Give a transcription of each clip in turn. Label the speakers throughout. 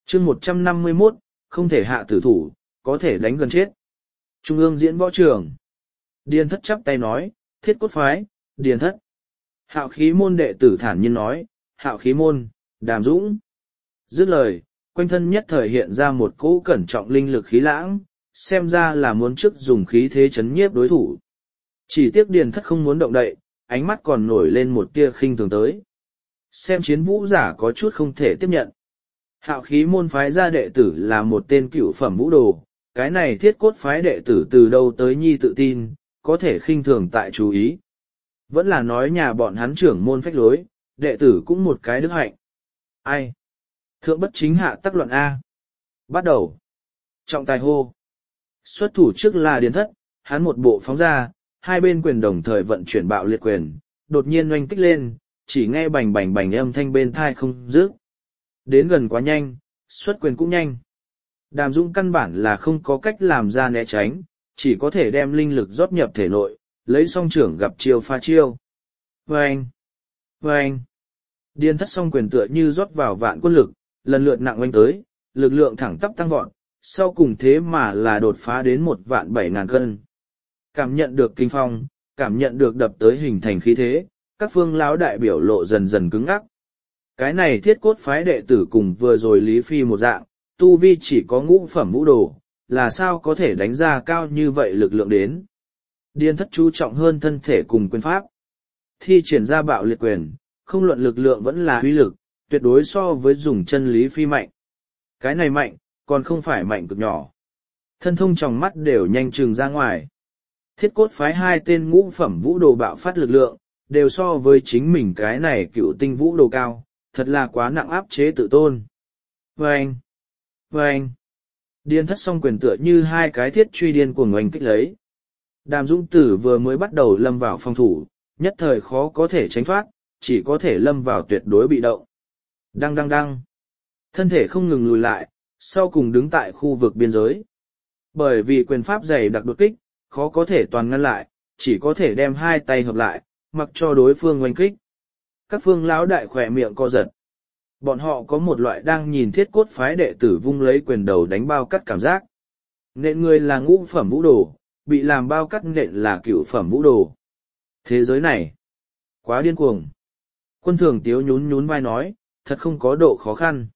Speaker 1: chương 151, không thể hạ tử thủ, có thể đánh gần chết. Trung ương diễn võ trường. Điền thất chắp tay nói, thiết cốt phái, điền thất. Hạo khí môn đệ tử thản nhiên nói, hạo khí môn, Đàm Dũng. Dứt lời, quanh thân nhất thời hiện ra một cỗ cẩn trọng linh lực khí lãng, xem ra là muốn trước dùng khí thế chấn nhiếp đối thủ. Chỉ tiếc điền thất không muốn động đậy, ánh mắt còn nổi lên một tia khinh thường tới. Xem chiến vũ giả có chút không thể tiếp nhận. Hạo khí môn phái ra đệ tử là một tên cựu phẩm vũ đồ, cái này thiết cốt phái đệ tử từ đâu tới nhi tự tin, có thể khinh thường tại chú ý. Vẫn là nói nhà bọn hắn trưởng môn phách lối, đệ tử cũng một cái đức hạnh. Ai? Thượng bất chính hạ tắc luận A. Bắt đầu. Trọng tài hô. Xuất thủ trước là điền thất, hắn một bộ phóng ra, hai bên quyền đồng thời vận chuyển bạo liệt quyền, đột nhiên oanh kích lên, chỉ nghe bành bành bành âm thanh bên thai không dứt. Đến gần quá nhanh, xuất quyền cũng nhanh. Đàm Dũng căn bản là không có cách làm ra né tránh, chỉ có thể đem linh lực rót nhập thể nội, lấy song trưởng gặp chiêu pha chiêu. Vâng! Vâng! Điền thất song quyền tựa như rót vào vạn quân lực, lần lượt nặng oanh tới, lực lượng thẳng tắp tăng vọt, sau cùng thế mà là đột phá đến 1.700.000 cân. Cảm nhận được kinh phong, cảm nhận được đập tới hình thành khí thế, các phương lão đại biểu lộ dần dần cứng ngắc. Cái này thiết cốt phái đệ tử cùng vừa rồi Lý Phi một dạng, tu vi chỉ có ngũ phẩm vũ đồ, là sao có thể đánh ra cao như vậy lực lượng đến. Điền thất chú trọng hơn thân thể cùng quyền pháp. Thi triển ra bạo liệt quyền, không luận lực lượng vẫn là uy lực, tuyệt đối so với dùng chân Lý Phi mạnh. Cái này mạnh, còn không phải mạnh cực nhỏ. Thân thông trong mắt đều nhanh chừng ra ngoài. Thiết cốt phái hai tên ngũ phẩm vũ đồ bạo phát lực lượng, đều so với chính mình cái này cựu tinh vũ đồ cao, thật là quá nặng áp chế tự tôn. Vâng! Vâng! Điền thất song quyền tựa như hai cái thiết truy điên của ngoành kích lấy. Đàm Dũng Tử vừa mới bắt đầu lâm vào phòng thủ, nhất thời khó có thể tránh thoát, chỉ có thể lâm vào tuyệt đối bị động. Đăng đăng đăng! Thân thể không ngừng lùi lại, sau cùng đứng tại khu vực biên giới. Bởi vì quyền pháp dày đặc đột kích, khó có thể toàn ngăn lại, chỉ có thể đem hai tay hợp lại, mặc cho đối phương oanh kích. Các phương lão đại khỏe miệng co giật. Bọn họ có một loại đang nhìn thiết cốt phái đệ tử vung lấy quyền đầu đánh bao cắt cảm giác. Nện người là ngũ phẩm vũ đồ, bị làm bao cắt nện là cửu phẩm vũ đồ. Thế giới này, quá điên cuồng. Quân thường tiếu nhún nhún vai nói, thật không có độ khó khăn.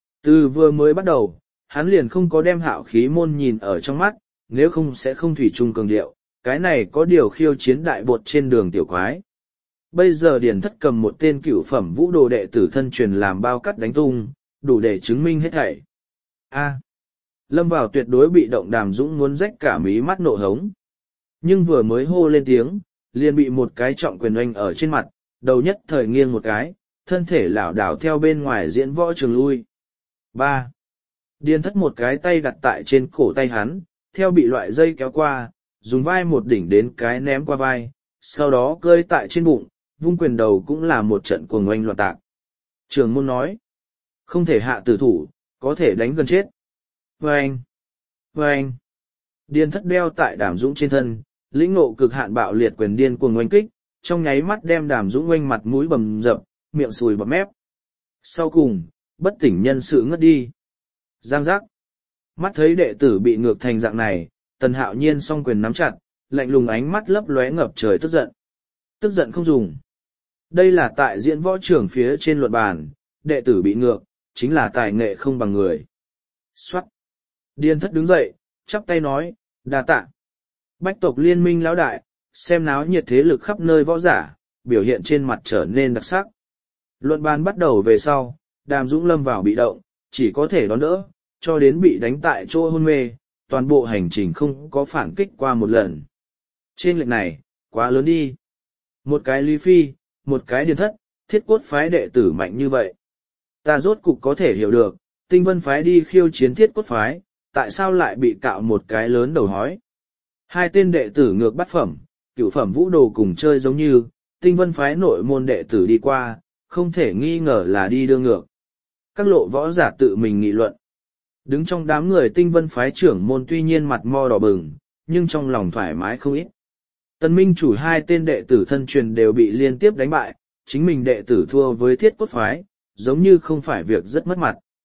Speaker 1: Từ vừa mới bắt đầu, hắn liền không có đem hạo khí môn nhìn ở trong mắt, nếu không sẽ không thủy chung cường điệu, cái này có điều khiêu chiến đại bột trên đường tiểu quái. Bây giờ Điền thất cầm một tên cửu phẩm vũ đồ đệ tử thân truyền làm bao cắt đánh tung, đủ để chứng minh hết thảy. Lâm vào tuyệt đối bị động. Đàm Dũng muốn rách cả mí mắt nộ hống. Nhưng vừa mới hô lên tiếng, liền bị một cái trọng quyền oanh ở trên mặt, đầu nhất thời nghiêng một cái, thân thể lảo đảo theo bên ngoài diễn võ trường lui. 3. Điền thất một cái tay đặt tại trên cổ tay hắn, theo bị loại dây kéo qua, dùng vai một đỉnh đến cái ném qua vai, sau đó cơi tại trên bụng, vung quyền đầu cũng là một trận cuồng oanh loạn tạc. Trường môn nói, không thể hạ tử thủ, có thể đánh gần chết. Vâng! Vâng! Điền thất đeo tại Đàm Dũng trên thân, lĩnh ngộ cực hạn bạo liệt quyền điên cuồng oanh kích, trong nháy mắt đem Đàm Dũng oanh mặt mũi bầm dập, miệng sùi bọt mép. Sau cùng, bất tỉnh nhân sự ngất đi. Giang giác! Mắt thấy đệ tử bị ngược thành dạng này, Tần Hạo Nhiên song quyền nắm chặt, lạnh lùng ánh mắt lấp lóe ngập trời tức giận. Tức giận không dùng. Đây là tại diễn võ trưởng phía trên luận bàn, đệ tử bị ngược, chính là tài nghệ không bằng người. Xoát. Điền thất đứng dậy, chắp tay nói, đa tạ. Bách tộc liên minh lão đại, xem náo nhiệt thế lực khắp nơi võ giả, biểu hiện trên mặt trở nên đặc sắc. Luận bàn bắt đầu về sau, Đàm Dũng lâm vào bị động, chỉ có thể đón đỡ, cho đến bị đánh tại chỗ hôn mê, toàn bộ hành trình không có phản kích qua một lần. Trên lệch này, quá lớn đi. Một cái Lý Phi, một cái Điền thất, thiết cốt phái đệ tử mạnh như vậy. Ta rốt cục có thể hiểu được, Tinh Vân phái đi khiêu chiến thiết cốt phái, tại sao lại bị cạo một cái lớn đầu hói. Hai tên đệ tử ngược bát phẩm, cửu phẩm vũ đồ cùng chơi giống như, Tinh Vân phái nội môn đệ tử đi qua, không thể nghi ngờ là đi đưa ngược. Các lộ võ giả tự mình nghị luận. Đứng trong đám người Tinh Vân phái trưởng môn tuy nhiên mặt mo đỏ bừng, nhưng trong lòng thoải mái không ít. Tần Minh chủ hai tên đệ tử thân truyền đều bị liên tiếp đánh bại, chính mình đệ tử thua với thiết cốt phái, giống như không phải việc rất mất mặt.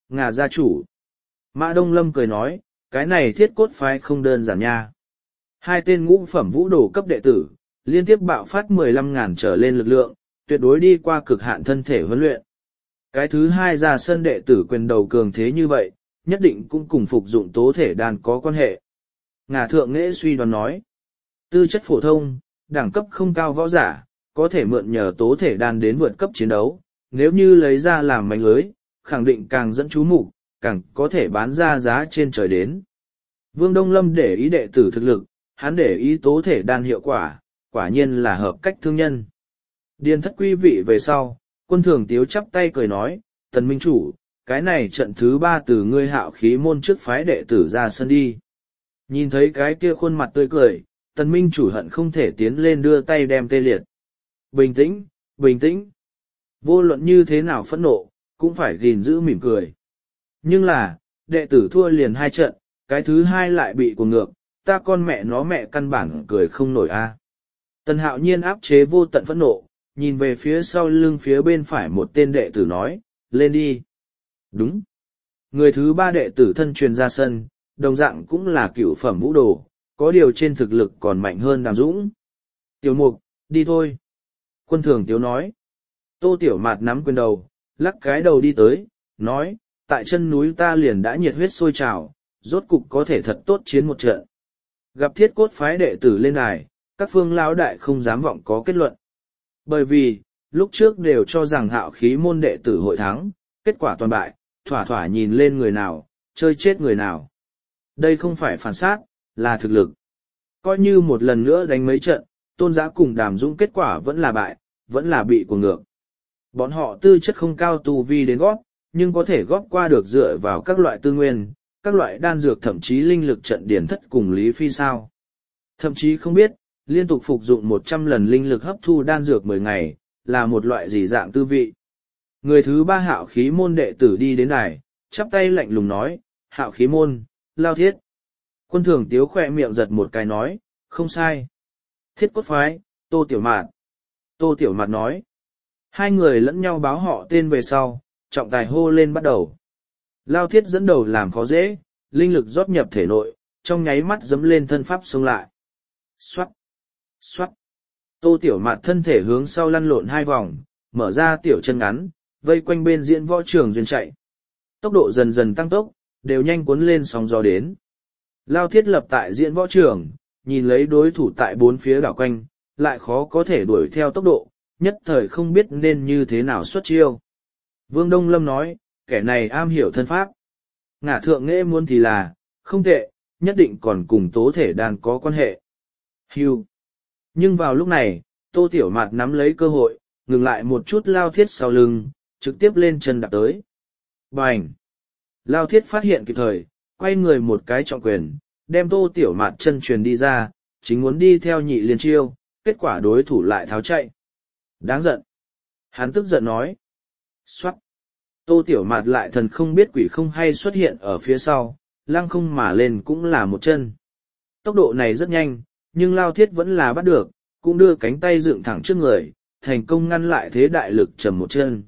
Speaker 1: Ngà gia chủ. Mã Đông Lâm cười nói, cái này thiết cốt phái không đơn giản nha. Hai tên ngũ phẩm vũ đồ cấp đệ tử, liên tiếp bạo phát 15.000 trở lên lực lượng, tuyệt đối đi qua cực hạn thân thể huấn luyện. Cái thứ hai ra sân đệ tử quyền đầu cường thế như vậy, nhất định cũng cùng phục dụng tố thể đan có quan hệ. Ngà thượng nghệ suy đoán nói, tư chất phổ thông, đẳng cấp không cao võ giả, có thể mượn nhờ tố thể đan đến vượt cấp chiến đấu, nếu như lấy ra làm mánh lưới, khẳng định càng dẫn chú mục, càng có thể bán ra giá trên trời đến. Vương Đông Lâm để ý đệ tử thực lực, hắn để ý tố thể đan hiệu quả, quả nhiên là hợp cách thương nhân. Điền thất quý vị về sau, Quân Thường Tiếu chắp tay cười nói, Tần Minh Chủ, cái này trận thứ 3 từ ngươi Hạo Khí môn trước phái đệ tử ra sân đi. Nhìn thấy cái kia khuôn mặt tươi cười, Tần Minh Chủ hận không thể tiến lên đưa tay đem tê liệt. Bình tĩnh, bình tĩnh. Vô luận như thế nào phẫn nộ, cũng phải gìn giữ mỉm cười. Nhưng là, đệ tử thua liền 2 trận, cái thứ 2 lại bị cuồng ngược, ta con mẹ nó mẹ căn bản cười không nổi a. Tần Hạo Nhiên áp chế vô tận phẫn nộ, nhìn về phía sau lưng phía bên phải một tên đệ tử nói, lên đi. Đúng. Người thứ 3 đệ tử thân truyền ra sân, đồng dạng cũng là cựu phẩm vũ đồ, có điều trên thực lực còn mạnh hơn Đàm Dũng. Tiểu Mục, đi thôi. Quân Thường Tiếu nói. Tô Tiểu Mạt nắm quyền đầu, lắc cái đầu đi tới, nói, tại chân núi ta liền đã nhiệt huyết sôi trào, rốt cục có thể thật tốt chiến một trận. Gặp thiết cốt phái đệ tử lên đài, các phương lão đại không dám vọng có kết luận. Bởi vì, lúc trước đều cho rằng Hạo Khí môn đệ tử hội thắng, kết quả toàn bại, thỏa thỏa nhìn lên người nào, chơi chết người nào. Đây không phải phản sát, là thực lực. Coi như một lần nữa đánh mấy trận, Tôn Giã cùng Đàm Dũng kết quả vẫn là bại, vẫn là bị cuồng ngược. Bọn họ tư chất không cao tu vi đến góp, nhưng có thể góp qua được dựa vào các loại tư nguyên, các loại đan dược thậm chí linh lực trận điển thất cùng Lý Phi sao. Thậm chí không biết, liên tục phục dụng 100 lần linh lực hấp thu đan dược 10 ngày, là một loại gì dạng tư vị. Người thứ 3 Hạo Khí môn đệ tử đi đến đài, chắp tay lạnh lùng nói, Hạo Khí môn, Lao Thiết. Quân Thường Tiếu khỏe miệng giật một cái nói, không sai. Thiết cốt phái, Tô Tiểu Mạt. Tô Tiểu Mạt nói, hai người lẫn nhau báo họ tên về sau, trọng tài hô lên bắt đầu. Lao Thiết dẫn đầu làm khó dễ, linh lực rót nhập thể nội, trong nháy mắt dẫm lên thân pháp xông lại. Xoát, xoát. Tô Tiểu Mạt thân thể hướng sau lăn lộn 2 vòng, mở ra tiểu chân ngắn, vây quanh bên diễn võ trường duyên chạy. Tốc độ dần dần tăng tốc, đều nhanh cuốn lên sóng gió đến. Lao Thiết lập tại diễn võ trường, nhìn lấy đối thủ tại 4 phía đảo quanh, lại khó có thể đuổi theo tốc độ, nhất thời không biết nên như thế nào xuất chiêu. Vương Đông Lâm nói, kẻ này am hiểu thân pháp. Ngả thượng nghệ muốn thì là, không tệ, nhất định còn cùng tố thể đàn có quan hệ. Hưu. Nhưng vào lúc này, Tô Tiểu Mạt nắm lấy cơ hội, ngừng lại một chút Lao Thiết sau lưng, trực tiếp lên chân đạp tới. Bành! Lao Thiết phát hiện kịp thời, quay người một cái trọng quyền, đem Tô Tiểu Mạt chân truyền đi ra, chính muốn đi theo nhị liên chiêu, kết quả đối thủ lại tháo chạy. Đáng giận! Hắn tức giận nói. Xoát! Tô Tiểu Mạt lại thần không biết quỷ không hay xuất hiện ở phía sau, lăng không mà lên cũng là một chân. Tốc độ này rất nhanh, nhưng Lao Thiết vẫn là bắt được, cũng đưa cánh tay dựng thẳng trước người, thành công ngăn lại thế đại lực trầm một chân.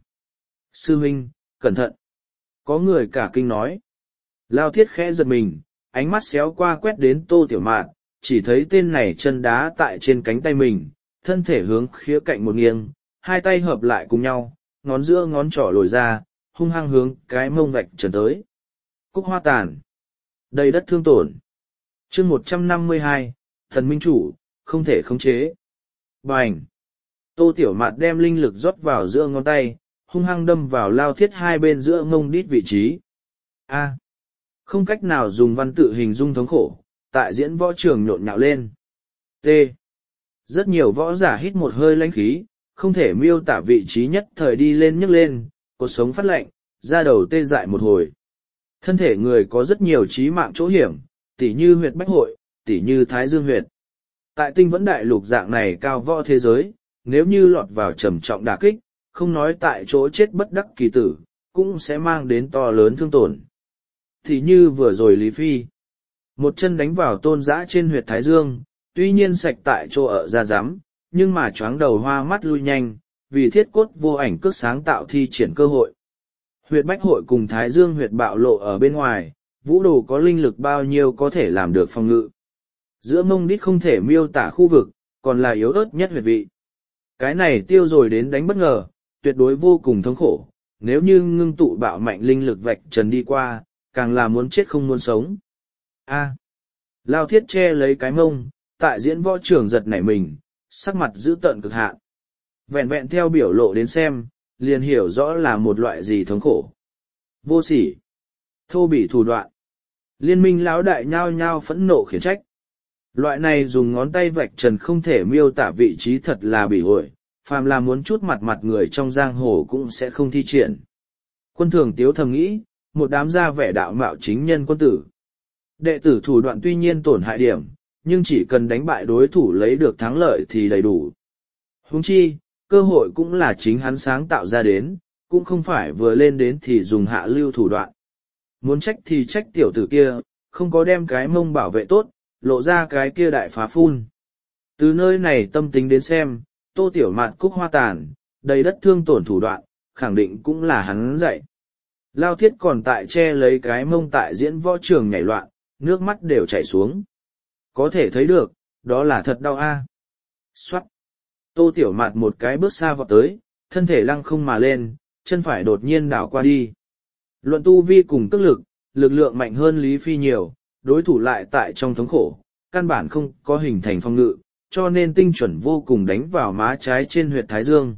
Speaker 1: Sư huynh, cẩn thận! Có người cả kinh nói. Lao Thiết khẽ giật mình, ánh mắt xéo qua quét đến Tô Tiểu Mạt, chỉ thấy tên này chân đá tại trên cánh tay mình, thân thể hướng khía cạnh một nghiêng, hai tay hợp lại cùng nhau, ngón giữa ngón trỏ lồi ra, hung hăng hướng cái mông vạch trần tới. Cúc hoa tàn. Đầy đất thương tổn. chương 152, thần minh chủ, không thể khống chế. Bành. Tô Tiểu Mạt đem linh lực rót vào giữa ngón tay, hung hăng đâm vào Lao Thiết hai bên giữa ngông đít vị trí. A. Không cách nào dùng văn tự hình dung thống khổ, tại diễn võ trường nhộn nhạo lên. T. Rất nhiều võ giả hít một hơi lãnh khí, không thể miêu tả vị trí nhất thời đi lên nhấc lên, cột sống phát lạnh, da đầu tê dại một hồi. Thân thể người có rất nhiều chí mạng chỗ hiểm, tỉ như huyệt bách hội, tỉ như thái dương huyệt. Tại tinh vẫn đại lục dạng này cao võ thế giới, nếu như lọt vào trầm trọng đả kích, không nói tại chỗ chết bất đắc kỳ tử, cũng sẽ mang đến to lớn thương tổn. Thì như vừa rồi Lý Phi, một chân đánh vào Tôn Giã trên huyệt thái dương, tuy nhiên sạch tại chỗ ở ra giám, nhưng mà choáng đầu hoa mắt lui nhanh, vì thiết cốt vô ảnh cước sáng tạo thi triển cơ hội. Huyệt bách hội cùng Thái Dương huyệt bạo lộ ở bên ngoài, vũ đồ có linh lực bao nhiêu có thể làm được phòng ngự. Giữa mông đít không thể miêu tả khu vực, còn là yếu ớt nhất huyệt vị. Cái này tiêu rồi đến đánh bất ngờ, tuyệt đối vô cùng thống khổ, nếu như ngưng tụ bạo mạnh linh lực vạch trần đi qua, càng là muốn chết không muốn sống. Lao Thiết che lấy cái mông, tại diễn võ trường giật nảy mình, sắc mặt giữ tợn cực hạn. Vẹn vẹn theo biểu lộ đến xem, liền hiểu rõ là một loại gì thống khổ. Vô sỉ, thô bỉ thủ đoạn. Liên minh lão đại nhao nhao phẫn nộ khiển trách. Loại này dùng ngón tay vạch trần không thể miêu tả vị trí thật là bỉ ổi, phàm là muốn chút mặt mặt người trong giang hồ cũng sẽ không thi triển. Quân Thường Tiếu thầm nghĩ, một đám gia vẻ đạo mạo chính nhân quân tử. Đệ tử thủ đoạn tuy nhiên tổn hại điểm, nhưng chỉ cần đánh bại đối thủ lấy được thắng lợi thì đầy đủ. Huống chi, cơ hội cũng là chính hắn sáng tạo ra đến, cũng không phải vừa lên đến thì dùng hạ lưu thủ đoạn. Muốn trách thì trách tiểu tử kia, không có đem cái mông bảo vệ tốt, lộ ra cái kia đại phá phun. Từ nơi này tâm tính đến xem, Tô Tiểu Mạt cúc hoa tàn, đầy đất thương tổn thủ đoạn, khẳng định cũng là hắn dạy. Lao Thiết còn tại che lấy cái mông tại diễn võ trường nhảy loạn, nước mắt đều chảy xuống. Có thể thấy được, đó là thật đau a. Xoát. Tô Tiểu Mạt một cái bước xa vọt tới, thân thể lăng không mà lên, chân phải đột nhiên đảo qua đi. Luận tu vi cùng tức lực, lực lượng mạnh hơn Lý Phi nhiều, đối thủ lại tại trong thống khổ, căn bản không có hình thành phong ngự, cho nên tinh chuẩn vô cùng đánh vào má trái trên huyệt Thái Dương.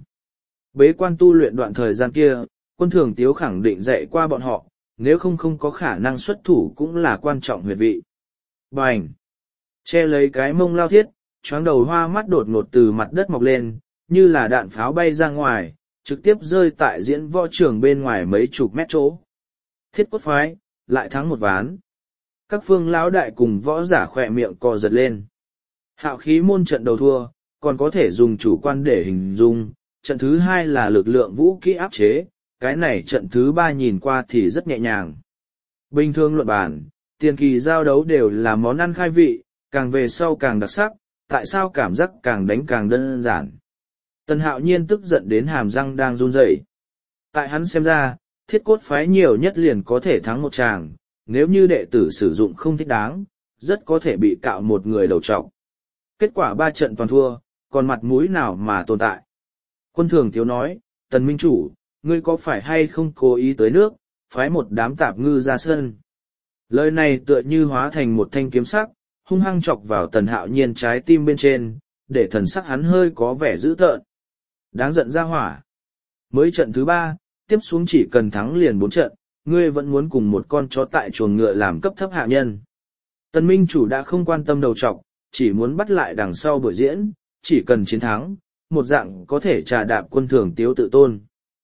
Speaker 1: Bế quan tu luyện đoạn thời gian kia, Quân Thường Tiếu khẳng định dạy qua bọn họ, nếu không có khả năng xuất thủ cũng là quan trọng huyệt vị. Bành! Che lấy cái mông Lao Thiết, choáng đầu hoa mắt đột ngột từ mặt đất mọc lên, như là đạn pháo bay ra ngoài, trực tiếp rơi tại diễn võ trường bên ngoài mấy chục mét chỗ. Thiết Cốt phái, lại thắng một ván. Các phương lão đại cùng võ giả khỏe miệng co giật lên. Hạo khí môn trận đầu thua, còn có thể dùng chủ quan để hình dung, trận thứ hai là lực lượng vũ kỹ áp chế, cái này trận thứ ba nhìn qua thì rất nhẹ nhàng. Bình thường luận bản, tiền kỳ giao đấu đều là món ăn khai vị, càng về sau càng đặc sắc, tại sao cảm giác càng đánh càng đơn giản. Tần Hạo Nhiên tức giận đến hàm răng đang run rẩy. Tại hắn xem ra, Thiết Cốt phái nhiều nhất liền có thể thắng một tràng, nếu như đệ tử sử dụng không thích đáng, rất có thể bị cạo một người đầu trọc. Kết quả 3 trận toàn thua, còn mặt mũi nào mà tồn tại. Quân Thường Tiếu nói, Tần Minh Chủ, ngươi có phải hay không cố ý tới nước, phái một đám tạp ngư ra sân. Lời này tựa như hóa thành một thanh kiếm sắc, hung hăng chọc vào Tần Hạo Nhiên trái tim bên trên, để thần sắc hắn hơi có vẻ dữ tợn. Đáng giận ra hỏa. Mới trận thứ 3, tiếp xuống chỉ cần thắng liền 4 trận, ngươi vẫn muốn cùng một con chó tại chuồng ngựa làm cấp thấp hạ nhân. Tần Minh Chủ đã không quan tâm đầu trọc, chỉ muốn bắt lại đằng sau buổi diễn, chỉ cần chiến thắng, một dạng có thể trà đạp Quân Thường Tiếu tự tôn.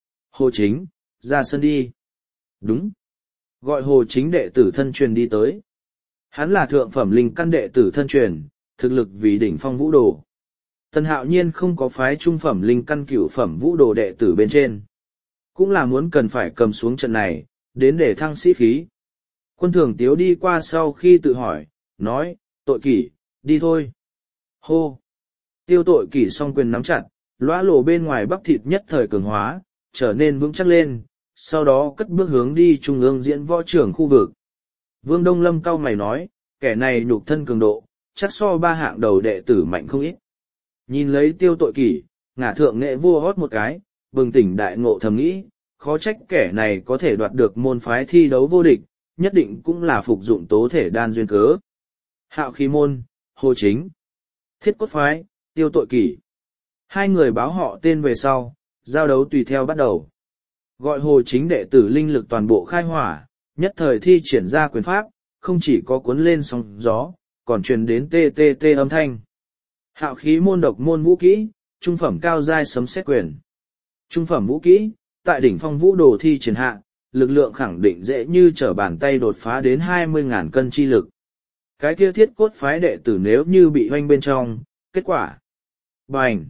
Speaker 1: Hồ Chính, ra sân đi. Đúng. Gọi Hồ Chính đệ tử thân truyền đi tới. Hắn là thượng phẩm linh căn đệ tử thân truyền, thực lực vì đỉnh phong vũ đồ. Tần Hạo Nhiên không có phái trung phẩm linh căn cửu phẩm vũ đồ đệ tử bên trên. Cũng là muốn cần phải cầm xuống trận này, đến để thăng sĩ khí. Quân Thường Tiếu đi qua sau khi tự hỏi, nói, tội kỷ, đi thôi. Hô! Tiêu tội kỷ song quyền nắm chặt, lõa lồ bên ngoài bắp thịt nhất thời cường hóa, trở nên vững chắc lên, sau đó cất bước hướng đi trung ương diễn võ trưởng khu vực. Vương Đông Lâm cau mày nói, kẻ này nhục thân cường độ, chắc so 3 hạng đầu đệ tử mạnh không ít. Nhìn lấy tiêu tội kỷ, ngả thượng nghệ vua hót một cái, bừng tỉnh đại ngộ thầm nghĩ, khó trách kẻ này có thể đoạt được môn phái thi đấu vô địch, nhất định cũng là phục dụng tố thể đan duyên cớ. Hạo khí môn, Hồ Chính, Thiết Cốt phái, tiêu tội kỷ. 2 người báo họ tên về sau, giao đấu tùy theo bắt đầu. Gọi Hồ Chính đệ tử linh lực toàn bộ khai hỏa, nhất thời thi triển ra quyền pháp, không chỉ có cuốn lên sóng gió, còn truyền đến tê tê tê âm thanh. Hạo khí môn độc môn vũ kỹ, trung phẩm cao giai sấm sét quyền. Trung phẩm vũ kỹ, tại đỉnh phong vũ đồ thi triển hạ, lực lượng khẳng định dễ như trở bàn tay đột phá đến 20.000 cân chi lực. Cái kia Thiết Cốt phái đệ tử nếu như bị hoanh bên trong, kết quả. Bành!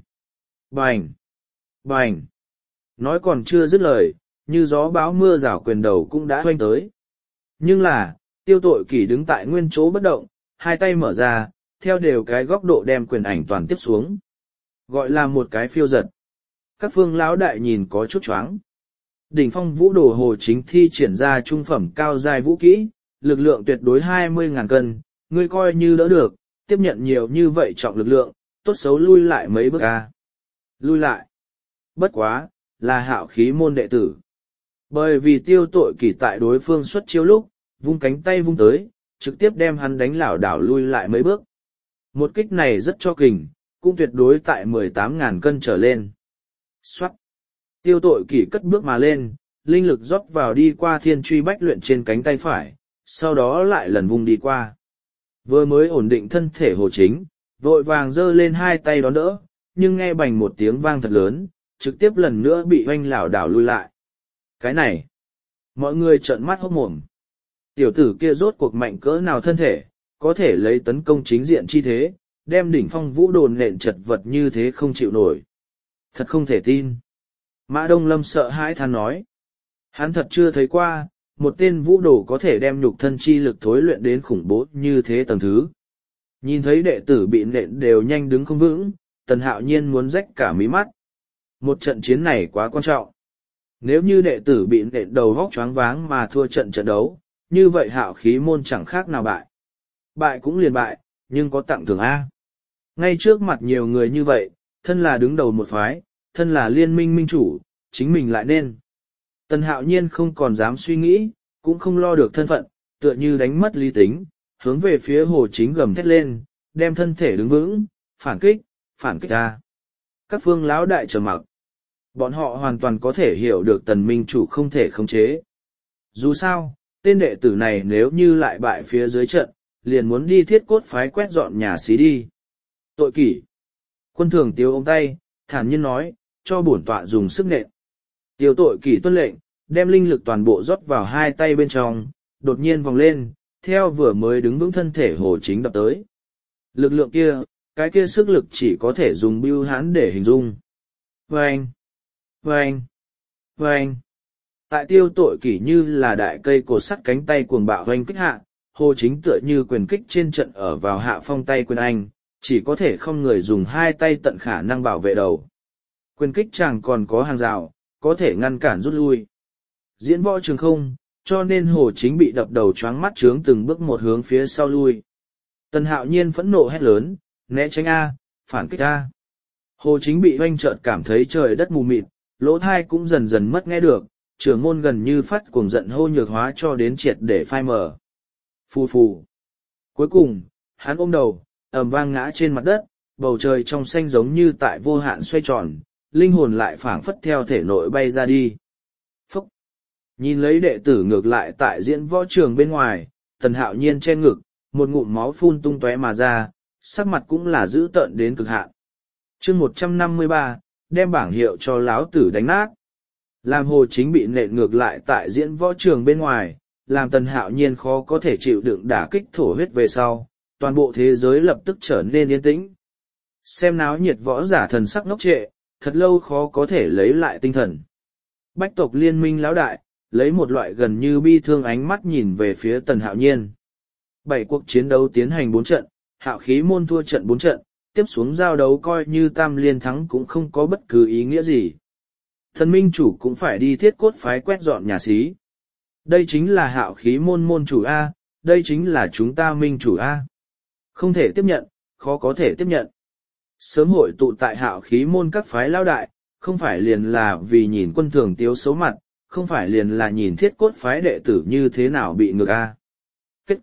Speaker 1: Bành! Bành! Nói còn chưa dứt lời, như gió bão mưa rào quyền đầu cũng đã hoanh tới. Nhưng là, tiêu tội kỷ đứng tại nguyên chỗ bất động, 2 tay mở ra, theo đều cái góc độ đem quyền ảnh toàn tiếp xuống. Gọi là một cái phiêu giật. Các phương lão đại nhìn có chút choáng. Đỉnh phong vũ đồ Hồ Chính thi triển ra trung phẩm cao giai vũ kỹ, lực lượng tuyệt đối 20.000 cân, ngươi coi như đỡ được, tiếp nhận nhiều như vậy trọng lực lượng, tốt xấu lui lại mấy bước a. Lui lại. Bất quá, là hạo khí môn đệ tử. Bởi vì Tiêu Tội Kỷ tại đối phương xuất chiêu lúc, vung cánh tay vung tới, trực tiếp đem hắn đánh lảo đảo lui lại mấy bước. Một kích này rất cho kình, cũng tuyệt đối tại 18.000 cân trở lên. Xoát. Tiêu Tội Kỷ cất bước mà lên, linh lực rót vào đi qua thiên truy bách luyện trên cánh tay phải, sau đó lại lần vung đi qua. Vừa mới ổn định thân thể Hồ Chính, vội vàng giơ lên hai tay đón đỡ, nhưng nghe bành một tiếng vang thật lớn, trực tiếp lần nữa bị oanh lảo đảo lui lại. Cái này, mọi người trợn mắt hốt mồm. Tiểu tử kia rốt cuộc mạnh cỡ nào thân thể, có thể lấy tấn công chính diện chi thế, đem đỉnh phong vũ đồn nện chật vật như thế không chịu nổi. Thật không thể tin. Mã Đông Lâm sợ hãi than nói. Hắn thật chưa thấy qua, một tên vũ đồ có thể đem nhục thân chi lực thối luyện đến khủng bố như thế tầng thứ. Nhìn thấy đệ tử bị nện đều nhanh đứng không vững, Tần Hạo Nhiên muốn rách cả mí mắt. Một trận chiến này quá quan trọng. Nếu như đệ tử bị nện đầu vóc choáng váng mà thua trận đấu, như vậy Hạo khí môn chẳng khác nào bại. Bại cũng liền bại, nhưng có tặng thưởng A. Ngay trước mặt nhiều người như vậy, thân là đứng đầu một phái, thân là liên minh minh chủ, chính mình lại nên. Tần Hạo Nhiên không còn dám suy nghĩ, cũng không lo được thân phận, tựa như đánh mất lý tính, hướng về phía Hồ Chính gầm thét lên, đem thân thể đứng vững, phản kích ra. Các phương lão đại trầm mặc. Bọn họ hoàn toàn có thể hiểu được tần minh chủ không thể khống chế. Dù sao, tên đệ tử này nếu như lại bại phía dưới trận, liền muốn đi Thiết Cốt phái quét dọn nhà xí đi. Tội Kỷ. Quân thường Tiêu ôm tay, thản nhiên nói, cho bổn tọa dùng sức nện. Tiêu Tội Kỷ tuân lệnh, đem linh lực toàn bộ rót vào hai tay bên trong, đột nhiên vòng lên, theo vừa mới đứng vững thân thể Hồ Chính đập tới. Lực lượng kia, cái kia sức lực chỉ có thể dùng bưu hãn để hình dung. Vâng! Vâng! Vâng! Tại Tiêu Tội Kỷ như là đại cây cột sắt cánh tay cuồng bạo hoành kích hạ, Hồ Chính tựa như quyền kích trên trận ở vào hạ phong tay quyền anh, chỉ có thể không người dùng hai tay tận khả năng bảo vệ đầu. Quyền kích chẳng còn có hàng rào, có thể ngăn cản rút lui. Diễn võ trường không, cho nên Hồ Chính bị đập đầu choáng mắt trướng từng bước một hướng phía sau lui. Tần Hạo Nhiên phẫn nộ hét lớn, né tránh A, phản kích A. Hồ Chính bị oanh chợt cảm thấy trời đất mù mịt, lỗ thai cũng dần dần mất nghe được, trưởng môn gần như phát cuồng giận hô nhược hóa cho đến triệt để phai mờ. Phù phù. Cuối cùng, hắn ôm đầu, ầm vang ngã trên mặt đất, bầu trời trong xanh giống như tại vô hạn xoay tròn, linh hồn lại phảng phất theo thể nội bay ra đi. Phúc! Nhìn lấy đệ tử ngược lại tại diễn võ trường bên ngoài, Tần Hạo Nhiên che ngực, một ngụm máu phun tung tóe mà ra, sắc mặt cũng là dữ tợn đến cực hạn. Chương 153, đem bảng hiệu cho láo tử đánh nát. Làm Hồ Chính bị nện ngược lại tại diễn võ trường bên ngoài, làm Tần Hạo Nhiên khó có thể chịu đựng đả kích thổ huyết về sau, toàn bộ thế giới lập tức trở nên yên tĩnh. Xem náo nhiệt võ giả thần sắc ngốc trệ, thật lâu khó có thể lấy lại tinh thần. Bách tộc liên minh lão đại, lấy một loại gần như bi thương ánh mắt nhìn về phía Tần Hạo Nhiên. 7 cuộc chiến đấu tiến hành 4 trận, Hạo khí môn thua trận 4 trận, tiếp xuống giao đấu coi như tam liên thắng cũng không có bất cứ ý nghĩa gì. Thần minh chủ cũng phải đi Thiết Cốt phái quét dọn nhà xí. Đây chính là Hạo khí môn môn chủ A, đây chính là chúng ta minh chủ A. Không thể tiếp nhận, khó có thể tiếp nhận. Sớm hội tụ tại Hạo khí môn các phái lao đại, không phải liền là vì nhìn Quân thường Tiếu xấu mặt, không phải liền là nhìn Thiết Cốt phái đệ tử như thế nào bị ngược A. Kết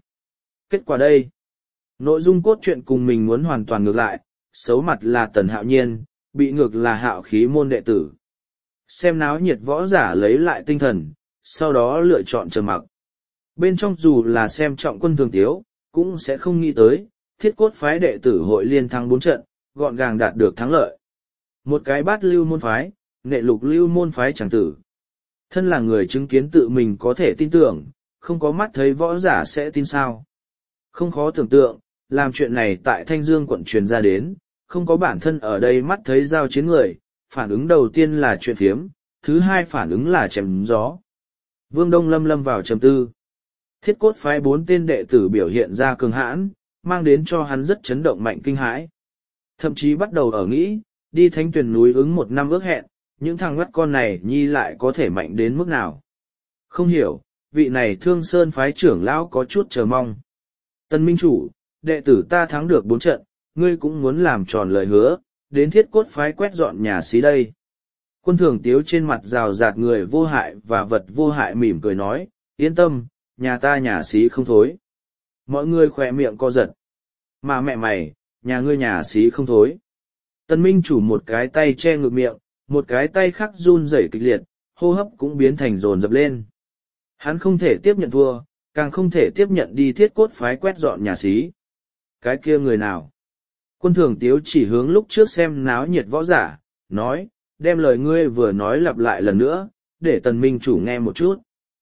Speaker 1: quả đây. Nội dung cốt truyện cùng mình muốn hoàn toàn ngược lại, xấu mặt là Tần Hạo Nhiên, bị ngược là Hạo khí môn đệ tử. Xem náo nhiệt võ giả lấy lại tinh thần, sau đó lựa chọn trầm mặc. Bên trong dù là xem trọng Quân thường Tiếu, cũng sẽ không nghĩ tới, Thiết Cốt phái đệ tử hội liên thắng 4 trận, gọn gàng đạt được thắng lợi. Một cái bát lưu môn phái, nệ lục lưu môn phái chẳng tử. Thân là người chứng kiến tự mình có thể tin tưởng, không có mắt thấy võ giả sẽ tin sao. Không khó tưởng tượng, làm chuyện này tại Thanh Dương quận truyền ra đến, không có bản thân ở đây mắt thấy giao chiến người, phản ứng đầu tiên là chuyện phiếm, thứ hai phản ứng là chém gió. Vương Đông lâm lâm vào trầm tư. Thiết Cốt phái 4 tên đệ tử biểu hiện ra cường hãn, mang đến cho hắn rất chấn động mạnh kinh hãi. Thậm chí bắt đầu ở nghĩ, đi Thánh Tuyền núi ứng 1 năm ước hẹn, những thằng ngắt con này nhi lại có thể mạnh đến mức nào. Không hiểu, vị này Thương Sơn phái trưởng lão có chút chờ mong. Tân minh chủ, đệ tử ta thắng được 4 trận, ngươi cũng muốn làm tròn lời hứa, đến Thiết Cốt phái quét dọn nhà xí đây. Quân Thường Tiếu trên mặt rào rạt người vô hại và vật vô hại mỉm cười nói, yên tâm, nhà ta nhà xí không thối. Mọi người khỏe miệng co giật. Mà mẹ mày, nhà ngươi nhà xí không thối. Tân minh chủ một cái tay che ngược miệng, một cái tay khác run rẩy kịch liệt, hô hấp cũng biến thành dồn dập lên. Hắn không thể tiếp nhận thua, càng không thể tiếp nhận đi Thiết Cốt phái quét dọn nhà xí. Cái kia người nào? Quân Thường Tiếu chỉ hướng lúc trước xem náo nhiệt võ giả, nói, đem lời ngươi vừa nói lặp lại lần nữa, để tần minh chủ nghe một chút.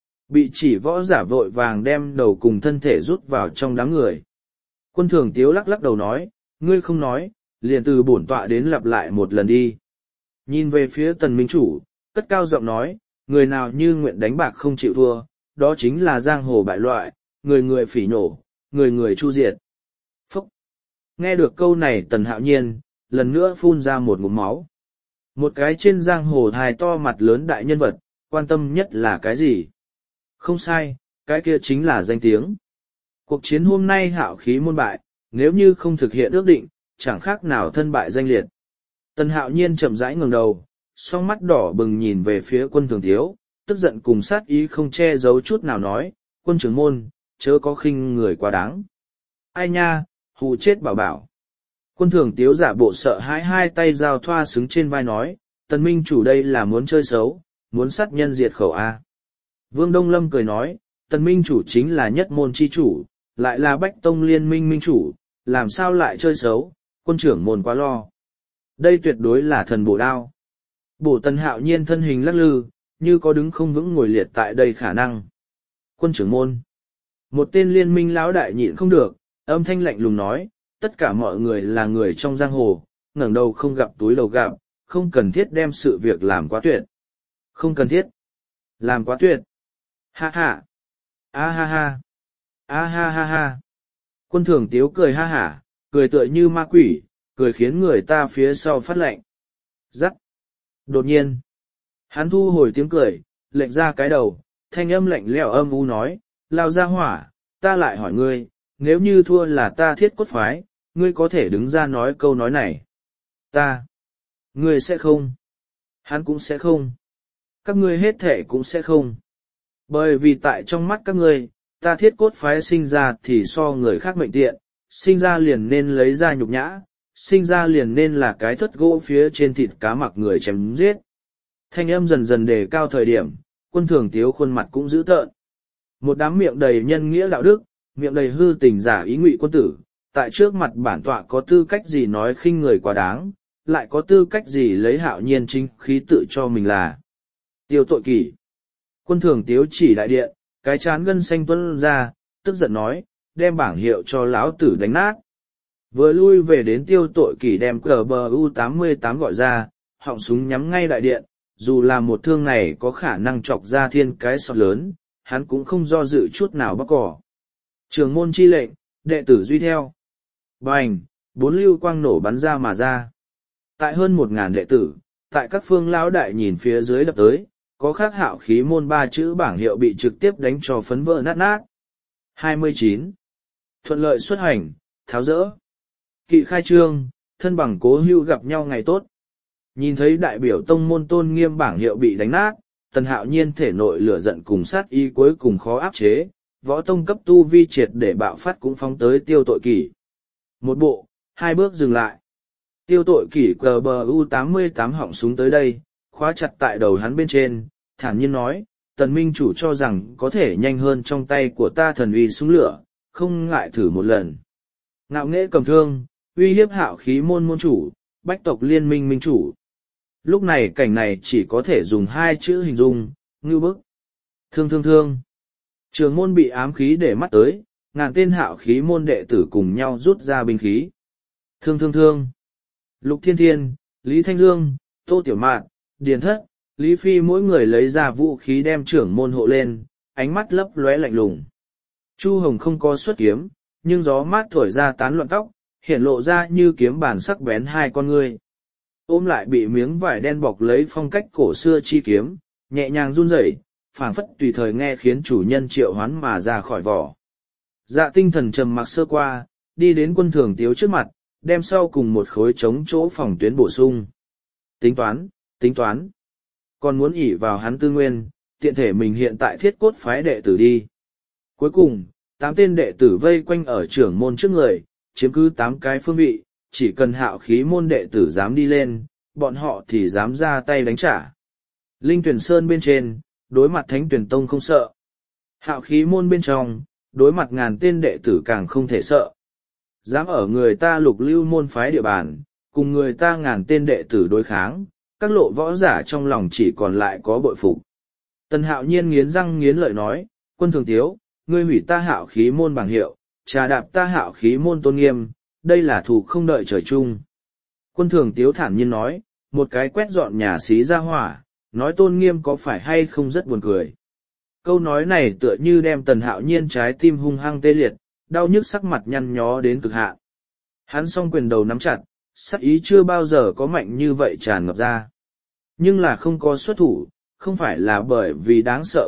Speaker 1: Bị chỉ võ giả vội vàng đem đầu cùng thân thể rút vào trong đám người. Quân Thường Tiếu lắc lắc đầu nói, ngươi không nói, liền từ bổn tọa đến lặp lại một lần đi. Nhìn về phía tần minh chủ, cất cao giọng nói, người nào như nguyện đánh bạc không chịu thua, đó chính là giang hồ bại loại, người người phỉ nhổ, người người chu diệt. Phúc! Nghe được câu này Tần Hạo Nhiên, lần nữa phun ra một ngụm máu. Một cái trên giang hồ hài to mặt lớn đại nhân vật, quan tâm nhất là cái gì? Không sai, cái kia chính là danh tiếng. Cuộc chiến hôm nay Hạo khí môn bại, nếu như không thực hiện ước định, chẳng khác nào thân bại danh liệt. Tần Hạo Nhiên chậm rãi ngẩng đầu, song mắt đỏ bừng nhìn về phía Quân Thường Tiếu, tức giận cùng sát ý không che giấu chút nào nói, quân trưởng môn, chớ có khinh người quá đáng. Ai nha, hù chết bảo bảo. Quân Thường Tiếu giả bộ sợ hãi, hai tay giao thoa xứng trên vai nói, tần minh chủ đây là muốn chơi xấu, muốn sát nhân diệt khẩu A. Vương Đông Lâm cười nói, tần minh chủ chính là nhất môn chi chủ, lại là bách tông liên minh minh chủ, làm sao lại chơi xấu, quân trưởng môn quá lo. Đây tuyệt đối là thần bổ đao. Bổ Tần Hạo Nhiên thân hình lắc lư, như có đứng không vững ngồi liệt tại đây khả năng. Quân trưởng môn. Một tên liên minh lão đại nhịn không được, âm thanh lạnh lùng nói, tất cả mọi người là người trong giang hồ, ngẩng đầu không gặp túi đầu gặp, không cần thiết đem sự việc làm quá tuyệt. Không cần thiết. Làm quá tuyệt. Ha ha. A ha ha. A ha ha ha. Quân Thường Tiếu cười ha hả, cười tựa như ma quỷ, cười khiến người ta phía sau phát lạnh. Rắc. Đột nhiên. Hắn thu hồi tiếng cười, lệch ra cái đầu, thanh âm lạnh lẽo âm u nói, lao ra hỏa, ta lại hỏi ngươi, nếu như thua là ta Thiết Cốt phái, ngươi có thể đứng ra nói câu nói này. Ta. Ngươi sẽ không. Hắn cũng sẽ không. Các ngươi hết thể cũng sẽ không. Bởi vì tại trong mắt các ngươi, ta Thiết Cốt phái sinh ra thì so người khác mệnh tiện, sinh ra liền nên lấy ra nhục nhã, sinh ra liền nên là cái thất gỗ phía trên thịt cá mặc người chém giết. Thanh âm dần dần đề cao thời điểm, Quân Thường Tiếu khuôn mặt cũng dữ tợn. Một đám miệng đầy nhân nghĩa đạo đức, miệng đầy hư tình giả ý ngụy quân tử, tại trước mặt bản tọa có tư cách gì nói khinh người quá đáng, lại có tư cách gì lấy Hạo Nhiên chính khí tự cho mình là tiêu tội kỷ. Quân Thường Tiếu chỉ đại điện, cái chán gân xanh tuôn ra, tức giận nói, đem bảng hiệu cho lão tử đánh nát. Vừa lui về đến tiêu tội kỷ đem cờ bờ U88 gọi ra, họng súng nhắm ngay đại điện, dù là một thương này có khả năng chọc ra thiên cái sọt lớn, hắn cũng không do dự chút nào bóc cỏ. Trường môn chi lệnh, đệ tử duy theo. Bành, 4 lưu quang nổ bắn ra mà ra. Tại hơn 1.000 đệ tử, tại các phương lão đại nhìn phía dưới đập tới, có khác Hạo khí môn 3 chữ bảng hiệu bị trực tiếp đánh cho phấn vỡ nát nát. 29. Thuận lợi xuất hành, tháo rỡ. Kỵ khai trương, thân bằng cố hưu gặp nhau ngày tốt. Nhìn thấy đại biểu tông môn tôn nghiêm bảng hiệu bị đánh nát, Tần Hạo Nhiên thể nội lửa giận cùng sát ý cuối cùng khó áp chế, võ tông cấp tu vi triệt để bạo phát cũng phóng tới tiêu tội kỷ. Một bộ, 2 bước dừng lại. Tiêu tội kỷ cờ bờ U88 họng súng tới đây, khóa chặt tại đầu hắn bên trên, thản nhiên nói, Tần Minh chủ cho rằng có thể nhanh hơn trong tay của ta thần uy súng lửa, không ngại thử một lần. Ngạo nghễ cầm thương, uy hiếp Hạo khí môn môn chủ, bách tộc liên minh minh chủ. Lúc này cảnh này chỉ có thể dùng 2 chữ hình dung, ngưu bức. Thương thương thương. Trường môn bị ám khí để mắt tới, ngàn tên Hạo khí môn đệ tử cùng nhau rút ra binh khí. Thương thương thương. Lục Thiên Thiên, Lý Thanh Dương, Tô Tiểu Mạn, Điền Thất, Lý Phi mỗi người lấy ra vũ khí đem trưởng môn hộ lên, ánh mắt lấp lóe lạnh lùng. Chu Hồng không có xuất kiếm, nhưng gió mát thổi ra tán loạn tóc, hiện lộ ra như kiếm bản sắc bén 2 con ngươi. ôm lại bị miếng vải đen bọc lấy phong cách cổ xưa chi kiếm, nhẹ nhàng run rẩy, phảng phất tùy thời nghe khiến chủ nhân triệu hoán mà ra khỏi vỏ. Dạ Tinh Thần trầm mặc sơ qua, đi đến Quân Thường Tiếu trước mặt, đem sau cùng một khối trống chỗ phòng tuyến bổ sung. Tính toán. Còn muốn ỷ vào hắn tư nguyên, tiện thể mình hiện tại thiết cốt phái đệ tử đi. Cuối cùng, 8 tên đệ tử vây quanh ở trưởng môn trước người, chiếm cứ 8 cái phương vị, chỉ cần Hạo Khí môn đệ tử dám đi lên, bọn họ thì dám ra tay đánh trả. Linh Tuyển Sơn bên trên, đối mặt Thánh Tuyển Tông không sợ. Hạo Khí môn bên trong, đối mặt ngàn tên đệ tử càng không thể sợ. Dám ở người ta Lục Lưu môn phái địa bàn, cùng người ta ngàn tên đệ tử đối kháng, các lộ võ giả trong lòng chỉ còn lại có bội phục. Tần Hạo Nhiên nghiến răng nghiến lợi nói, Quân Thường Tiếu, ngươi hủy ta Hạo Khí môn bảng hiệu, trà đạp ta Hạo Khí môn tôn nghiêm, đây là thù không đợi trời chung. Quân Thường Tiếu thản nhiên nói, một cái quét dọn nhà xí ra hỏa, nói tôn nghiêm có phải hay không rất buồn cười. Câu nói này tựa như đem Tần Hạo Nhiên trái tim hung hăng tê liệt, đau nhức sắc mặt nhăn nhó đến cực hạn. Hắn song quyền đầu nắm chặt, sắc ý chưa bao giờ có mạnh như vậy tràn ngập ra. Nhưng là không có xuất thủ, không phải là bởi vì đáng sợ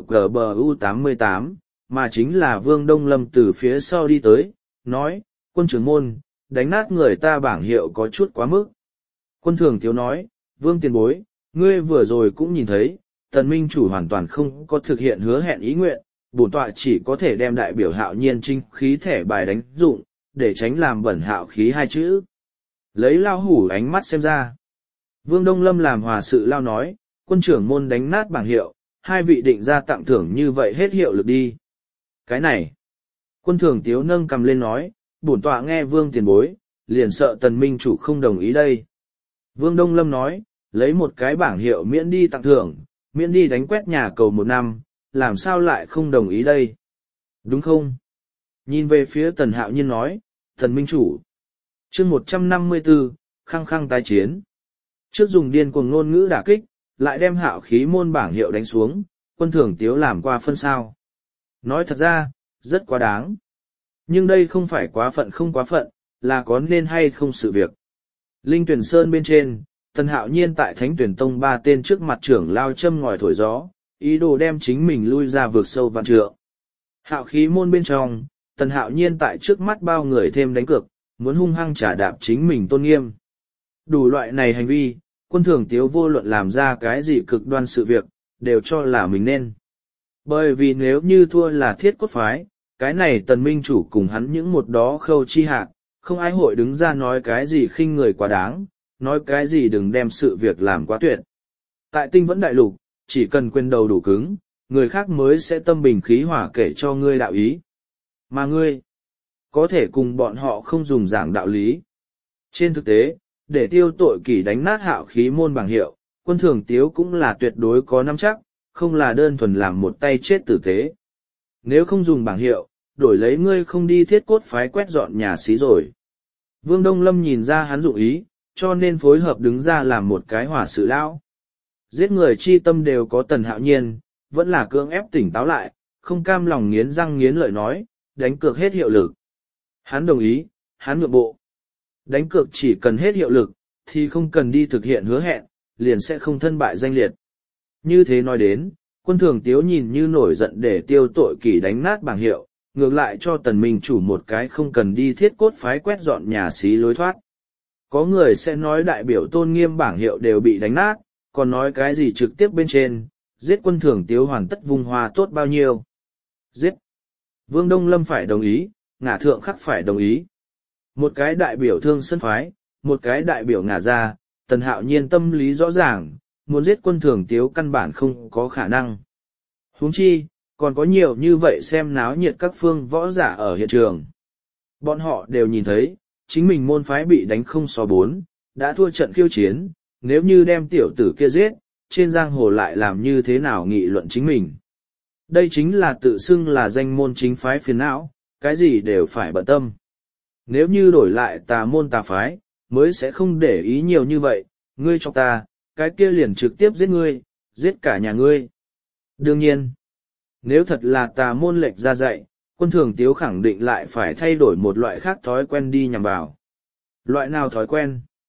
Speaker 1: GBU88, mà chính là Vương Đông Lâm từ phía sau đi tới, nói, Quân trưởng môn, đánh nát người ta bảng hiệu có chút quá mức. Quân Thường Tiếu nói, Vương tiền bối, ngươi vừa rồi cũng nhìn thấy, Tần Minh chủ hoàn toàn không có thực hiện hứa hẹn ý nguyện, bổn tọa chỉ có thể đem đại biểu Hạo Nhiên trinh khí thẻ bài đánh dụng, để tránh làm bẩn hạo khí hai chữ. Lấy lao hủ ánh mắt xem ra. Vương Đông Lâm làm hòa sự lao nói, quân trưởng môn đánh nát bảng hiệu, hai vị định ra tặng thưởng như vậy hết hiệu lực đi. Cái này, Quân Thường Tiếu nâng cầm lên nói, bổn tọa nghe Vương tiền bối, liền sợ Tần Minh chủ không đồng ý đây. Vương Đông Lâm nói, lấy một cái bảng hiệu miễn đi tặng thưởng, miễn đi đánh quét nhà cầu 1 năm, làm sao lại không đồng ý đây? Đúng không? Nhìn về phía Tần Hạo Nhiên nói, Tần Minh chủ. Chương 154, khăng khăng tái chiến. Trước dùng điên cuồng ngôn ngữ đả kích, lại đem Hạo Khí môn bảng hiệu đánh xuống, Quân Thường Tiếu làm qua phân sao. Nói thật ra, rất quá đáng. Nhưng đây không phải quá phận không quá phận, là có nên hay không sự việc. Linh Tuyển Sơn bên trên, Tần Hạo Nhiên tại Thánh Tuyển Tông 3 tên trước mặt trưởng lao châm ngòi thổi gió, ý đồ đem chính mình lui ra vượt sâu vạn trượng. Hạo Khí môn bên trong, Tần Hạo Nhiên tại trước mắt bao người thêm đánh cược, muốn hung hăng trả đạp chính mình tôn nghiêm. Đủ loại này hành vi, Quân Thường Tiếu vô luận làm ra cái gì cực đoan sự việc, đều cho là mình nên. Bởi vì nếu như thua là thiết cốt phái, cái này Tần Minh chủ cùng hắn những một đó khâu chi hạt, không ai hội đứng ra nói cái gì khinh người quá đáng, nói cái gì đừng đem sự việc làm quá tuyệt. Tại Tinh Vẫn Đại Lục, chỉ cần quyền đầu đủ cứng, người khác mới sẽ tâm bình khí hòa kể cho ngươi đạo ý. Mà ngươi, có thể cùng bọn họ không dùng giảng đạo lý. Trên thực tế, để tiêu tội kỷ đánh nát Hạo Khí môn bảng hiệu, Quân Thường Tiếu cũng là tuyệt đối có nắm chắc, không là đơn thuần làm một tay chết tử tế. Nếu không dùng bảng hiệu, đổi lấy ngươi không đi thiết cốt phái quét dọn nhà xí rồi. Vương Đông Lâm nhìn ra hắn dụng ý, cho nên phối hợp đứng ra làm một cái hỏa sự lão. Giết người chi tâm đều có Tần Hạo Nhiên, vẫn là cưỡng ép tỉnh táo lại, không cam lòng nghiến răng nghiến lợi nói, đánh cược hết hiệu lực. Hắn đồng ý, hắn nhượng bộ. Đánh cược chỉ cần hết hiệu lực, thì không cần đi thực hiện hứa hẹn, liền sẽ không thân bại danh liệt. Như thế nói đến, Quân Thường Tiếu nhìn như nổi giận để tiêu tội kỷ đánh nát bảng hiệu, ngược lại cho Tần Minh chủ một cái không cần đi thiết cốt phái quét dọn nhà xí lối thoát. Có người sẽ nói đại biểu tôn nghiêm bảng hiệu đều bị đánh nát, còn nói cái gì trực tiếp bên trên, giết Quân Thường Tiếu hoàn tất vung hoa tốt bao nhiêu. Giết. Vương Đông Lâm phải đồng ý, Ngả Thượng Khắc phải đồng ý. Một cái đại biểu Thương Sơn phái, một cái đại biểu Ngả gia, Tần Hạo Nhiên tâm lý rõ ràng, muốn giết Quân Thường Tiếu căn bản không có khả năng. Huống chi, còn có nhiều như vậy xem náo nhiệt các phương võ giả ở hiện trường. Bọn họ đều nhìn thấy, chính mình môn phái bị đánh 0-4, đã thua trận khiêu chiến, nếu như đem tiểu tử kia giết, trên giang hồ lại làm như thế nào nghị luận chính mình. Đây chính là tự xưng là danh môn chính phái phiền não, cái gì đều phải bận tâm. Nếu như đổi lại tà môn tà phái, mới sẽ không để ý nhiều như vậy, ngươi cho ta, cái kia liền trực tiếp giết ngươi, giết cả nhà ngươi. Đương nhiên, nếu thật là tà môn lệch ra dạy, Quân Thường Tiếu khẳng định lại phải thay đổi một loại khác thói quen đi nhằm vào. Loại nào thói quen?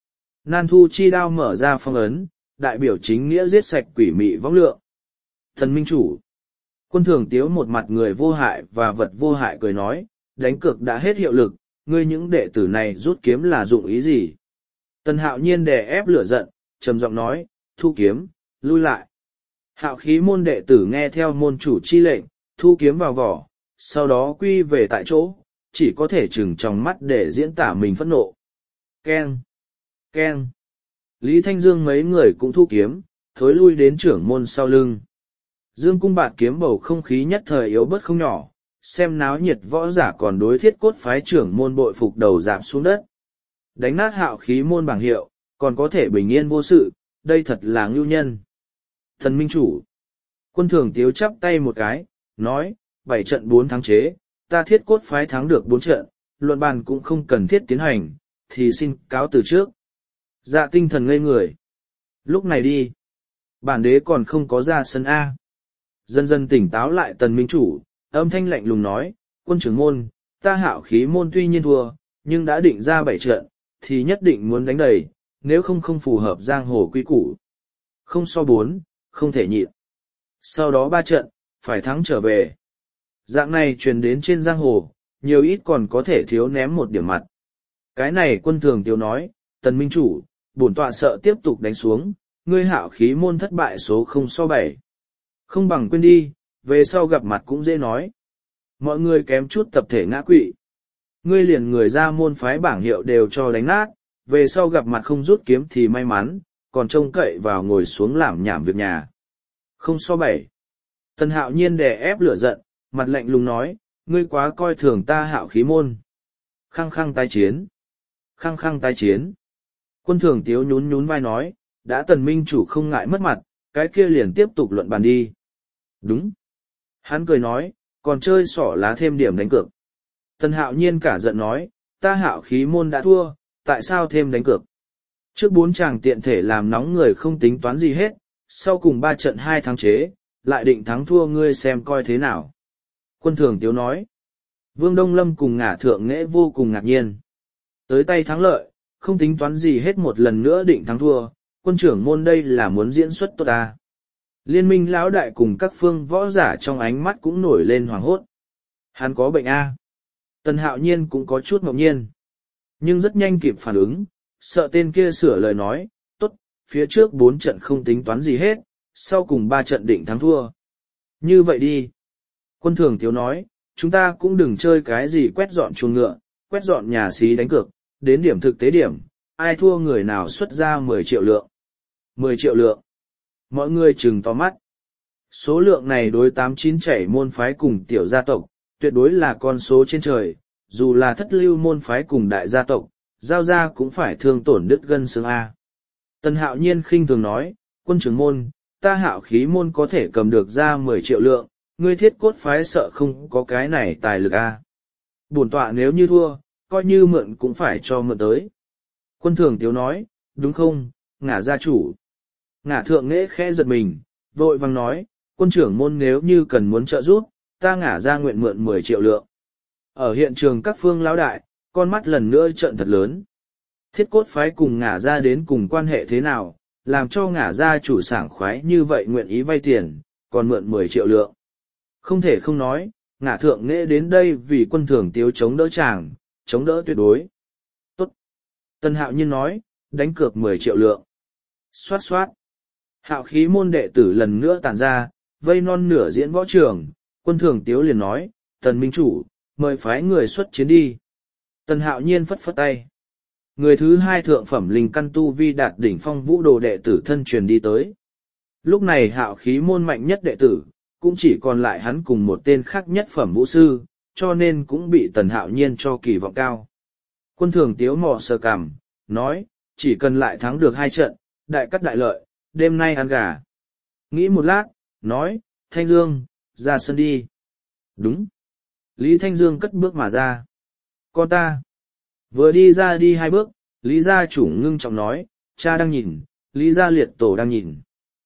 Speaker 1: Nan thu chi đao mở ra phong ấn, đại biểu chính nghĩa giết sạch quỷ mị võng lượng. Thần minh chủ. Quân thường tiếu một mặt người vô hại và vật vô hại cười nói, đánh cược đã hết hiệu lực, ngươi những đệ tử này rút kiếm là dụng ý gì? Tần Hạo Nhiên đè ép lửa giận, trầm giọng nói, thu kiếm, lui lại. Hạo khí môn đệ tử nghe theo môn chủ chi lệnh, thu kiếm vào vỏ, sau đó quy về tại chỗ, chỉ có thể chừng trong mắt để diễn tả mình phẫn nộ. Keng! Keng! Lý Thanh Dương mấy người cũng thu kiếm, thối lui đến trưởng môn sau lưng. Dương cung bạt kiếm bầu không khí nhất thời yếu bớt không nhỏ, xem náo nhiệt võ giả còn đối thiết cốt phái trưởng môn bội phục đầu dạp xuống đất. Đánh nát hạo khí môn bảng hiệu, còn có thể bình yên vô sự, đây thật là ngưu nhân. Thần minh chủ. Quân thường tiếu chắp tay một cái, nói, 7 trận 4 thắng chế, ta thiết cốt phái thắng được 4 trận, luận bàn cũng không cần thiết tiến hành, thì xin cáo từ trước. Dạ tinh thần ngây người. Lúc này đi. Bản đế còn không có ra sân A. Dần dần tỉnh táo lại tần minh chủ, âm thanh lạnh lùng nói, quân trưởng môn, ta hạo khí môn tuy nhiên thua, nhưng đã định ra 7 trận, thì nhất định muốn đánh đầy, nếu không phù hợp giang hồ quy củ. Không so 4, không thể nhịn. Sau đó 3 trận, phải thắng trở về. Dạng này truyền đến trên giang hồ, nhiều ít còn có thể thiếu ném một điểm mặt. Cái này quân thường tiếu nói, tần minh chủ, bổn tọa sợ tiếp tục đánh xuống, ngươi hạo khí môn thất bại số 0-7. Không bằng quên đi, về sau gặp mặt cũng dễ nói. Mọi người kém chút tập thể ngã quỵ. Ngươi liền người ra môn phái bảng hiệu đều cho đánh nát, về sau gặp mặt không rút kiếm thì may mắn, còn trông cậy vào ngồi xuống làm nhảm việc nhà. 0-7. Tần Hạo Nhiên đè ép lửa giận, mặt lạnh lùng nói, ngươi quá coi thường ta hạo khí môn. Khăng khăng tái chiến. Khăng khăng tái chiến. Quân thường tiếu nhún nhún vai nói, đã tần minh chủ không ngại mất mặt, cái kia liền tiếp tục luận bàn đi. Đúng. Hắn cười nói, còn chơi xỏ lá thêm điểm đánh cược. Tần Hạo Nhiên cả giận nói, ta hạo khí môn đã thua, tại sao thêm đánh cược? Trước 4 chàng tiện thể làm nóng người không tính toán gì hết, sau cùng 3 trận 2 thắng chế, lại định thắng thua ngươi xem coi thế nào. Quân thường tiếu nói, Vương Đông Lâm cùng Ngả Thượng Nghệ vô cùng ngạc nhiên. Tới tay thắng lợi, không tính toán gì hết một lần nữa định thắng thua, quân trưởng môn đây là muốn diễn xuất tốt ta. Liên minh lão đại cùng các phương võ giả trong ánh mắt cũng nổi lên hoảng hốt. Hắn có bệnh A. Tần Hạo Nhiên cũng có chút ngẫu nhiên. Nhưng rất nhanh kịp phản ứng, sợ tên kia sửa lời nói, tốt, phía trước 4 trận không tính toán gì hết, sau cùng 3 trận định thắng thua. Như vậy đi. Quân thường tiếu nói, chúng ta cũng đừng chơi cái gì quét dọn chuồng ngựa, quét dọn nhà xí đánh cược, đến điểm thực tế điểm, ai thua người nào xuất ra 10 triệu lượng. 10 triệu lượng. Mọi người trừng to mắt. Số lượng này đối 8-9 chảy môn phái cùng tiểu gia tộc, tuyệt đối là con số trên trời, dù là thất lưu môn phái cùng đại gia tộc, giao ra cũng phải thương tổn đứt gân xương A. Tần Hạo Nhiên khinh thường nói, quân trưởng môn, ta hạo khí môn có thể cầm được ra 10 triệu lượng, ngươi thiết cốt phái sợ không có cái này tài lực A. Bổn tọa nếu như thua, coi như mượn cũng phải cho mượn tới. Quân thường tiếu nói, đúng không, Ngả gia chủ. Ngả Thượng Nghệ khẽ giật mình, vội vàng nói, quân trưởng môn nếu như cần muốn trợ giúp, ta Ngả gia nguyện mượn 10 triệu lượng. Ở hiện trường các phương lão đại, con mắt lần nữa trợn thật lớn. Thiết cốt phái cùng Ngả gia đến cùng quan hệ thế nào, làm cho Ngả gia chủ sảng khoái như vậy nguyện ý vay tiền, còn mượn 10 triệu lượng. Không thể không nói, Ngả Thượng Nghệ đến đây vì quân thường tiếu chống đỡ chàng, chống đỡ tuyệt đối. Tốt. Tần Hạo Nhiên nói, đánh cược 10 triệu lượng. Xoát xoát. Hạo khí môn đệ tử lần nữa tản ra, vây non nửa diễn võ trường, quân thường tiếu liền nói, tần minh chủ, mời phái người xuất chiến đi. Tần Hạo Nhiên phất phất tay. Người thứ 2 thượng phẩm linh căn tu vi đạt đỉnh phong vũ đồ đệ tử thân truyền đi tới. Lúc này hạo khí môn mạnh nhất đệ tử, cũng chỉ còn lại hắn cùng một tên khác nhất phẩm vũ sư, cho nên cũng bị Tần Hạo Nhiên cho kỳ vọng cao. Quân thường tiếu mò sờ cằm, nói, chỉ cần lại thắng được 2 trận, đại cắt đại lợi, đêm nay ăn gà. Nghĩ một lát, nói, Thanh Dương, ra sân đi. Đúng. Lý Thanh Dương cất bước mà ra. Con ta. Vừa đi ra đi 2 bước, Lý gia chủ ngưng trọng nói, cha đang nhìn, Lý gia liệt tổ đang nhìn.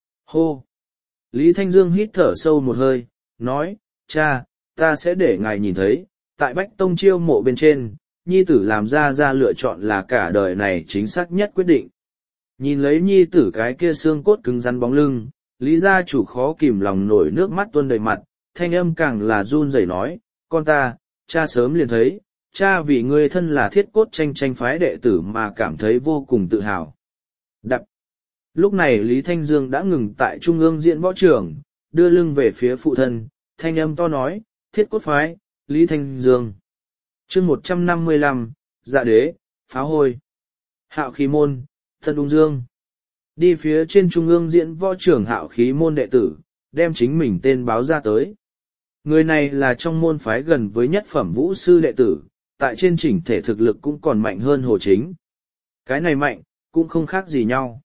Speaker 1: Hô. Lý Thanh Dương hít thở sâu một hơi, nói, cha, ta sẽ để ngài nhìn thấy, tại Bách Tông chiêu mộ bên trên, nhi tử làm ra lựa chọn là cả đời này chính xác nhất quyết định, Nhìn lấy nhi tử cái kia xương cốt cứng rắn bóng lưng, Lý gia chủ khó kìm lòng nổi nước mắt tuôn đầy mặt, thanh âm càng là run rẩy nói, con ta, cha sớm liền thấy, cha vì ngươi thân là thiết cốt tranh tranh phái đệ tử mà cảm thấy vô cùng tự hào. Đập. Lúc này Lý Thanh Dương đã ngừng tại trung ương diễn võ trường, đưa lưng về phía phụ thân, thanh âm to nói, thiết cốt phái, Lý Thanh Dương. chương 155, dạ đế, pháo hôi. Hạo khí môn, thân ung dương. Đi phía trên trung ương diễn võ trưởng hạo khí môn đệ tử, đem chính mình tên báo ra tới. Người này là trong môn phái gần với nhất phẩm vũ sư đệ tử, tại trên chỉnh thể thực lực cũng còn mạnh hơn Hồ Chính. Cái này mạnh, cũng không khác gì nhau.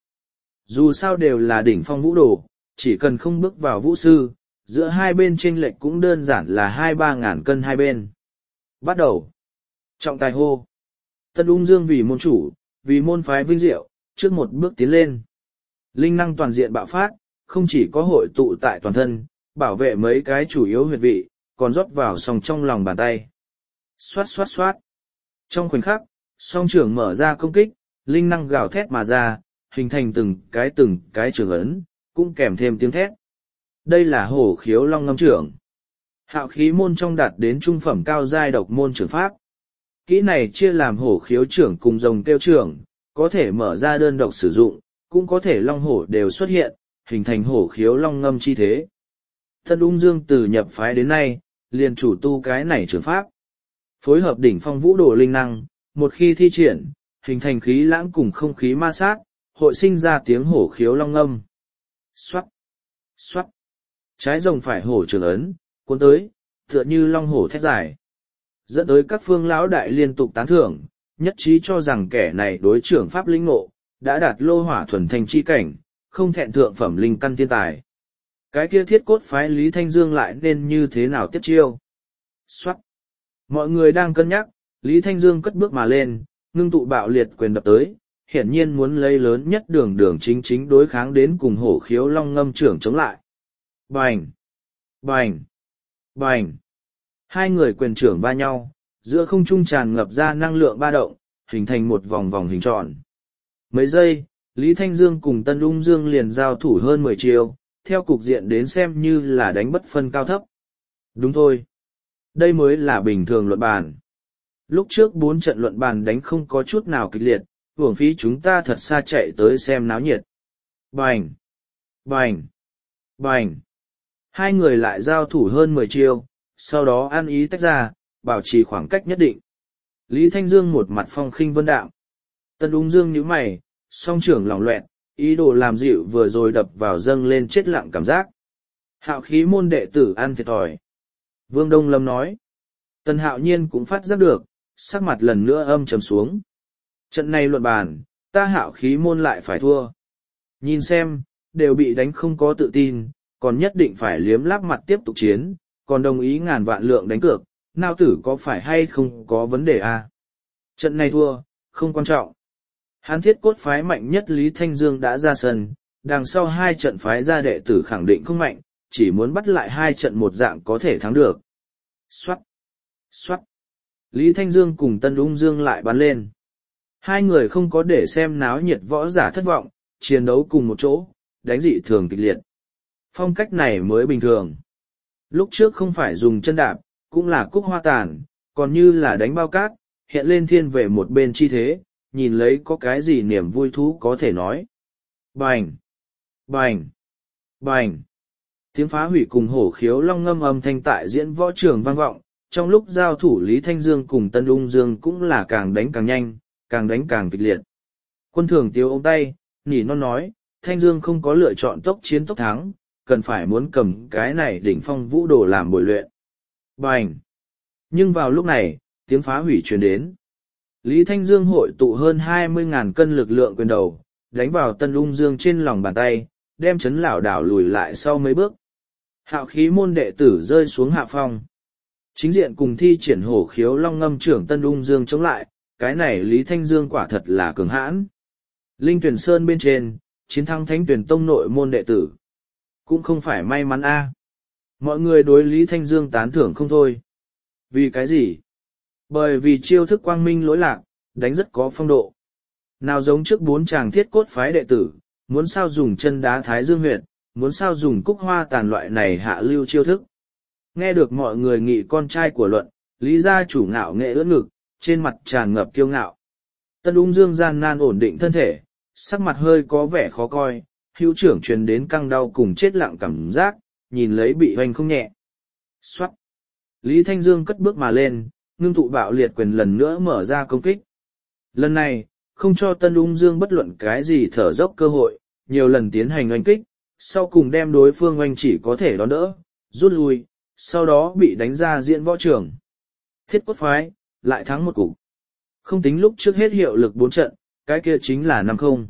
Speaker 1: Dù sao đều là đỉnh phong vũ đồ, chỉ cần không bước vào vũ sư, giữa hai bên chênh lệch cũng đơn giản là 2-3 ngàn cân hai bên. Bắt đầu. Trọng tài hô. Tân ung dương vì môn chủ, vì môn phái vinh diệu, trước một bước tiến lên. Linh năng toàn diện bạo phát, không chỉ có hội tụ tại toàn thân, bảo vệ mấy cái chủ yếu huyệt vị, còn rót vào sòng trong lòng bàn tay. Xoát xoát xoát. Trong khoảnh khắc, song trưởng mở ra công kích, linh năng gào thét mà ra, hình thành từng cái trường ấn, cũng kèm thêm tiếng thét. Đây là hổ khiếu long ngâm trưởng. Hạo khí môn trong đạt đến trung phẩm cao giai độc môn trưởng pháp. Kỹ này chia làm hổ khiếu trưởng cùng rồng tiêu trưởng, có thể mở ra đơn độc sử dụng, cũng có thể long hổ đều xuất hiện, hình thành hổ khiếu long ngâm chi thế. Thân ung dương từ nhập phái đến nay, liền chủ tu cái này trưởng pháp. Phối hợp đỉnh phong vũ đồ linh năng, một khi thi triển, hình thành khí lãng cùng không khí ma sát, hội sinh ra tiếng hổ khiếu long ngâm. Xoát, xoát, trái rồng phải hổ trường ấn, cuốn tới, tựa như long hổ thét dài. Dẫn tới các phương lão đại liên tục tán thưởng, nhất trí cho rằng kẻ này đối trưởng pháp linh ngộ, đã đạt lô hỏa thuần thành chi cảnh, không thẹn thượng phẩm linh căn thiên tài. Cái kia thiết cốt phái Lý Thanh Dương lại nên như thế nào tiếp chiêu? Xoát. Mọi người đang cân nhắc, Lý Thanh Dương cất bước mà lên, ngưng tụ bạo liệt quyền đập tới, hiển nhiên muốn lấy lớn nhất đường chính đối kháng đến cùng hổ khiếu long ngâm trưởng chống lại. Bành! Bành! Bành! Hai người quyền trưởng va nhau, giữa không trung tràn ngập ra năng lượng ba động, hình thành một vòng vòng hình tròn. Mấy giây, Lý Thanh Dương cùng Tân Ung Dương liền giao thủ hơn 10 chiêu, theo cục diện đến xem như là đánh bất phân cao thấp. Đúng thôi. Đây mới là bình thường luận bàn. Lúc trước 4 trận luận bàn đánh không có chút nào kịch liệt, uổng phí chúng ta thật xa chạy tới xem náo nhiệt. Bành! Bành! Bành! Hai người lại giao thủ hơn 10 chiêu, sau đó ăn ý tách ra, bảo trì khoảng cách nhất định. Lý Thanh Dương một mặt phong khinh vân đạm. Tân Ung Dương nhíu mày, song trưởng lỏng loẹt, ý đồ làm dịu vừa rồi đập vào dâng lên chết lặng cảm giác. Hạo khí môn đệ tử ăn thiệt thòi. Vương Đông Lâm nói. Tân Hạo Nhiên cũng phát giác được, sắc mặt lần nữa âm trầm xuống. Trận này luận bàn, ta Hạo khí môn lại phải thua. Nhìn xem, đều bị đánh không có tự tin, còn nhất định phải liếm láp mặt tiếp tục chiến, còn đồng ý ngàn vạn lượng đánh cược, nào tử có phải hay không có vấn đề à? Trận này thua, không quan trọng. Hán thiết cốt phái mạnh nhất Lý Thanh Dương đã ra sân, đằng sau 2 trận phái ra đệ tử khẳng định không mạnh, chỉ muốn bắt lại 2 trận một dạng có thể thắng được. Xoát! Xoát! Lý Thanh Dương cùng Tân Ung Dương lại bắn lên. Hai người không có để xem náo nhiệt võ giả thất vọng, chiến đấu cùng một chỗ, đánh dị thường kịch liệt. Phong cách này mới bình thường. Lúc trước không phải dùng chân đạp, cũng là cúc hoa tàn, còn như là đánh bao cát, hiện lên thiên về một bên chi thế, nhìn lấy có cái gì niềm vui thú có thể nói. Bành! Bành! Bành! Tiếng phá hủy cùng hổ khiếu long ngâm âm thanh tại diễn võ trường vang vọng, trong lúc giao thủ Lý Thanh Dương cùng Tân Ung Dương cũng là càng đánh càng nhanh, càng đánh càng kịch liệt. Quân thường tiêu ôm tay, nỉ non nói, Thanh Dương không có lựa chọn tốc chiến tốc thắng, cần phải muốn cầm cái này đỉnh phong vũ đồ làm bồi luyện. Bành! Nhưng vào lúc này, tiếng phá hủy truyền đến. Lý Thanh Dương hội tụ hơn 20.000 cân lực lượng quyền đầu, đánh vào Tân Ung Dương trên lòng bàn tay, đem chấn lảo đảo lùi lại sau mấy bước. Hạo khí môn đệ tử rơi xuống hạ phong. Chính diện cùng thi triển hổ khiếu long ngâm trưởng Tân Ung Dương chống lại, cái này Lý Thanh Dương quả thật là cường hãn. Linh Tuyển Sơn bên trên, chiến thắng Thánh Tuyển Tông nội môn đệ tử. Cũng không phải may mắn a. Mọi người đối Lý Thanh Dương tán thưởng không thôi. Vì cái gì? Bởi vì chiêu thức quang minh lỗi lạc, đánh rất có phong độ. Nào giống trước 4 chàng thiết cốt phái đệ tử, muốn sao dùng chân đá Thái Dương huyệt, muốn sao dùng cúc hoa tàn loại này hạ lưu chiêu thức. Nghe được mọi người nghị con trai của luận, Lý gia chủ ngạo nghệ ưỡn ngực, trên mặt tràn ngập kiêu ngạo. Tân Ung Dương gian nan ổn định thân thể, sắc mặt hơi có vẻ khó coi, hữu trưởng truyền đến căng đau cùng chết lặng cảm giác, nhìn lấy bị hoành không nhẹ. Xoát! Lý Thanh Dương cất bước mà lên, ngưng tụ bạo liệt quyền lần nữa mở ra công kích. Lần này, không cho Tân Ung Dương bất luận cái gì thở dốc cơ hội, nhiều lần tiến hành oanh kích, sau cùng đem đối phương oanh chỉ có thể đón đỡ, rút lui, sau đó bị đánh ra diễn võ trường. Thiết cốt phái, lại thắng một cục. Không tính lúc trước hết hiệu lực 4 trận, cái kia chính là 5-0.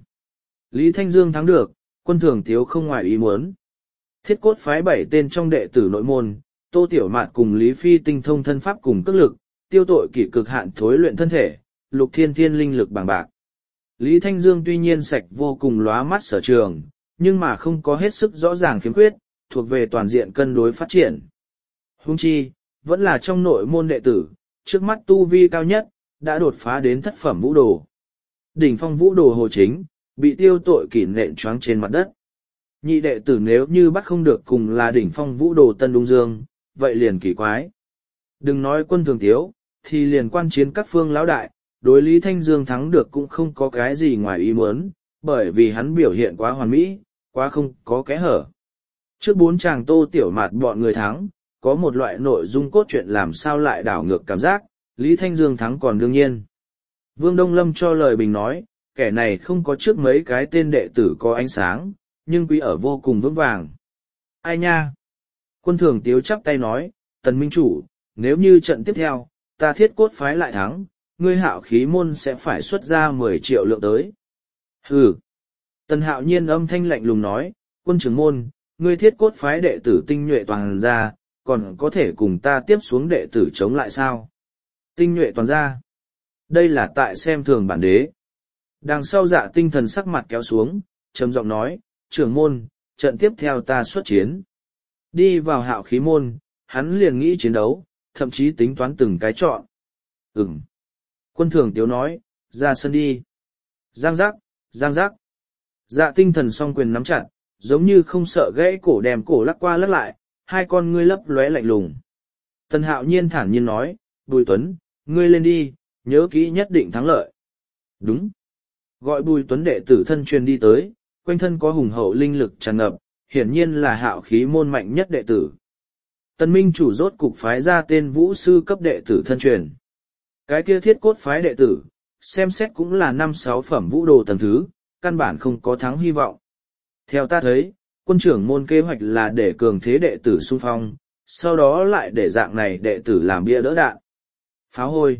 Speaker 1: Lý Thanh Dương thắng được, Quân Thường Tiếu không ngoài ý muốn. Thiết cốt phái 7 tên trong đệ tử nội môn, Tô Tiểu Mạt cùng Lý Phi tinh thông thân pháp cùng cước lực, Tiêu Tội Kỷ cực hạn thối luyện thân thể, Lục Thiên Thiên linh lực bằng bạc. Lý Thanh Dương tuy nhiên sạch vô cùng lóa mắt sở trường, nhưng mà không có hết sức rõ ràng khiếm khuyết, thuộc về toàn diện cân đối phát triển. Huống chi, vẫn là trong nội môn đệ tử, trước mắt tu vi cao nhất, đã đột phá đến thất phẩm vũ đồ. Đỉnh phong vũ đồ Hồ Chính, bị Tiêu Tội Kỷ nện choáng trên mặt đất. Nhị đệ tử nếu như bắt không được cùng là đỉnh phong vũ đồ Tân Ung Dương, vậy liền kỳ quái. Đừng nói Quân Thường Tiếu, thì liền quan chiến các phương lão đại, đối Lý Thanh Dương thắng được cũng không có cái gì ngoài ý muốn, bởi vì hắn biểu hiện quá hoàn mỹ, quá không có kẽ hở. Trước 4 chàng Tô Tiểu Mạt bọn người thắng, có một loại nội dung cốt truyện làm sao lại đảo ngược cảm giác, Lý Thanh Dương thắng còn đương nhiên. Vương Đông Lâm cho lời bình nói, kẻ này không có trước mấy cái tên đệ tử có ánh sáng, nhưng quý ở vô cùng vững vàng. Ai nha? Quân Thường Tiếu chắp tay nói, Tần Minh Chủ, nếu như trận tiếp theo, ta thiết cốt phái lại thắng, ngươi Hạo Khí môn sẽ phải xuất ra 10 triệu lượng tới. Hừ. Tần Hạo Nhiên âm thanh lạnh lùng nói, Quân trưởng môn, ngươi thiết cốt phái đệ tử tinh nhuệ toàn ra, còn có thể cùng ta tiếp xuống đệ tử chống lại sao? Tinh nhuệ toàn ra. Đây là tại xem thường bản đế. Đằng sau Dạ Tinh Thần sắc mặt kéo xuống, trầm giọng nói, trưởng môn, trận tiếp theo ta xuất chiến. Đi vào Hạo Khí môn, hắn liền nghĩ chiến đấu, thậm chí tính toán từng cái chọn. Quân Thường Tiếu nói, ra sân đi. Giang giác, giang giác. Dạ Tinh Thần song quyền nắm chặt, giống như không sợ gãy cổ đem cổ lắc qua lắc lại, hai con ngươi lấp lóe lạnh lùng. Tần Hạo Nhiên thản nhiên nói, Bùi Tuấn, ngươi lên đi, nhớ kỹ nhất định thắng lợi. Đúng. Gọi Bùi Tuấn đệ tử thân truyền đi tới, quanh thân có hùng hậu linh lực tràn ngập, hiển nhiên là Hạo Khí môn mạnh nhất đệ tử. Tần Minh Chủ rốt cục phái ra tên vũ sư cấp đệ tử thân truyền. Cái kia thiết cốt phái đệ tử, xem xét cũng là 5-6 phẩm vũ đồ tầng thứ, căn bản không có thắng hy vọng. Theo ta thấy, quân trưởng môn kế hoạch là để cường thế đệ tử xung phong, sau đó lại để dạng này đệ tử làm bia đỡ đạn. Pháo hôi.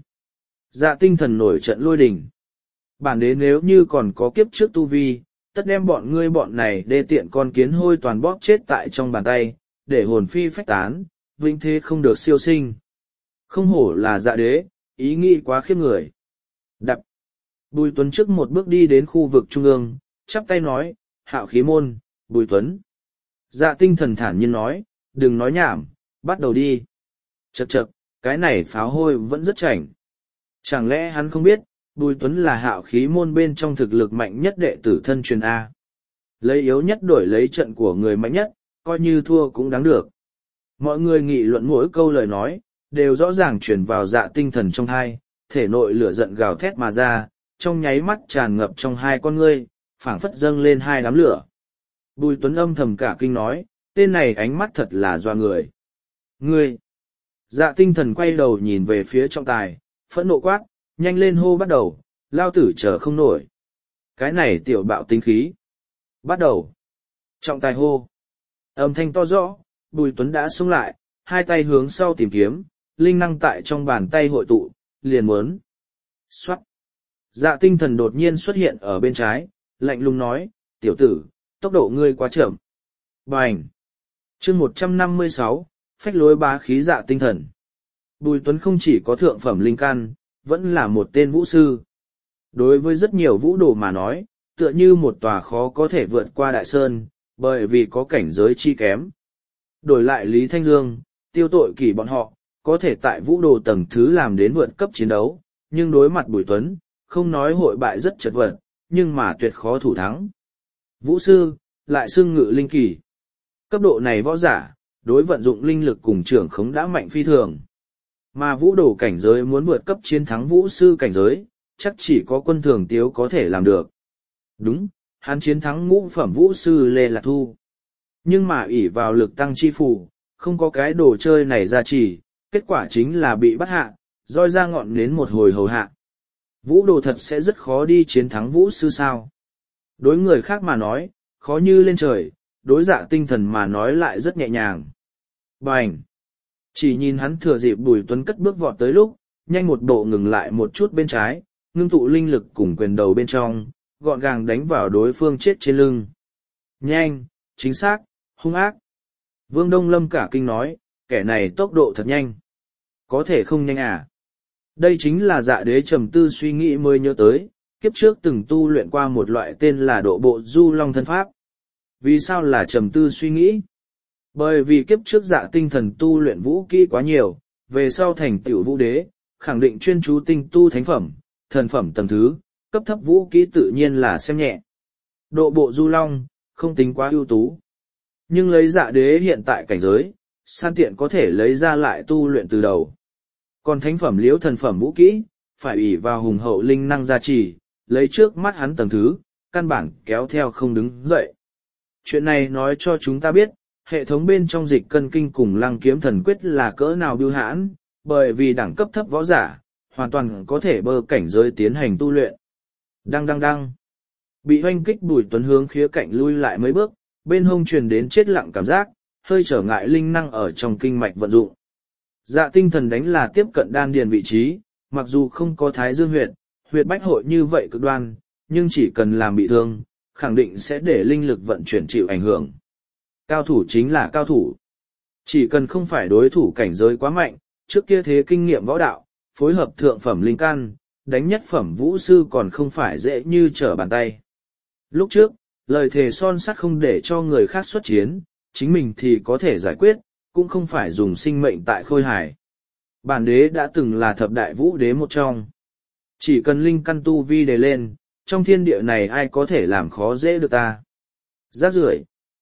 Speaker 1: Dạ Tinh Thần nổi trận lôi đình. Bản đế nếu như còn có kiếp trước tu vi, tất đem bọn ngươi bọn này đê tiện con kiến hôi toàn bóp chết tại trong bàn tay, để hồn phi phách tán, vĩnh thế không được siêu sinh. Không hổ là Dạ đế, ý nghĩ quá khiếp người. Đập. Bùi Tuấn trước một bước đi đến khu vực trung ương, chắp tay nói, Hạo Khí môn, Bùi Tuấn. Dạ Tinh Thần thản nhiên nói, đừng nói nhảm, bắt đầu đi. Chậc chậc, cái này pháo hôi vẫn rất chảnh. Chẳng lẽ hắn không biết, Bùi Tuấn là Hạo Khí môn bên trong thực lực mạnh nhất đệ tử thân truyền A. Lấy yếu nhất đổi lấy trận của người mạnh nhất, coi như thua cũng đáng được. Mọi người nghị luận mỗi câu lời nói, đều rõ ràng truyền vào Dạ Tinh Thần trong hai, thể nội lửa giận gào thét mà ra, trong nháy mắt tràn ngập trong hai con ngươi, phảng phất dâng lên hai đám lửa. Bùi Tuấn âm thầm cả kinh nói, tên này ánh mắt thật là doa người. Ngươi! Dạ Tinh Thần quay đầu nhìn về phía trọng tài, phẫn nộ quát, nhanh lên hô bắt đầu, lao tử chờ không nổi. Cái này tiểu bạo tính khí. Bắt đầu. Trọng tài hô. Âm thanh to rõ, Bùi Tuấn đã xông lại, hai tay hướng sau tìm kiếm, linh năng tại trong bàn tay hội tụ, liền muốn. Xoát. Dạ Tinh Thần đột nhiên xuất hiện ở bên trái, lạnh lùng nói, tiểu tử, tốc độ ngươi quá chậm. Bành. Chương 156, phách lối bá khí Dạ Tinh Thần. Bùi Tuấn không chỉ có thượng phẩm linh căn, vẫn là một tên vũ sư. Đối với rất nhiều vũ đồ mà nói, tựa như một tòa khó có thể vượt qua đại sơn, bởi vì có cảnh giới chi kém. Đổi lại Lý Thanh Dương, Tiêu Tội Kỷ bọn họ, có thể tại vũ đồ tầng thứ làm đến vượt cấp chiến đấu, nhưng đối mặt Bùi Tuấn, không nói hội bại rất chật vật, nhưng mà tuyệt khó thủ thắng. Vũ sư, lại xưng ngự linh kỳ. Cấp độ này võ giả, đối vận dụng linh lực cùng trưởng khống đã mạnh phi thường. Mà vũ đồ cảnh giới muốn vượt cấp chiến thắng vũ sư cảnh giới, chắc chỉ có Quân Thường Tiếu có thể làm được. Đúng, hắn chiến thắng ngũ phẩm vũ sư Lê Lạc Thu. Nhưng mà ỷ vào lực tăng chi phù, không có cái đồ chơi này ra chỉ, kết quả chính là bị bắt hạ, roi ra ngọn đến một hồi hầu hạ. Vũ đồ thật sẽ rất khó đi chiến thắng vũ sư sao. Đối người khác mà nói, khó như lên trời, đối Dạ Tinh Thần mà nói lại rất nhẹ nhàng. Bành! Chỉ nhìn hắn thừa dịp Bùi Tuấn cất bước vọt tới lúc, nhanh một bộ ngừng lại một chút bên trái, ngưng tụ linh lực cùng quyền đầu bên trong, gọn gàng đánh vào đối phương chết trên lưng. Nhanh, chính xác, hung ác. Vương Đông Lâm cả kinh nói, kẻ này tốc độ thật nhanh. Có thể không nhanh à? Đây chính là Dạ Đế trầm tư suy nghĩ mới nhớ tới, kiếp trước từng tu luyện qua một loại tên là độ bộ du long thân pháp. Vì sao là trầm tư suy nghĩ? Bởi vì kiếp trước Dạ Tinh Thần tu luyện vũ kỹ quá nhiều, về sau thành tựu vũ đế, khẳng định chuyên chú tinh tu thánh phẩm, thần phẩm tầng thứ, cấp thấp vũ kỹ tự nhiên là xem nhẹ. Độ bộ du long, không tính quá ưu tú. Nhưng lấy Dạ Đế hiện tại cảnh giới, san tiện có thể lấy ra lại tu luyện từ đầu. Còn thánh phẩm liễu thần phẩm vũ kỹ, phải ủy vào hùng hậu linh năng gia trì, lấy trước mắt hắn tầng thứ, căn bản kéo theo không đứng dậy. Chuyện này nói cho chúng ta biết, hệ thống bên trong dịch cân kinh cùng lăng kiếm thần quyết là cỡ nào bưu hãn, bởi vì đẳng cấp thấp võ giả, hoàn toàn có thể bơ cảnh giới tiến hành tu luyện. Đăng đăng đăng. Bị hoanh kích Bùi Tuấn hướng khía cạnh lui lại mấy bước, bên hông truyền đến chết lặng cảm giác, hơi trở ngại linh năng ở trong kinh mạch vận dụng. Dạ Tinh Thần đánh là tiếp cận đan điền vị trí, mặc dù không có thái dương huyệt bách hội như vậy cực đoan, nhưng chỉ cần làm bị thương, khẳng định sẽ để linh lực vận chuyển chịu ảnh hưởng. Cao thủ chính là cao thủ. Chỉ cần không phải đối thủ cảnh giới quá mạnh, trước kia thế kinh nghiệm võ đạo, phối hợp thượng phẩm linh căn, đánh nhất phẩm vũ sư còn không phải dễ như trở bàn tay. Lúc trước, lời thề son sắt không để cho người khác xuất chiến, chính mình thì có thể giải quyết, cũng không phải dùng sinh mệnh tại Khôi Hải. Bản đế đã từng là thập đại vũ đế một trong. Chỉ cần linh căn tu vi đề lên, trong thiên địa này ai có thể làm khó dễ được ta. Rác rưởi.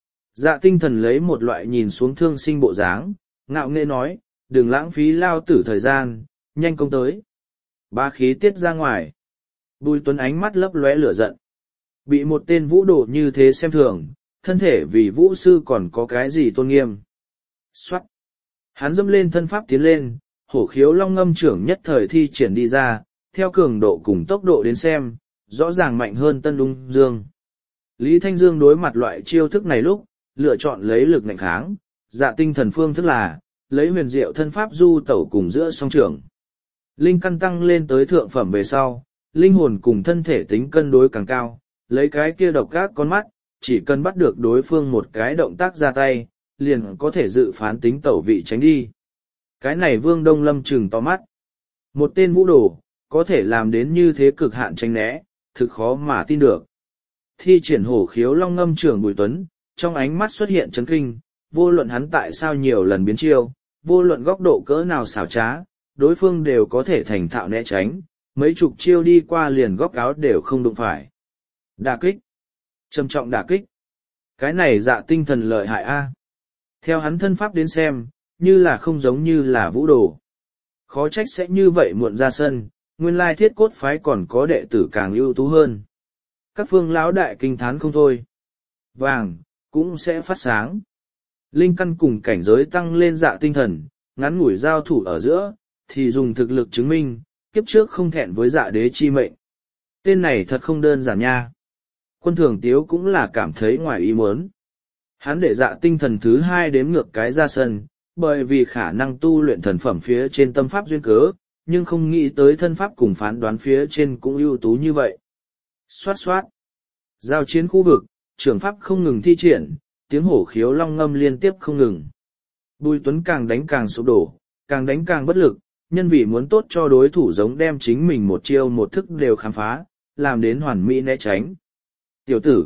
Speaker 1: Dạ Tinh Thần lấy một loại nhìn xuống thương sinh bộ dáng, ngạo nghễ nói, đừng lãng phí lao tử thời gian, nhanh công tới. Ba khí tiết ra ngoài. Bùi Tuấn ánh mắt lấp lóe lửa giận. Bị một tên vũ đồ như thế xem thường, thân thể vì vũ sư còn có cái gì tôn nghiêm. Xoát. Hắn dâm lên thân pháp tiến lên, hổ khiếu long ngâm trưởng nhất thời thi triển đi ra, theo cường độ cùng tốc độ đến xem, rõ ràng mạnh hơn Tân Ung Dương. Lý Thanh Dương đối mặt loại chiêu thức này lúc, lựa chọn lấy lực ngạnh kháng, Dạ Tinh Thần phương thức là, lấy huyền diệu thân pháp du tẩu cùng giữa song trưởng. Linh căn tăng lên tới thượng phẩm về sau, linh hồn cùng thân thể tính cân đối càng cao, lấy cái kia độc ác con mắt, chỉ cần bắt được đối phương một cái động tác ra tay, liền có thể dự phán tính tẩu vị tránh đi. Cái này Vương Đông Lâm trừng to mắt. Một tên vũ đồ, có thể làm đến như thế cực hạn tránh né, thực khó mà tin được. Thi triển hổ khiếu long ngâm trưởng Bùi Tuấn, trong ánh mắt xuất hiện chấn kinh, vô luận hắn tại sao nhiều lần biến chiêu, vô luận góc độ cỡ nào xảo trá, đối phương đều có thể thành thạo né tránh, mấy chục chiêu đi qua liền góc áo đều không đụng phải. Đả kích. Trầm trọng đả kích. Cái này Dạ Tinh Thần lợi hại a. Theo hắn thân pháp đến xem, như là không giống như là vũ đồ. Khó trách sẽ như vậy muộn ra sân, nguyên lai Thiết Cốt phái còn có đệ tử càng ưu tú hơn. Các phương lão đại kinh thán không thôi. Vàng, cũng sẽ phát sáng. Linh căn cùng cảnh giới tăng lên Dạ Tinh Thần, ngắn ngủi giao thủ ở giữa, thì dùng thực lực chứng minh, kiếp trước không thẹn với Dạ Đế chi mệnh. Tên này thật không đơn giản nha. Quân Thường Tiếu cũng là cảm thấy ngoài ý muốn. Hắn để Dạ Tinh Thần thứ hai đếm ngược cái ra sân, bởi vì khả năng tu luyện thần phẩm phía trên tâm pháp duyên cớ, nhưng không nghĩ tới thân pháp cùng phán đoán phía trên cũng ưu tú như vậy. Xoát xoát. Giao chiến khu vực, trưởng pháp không ngừng thi triển, tiếng hổ khiếu long ngâm liên tiếp không ngừng. Bùi Tuấn càng đánh càng sụp đổ, càng đánh càng bất lực, nhân vì muốn tốt cho đối thủ giống đem chính mình một chiêu một thức đều khám phá, làm đến hoàn mỹ né tránh. Tiểu tử.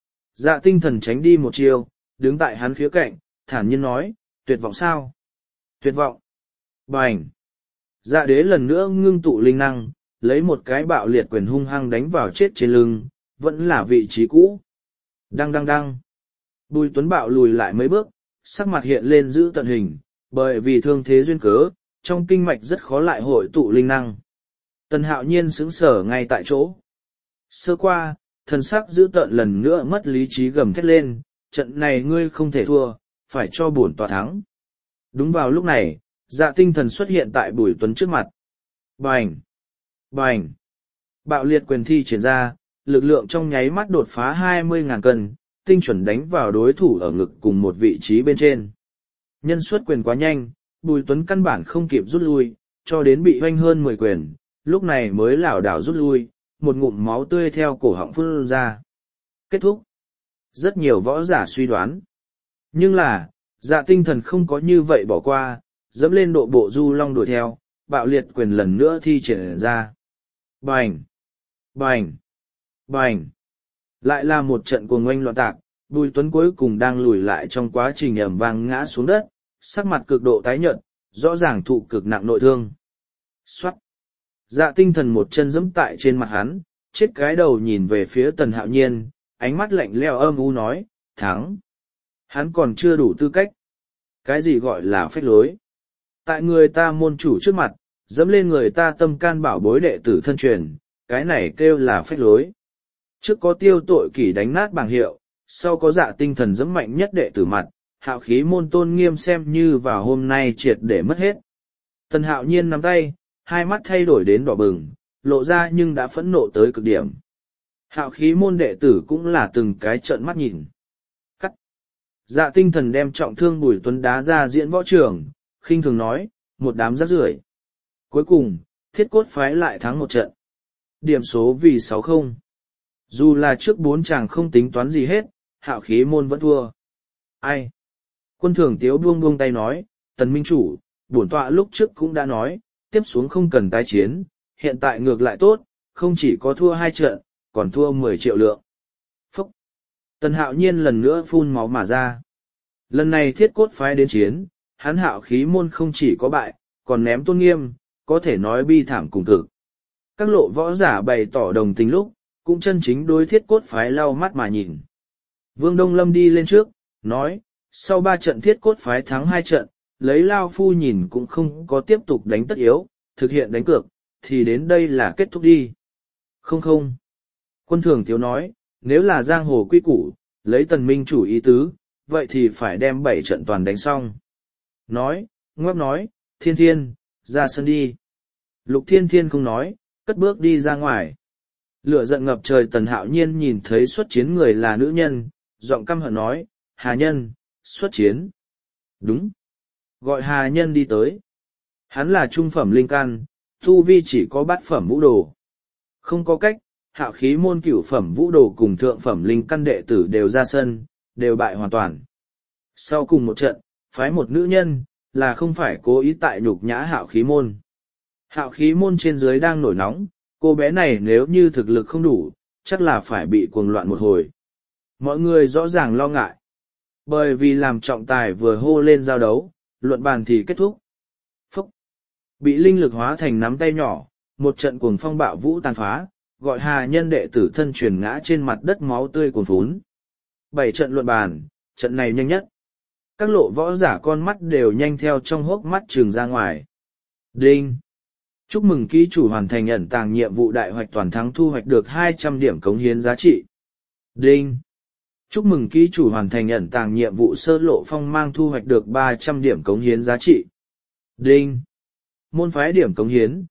Speaker 1: Dạ Tinh Thần tránh đi một chiêu, đứng tại hắn khía cạnh, thản nhiên nói, tuyệt vọng sao? Tuyệt vọng. Bành. Dạ Đế lần nữa ngưng tụ linh năng, lấy một cái bạo liệt quyền hung hăng đánh vào chết trên lưng, vẫn là vị trí cũ. Đăng đăng đăng. Bùi Tuấn Bạo lùi lại mấy bước, sắc mặt hiện lên giữ tận hình, bởi vì thương thế duyên cớ, trong kinh mạch rất khó lại hội tụ linh năng. Tần Hạo Nhiên sững sờ ngay tại chỗ. Sơ qua, thần sắc giữ tận lần nữa mất lý trí gầm thét lên, trận này ngươi không thể thua, phải cho bổn tòa thắng. Đúng vào lúc này, Dạ Tinh Thần xuất hiện tại Bùi Tuấn trước mặt. Bành! Bành! Bạo liệt quyền thi triển ra, lực lượng trong nháy mắt đột phá 20.000 cân, tinh chuẩn đánh vào đối thủ ở ngực cùng một vị trí bên trên. Nhân suất quyền quá nhanh, Bùi Tuấn căn bản không kịp rút lui, cho đến bị hoanh hơn 10 quyền, lúc này mới lảo đảo rút lui, một ngụm máu tươi theo cổ họng phun ra. Kết thúc. Rất nhiều võ giả suy đoán. Nhưng là, Dạ Tinh Thần không có như vậy bỏ qua, dẫm lên độ bộ du long đuổi theo, bạo liệt quyền lần nữa thi triển ra. Bành! Bành! Bành! Lại là một trận cuồng oanh loạn tạc, Bùi Tuấn cuối cùng đang lùi lại trong quá trình ầm vang ngã xuống đất, sắc mặt cực độ tái nhợt, rõ ràng thụ cực nặng nội thương. Xoát! Dạ Tinh Thần một chân giẫm tại trên mặt hắn, chết cái đầu nhìn về phía Tần Hạo Nhiên, ánh mắt lạnh lẽo âm u nói, thắng. Hắn còn chưa đủ tư cách. Cái gì gọi là phách lối? Tại người ta môn chủ trước mặt, dẫm lên người ta tâm can bảo bối đệ tử thân truyền, cái này kêu là phách lối. Trước có Tiêu Tội Kỷ đánh nát bảng hiệu, sau có Dạ Tinh Thần dẫm mạnh nhất đệ tử mặt, Hạo khí môn tôn nghiêm xem như vào hôm nay triệt để mất hết. Tần Hạo Nhiên nắm tay, hai mắt thay đổi đến đỏ bừng, lộ ra nhưng đã phẫn nộ tới cực điểm. Hạo khí môn đệ tử cũng là từng cái trợn mắt nhìn. Cắt. Dạ Tinh Thần đem trọng thương Bùi Tuấn đá ra diễn võ trường, khinh thường nói, một đám rác rưởi. Cuối cùng, Thiết Cốt phái lại thắng một trận. Điểm số vì 6-0. Dù là trước 4 chàng không tính toán gì hết, Hạo khí môn vẫn thua. Ai? Quân Thường Tiếu buông tay nói, Tần Minh Chủ, bổn tọa lúc trước cũng đã nói, tiếp xuống không cần tái chiến, hiện tại ngược lại tốt, không chỉ có thua 2 trận, còn thua 10 triệu lượng. Phúc! Tần Hạo Nhiên lần nữa phun máu mà ra. Lần này Thiết Cốt phái đến chiến, hắn Hạo khí môn không chỉ có bại, còn ném tôn nghiêm, có thể nói bi thảm cùng cực. Các lộ võ giả bày tỏ đồng tình lúc, cũng chân chính đối Thiết Cốt phái lau mắt mà nhìn. Vương Đông Lâm đi lên trước, nói, sau 3 trận Thiết Cốt phái thắng 2 trận, lấy Lao Phu nhìn cũng không có tiếp tục đánh tất yếu, thực hiện đánh cược, thì đến đây là kết thúc đi. Không. Quân Thường Tiếu nói, nếu là giang hồ quy củ, lấy Tần Minh Chủ ý tứ, vậy thì phải đem 7 trận toàn đánh xong. Nói, ngoắc nói, Thiên, ra sân đi. Lục Thiên không nói, cất bước đi ra ngoài. Lửa giận ngập trời Tần Hạo Nhiên nhìn thấy xuất chiến người là nữ nhân, giọng căm hận nói, Hà Nhân, xuất chiến. Đúng. Gọi Hà Nhân đi tới. Hắn là trung phẩm linh căn, tu vi chỉ có bát phẩm vũ đồ. Không có cách, Hạo khí môn cửu phẩm vũ đồ cùng thượng phẩm linh căn đệ tử đều ra sân, đều bại hoàn toàn. Sau cùng một trận, phái một nữ nhân, là không phải cố ý tại nhục nhã Hạo khí môn. Hạo khí môn trên dưới đang nổi nóng, cô bé này nếu như thực lực không đủ, chắc là phải bị cuồng loạn một hồi. Mọi người rõ ràng lo ngại. Bởi vì làm trọng tài vừa hô lên giao đấu, luận bàn thì kết thúc. Phúc! Bị linh lực hóa thành nắm tay nhỏ, một trận cuồng phong bạo vũ tàn phá, gọi Hà Nhân đệ tử thân truyền ngã trên mặt đất máu tươi cuồn phún. 7 trận luận bàn, trận này nhanh nhất. Các lộ võ giả con mắt đều nhanh theo trong hốc mắt trừng ra ngoài. Đinh! Chúc mừng ký chủ hoàn thành ẩn tàng nhiệm vụ đại hoạch toàn thắng thu hoạch được 200 điểm cống hiến giá trị. Đinh! Chúc mừng ký chủ hoàn thành ẩn tàng nhiệm vụ sơ lộ phong mang thu hoạch được 300 điểm cống hiến giá trị. Đinh! Môn phái điểm cống hiến,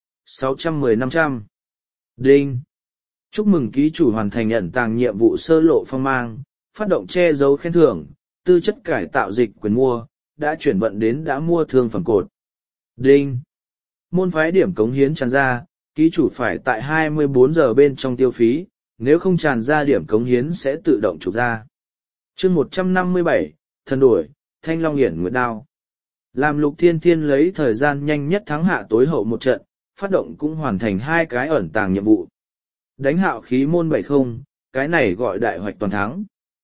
Speaker 1: 610-500. Đinh! Chúc mừng ký chủ hoàn thành ẩn tàng nhiệm vụ sơ lộ phong mang, phát động che giấu khen thưởng, tư chất cải tạo dịch quyền mua, đã chuyển vận đến đã mua thương phẩm cột. Đinh! Môn phái điểm cống hiến tràn ra, ký chủ phải tại 24 giờ bên trong tiêu phí, nếu không tràn ra điểm cống hiến sẽ tự động trục ra. Chương 157, thần đổi, Thanh Long Hiển Nguyệt Đao. Làm Lục Thiên lấy thời gian nhanh nhất thắng hạ tối hậu một trận, phát động cũng hoàn thành 2 cái ẩn tàng nhiệm vụ. Đánh Hạo khí môn 7-0, cái này gọi đại hoạch toàn thắng.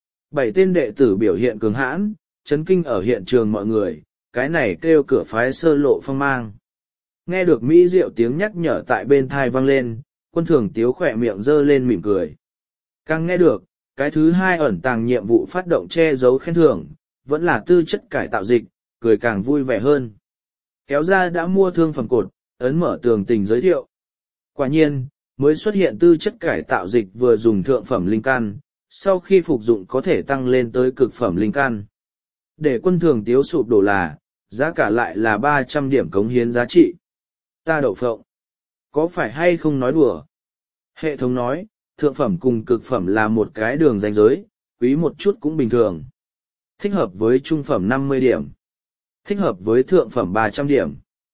Speaker 1: 7 tên đệ tử biểu hiện cường hãn, chấn kinh ở hiện trường mọi người, cái này kêu cửa phái sơ lộ phong mang. Nghe được mỹ diệu tiếng nhắc nhở tại bên thai vang lên, Quân Thường Tiếu khỏe miệng giơ lên mỉm cười. Càng nghe được, cái thứ hai ẩn tàng nhiệm vụ phát động che giấu khen thưởng, vẫn là tư chất cải tạo dịch, cười càng vui vẻ hơn. Kéo ra đã mua thương phẩm cột, ấn mở tường tình giới thiệu. Quả nhiên, mới xuất hiện tư chất cải tạo dịch vừa dùng thượng phẩm linh căn, sau khi phục dụng có thể tăng lên tới cực phẩm linh căn. Để Quân Thường Tiếu sụp đổ là, giá cả lại là 300 điểm cống hiến giá trị. Ta đậu phộng. Có phải hay không nói đùa? Hệ thống nói, thượng phẩm cùng cực phẩm là một cái đường ranh giới, quý một chút cũng bình thường. Thích hợp với trung phẩm 50 điểm. Thích hợp với thượng phẩm 300 điểm.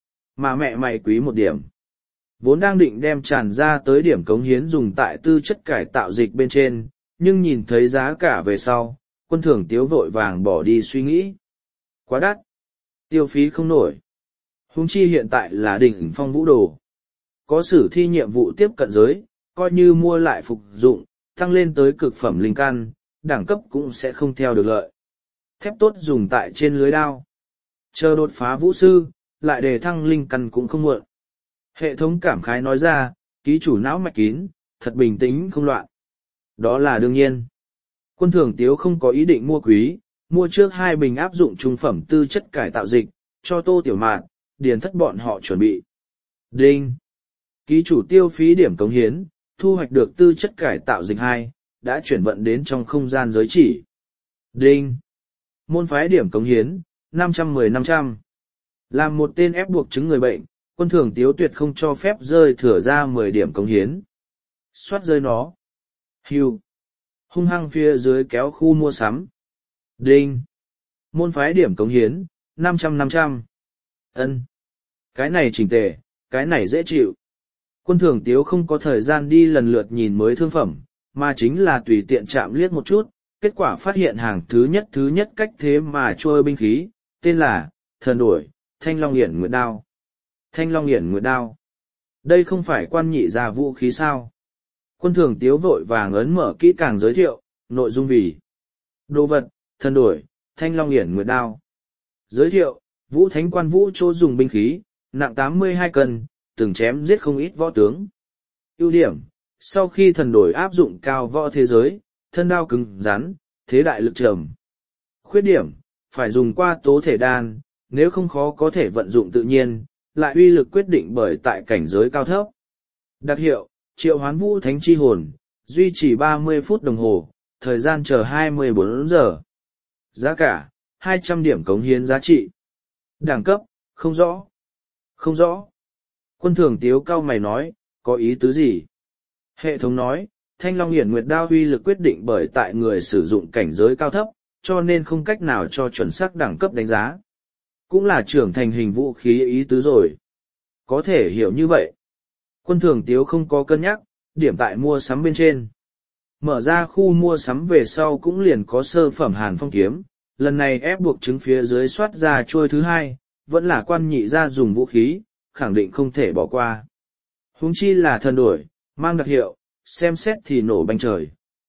Speaker 1: Mà mẹ mày quý 1 điểm. Vốn đang định đem tràn ra tới điểm cống hiến dùng tại tư chất cải tạo dịch bên trên, nhưng nhìn thấy giá cả về sau, Quân Thường Tiếu vội vàng bỏ đi suy nghĩ. Quá đắt. Tiêu phí không nổi. Huống chi hiện tại là đỉnh phong vũ đồ. Có sử thi nhiệm vụ tiếp cận giới, coi như mua lại phục dụng, tăng lên tới cực phẩm linh căn, đẳng cấp cũng sẽ không theo được lợi. Thép tốt dùng tại trên lưới đao. Chờ đột phá vũ sư, lại đề thăng linh căn cũng không muộn. Hệ thống cảm khái nói ra, ký chủ não mạch kín, thật bình tĩnh không loạn. Đó là đương nhiên. Quân Thường Tiếu không có ý định mua quý, mua trước 2 bình áp dụng trung phẩm tư chất cải tạo dịch, cho Tô Tiểu Mạn, Điền Thất bọn họ chuẩn bị. Đinh! Ký chủ tiêu phí điểm cống hiến, thu hoạch được tư chất cải tạo dịch 2, đã chuyển vận đến trong không gian giới chỉ. Đinh! Môn phái điểm cống hiến, 510-500. Làm một tên ép buộc chứng người bệnh, Quân Thường Tiếu tuyệt không cho phép rơi thừa ra 10 điểm cống hiến. Xoát rơi nó. Hưu. Hung hăng phía dưới kéo khu mua sắm. Đinh. Môn phái điểm cống hiến, 500-500. Ân. Cái này chỉnh tề, cái này dễ chịu. Quân Thường Tiếu không có thời gian đi lần lượt nhìn mới thương phẩm, mà chính là tùy tiện chạm liếc một chút, kết quả phát hiện hàng thứ nhất cách thế mà trôi binh khí, tên là, thần đổi, Thanh Long Hiển Nguyệt Đao. Thanh Long Hiển Nguyệt Đao. Đây không phải quan nhị ra vũ khí sao? Quân Thường Tiếu vội vàng ấn mở kỹ càng giới thiệu, nội dung vì đồ vật, thần đổi, Thanh Long Hiển Nguyệt Đao. Giới thiệu, Vũ Thánh Quan Vũ chỗ dùng binh khí, nặng 82 cân, từng chém giết không ít võ tướng. Ưu điểm, sau khi thần đổi áp dụng cao võ thế giới, thân đao cứng rắn, thế đại lực trầm. Khuyết điểm, phải dùng qua tố thể đan, nếu không khó có thể vận dụng tự nhiên, lại uy lực quyết định bởi tại cảnh giới cao thấp. Đặc hiệu, triệu hoán Vũ Thánh chi hồn, duy trì 30 phút đồng hồ, thời gian chờ 24 giờ. Giá cả, 200 điểm cống hiến giá trị. Đẳng cấp, không rõ. Không rõ. Quân Thường Tiếu cau mày nói, có ý tứ gì? Hệ thống nói, Thanh Long Hiển Nguyệt Đao uy lực quyết định bởi tại người sử dụng cảnh giới cao thấp, cho nên không cách nào cho chuẩn xác đẳng cấp đánh giá. Cũng là trưởng thành hình vũ khí ý tứ rồi. Có thể hiểu như vậy. Quân Thường Tiếu không có cân nhắc, điểm tại mua sắm bên trên. Mở ra khu mua sắm về sau cũng liền có sơ phẩm Hàn Phong kiếm, lần này ép buộc chứng phía dưới soát ra trôi thứ 2, vẫn là quan nhị ra dùng vũ khí, khẳng định không thể bỏ qua. Huống chi là thần đổi, mang đặc hiệu, xem xét thì nổ banh trời.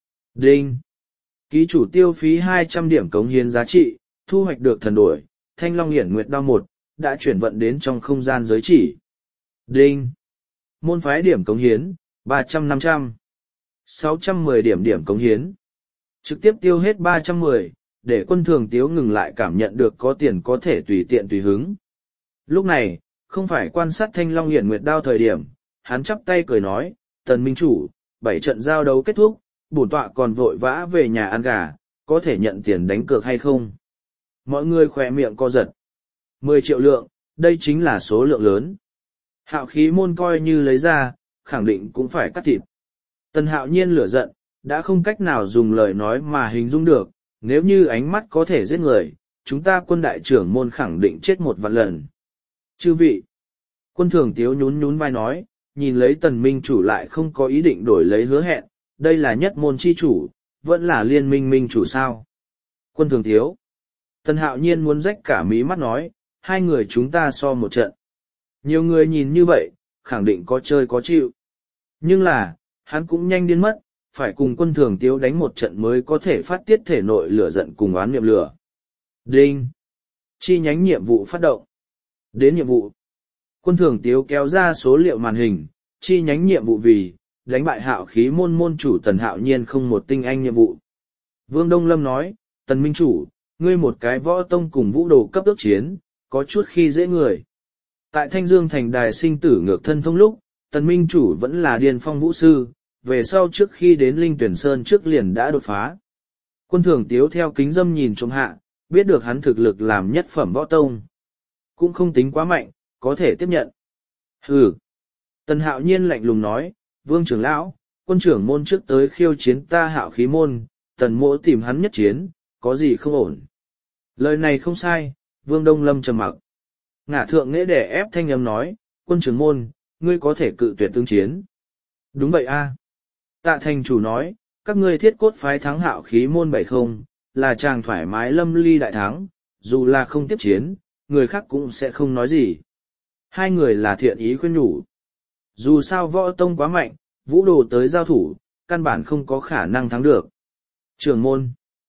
Speaker 1: Đinh! Ký chủ tiêu phí 200 điểm cống hiến giá trị, thu hoạch được thần đổi, Thanh Long Hiển Nguyệt Đao 1, đã chuyển vận đến trong không gian giới chỉ. Đinh! Môn phái điểm cống hiến, 300-500. 610 điểm cống hiến. Trực tiếp tiêu hết 310, để Quân Thường Tiếu ngừng lại cảm nhận được có tiền có thể tùy tiện tùy hứng. Lúc này, không phải quan sát Thanh Long Hiển Nguyệt Đao thời điểm, hắn chắp tay cười nói, Tần Minh Chủ, 7 trận giao đấu kết thúc, bổn tọa còn vội vã về nhà ăn gà, có thể nhận tiền đánh cược hay không? Mọi người khỏe miệng co giật. 10 triệu lượng, đây chính là số lượng lớn. Hạo khí môn coi như lấy ra, khẳng định cũng phải cắt thịt. Tần Hạo Nhiên lửa giận, đã không cách nào dùng lời nói mà hình dung được, nếu như ánh mắt có thể giết người, chúng ta quân đại trưởng môn khẳng định chết 1.000 lần. Chư vị, Quân Thường Tiếu nhún vai nói, nhìn lấy Tần Minh Chủ lại không có ý định đổi lấy hứa hẹn, đây là nhất môn chi chủ, vẫn là liên minh minh chủ sao. Quân Thường Tiếu, Tần Hạo Nhiên muốn rách cả mí mắt nói, 2 người chúng ta so một trận. Nhiều người nhìn như vậy, khẳng định có chơi có chịu. Nhưng là, hắn cũng nhanh điên mất, phải cùng Quân Thường Tiếu đánh một trận mới có thể phát tiết thể nội lửa giận cùng oán niệm lửa. Đinh! Chi nhánh nhiệm vụ phát động. Đến nhiệm vụ. Quân Thường Tiếu kéo ra số liệu màn hình, chi nhánh nhiệm vụ vì, đánh bại Hạo Khí môn môn chủ Tần Hạo Nhiên không một tinh anh nhiệm vụ. Vương Đông Lâm nói, Tần Minh Chủ, ngươi một cái võ tông cùng vũ đồ cấp ước chiến, có chút khi dễ người. Tại Thanh Dương thành đài sinh tử ngược thân thông lúc, Tần Minh Chủ vẫn là điên phong vũ sư, về sau trước khi đến Linh Tuyển Sơn trước liền đã đột phá. Quân Thường Tiếu theo kính dâm nhìn trộm hạ, biết được hắn thực lực làm nhất phẩm võ tông. Cũng không tính quá mạnh, có thể tiếp nhận. Hừ. Tần Hạo Nhiên lạnh lùng nói, Vương trưởng lão, quân trưởng môn trước tới khiêu chiến ta Hạo Khí môn, Tần mỗ tìm hắn nhất chiến, có gì không ổn. Lời này không sai, Vương Đông Lâm trầm mặc. Ngả thượng nghệ để ép thanh âm nói, quân trưởng môn, ngươi có thể cự tuyệt tương chiến. Đúng vậy a. Tạ thành chủ nói, các ngươi thiết cốt phái thắng Hạo Khí môn 7-0, là chàng thoải mái lâm ly đại thắng, dù là không tiếp chiến, người khác cũng sẽ không nói gì. Hai người là thiện ý khuyên nhủ. Dù sao võ tông quá mạnh, vũ đồ tới giao thủ, căn bản không có khả năng thắng được. Trưởng môn.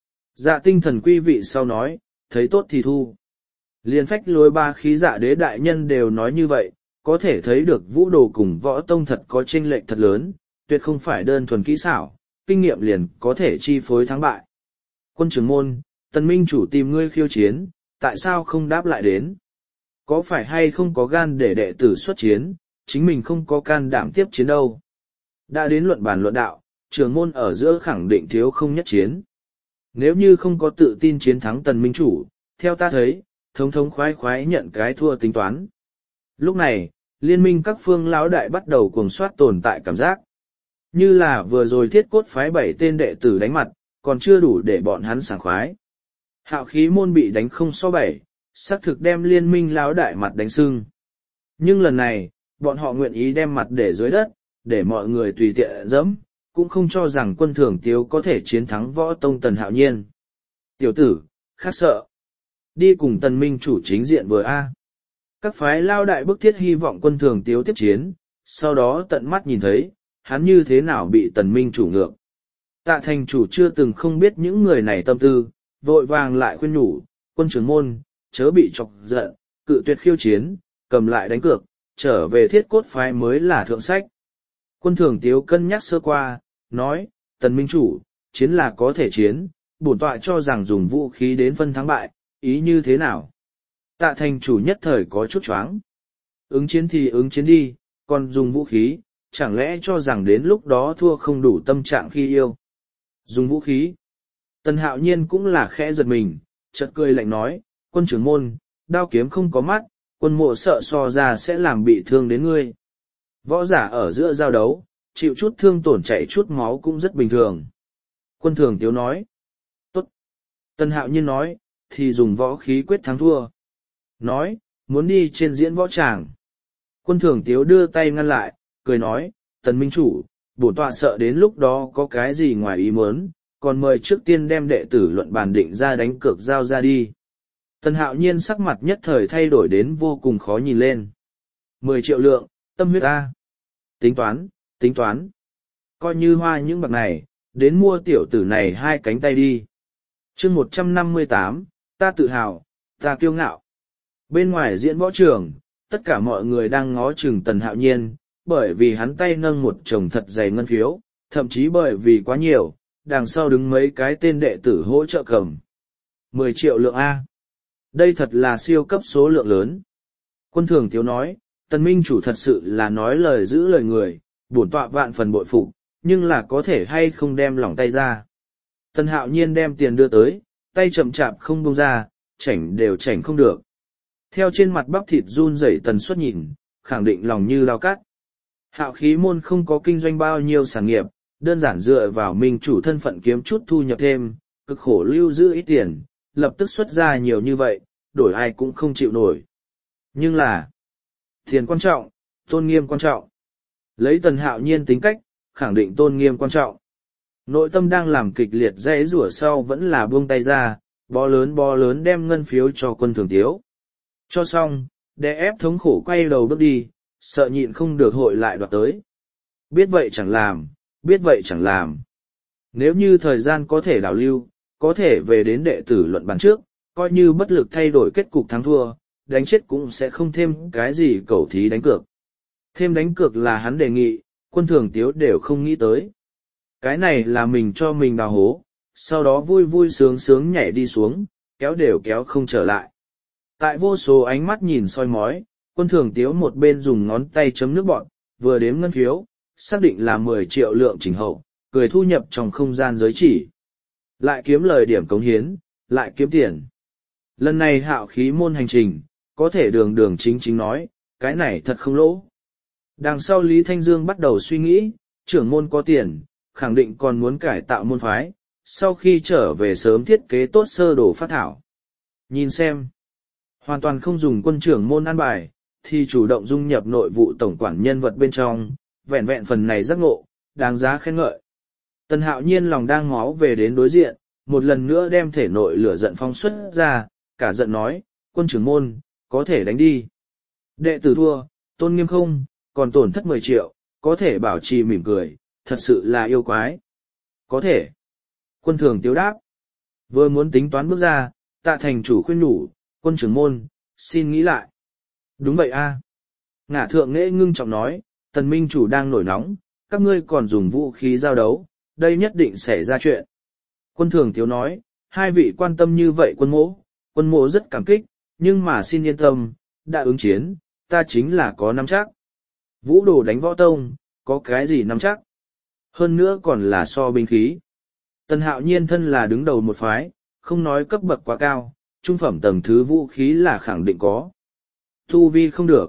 Speaker 1: Dạ tinh thần quý vị sau nói, thấy tốt thì thu. Liên phách lôi ba khí dạ đế đại nhân đều nói như vậy, có thể thấy được vũ đồ cùng võ tông thật có chênh lệch thật lớn, tuyệt không phải đơn thuần kỹ xảo, kinh nghiệm liền có thể chi phối thắng bại. Quân trưởng môn, Tần Minh Chủ tìm ngươi khiêu chiến, tại sao không đáp lại đến? Có phải hay không có gan để đệ tử xuất chiến, chính mình không có can đảm tiếp chiến đâu? Đã đến luận bàn luận đạo, trưởng môn ở giữa khẳng định thiếu không nhất chiến. Nếu như không có tự tin chiến thắng Tần Minh Chủ, theo ta thấy, thống thống khoái khoái nhận cái thua tính toán. Lúc này, liên minh các phương lão đại bắt đầu cuồng soát tồn tại cảm giác. Như là vừa rồi thiết cốt phái 7 tên đệ tử đánh mặt, còn chưa đủ để bọn hắn sảng khoái. Hạo Khí môn bị đánh không so 7, xác thực đem liên minh lão đại mặt đánh sưng. Nhưng lần này, bọn họ nguyện ý đem mặt để dưới đất, để mọi người tùy tiện dẫm, cũng không cho rằng Quân Thường Tiếu có thể chiến thắng võ tông Tần Hạo Nhiên. Tiểu tử, khác sợ. Đi cùng Tần Minh Chủ chính diện vừa A. Các phái lao đại bức thiết hy vọng Quân Thường Tiếu tiếp chiến, sau đó tận mắt nhìn thấy, hắn như thế nào bị Tần Minh Chủ ngược. Tạ thành chủ chưa từng không biết những người này tâm tư, vội vàng lại khuyên nhủ, quân trưởng môn, chớ bị chọc giận, cự tuyệt khiêu chiến, cầm lại đánh cược, trở về thiết cốt phái mới là thượng sách. Quân Thường Tiếu cân nhắc sơ qua, nói, Tần Minh Chủ, chiến là có thể chiến, bổn tọa cho rằng dùng vũ khí đến phân thắng bại, ý như thế nào? Tạ thành chủ nhất thời có chút choáng. Ứng chiến thì ứng chiến đi, còn dùng vũ khí, chẳng lẽ cho rằng đến lúc đó thua không đủ tâm trạng khi yêu? Dùng vũ khí. Tần Hạo Nhiên cũng là khẽ giật mình, chợt cười lạnh nói, quân trưởng môn, đao kiếm không có mắt, quân mộ sợ so ra sẽ làm bị thương đến ngươi. Võ giả ở giữa giao đấu, chịu chút thương tổn chảy chút máu cũng rất bình thường. Quân Thường Tiếu nói. Tốt. Tần Hạo Nhiên nói, thì dùng võ khí quyết thắng thua. Nói, muốn đi trên diễn võ tràng. Quân Thường Tiếu đưa tay ngăn lại, cười nói, Tần Minh Chủ, bổn tọa sợ đến lúc đó có cái gì ngoài ý muốn, còn mời trước tiên đem đệ tử luận bàn định ra đánh cược giao ra đi. Tần Hạo Nhiên sắc mặt nhất thời thay đổi đến vô cùng khó nhìn lên. 10 triệu lượng, tâm huyết A. Tính toán. Coi như hoa những bạc này, đến mua tiểu tử này 2 cánh tay đi. chương 158, ta tự hào, ta kiêu ngạo. Bên ngoài diễn võ trường, tất cả mọi người đang ngó chừng Tần Hạo Nhiên, bởi vì hắn tay nâng một chồng thật dày ngân phiếu, thậm chí bởi vì quá nhiều, đằng sau đứng mấy cái tên đệ tử hỗ trợ cầm. 10 triệu lượng A. Đây thật là siêu cấp số lượng lớn. Quân Thường Tiếu nói, Tần Minh Chủ thật sự là nói lời giữ lời người, bổn tọa vạn phần bội phục, nhưng là có thể hay không đem lỏng tay ra. Tần Hạo Nhiên đem tiền đưa tới, tay chậm chạp không buông ra, chảnh đều chảnh không được. Theo trên mặt bắp thịt run rẩy tần suất nhìn, khẳng định lòng như lao cắt. Hạo Khí môn không có kinh doanh bao nhiêu sản nghiệp, đơn giản dựa vào Minh Chủ thân phận kiếm chút thu nhập thêm, cực khổ lưu giữ ít tiền, lập tức xuất ra nhiều như vậy, đổi ai cũng không chịu nổi. Nhưng là, tiền quan trọng, tôn nghiêm quan trọng. Lấy Tần Hạo Nhiên tính cách, khẳng định tôn nghiêm quan trọng. Nội tâm đang làm kịch liệt dãy rủa sau vẫn là buông tay ra, bó lớn đem ngân phiếu cho Quân Thường Tiếu. Cho xong, đè ép thống khổ quay đầu bước đi, sợ nhịn không được hội lại đoạt tới. Biết vậy chẳng làm. Nếu như thời gian có thể đảo lưu, có thể về đến đệ tử luận bàn trước, coi như bất lực thay đổi kết cục thắng thua, đánh chết cũng sẽ không thêm cái gì cẩu thí đánh cược. Thêm đánh cược là hắn đề nghị, Quân Thường Tiếu đều không nghĩ tới. Cái này là mình cho mình đào hố, sau đó vui vui sướng sướng nhảy đi xuống, kéo đều kéo không trở lại. Tại vô số ánh mắt nhìn soi mói, Quân Thường Tiếu một bên dùng ngón tay chấm nước bọn, vừa đếm ngân phiếu, xác định là 10 triệu lượng chỉnh hậu, cười thu nhập trong không gian giới chỉ. Lại kiếm lời điểm cống hiến, lại kiếm tiền. Lần này Hạo Khí môn hành trình, có thể đường đường chính chính nói, cái này thật không lỗ. Đằng sau Lý Thanh Dương bắt đầu suy nghĩ, trưởng môn có tiền, khẳng định còn muốn cải tạo môn phái, sau khi trở về sớm thiết kế tốt sơ đồ phát thảo. Nhìn xem, hoàn toàn không dùng quân trưởng môn an bài, thì chủ động dung nhập nội vụ tổng quản nhân vật bên trong, vẹn vẹn phần này giác ngộ, đáng giá khen ngợi. Tần Hạo Nhiên lòng đang máu về đến đối diện, một lần nữa đem thể nội lửa giận phong xuất ra, cả giận nói, quân trưởng môn, có thể đánh đi. Đệ tử thua, tôn nghiêm không, còn tổn thất 10 triệu, có thể bảo trì mỉm cười, thật sự là yêu quái. Có thể. Quân Thường Tiếu đáp. Vừa muốn tính toán bước ra, Tạ thành chủ khuyên nhủ, quân trưởng môn, xin nghĩ lại. Đúng vậy a. Ngả thượng nghệ ngưng trọng nói, Tần minh chủ đang nổi nóng, các ngươi còn dùng vũ khí giao đấu, đây nhất định xảy ra chuyện. Quân Thường Tiếu nói, hai vị quan tâm như vậy quân mỗ rất cảm kích, nhưng mà xin yên tâm, đã ứng chiến, ta chính là có nắm chắc. Vũ đồ đánh võ tông, có cái gì nắm chắc? Hơn nữa còn là so binh khí. Tần Hạo Nhiên thân là đứng đầu một phái, không nói cấp bậc quá cao, trung phẩm tầng thứ vũ khí là khẳng định có. Tu vi không được.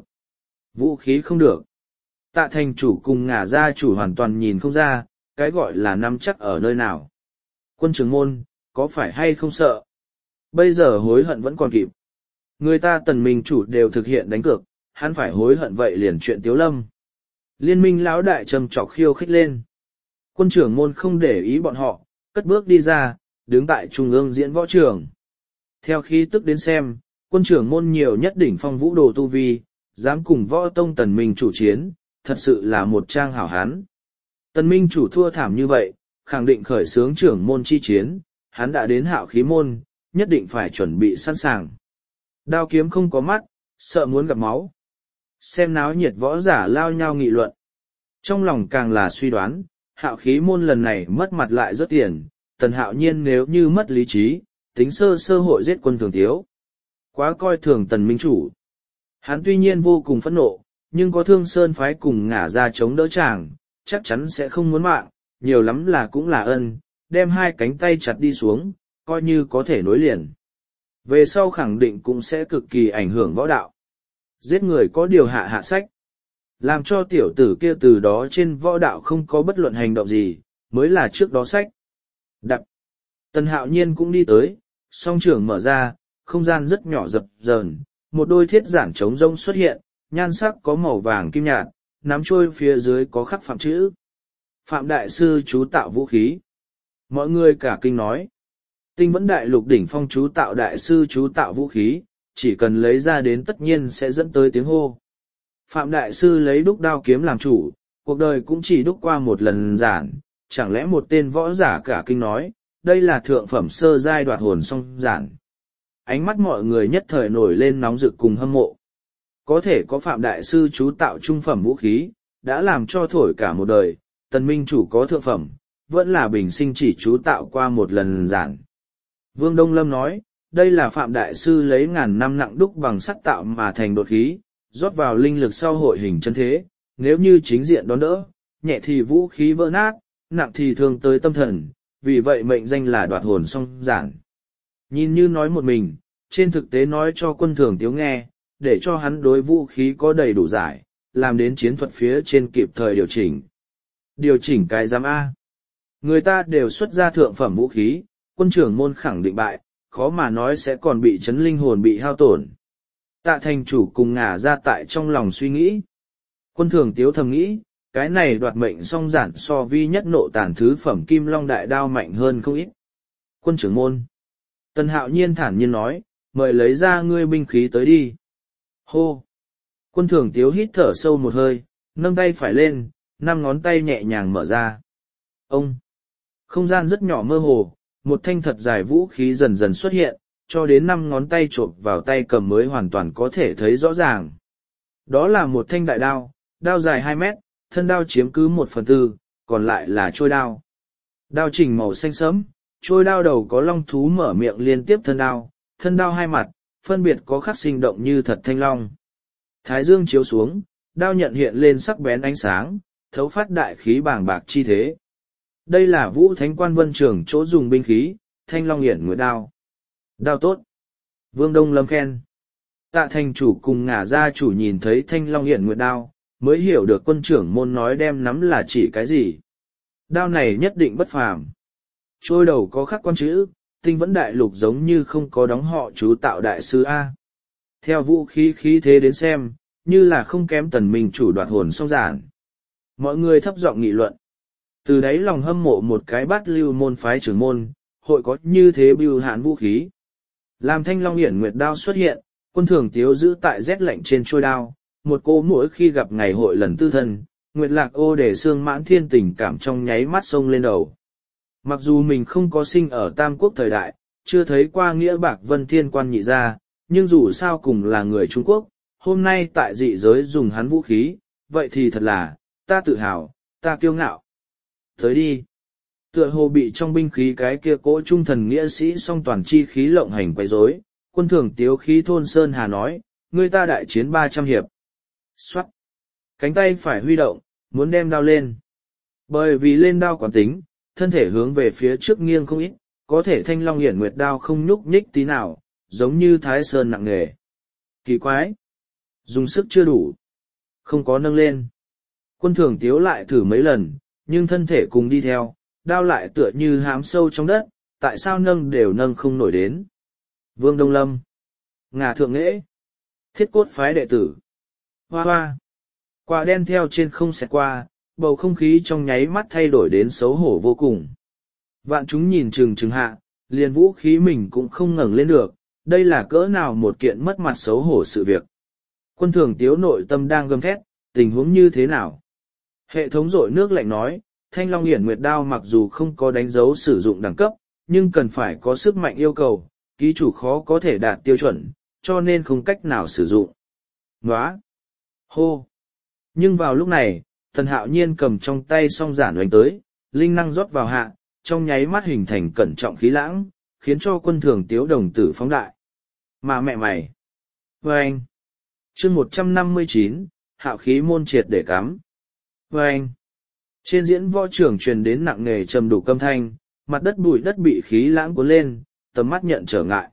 Speaker 1: Vũ khí không được. Tạ thành chủ cùng ngả gia chủ hoàn toàn nhìn không ra, cái gọi là nắm chắc ở nơi nào. Quân trưởng môn, có phải hay không sợ? Bây giờ hối hận vẫn còn kịp. Người ta Tần minh chủ đều thực hiện đánh cược, hắn phải hối hận vậy liền chuyện Tiếu Lâm. Liên minh lão đại trầm trọc khiêu khích lên. Quân trưởng môn không để ý bọn họ, cất bước đi ra, đứng tại trung ương diễn võ trường. Theo khi tức đến xem, quân trưởng môn nhiều nhất đỉnh phong vũ đồ tu vi, dám cùng võ tông Tần minh chủ chiến, thật sự là một trang hảo hán. Tần minh chủ thua thảm như vậy, khẳng định khởi xướng trưởng môn chi chiến, hắn đã đến Hạo Khí môn, nhất định phải chuẩn bị sẵn sàng. Đao kiếm không có mắt, sợ muốn gặp máu. Xem náo nhiệt võ giả lao nhau nghị luận. Trong lòng càng là suy đoán, Hạo Khí môn lần này mất mặt lại rất tiền, Tần Hạo Nhiên nếu như mất lý trí, tính sơ hội giết Quân Thường Tiếu. Quá coi thường Tần minh chủ. Hắn tuy nhiên vô cùng phẫn nộ, nhưng có Thương Sơn phái cùng ngả ra chống đỡ chàng, chắc chắn sẽ không muốn mạng, nhiều lắm là cũng là ân, đem hai cánh tay chặt đi xuống, coi như có thể nối liền. Về sau khẳng định cũng sẽ cực kỳ ảnh hưởng võ đạo. Giết người có điều hạ sách. Làm cho tiểu tử kia từ đó trên võ đạo không có bất luận hành động gì, mới là trước đó sách. Đập. Tần Hạo Nhiên cũng đi tới, song trưởng mở ra, không gian rất nhỏ dập dờn, một đôi thiết giản trống rông xuất hiện, nhan sắc có màu vàng kim nhạt, nắm trôi phía dưới có khắc phạm chữ. Phạm đại sư chú tạo vũ khí. Mọi người cả kinh nói. Tinh Vẫn Đại Lục đỉnh phong chú tạo đại sư chú tạo vũ khí, chỉ cần lấy ra đến tất nhiên sẽ dẫn tới tiếng hô. Phạm đại sư lấy đúc đao kiếm làm chủ, cuộc đời cũng chỉ đúc qua một lần giản, chẳng lẽ một tên võ giả cả kinh nói, đây là thượng phẩm sơ giai đoạt hồn song giản. Ánh mắt mọi người nhất thời nổi lên nóng rực cùng hâm mộ. Có thể có Phạm đại sư chú tạo trung phẩm vũ khí, đã làm cho thổi cả một đời, Tần minh chủ có thượng phẩm, vẫn là bình sinh chỉ chú tạo qua một lần giản. Vương Đông Lâm nói, đây là Phạm đại sư lấy ngàn năm nặng đúc bằng sắt tạo mà thành đột khí, rót vào linh lực sau hội hình chân thế, nếu như chính diện đón đỡ, nhẹ thì vũ khí vỡ nát, nặng thì thương tới tâm thần, vì vậy mệnh danh là đoạt hồn song giản. Nhìn như nói một mình, trên thực tế nói cho Quân Thường Tiếu nghe, để cho hắn đối vũ khí có đầy đủ giải, làm đến chiến thuật phía trên kịp thời điều chỉnh. Điều chỉnh cái giám A. Người ta đều xuất ra thượng phẩm vũ khí, quân trưởng môn khẳng định bại, khó mà nói sẽ còn bị chấn linh hồn bị hao tổn. Tạ thành chủ cùng ngả ra tại trong lòng suy nghĩ. Quân Thường Tiếu thầm nghĩ, cái này đoạt mệnh song giản so vi nhất nộ tàn thứ phẩm kim long đại đao mạnh hơn không ít. Quân trưởng môn. Tần Hạo Nhiên thản nhiên nói, mời lấy ra ngươi binh khí tới đi. Hô. Quân Thường Tiếu hít thở sâu một hơi, nâng tay phải lên, 5 ngón tay nhẹ nhàng mở ra. Ông. Không gian rất nhỏ mơ hồ, một thanh thật dài vũ khí dần dần xuất hiện, cho đến 5 ngón tay chộp vào tay cầm mới hoàn toàn có thể thấy rõ ràng. Đó là một thanh đại đao, đao dài 2 mét, thân đao chiếm cứ 1/4, còn lại là trôi đao. Đao trình màu xanh sẫm, trôi đao đầu có long thú mở miệng liên tiếp thân đao hai mặt, phân biệt có khắc sinh động như thật thanh long. Thái dương chiếu xuống, đao nhận hiện lên sắc bén ánh sáng, thấu phát đại khí bàng bạc chi thế. Đây là Vũ Thánh Quan Vân Trường chỗ dùng binh khí, Thanh Long Hiển Nguyệt đao. Đao tốt. Vương Đông Lâm khen. Tạ thành chủ cùng Ngả gia chủ nhìn thấy Thanh Long Hiển Nguyệt đao, mới hiểu được quân trưởng môn nói đem nắm là chỉ cái gì. Đao này nhất định bất phàm. Trôi đầu có khắc con chữ, Tinh Vẫn Đại Lục giống như không có đóng họ chú Tạo đại sư A. Theo vũ khí khí thế đến xem, như là không kém Tần Minh chủ đoạt hồn song giản. Mọi người thấp giọng nghị luận. Từ đấy lòng hâm mộ một cái bát lưu môn phái trưởng môn, hội có như thế bưu hạn vũ khí. Làm Thanh Long Hiển Nguyệt đao xuất hiện, Quân Thường Tiếu giữ tại rét lạnh trên trôi đao, một cô mỗi khi gặp ngày hội lần tư thân, Nguyệt Lạc Ô để xương mãn thiên tình cảm trong nháy mắt sông lên đầu. Mặc dù mình không có sinh ở Tam Quốc thời đại, chưa thấy qua nghĩa bạc Vân Thiên Quan nhị ra, nhưng dù sao cùng là người Trung Quốc, hôm nay tại dị giới dùng hắn vũ khí, vậy thì thật là, ta tự hào, ta kiêu ngạo. Tới đi. Tựa hồ bị trong binh khí cái kia cỗ trung thần nghĩa sĩ song toàn chi khí lộng hành quấy rối, Quân Thường Tiếu khí thôn Sơn Hà nói, người ta đại chiến 300 hiệp. Xoát. Cánh tay phải huy động, muốn đem đao lên. Bởi vì lên đao quán tính, thân thể hướng về phía trước nghiêng không ít, có thể Thanh Long Hiển Nguyệt đao không nhúc nhích tí nào, giống như Thái Sơn nặng nề. Kỳ quái. Dùng sức chưa đủ. Không có nâng lên. Quân Thường Tiếu lại thử mấy lần, nhưng thân thể cùng đi theo, đao lại tựa như hám sâu trong đất, tại sao nâng đều nâng không nổi đến. Vương Đông Lâm. Ngà Thượng Nghệ. Thiết Cốt phái đệ tử. Hoa hoa. Quả đen theo trên không xẹt qua, bầu không khí trong nháy mắt thay đổi đến xấu hổ vô cùng. Vạn chúng nhìn chừng hạ, liền vũ khí mình cũng không ngẩng lên được, đây là cỡ nào một kiện mất mặt xấu hổ sự việc. Quân Thường Tiếu nội tâm đang gầm thét, tình huống như thế nào? Hệ thống rội nước lạnh nói, Thanh Long Hiển Nguyệt đao mặc dù không có đánh dấu sử dụng đẳng cấp, nhưng cần phải có sức mạnh yêu cầu, ký chủ khó có thể đạt tiêu chuẩn, cho nên không cách nào sử dụng. Nóa! Hô! Nhưng vào lúc này, Tần Hạo Nhiên cầm trong tay song giản oanh tới, linh năng rót vào hạ, trong nháy mắt hình thành cẩn trọng khí lãng, khiến cho Quân Thường Tiếu đồng tử phóng đại. Mà mẹ mày! Vâng! Chương 159, Hạo khí môn triệt để cắm. Vâng! Trên diễn võ trường truyền đến nặng nề trầm đủ âm thanh, mặt đất bụi đất bị khí lãng cuốn lên, tầm mắt nhận trở ngại.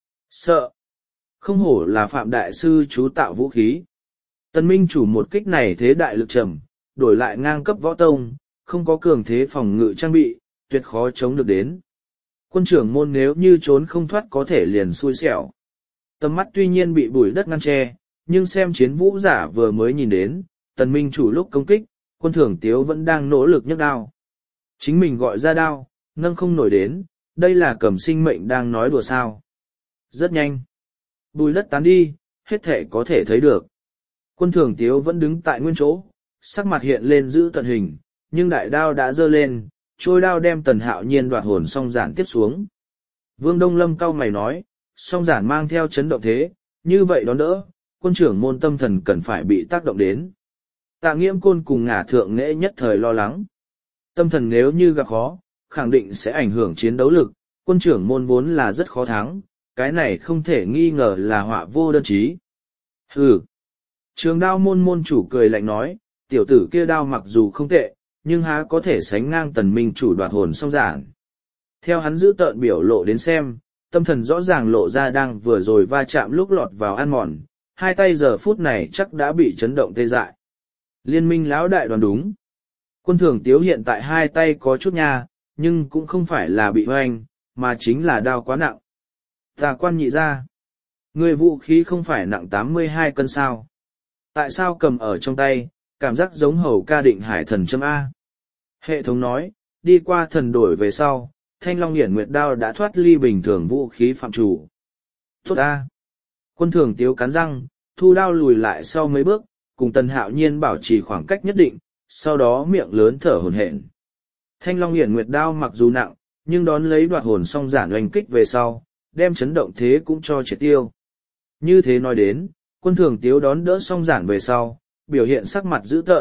Speaker 1: Sợ! Không hổ là Phạm Đại Sư chú tạo vũ khí. Tần Minh chủ một kích này thế đại lực trầm, đổi lại ngang cấp võ tông, không có cường thế phòng ngự trang bị, tuyệt khó chống được đến. Quân trưởng môn nếu như trốn không thoát có thể liền xui xẻo. Tầm mắt tuy nhiên bị bụi đất ngăn che, nhưng xem chiến vũ giả vừa mới nhìn đến, Tần Minh chủ lúc công kích, Quân Thường Tiếu vẫn đang nỗ lực nhấc đao. Chính mình gọi ra đao, nâng không nổi đến, đây là cầm sinh mệnh đang nói đùa sao. Rất nhanh. Bùi đất tán đi, hết thể có thể thấy được. Quân Thường Tiếu vẫn đứng tại nguyên chỗ, sắc mặt hiện lên giữ tận hình, nhưng đại đao đã giơ lên, trôi đao đem Tần Hạo Nhiên đoạt hồn song giản tiếp xuống. Vương Đông Lâm cau mày nói, song giản mang theo chấn động thế, như vậy đón đỡ, quân trưởng môn tâm thần cần phải bị tác động đến. Tạ Nghiễm Côn cùng Ngả Thượng Nghệ nhất thời lo lắng. Tâm thần nếu như gặp khó, khẳng định sẽ ảnh hưởng chiến đấu lực, quân trưởng môn vốn là rất khó thắng, cái này không thể nghi ngờ là họa vô đơn chí. Hừ. Trường đao môn chủ cười lạnh nói, tiểu tử kia đao mặc dù không tệ, nhưng há có thể sánh ngang Tần Minh chủ đoạt hồn song giản. Theo hắn giữ tợn biểu lộ đến xem, tâm thần rõ ràng lộ ra đang vừa rồi va chạm lúc lọt vào ăn mòn, hai tay giờ phút này chắc đã bị chấn động tê dại. Liên minh lão đại đoán đúng. Quân Thường Tiếu hiện tại hai tay có chút nha, nhưng cũng không phải là bị hoành, mà chính là đao quá nặng. Tà Quan nhị ra. Người vũ khí không phải nặng 82 cân sao. Tại sao cầm ở trong tay, cảm giác giống hầu ca định hải thần châm A. Hệ thống nói, đi qua thần đổi về sau, Thanh Long Hiển Nguyệt đao đã thoát ly bình thường vũ khí phạm chủ. Tốt A. Quân Thường Tiếu cắn răng, thu đao lùi lại sau mấy bước, cùng Tần Hạo Nhiên bảo trì khoảng cách nhất định, sau đó miệng lớn thở hổn hển. Thanh Long Hiển Nguyệt đao mặc dù nặng, nhưng đón lấy đoạt hồn song giản oanh kích về sau, đem chấn động thế cũng cho triệt tiêu. Như thế nói đến, Quân Thường Tiếu đón đỡ song giản về sau, biểu hiện sắc mặt dữ tợn,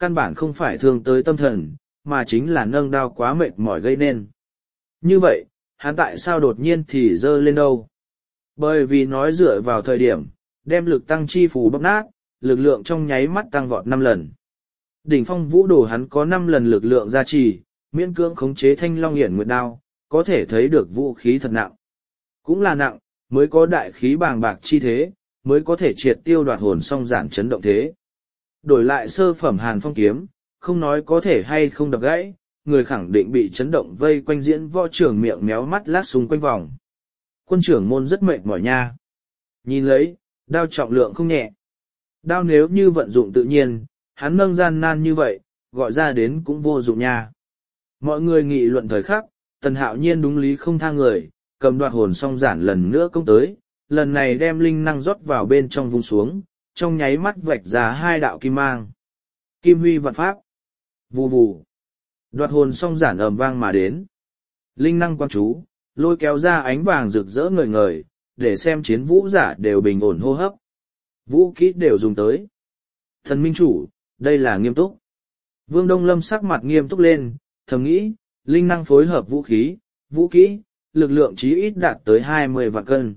Speaker 1: căn bản không phải thương tới tâm thần, mà chính là nâng đao quá mệt mỏi gây nên. Như vậy, hắn tại sao đột nhiên thì giơ lên đâu? Bởi vì nói dựa vào thời điểm, đem lực tăng chi phù bóp nát, lực lượng trong nháy mắt tăng vọt 5 lần. Đỉnh phong vũ đồ hắn có 5 lần lực lượng gia trì, miễn cưỡng khống chế thanh long hiển nguyệt đao, có thể thấy được vũ khí thật nặng. Cũng là nặng, mới có đại khí bàng bạc chi thế, mới có thể triệt tiêu đoạt hồn song giản chấn động thế. Đổi lại sơ phẩm hàn phong kiếm, không nói có thể hay không đập gãy, người khẳng định bị chấn động vây quanh diễn võ trưởng miệng méo mắt lát xung quanh vòng. Quân trưởng môn rất mệt mỏi nha. Nhìn lấy, đao trọng lượng không nhẹ. Đao nếu như vận dụng tự nhiên, hắn nâng gian nan như vậy, gọi ra đến cũng vô dụng nha. Mọi người nghị luận thời khắc, Tần Hạo Nhiên đúng lý không tha người, cầm đoạt hồn song giản lần nữa công tới, lần này đem linh năng rót vào bên trong vung xuống, trong nháy mắt vạch ra 2 đạo kim mang. Kim huy vạn pháp. Vù vù. Đoạt hồn song giản ầm vang mà đến. Linh năng quan chú, lôi kéo ra ánh vàng rực rỡ ngời ngời, để xem chiến vũ giả đều bình ổn hô hấp. Vũ kỹ đều dùng tới. Thần minh chủ, đây là nghiêm túc. Vương Đông Lâm sắc mặt nghiêm túc lên, thầm nghĩ, linh năng phối hợp vũ khí, vũ kỹ, lực lượng chí ít đạt tới 20 vạn cân.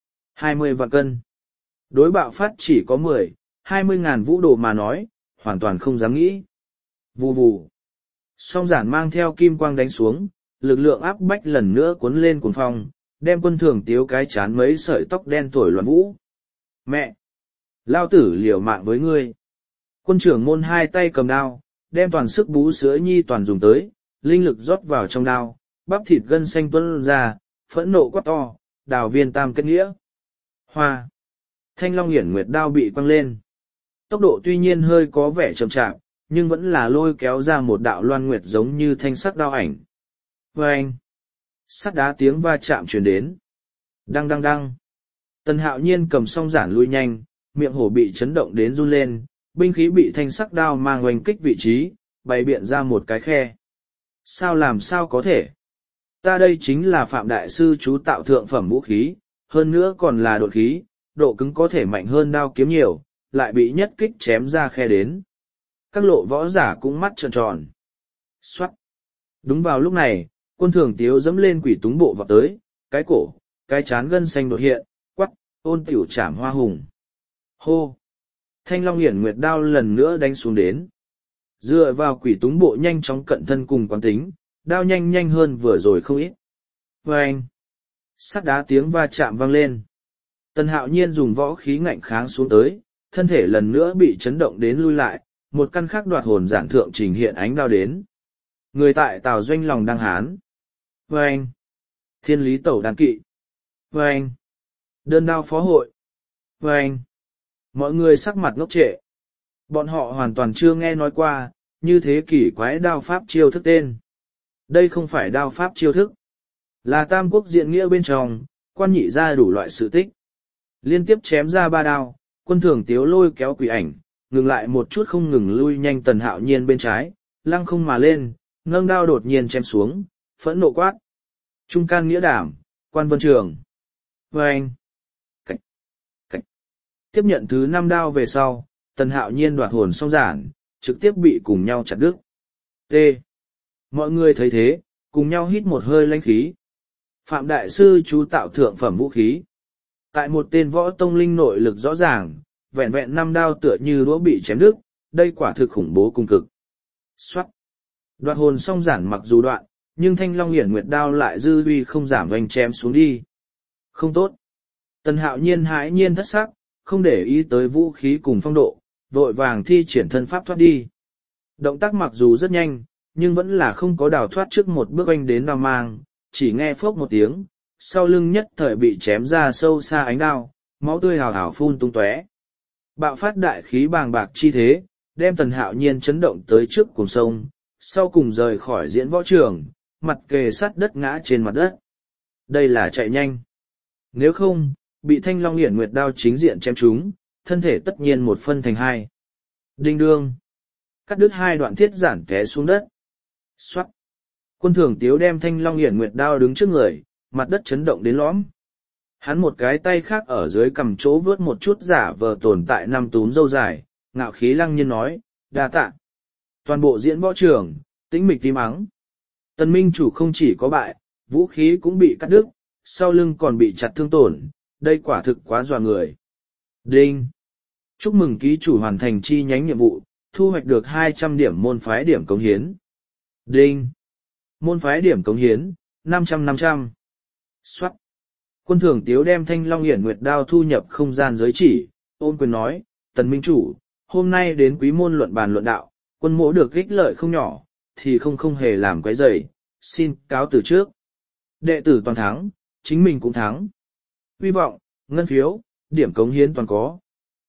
Speaker 1: 20 vạn cân. Đối bạo phát chỉ có 10, 20 ngàn vũ đồ mà nói, hoàn toàn không dám nghĩ. Vù vù. Song giản mang theo kim quang đánh xuống, lực lượng áp bách lần nữa cuốn lên cuồng phong, đem Quân Thường Tiếu cái chán mấy sợi tóc đen thổi loạn vũ. Mẹ! Lao tử liều mạng với ngươi. Quân trưởng môn 2 tay cầm đao, đem toàn sức bú sữa nhi toàn dùng tới, linh lực rót vào trong đao, bắp thịt gân xanh tuôn ra, phẫn nộ quát to, đào viên tam kết nghĩa. Hoa! Thanh long hiển nguyệt đao bị quăng lên. Tốc độ tuy nhiên hơi có vẻ chậm chạp, nhưng vẫn là lôi kéo ra một đạo loan nguyệt giống như thanh sắc đao ảnh. Vâng! Sắt đá tiếng va chạm truyền đến. Đăng đăng đăng! Tần Hạo Nhiên cầm song giản lui nhanh, miệng hổ bị chấn động đến run lên, binh khí bị thanh sắc đao mang oanh kích vị trí, bày biện ra một cái khe. Sao làm sao có thể? Ta đây chính là Phạm Đại Sư chú tạo thượng phẩm vũ khí, hơn nữa còn là đột khí, độ cứng có thể mạnh hơn đao kiếm nhiều, lại bị nhất kích chém ra khe đến. Các lộ võ giả cũng mắt trợn tròn. Xoát! Đúng vào lúc này, Quân Thường Tiếu dẫm lên quỷ túng bộ vào tới, cái cổ, cái chán gân xanh đột hiện, quắc, ôn tiểu trảm hoa hùng. Hô! Thanh long hiển nguyệt đao lần nữa đánh xuống đến. Dựa vào quỷ túng bộ nhanh chóng cận thân cùng quán tính, đao nhanh nhanh hơn vừa rồi không ít. Vâng! Sắt đá tiếng va chạm vang lên. Tần Hạo Nhiên dùng võ khí ngạnh kháng xuống tới, thân thể lần nữa bị chấn động đến lui lại, một căn khắc đoạt hồn giản thượng trình hiện ánh đao đến. Người tại Tào Doanh lòng đang hán. Vâng! Thiên lý tẩu đàn kỵ. Vâng! Đơn đao phó hội. Vâng! Mọi người sắc mặt ngốc trệ. Bọn họ hoàn toàn chưa nghe nói qua, như thế kỷ quái đao pháp chiêu thức tên. Đây không phải đao pháp chiêu thức, là tam quốc diện nghĩa bên trong, quan nhị ra đủ loại sự tích. Liên tiếp chém ra 3 đao, Quân Thường Tiếu lôi kéo quỷ ảnh, ngừng lại một chút không ngừng lui nhanh Tần Hạo Nhiên bên trái, lăng không mà lên, nâng đao đột nhiên chém xuống, phẫn nộ quát. Trung can nghĩa đảm, Quan Vân Trường. Vâng! Cách! Cách! Tiếp nhận thứ 5 đao về sau, Tần Hạo Nhiên đoạt hồn song giản, trực tiếp bị cùng nhau chặt đứt. T. Mọi người thấy thế, cùng nhau hít một hơi lãnh khí. Phạm Đại Sư chú tạo thượng phẩm vũ khí. Tại một tên võ tông linh nội lực rõ ràng, vẹn vẹn 5 đao tựa như đũa bị chém đứt, đây quả thực khủng bố cùng cực. Xoát! Đoạt hồn song giản mặc dù đoạn, nhưng thanh long hiển nguyệt đao lại dư uy không giảm vành chém xuống đi. Không tốt! Tần Hạo Nhiên hãi nhiên thất sắc, không để ý tới vũ khí cùng phong độ, vội vàng thi triển thân pháp thoát đi. Động tác mặc dù rất nhanh, nhưng vẫn là không có đào thoát trước một bước anh đến đao mang, chỉ nghe phốc một tiếng, sau lưng nhất thời bị chém ra sâu xa ánh đao, máu tươi hào hào phun tung tóe. Bạo phát đại khí bàng bạc chi thế, đem Tần Hạo Nhiên chấn động tới trước cùng sông, sau cùng rời khỏi diễn võ trường, mặt kề sát đất ngã trên mặt đất. Đây là chạy nhanh. Nếu không, bị thanh long hiển nguyệt đao chính diện chém trúng, thân thể tất nhiên một phân thành 2. Đinh đương. Cắt đứt 2 đoạn thiết giản té xuống đất. Xoát. Quân Thường Tiếu đem thanh long hiển nguyệt đao đứng trước người, mặt đất chấn động đến lõm. Hắn một cái tay khác ở dưới cầm chỗ vớt một chút giả vờ tồn tại 5 túm râu dài, ngạo khí lăng nhiên nói, đa tạ. Toàn bộ diễn võ trường, tĩnh mịch im ắng. Tần minh chủ không chỉ có bại, vũ khí cũng bị cắt đứt, sau lưng còn bị chặt thương tổn, đây quả thực quá dọa người. Đinh! Chúc mừng ký chủ hoàn thành chi nhánh nhiệm vụ, thu hoạch được 200 điểm môn phái điểm cống hiến. Đinh! Môn phái điểm cống hiến, 500. Soát! Quân Thường Tiếu đem Thanh Long Hiển Nguyệt đao thu nhập không gian giới chỉ, ôn quyền nói, Tần minh chủ, hôm nay đến quý môn luận bàn luận đạo, quân mỗ được ích lợi không nhỏ, thì không hề làm quấy rầy, xin cáo từ trước. Đệ tử toàn thắng, chính mình cũng thắng. Hy vọng, ngân phiếu, điểm cống hiến toàn có.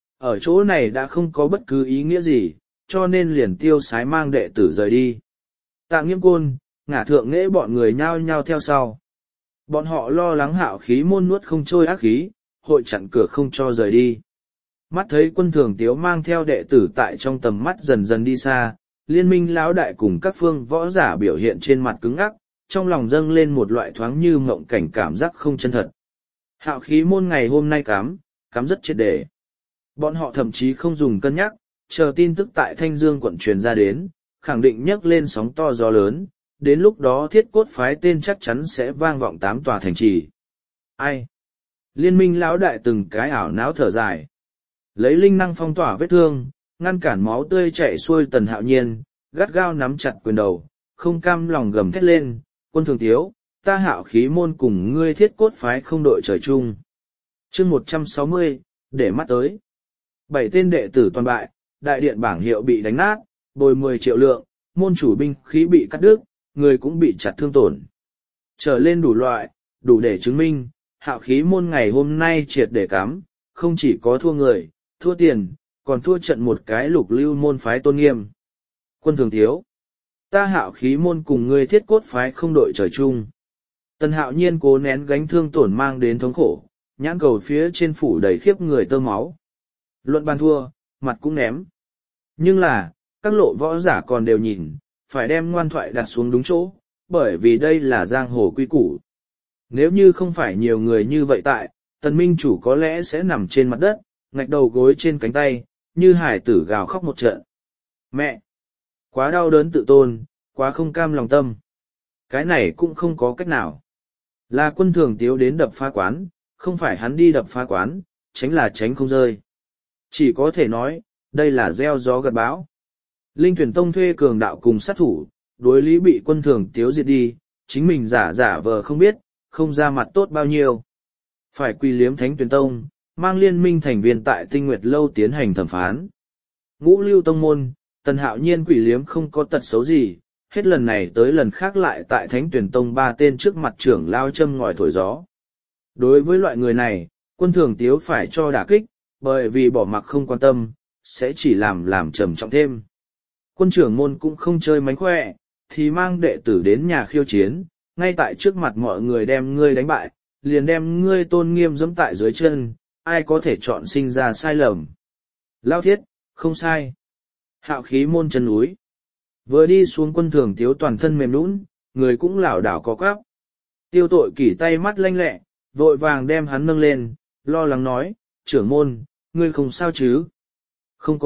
Speaker 1: Ở chỗ này đã không có bất cứ ý nghĩa gì, cho nên liền tiêu sái mang đệ tử rời đi. Tạ Nghiêm Côn, Ngả Thượng Nghễ bọn người nhao nhao theo sau. Bọn họ lo lắng Hạo Khí môn nuốt không trôi ác khí, hội chặn cửa không cho rời đi. Mắt thấy Quân Thường Tiếu mang theo đệ tử tại trong tầm mắt dần dần đi xa, Liên minh lão đại cùng các phương võ giả biểu hiện trên mặt cứng ngắc, trong lòng dâng lên một loại thoáng như mộng cảnh cảm giác không chân thật. Hạo Khí môn ngày hôm nay cắm rất triệt để. Bọn họ thậm chí không dùng cân nhắc, chờ tin tức tại Thanh Dương quận truyền ra đến, khẳng định nhấc lên sóng to gió lớn, đến lúc đó Thiết Cốt phái tên chắc chắn sẽ vang vọng 8 tòa thành trì. Ai? Liên minh lão đại từng cái ảo não thở dài. Lấy linh năng phong tỏa vết thương, ngăn cản máu tươi chảy xuôi Tần Hạo Nhiên, gắt gao nắm chặt quyền đầu, không cam lòng gầm thét lên, Quân Thường Tiếu, ta Hạo Khí môn cùng ngươi Thiết Cốt phái không đội trời chung. Chương 160, để mắt tới. 7 tên đệ tử toàn bại, đại điện bảng hiệu bị đánh nát, bồi 10 triệu lượng, môn chủ binh khí bị cắt đứt, người cũng bị chặt thương tổn. Trở lên đủ loại, đủ để chứng minh, Hạo Khí môn ngày hôm nay triệt để cắm, không chỉ có thua người, thua tiền, còn thua trận một cái lục lưu môn phái tôn nghiêm. Quân Thường Tiếu, ta Hạo Khí môn cùng ngươi Thiết Cốt phái không đội trời chung. Tần Hạo Nhiên cố nén gánh thương tổn mang đến thống khổ, nhãn cầu phía trên phủ đầy khiếp người tơ máu. Luận bàn thua, mặt cũng ném. Nhưng là, các lộ võ giả còn đều nhìn, phải đem ngoan thoại đặt xuống đúng chỗ, bởi vì đây là giang hồ quy củ. Nếu như không phải nhiều người như vậy tại, Tần minh chủ có lẽ sẽ nằm trên mặt đất, ngạch đầu gối trên cánh tay, như hải tử gào khóc một trận. Mẹ! Quá đau đớn tự tôn, quá không cam lòng tâm. Cái này cũng không có cách nào. Là Quân Thường Tiếu đến đập phá quán, không phải hắn đi đập phá quán, tránh là tránh không rơi. Chỉ có thể nói, đây là gieo gió gặt bão. Linh Tuyển Tông thuê cường đạo cùng sát thủ, đối lý bị Quân Thường Tiếu diệt đi, chính mình giả vờ không biết, không ra mặt tốt bao nhiêu. Phải quy liếm Thánh Tuyển Tông, mang liên minh thành viên tại Tinh Nguyệt Lâu tiến hành thẩm phán. Ngũ lưu tông môn, Tần Hạo Nhiên quỷ liếm không có tật xấu gì, hết lần này tới lần khác lại tại Thánh Tuyển Tông 3 tên trước mặt trưởng lao châm ngòi thổi gió. Đối với loại người này, Quân Thường Tiếu phải cho đả kích, bởi vì bỏ mặc không quan tâm, sẽ chỉ làm trầm trọng thêm. Quân trưởng môn cũng không chơi mánh khỏe, thì mang đệ tử đến nhà khiêu chiến, ngay tại trước mặt mọi người đem ngươi đánh bại, liền đem ngươi tôn nghiêm dẫm tại dưới chân, ai có thể chọn sinh ra sai lầm. Lao thiết, không sai. Hạo Khí môn chân núi. Vừa đi xuống Quân Thường Tiếu toàn thân mềm nũng, người cũng lảo đảo có quắp. Tiêu Tội Kỷ tay mắt lanh lẹ, vội vàng đem hắn nâng lên, lo lắng nói, trưởng môn, ngươi không sao chứ? Không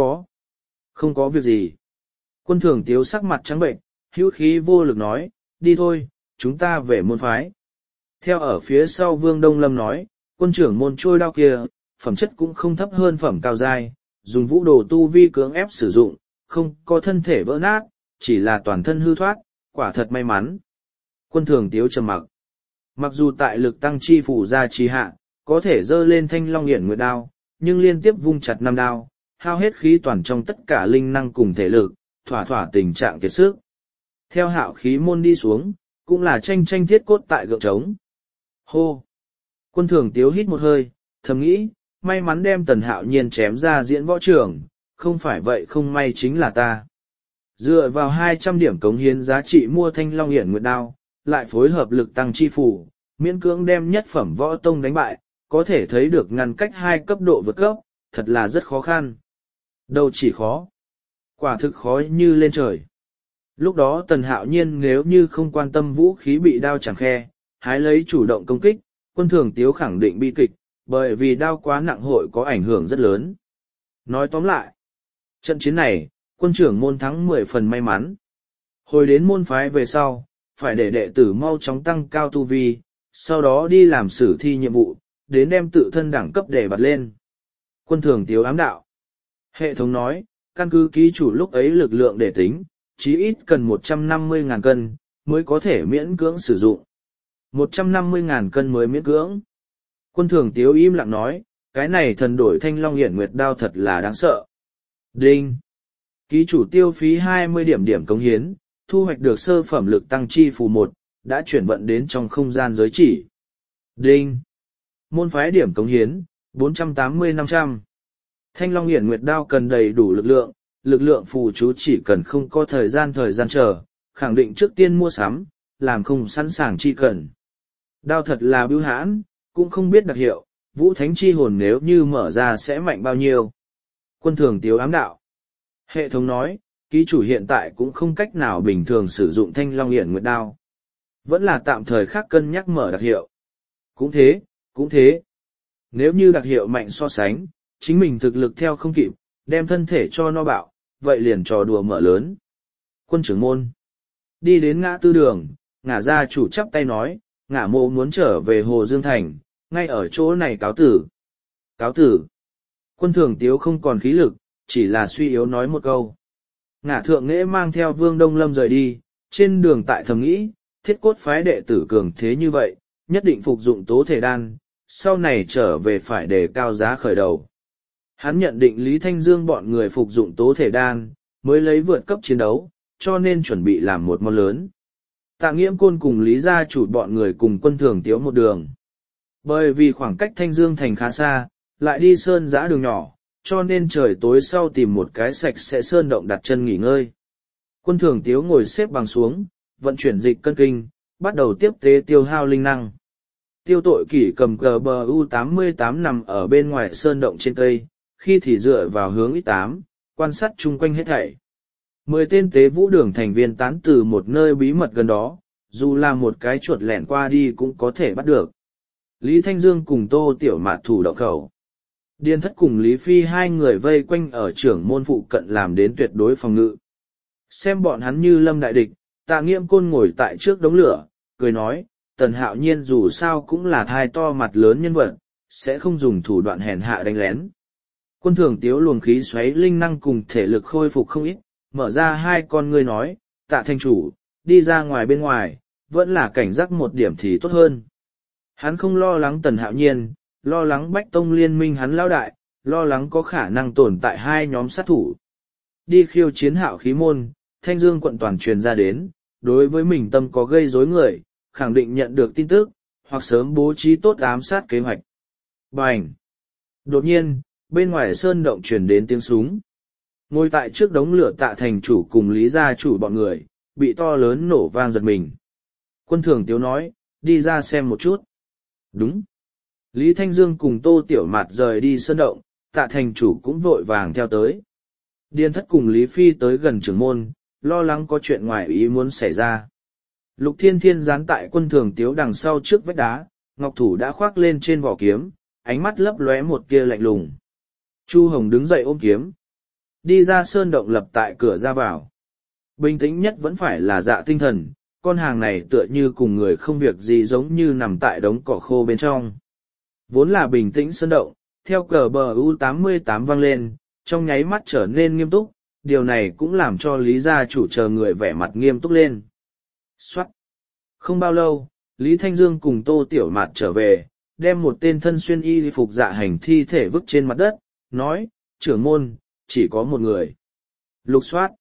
Speaker 1: có việc gì. Quân Thường Tiếu sắc mặt trắng bệnh, hữu khí vô lực nói, đi thôi, chúng ta về môn phái. Theo ở phía sau Vương Đông Lâm nói, quân trưởng môn trôi đao kia, phẩm chất cũng không thấp hơn phẩm cao giai, dùng vũ đồ tu vi cưỡng ép sử dụng, không có thân thể vỡ nát, chỉ là toàn thân hư thoát, quả thật may mắn. Quân Thường Tiếu trầm mặc. Mặc dù tại lực tăng chi phủ ra trì hạ, có thể dơ lên Thanh Long Hiển Nguyệt đao, nhưng liên tiếp vung chặt 5 đao, hao hết khí toàn trong tất cả linh năng cùng thể lực, thỏa tình trạng kiệt sức. Theo Hạo Khí môn đi xuống, cũng là tranh Thiết Cốt tại gượng trống. Hô! Quân Thường Tiếu hít một hơi, thầm nghĩ, may mắn đem Tần Hạo Nhiên chém ra diễn võ trường, không phải vậy không may chính là ta. Dựa vào 200 điểm cống hiến giá trị mua Thanh Long Hiển Nguyệt đao, lại phối hợp lực tăng chi phủ, miễn cưỡng đem nhất phẩm võ tông đánh bại, có thể thấy được ngăn cách 2 cấp độ vượt cấp, thật là rất khó khăn. Đâu chỉ khó. Quả thực khó như lên trời. Lúc đó Tần Hạo Nhiên nếu như không quan tâm vũ khí bị đao chẳng khe, hái lấy chủ động công kích, Quân Thường Tiếu khẳng định bi kịch, bởi vì đao quá nặng hội có ảnh hưởng rất lớn. Nói tóm lại, trận chiến này, Quân trưởng môn thắng 10 phần may mắn. Hồi đến môn phái về sau, phải để đệ tử mau chóng tăng cao tu vi, sau đó đi làm sử thi nhiệm vụ, đến đem tự thân đẳng cấp để bật lên. Quân thường tiếu ám đạo. Hệ thống nói, căn cứ ký chủ lúc ấy lực lượng để tính, chí ít cần 150.000 cân, mới có thể miễn cưỡng sử dụng. 150.000 cân mới miễn cưỡng. Quân thường tiếu im lặng nói, cái này thần đổi thanh long hiển nguyệt đao thật là đáng sợ. Đinh. Ký chủ tiêu phí 20 điểm cống hiến, thu hoạch được sơ phẩm lực tăng chi phù 1, đã chuyển vận đến trong không gian giới chỉ. Đinh. Môn phái điểm cống hiến, 480-500. Thanh long hiển nguyệt đao cần đầy đủ lực lượng phù chú chỉ cần không có thời gian chờ, khẳng định trước tiên mua sắm, làm không sẵn sàng chi cần. Đao thật là bưu hãn, cũng không biết đặc hiệu, vũ thánh chi hồn nếu như mở ra sẽ mạnh bao nhiêu. Quân thường tiếu ám đạo. Hệ thống nói, ký chủ hiện tại cũng không cách nào bình thường sử dụng thanh long hiển nguyệt đao. Vẫn là tạm thời khác cân nhắc mở đặc hiệu. Cũng thế. Nếu như đặc hiệu mạnh so sánh, chính mình thực lực theo không kịp, đem thân thể cho no bạo, vậy liền trò đùa mở lớn. Quân trưởng môn. Đi đến ngã tư đường, ngã gia chủ chắp tay nói, ngã mộ muốn trở về Hồ Dương Thành, ngay ở chỗ này cáo tử. Cáo tử. Quân thường tiếu không còn khí lực, chỉ là suy yếu nói một câu. Ngã thượng nghệ mang theo Vương Đông Lâm rời đi, trên đường tại thầm nghĩ, thiết cốt phái đệ tử cường thế như vậy, nhất định phục dụng tố thể đan, sau này trở về phải đề cao giá khởi đầu. Hắn nhận định Lý Thanh Dương bọn người phục dụng tố thể đan, mới lấy vượt cấp chiến đấu, cho nên chuẩn bị làm một món lớn. Tạ Nghiễm Côn cùng Lý gia chủ bọn người cùng quân thường tiếu một đường. Bởi vì khoảng cách Thanh Dương thành khá xa, lại đi sơn giã đường nhỏ, cho nên trời tối sau tìm một cái sạch sẽ sơn động đặt chân nghỉ ngơi. Quân thường tiếu ngồi xếp bằng xuống, vận chuyển dịch cân kinh, bắt đầu tiếp tế tiêu hao linh năng. Tiêu tội kỷ cầm GBU-88 nằm ở bên ngoài sơn động trên cây, khi thì dựa vào hướng X8, quan sát chung quanh hết thảy. 10 tên tế vũ đường thành viên tán từ một nơi bí mật gần đó, dù là một cái chuột lẻn qua đi cũng có thể bắt được. Lý Thanh Dương cùng Tô Tiểu Mạt thủ động khẩu. Điền Thất cùng Lý Phi hai người vây quanh ở trưởng môn phụ cận làm đến tuyệt đối phòng ngự. Xem bọn hắn như lâm đại địch, Tạ Nghiễm Côn ngồi tại trước đống lửa, cười nói, Tần Hạo Nhiên dù sao cũng là thai to mặt lớn nhân vật, sẽ không dùng thủ đoạn hèn hạ đánh lén. Quân thường tiếu luồng khí xoáy linh năng cùng thể lực khôi phục không ít, mở ra hai con ngươi nói, Tạ thành chủ, đi ra ngoài bên ngoài, vẫn là cảnh giác một điểm thì tốt hơn. Hắn không lo lắng Tần Hạo Nhiên, lo lắng Bách Tông liên minh hắn lao đại, lo lắng có khả năng tồn tại hai nhóm sát thủ. Đi khiêu chiến Hạo khí môn, Thanh Dương quận toàn truyền ra đến, đối với mình tâm có gây rối người, khẳng định nhận được tin tức, hoặc sớm bố trí tốt ám sát kế hoạch. Bành! Đột nhiên, bên ngoài sơn động truyền đến tiếng súng. Ngồi tại trước đống lửa Tạ thành chủ cùng Lý gia chủ bọn người, bị to lớn nổ vang giật mình. Quân thường tiếu nói, đi ra xem một chút. Đúng. Lý Thanh Dương cùng Tô Tiểu Mạt rời đi sơn động, Tạ thành chủ cũng vội vàng theo tới. Điền Thất cùng Lý Phi tới gần trưởng môn, lo lắng có chuyện ngoài ý muốn xảy ra. Lục Thiên Thiên dán tại quân thường tiếu đằng sau trước vách đá, ngọc thủ đã khoác lên trên vỏ kiếm, ánh mắt lấp lóe một tia lạnh lùng. Chu Hồng đứng dậy ôm kiếm, đi ra sơn động lập tại cửa ra vào. Bình tĩnh nhất vẫn phải là Dạ Tinh Thần, con hàng này tựa như cùng người không việc gì giống như nằm tại đống cỏ khô bên trong. Vốn là bình tĩnh sơn động, theo cờ bờ U88 vang lên, trong nháy mắt trở nên nghiêm túc, điều này cũng làm cho Lý gia chủ chờ người vẻ mặt nghiêm túc lên. Soát! Không bao lâu, Lý Thanh Dương cùng Tô Tiểu Mạt trở về, đem một tên thân xuyên y phục dạ hành thi thể vứt trên mặt đất, nói, trưởng môn, chỉ có một người. Lục soát!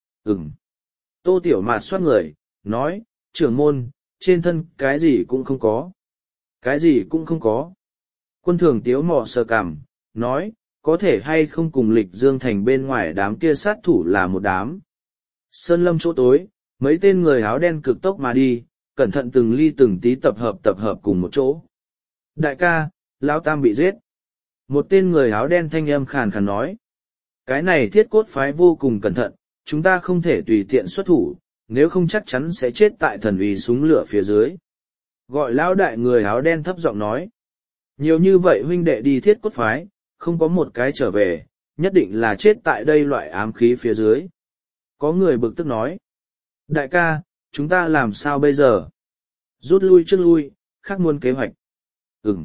Speaker 1: Tô Tiểu Mạt soát người, nói, trưởng môn, trên thân cái gì cũng không có. Cái gì cũng không có. Quân thường tiếu mò sờ cằm, nói, có thể hay không cùng Lịch Dương thành bên ngoài đám kia sát thủ là một đám. Sơn lâm chỗ tối, mấy tên người áo đen cực tốc mà đi, cẩn thận từng ly từng tí tập hợp cùng một chỗ. Đại ca, Lão Tam bị giết. Một tên người áo đen thanh âm khàn khàn nói. Cái này thiết cốt phái vô cùng cẩn thận, chúng ta không thể tùy tiện xuất thủ, nếu không chắc chắn sẽ chết tại thần uy súng lửa phía dưới. Gọi lão đại người áo đen thấp giọng nói. Nhiều như vậy huynh đệ đi thiết cốt phái, không có một cái trở về, nhất định là chết tại đây loại ám khí phía dưới. Có người bực tức nói. Đại ca, chúng ta làm sao bây giờ? Rút lui trước lui, khác muôn kế hoạch. Ừm.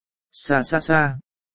Speaker 1: Xa xa xa.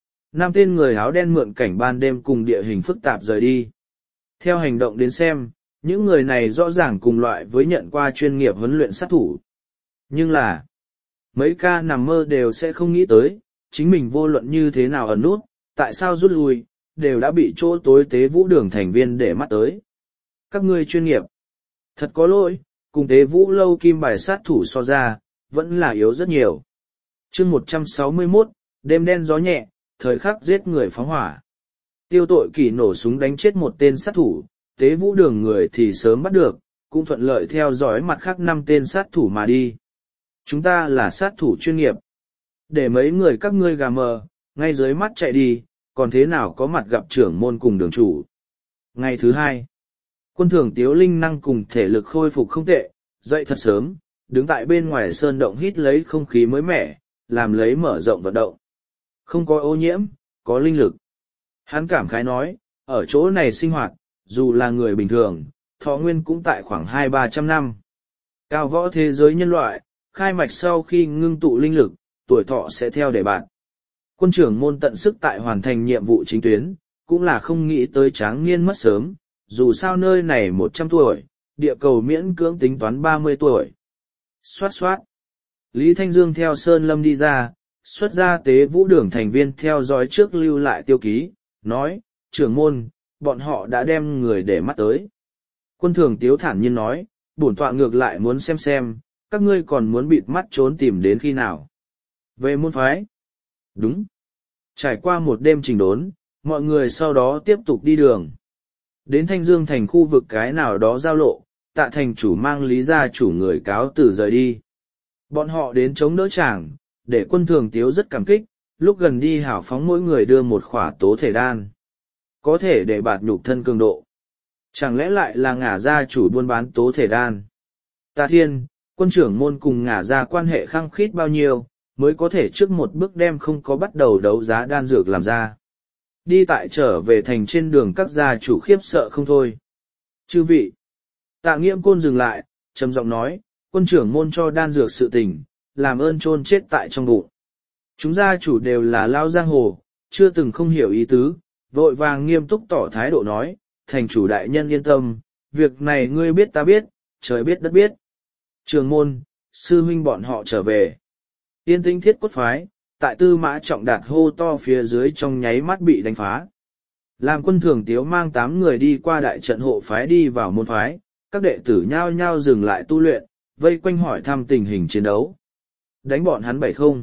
Speaker 1: 5 tên người áo đen mượn cảnh ban đêm cùng địa hình phức tạp rời đi. Theo hành động đến xem, những người này rõ ràng cùng loại với nhận qua chuyên nghiệp huấn luyện sát thủ. Nhưng là, mấy ca nằm mơ đều sẽ không nghĩ tới, chính mình vô luận như thế nào ẩn nút, tại sao rút lui, đều đã bị chỗ tối tế vũ đường thành viên để mắt tới. Các ngươi chuyên nghiệp. Thật có lỗi, cùng tế vũ lâu kim bài sát thủ so ra, vẫn là yếu rất nhiều. chương 161, đêm đen gió nhẹ, thời khắc giết người phóng hỏa. Tiêu tội kỳ nổ súng đánh chết một tên sát thủ, tế vũ đường người thì sớm bắt được, cũng thuận lợi theo dõi mặt khác 5 tên sát thủ mà đi. Chúng ta là sát thủ chuyên nghiệp. Để mấy người các ngươi gà mờ, ngay dưới mắt chạy đi, còn thế nào có mặt gặp trưởng môn cùng đường chủ. Ngày thứ 2, quân thường Tiếu linh năng cùng thể lực khôi phục không tệ, dậy thật sớm, đứng tại bên ngoài sơn động hít lấy không khí mới mẻ, làm lấy mở rộng vận động. Không có ô nhiễm, có linh lực. Hắn cảm khái nói, ở chỗ này sinh hoạt, dù là người bình thường, thọ nguyên cũng tại khoảng 200-300 năm. Cao võ thế giới nhân loại, khai mạch sau khi ngưng tụ linh lực, tuổi thọ sẽ theo để bạn. Quân trưởng môn tận sức tại hoàn thành nhiệm vụ chính tuyến, cũng là không nghĩ tới tráng niên mất sớm, dù sao nơi này 100 tuổi, địa cầu miễn cưỡng tính toán 30 tuổi. Xoát xoát. Lý Thanh Dương theo Sơn Lâm đi ra, xuất ra tế vũ đường thành viên theo dõi trước lưu lại tiêu ký, nói, trưởng môn, bọn họ đã đem người để mắt tới. Quân thường Tiếu thản nhiên nói, bổn tọa ngược lại muốn xem, các ngươi còn muốn bịt mắt trốn tìm đến khi nào. Về môn phái. Đúng. Trải qua một đêm trình đốn, mọi người sau đó tiếp tục đi đường. Đến Thanh Dương thành khu vực cái nào đó giao lộ, Tạ thành chủ mang Lý gia chủ người cáo từ rời đi. Bọn họ đến chống đỡ chàng, để quân thường Tiếu rất cảm kích, lúc gần đi hảo phóng mỗi người đưa một khỏa tố thể đan. Có thể để bạt nhục thân cường độ. Chẳng lẽ lại là Ngả gia chủ buôn bán tố thể đan? Ta thiên, quân trưởng môn cùng Ngả gia quan hệ khăng khít bao nhiêu, mới có thể trước một bước đem không có bắt đầu đấu giá đan dược làm ra. Đi tại trở về thành trên đường các gia chủ khiếp sợ không thôi. Chư vị. Tạ Nghiễm Côn dừng lại, trầm giọng nói, quân trưởng môn cho đan dược sự tình, làm ơn chôn chết tại trong bụng. Chúng gia chủ đều là lao giang hồ, chưa từng không hiểu ý tứ, vội vàng nghiêm túc tỏ thái độ nói, thành chủ đại nhân yên tâm, việc này ngươi biết ta biết, trời biết đất biết. Trường môn, sư huynh bọn họ trở về. Yên tĩnh thiết cốt phái, tại Tư Mã Trọng Đạt hô to phía dưới trong nháy mắt bị đánh phá. Làm quân thường Tiếu mang 8 người đi qua đại trận hộ phái đi vào môn phái, các đệ tử nhao nhao dừng lại tu luyện, vây quanh hỏi thăm tình hình chiến đấu. Đánh bọn hắn 7-0.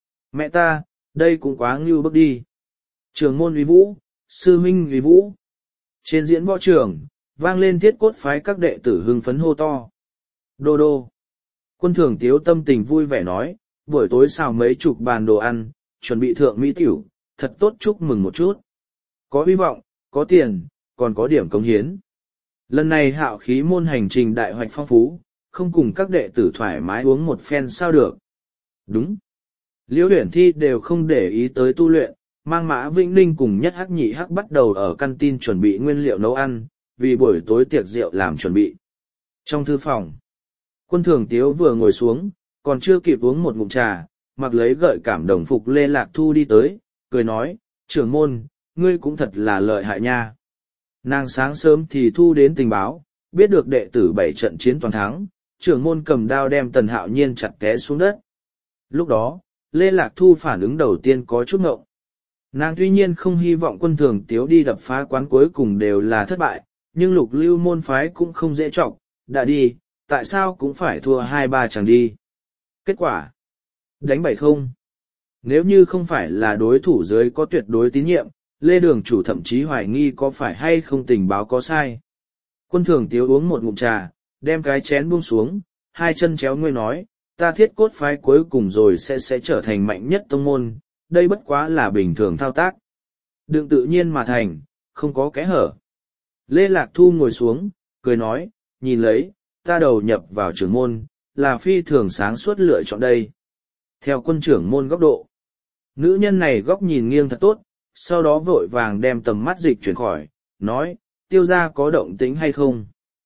Speaker 1: Mẹ ta, đây cũng quá ngưu bức đi. Trường môn uy vũ, sư huynh uy vũ. Trên diễn võ trường, vang lên thiết cốt phái các đệ tử hưng phấn hô to. Đô đô. Quân thường Tiếu tâm tình vui vẻ nói, buổi tối xào mấy chục bàn đồ ăn, chuẩn bị thượng mỹ tiểu, thật tốt chúc mừng một chút. Có hy vọng, có tiền, còn có điểm cống hiến. Lần này hạo khí môn hành trình đại hoạch phong phú, không cùng các đệ tử thoải mái uống một phen sao được. Đúng. Liễu Uyển Thi đều không để ý tới tu luyện, mang Mã Vĩnh Ninh cùng Nhất Hắc Nhị Hắc bắt đầu ở căn tin chuẩn bị nguyên liệu nấu ăn, vì buổi tối tiệc rượu làm chuẩn bị. Trong thư phòng, quân thường Tiếu vừa ngồi xuống, còn chưa kịp uống một ngụm trà, mặc lấy gợi cảm đồng phục Lê Lạc Thu đi tới, cười nói, trưởng môn, ngươi cũng thật là lợi hại nha. Nàng sáng sớm thì thu đến tình báo, biết được đệ tử 7 trận chiến toàn thắng, trưởng môn cầm đao đem Tần Hạo Nhiên chặt té xuống đất. Lúc đó, Lê Lạc Thu phản ứng đầu tiên có chút ngộng. Nàng tuy nhiên không hy vọng quân thường Tiếu đi đập phá quán cuối cùng đều là thất bại, nhưng lục lưu môn phái cũng không dễ trọng, đã đi, tại sao cũng phải thua 2-3 chẳng đi. Kết quả, đánh 7-0. Nếu như không phải là đối thủ dưới có tuyệt đối tín nhiệm, Lê Đường chủ thậm chí hoài nghi có phải hay không tình báo có sai. Quân thường Tiếu uống một ngụm trà, đem cái chén buông xuống, hai chân chéo ngươi nói, ta thiết cốt phái cuối cùng rồi sẽ trở thành mạnh nhất tông môn, đây bất quá là bình thường thao tác. Đừng tự nhiên mà thành, không có kẽ hở. Lê Lạc Thu ngồi xuống, cười nói, nhìn lấy, ta đầu nhập vào trưởng môn, là phi thường sáng suốt lựa chọn đây. Theo quân trưởng môn góc độ, nữ nhân này góc nhìn nghiêng thật tốt, sau đó vội vàng đem tầm mắt dịch chuyển khỏi, nói, tiêu gia có động tĩnh hay không?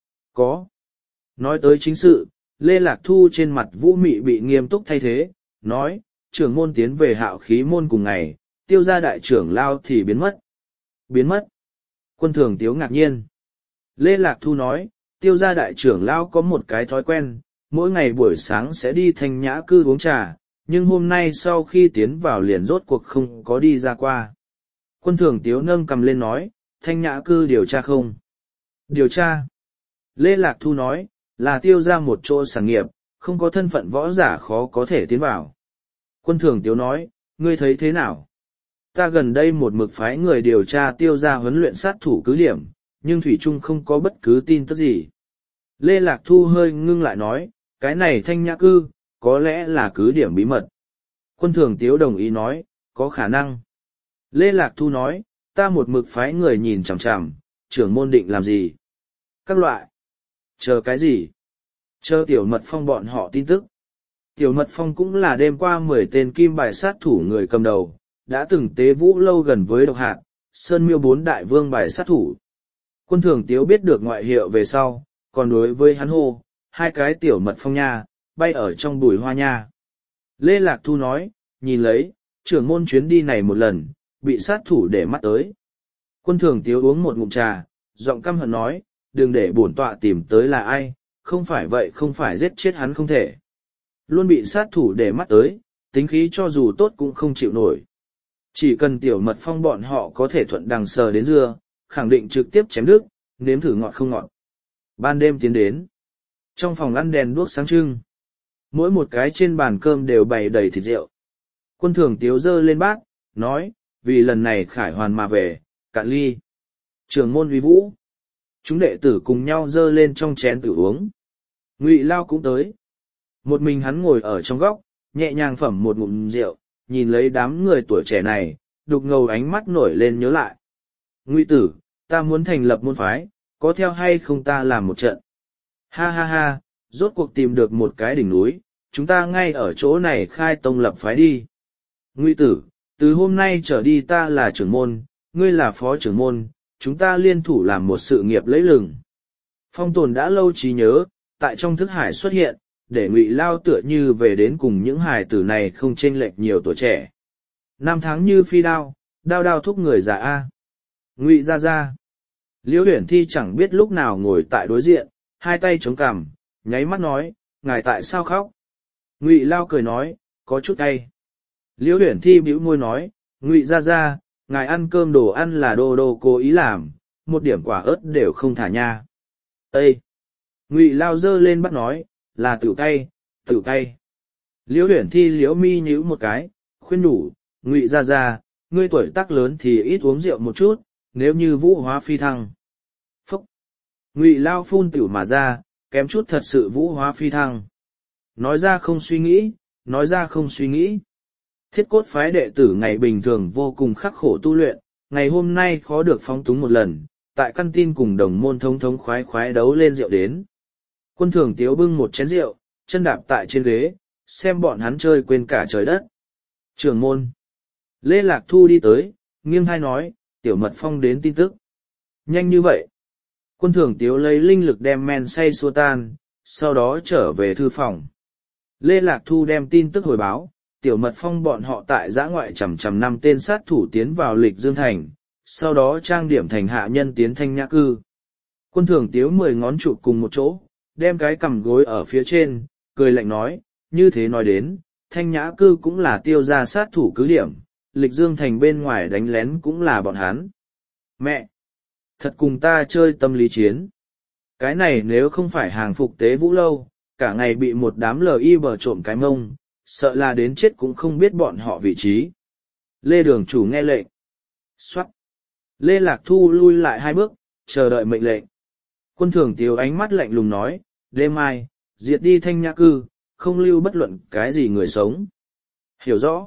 Speaker 1: Có. Nói tới chính sự, Lê Lạc Thu trên mặt Vũ Mị bị nghiêm túc thay thế, nói, trưởng môn tiến về Hạo Khí môn cùng ngày, tiêu gia đại trưởng lao thì biến mất. Biến mất. Quân Thường Tiếu ngạc nhiên. Lê Lạc Thu nói, tiêu gia đại trưởng lao có một cái thói quen, mỗi ngày buổi sáng sẽ đi Thanh Nhã Cư uống trà, nhưng hôm nay sau khi tiến vào liền rốt cuộc không có đi ra qua. Quân Thường Tiếu nâng cầm lên nói, Thanh Nhã Cư điều tra không? Điều tra. Lê Lạc Thu nói, là tiêu ra một chỗ sản nghiệp, không có thân phận võ giả khó có thể tiến vào. Quân Thường Tiếu nói, ngươi thấy thế nào? Ta gần đây một mực phái người điều tra tiêu ra huấn luyện sát thủ cứ điểm, nhưng Thủy Trung không có bất cứ tin tức gì. Lê Lạc Thu hơi ngưng lại nói, cái này Thanh Nhã Cư, có lẽ là cứ điểm bí mật. Quân Thường Tiếu đồng ý nói, có khả năng. Lê Lạc Thu nói, ta một mực phái người nhìn chằm chằm, trưởng môn định làm gì? Các loại. Chờ cái gì? Chờ Tiểu Mật Phong bọn họ tin tức. Tiểu Mật Phong cũng là đêm qua 10 tên kim bài sát thủ người cầm đầu, đã từng tế vũ lâu gần với độc hạt, Sơn Miêu 4 đại vương bài sát thủ. Quân Thường Tiếu biết được ngoại hiệu về sau, còn đối với hắn hô, hai cái Tiểu Mật Phong nha, bay ở trong bụi hoa nha. Lê Lạc Thu nói, nhìn lấy, trưởng môn chuyến đi này một lần, bị sát thủ để mắt tới. Quân Thường Tiếu uống một ngụm trà, giọng căm hận nói, đừng để bổn tọa tìm tới là ai, không phải vậy không phải giết chết hắn không thể. Luôn bị sát thủ để mắt tới, tính khí cho dù tốt cũng không chịu nổi. Chỉ cần Tiểu Mật Phong bọn họ có thể thuận đằng sờ đến dưa, khẳng định trực tiếp chém đứt, nếm thử ngọt không ngọt. Ban đêm tiến đến. Trong phòng ăn đèn đuốc sáng trưng. Mỗi một cái trên bàn cơm đều bày đầy thịt rượu. Quân Thường Tiếu giơ lên bát, nói, vì lần này khải hoàn mà về, cạn ly. Trưởng môn uy vũ. Chúng đệ tử cùng nhau giơ lên trong chén tự uống. Ngụy Lao cũng tới. Một mình hắn ngồi ở trong góc, nhẹ nhàng phẩm một ngụm rượu, nhìn lấy đám người tuổi trẻ này, đục ngầu ánh mắt nổi lên nhớ lại. Ngụy tử, ta muốn thành lập môn phái, có theo hay không ta làm một trận? Ha ha ha, rốt cuộc tìm được một cái đỉnh núi, chúng ta ngay ở chỗ này khai tông lập phái đi. Ngụy tử, từ hôm nay trở đi ta là trưởng môn, ngươi là phó trưởng môn, chúng ta liên thủ làm một sự nghiệp lấy lừng. Phong Tồn đã lâu trí nhớ, tại trong thức hải xuất hiện, để Ngụy Lao tựa như về đến cùng những hài tử này không chênh lệch nhiều tuổi trẻ. Năm tháng như phi đao, đao đao thúc người già a. Ngụy ra ra. Liễu Huyền Thi chẳng biết lúc nào ngồi tại đối diện, hai tay chống cằm, nháy mắt nói, ngài tại sao khóc? Ngụy Lao cười nói, có chút cay. Liễu Huyền Thi bĩu môi nói, Ngụy ra ra, ngài ăn cơm đồ ăn là đô đô cố ý làm, một điểm quả ớt đều không thả nha. Ê! Ngụy Lao giơ lên bắt nói, là tự cay, tự cay. Liễu Huyền Thi liễu mi nhíu một cái, khuyên nhủ, Ngụy ra ra, ngươi tuổi tác lớn thì ít uống rượu một chút, nếu như vũ hóa phi thăng. Phúc! Ngụy Lao phun tiểu mà ra, kém chút thật sự vũ hóa phi thăng. Nói ra không suy nghĩ, nói ra không suy nghĩ. Thiết Cốt phái đệ tử ngày bình thường vô cùng khắc khổ tu luyện, ngày hôm nay khó được phóng túng một lần, tại căn tin cùng đồng môn thống khoái khoái đấu lên rượu đến. Quân Thường Tiếu bưng một chén rượu, chân đạp tại trên ghế, xem bọn hắn chơi quên cả trời đất. Trưởng môn. Lê Lạc Thu đi tới, nghiêng hai nói, Tiểu Mật Phong đến tin tức. Nhanh như vậy. Quân Thường Tiếu lấy linh lực đem men say xua tan, sau đó trở về thư phòng. Lê Lạc Thu đem tin tức hồi báo, Tiểu Mật Phong bọn họ tại giã ngoại chằm 5 tên sát thủ tiến vào Lịch Dương Thành, sau đó trang điểm thành hạ nhân tiến Thanh Nhã Cư. Quân Thường Tiếu 10 ngón chụp cùng một chỗ, đem cái cằm gối ở phía trên, cười lạnh nói, như thế nói đến, Thanh Nhã Cư cũng là tiêu gia sát thủ cứ điểm, Lịch Dương Thành bên ngoài đánh lén cũng là bọn hắn. Mẹ! Thật cùng ta chơi tâm lý chiến. Cái này nếu không phải hàng phục tế vũ lâu, cả ngày bị một đám LI bờ trộm cái mông, sợ là đến chết cũng không biết bọn họ vị trí. Lê Đường chủ nghe lệnh. Xoát. Lê Lạc Thu lui lại 2 bước, chờ đợi mệnh lệnh. Quân Thường Tiếu ánh mắt lạnh lùng nói, đêm mai, diệt đi Thanh Nhã Cư, không lưu bất luận cái gì người sống. Hiểu rõ.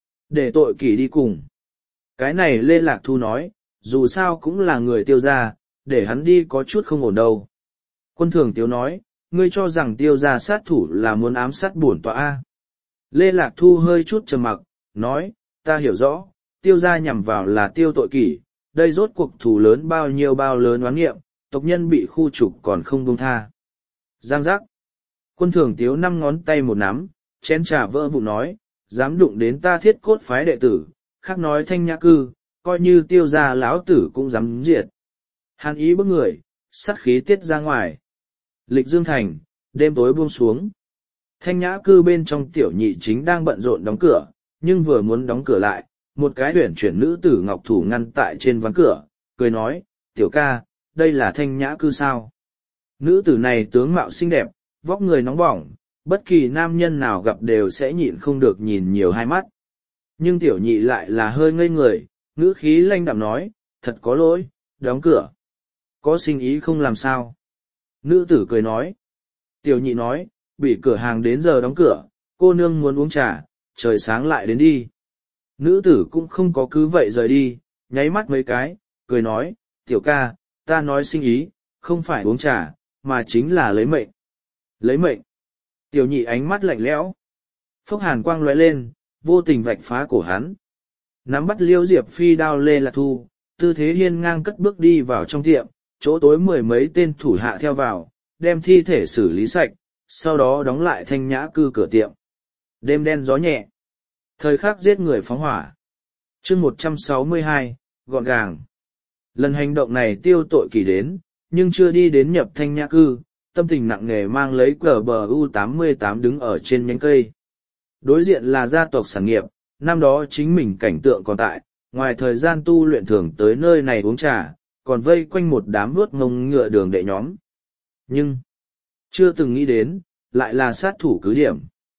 Speaker 1: Để tội kỷ đi cùng. Cái này Lê Lạc Thu nói, dù sao cũng là người tiêu gia, để hắn đi có chút không ổn đâu. Quân Thường Tiếu nói, ngươi cho rằng tiêu gia sát thủ là muốn ám sát bổn tọa a? Lê Lạc Thu hơi chút trầm mặc, nói, ta hiểu rõ, tiêu gia nhằm vào là Tiêu Tội Kỷ, đây rốt cuộc thù lớn bao lớn oán nghiệm, tộc nhân bị khu trục còn không buông tha. Giang giác. Quân Thường Tiếu 5 ngón tay một nắm, chén trà vỡ vụn nói, dám đụng đến ta Thiết Cốt phái đệ tử, khác nói Thanh Nhã Cư, coi như Tiêu gia lão tử cũng dám diệt. Hàn ý bức người, sát khí tiết ra ngoài. Lịch Dương Thành, đêm tối buông xuống. Thanh Nhã Cư bên trong tiểu nhị chính đang bận rộn đóng cửa, nhưng vừa muốn đóng cửa lại, một cái huyển chuyển nữ tử ngọc thủ ngăn tại trên ván cửa, cười nói, tiểu ca, đây là Thanh Nhã Cư sao? Nữ tử này tướng mạo xinh đẹp, vóc người nóng bỏng, bất kỳ nam nhân nào gặp đều sẽ nhịn không được nhìn nhiều hai mắt. Nhưng tiểu nhị lại là hơi ngây người, ngữ khí lanh đạm nói, thật có lỗi, đóng cửa. Có sinh ý không làm sao? Nữ tử cười nói. Tiểu nhị nói, bị cửa hàng đến giờ đóng cửa, cô nương muốn uống trà, trời sáng lại đến đi. Nữ tử cũng không có cứ vậy rời đi, nháy mắt mấy cái, cười nói, tiểu ca, ta nói sinh ý, không phải uống trà, mà chính là lấy mệnh. Lấy mệnh. Tiểu nhị ánh mắt lạnh lẽo. Phốc hàn quang lóe lên, vô tình vạch phá cổ hắn. Nắm bắt Liêu Diệp Phi đao Lê Lạc Thu, tư thế hiên ngang cất bước đi vào trong tiệm, chỗ tối mười mấy tên thủ hạ theo vào, đem thi thể xử lý sạch, sau đó đóng lại Thanh Nhã Cư cửa tiệm. Đêm đen gió nhẹ. Thời khắc giết người phóng hỏa. Chương 162, gọn gàng. Lần hành động này Tiêu Tội Kỷ đến, nhưng chưa đi đến nhập Thanh Nhã Cư, tâm tình nặng nề mang lấy cờ bờ U88 đứng ở trên nhánh cây. Đối diện là gia tộc sản nghiệp, năm đó chính mình cảnh tượng còn tại, ngoài thời gian tu luyện thường tới nơi này uống trà, còn vây quanh một đám vuốt ngông ngựa đường đệ nhóm. Nhưng, chưa từng nghĩ đến, lại là sát thủ cứ điểm.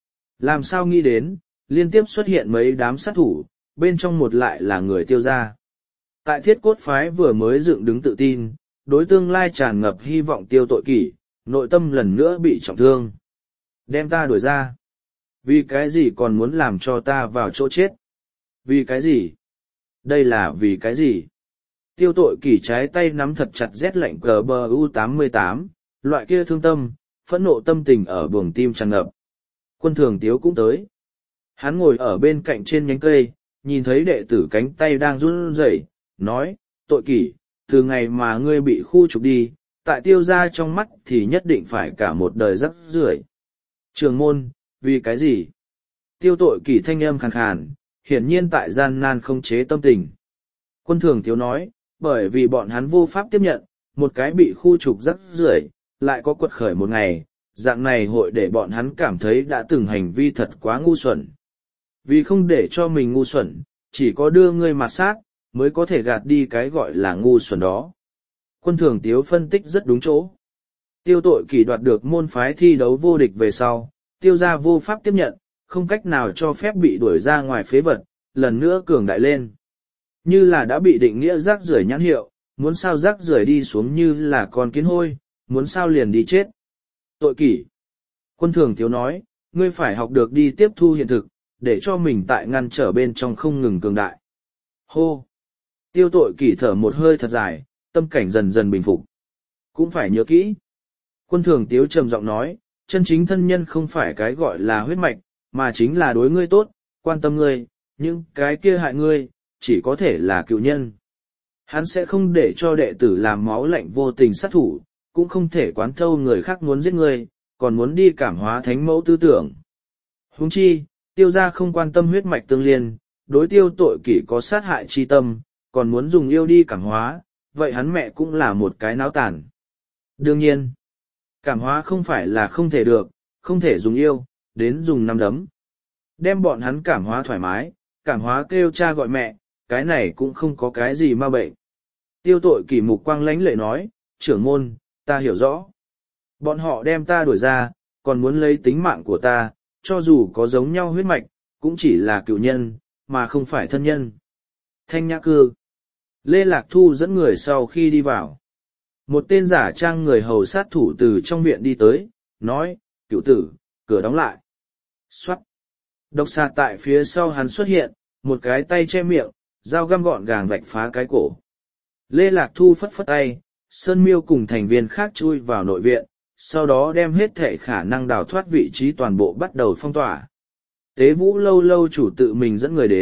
Speaker 1: Làm sao nghĩ đến, liên tiếp xuất hiện mấy đám sát thủ, bên trong một lại là người Tiêu gia. Tại Thiết Cốt phái vừa mới dựng đứng tự tin, đối tương lai tràn ngập hy vọng Tiêu Tội Kỷ, nội tâm lần nữa bị trọng thương. Đem ta đuổi ra. Vì cái gì còn muốn làm cho ta vào chỗ chết? Vì cái gì? Đây là vì cái gì? Tiêu Tội Kỷ trái tay nắm thật chặt rét lạnh cờ bờ U88, loại kia thương tâm, phẫn nộ tâm tình ở buồng tim tràn ngập. Quân Thường Tiếu cũng tới. Hắn ngồi ở bên cạnh trên nhánh cây, nhìn thấy đệ tử cánh tay đang run rẩy, nói, Tội Kỷ, từ ngày mà ngươi bị khu trục đi, tại Tiêu gia trong mắt thì nhất định phải cả một đời rắc rưởi. Trường môn, vì cái gì? Tiêu Tội Kỷ thanh âm khàn khàn, hiển nhiên tại gian nan không chế tâm tình. Quân Thường Tiếu nói, bởi vì bọn hắn vô pháp tiếp nhận, một cái bị khu trục rắc rưởi, lại có quật khởi một ngày, dạng này hội để bọn hắn cảm thấy đã từng hành vi thật quá ngu xuẩn. Vì không để cho mình ngu xuẩn, chỉ có đưa ngươi mặt sát, mới có thể gạt đi cái gọi là ngu xuẩn đó. Quân Thường Tiếu phân tích rất đúng chỗ. Tiêu Tội Kỷ đoạt được môn phái thi đấu vô địch về sau, Tiêu gia vô pháp tiếp nhận, không cách nào cho phép bị đuổi ra ngoài phế vật, lần nữa cường đại lên. Như là đã bị định nghĩa rác rưởi nhãn hiệu, muốn sao rác rưởi đi xuống như là con kiến hôi, muốn sao liền đi chết. Tội Kỷ. Quân Thường Tiếu nói, ngươi phải học được đi tiếp thu hiện thực, để cho mình tại ngăn trở bên trong không ngừng cường đại. Hô. Tiêu Tội Kỷ thở một hơi thật dài, tâm cảnh dần dần bình phục. Cũng phải nhớ kỹ. Quân Thường Tiếu trầm giọng nói, chân chính thân nhân không phải cái gọi là huyết mạch, mà chính là đối ngươi tốt, quan tâm ngươi, nhưng cái kia hại ngươi, chỉ có thể là cựu nhân. Hắn sẽ không để cho đệ tử làm máu lạnh vô tình sát thủ, cũng không thể quán thâu người khác muốn giết ngươi, còn muốn đi cảm hóa thánh mẫu tư tưởng. Huống chi, Tiêu gia không quan tâm huyết mạch tương liên, đối Tiêu Tội Kỷ có sát hại chi tâm, còn muốn dùng yêu đi cảm hóa, vậy hắn mẹ cũng là một cái náo tàn. Đương nhiên, cảm hóa không phải là không thể được, không thể dùng yêu, đến dùng nắm đấm. Đem bọn hắn cảm hóa thoải mái, cảm hóa kêu cha gọi mẹ, cái này cũng không có cái gì ma bệnh. Tiêu Tội Kỷ mục quang lãnh lệ nói, trưởng môn, ta hiểu rõ. Bọn họ đem ta đuổi ra, còn muốn lấy tính mạng của ta, cho dù có giống nhau huyết mạch, cũng chỉ là cựu nhân, mà không phải thân nhân. Thanh Nhã Cư. Lê Lạc Thu dẫn người sau khi đi vào. Một tên giả trang người hầu sát thủ từ trong viện đi tới, nói, cựu tử, cửa đóng lại. Xoát. Độc xà tại phía sau hắn xuất hiện, một cái tay che miệng, dao găm gọn gàng vạch phá cái cổ. Lê Lạc Thu phất phất tay, Sơn Miêu cùng thành viên khác chui vào nội viện, sau đó đem hết thể khả năng đào thoát vị trí toàn bộ bắt đầu phong tỏa. Tế Vũ lâu lâu chủ tự mình dẫn người đến,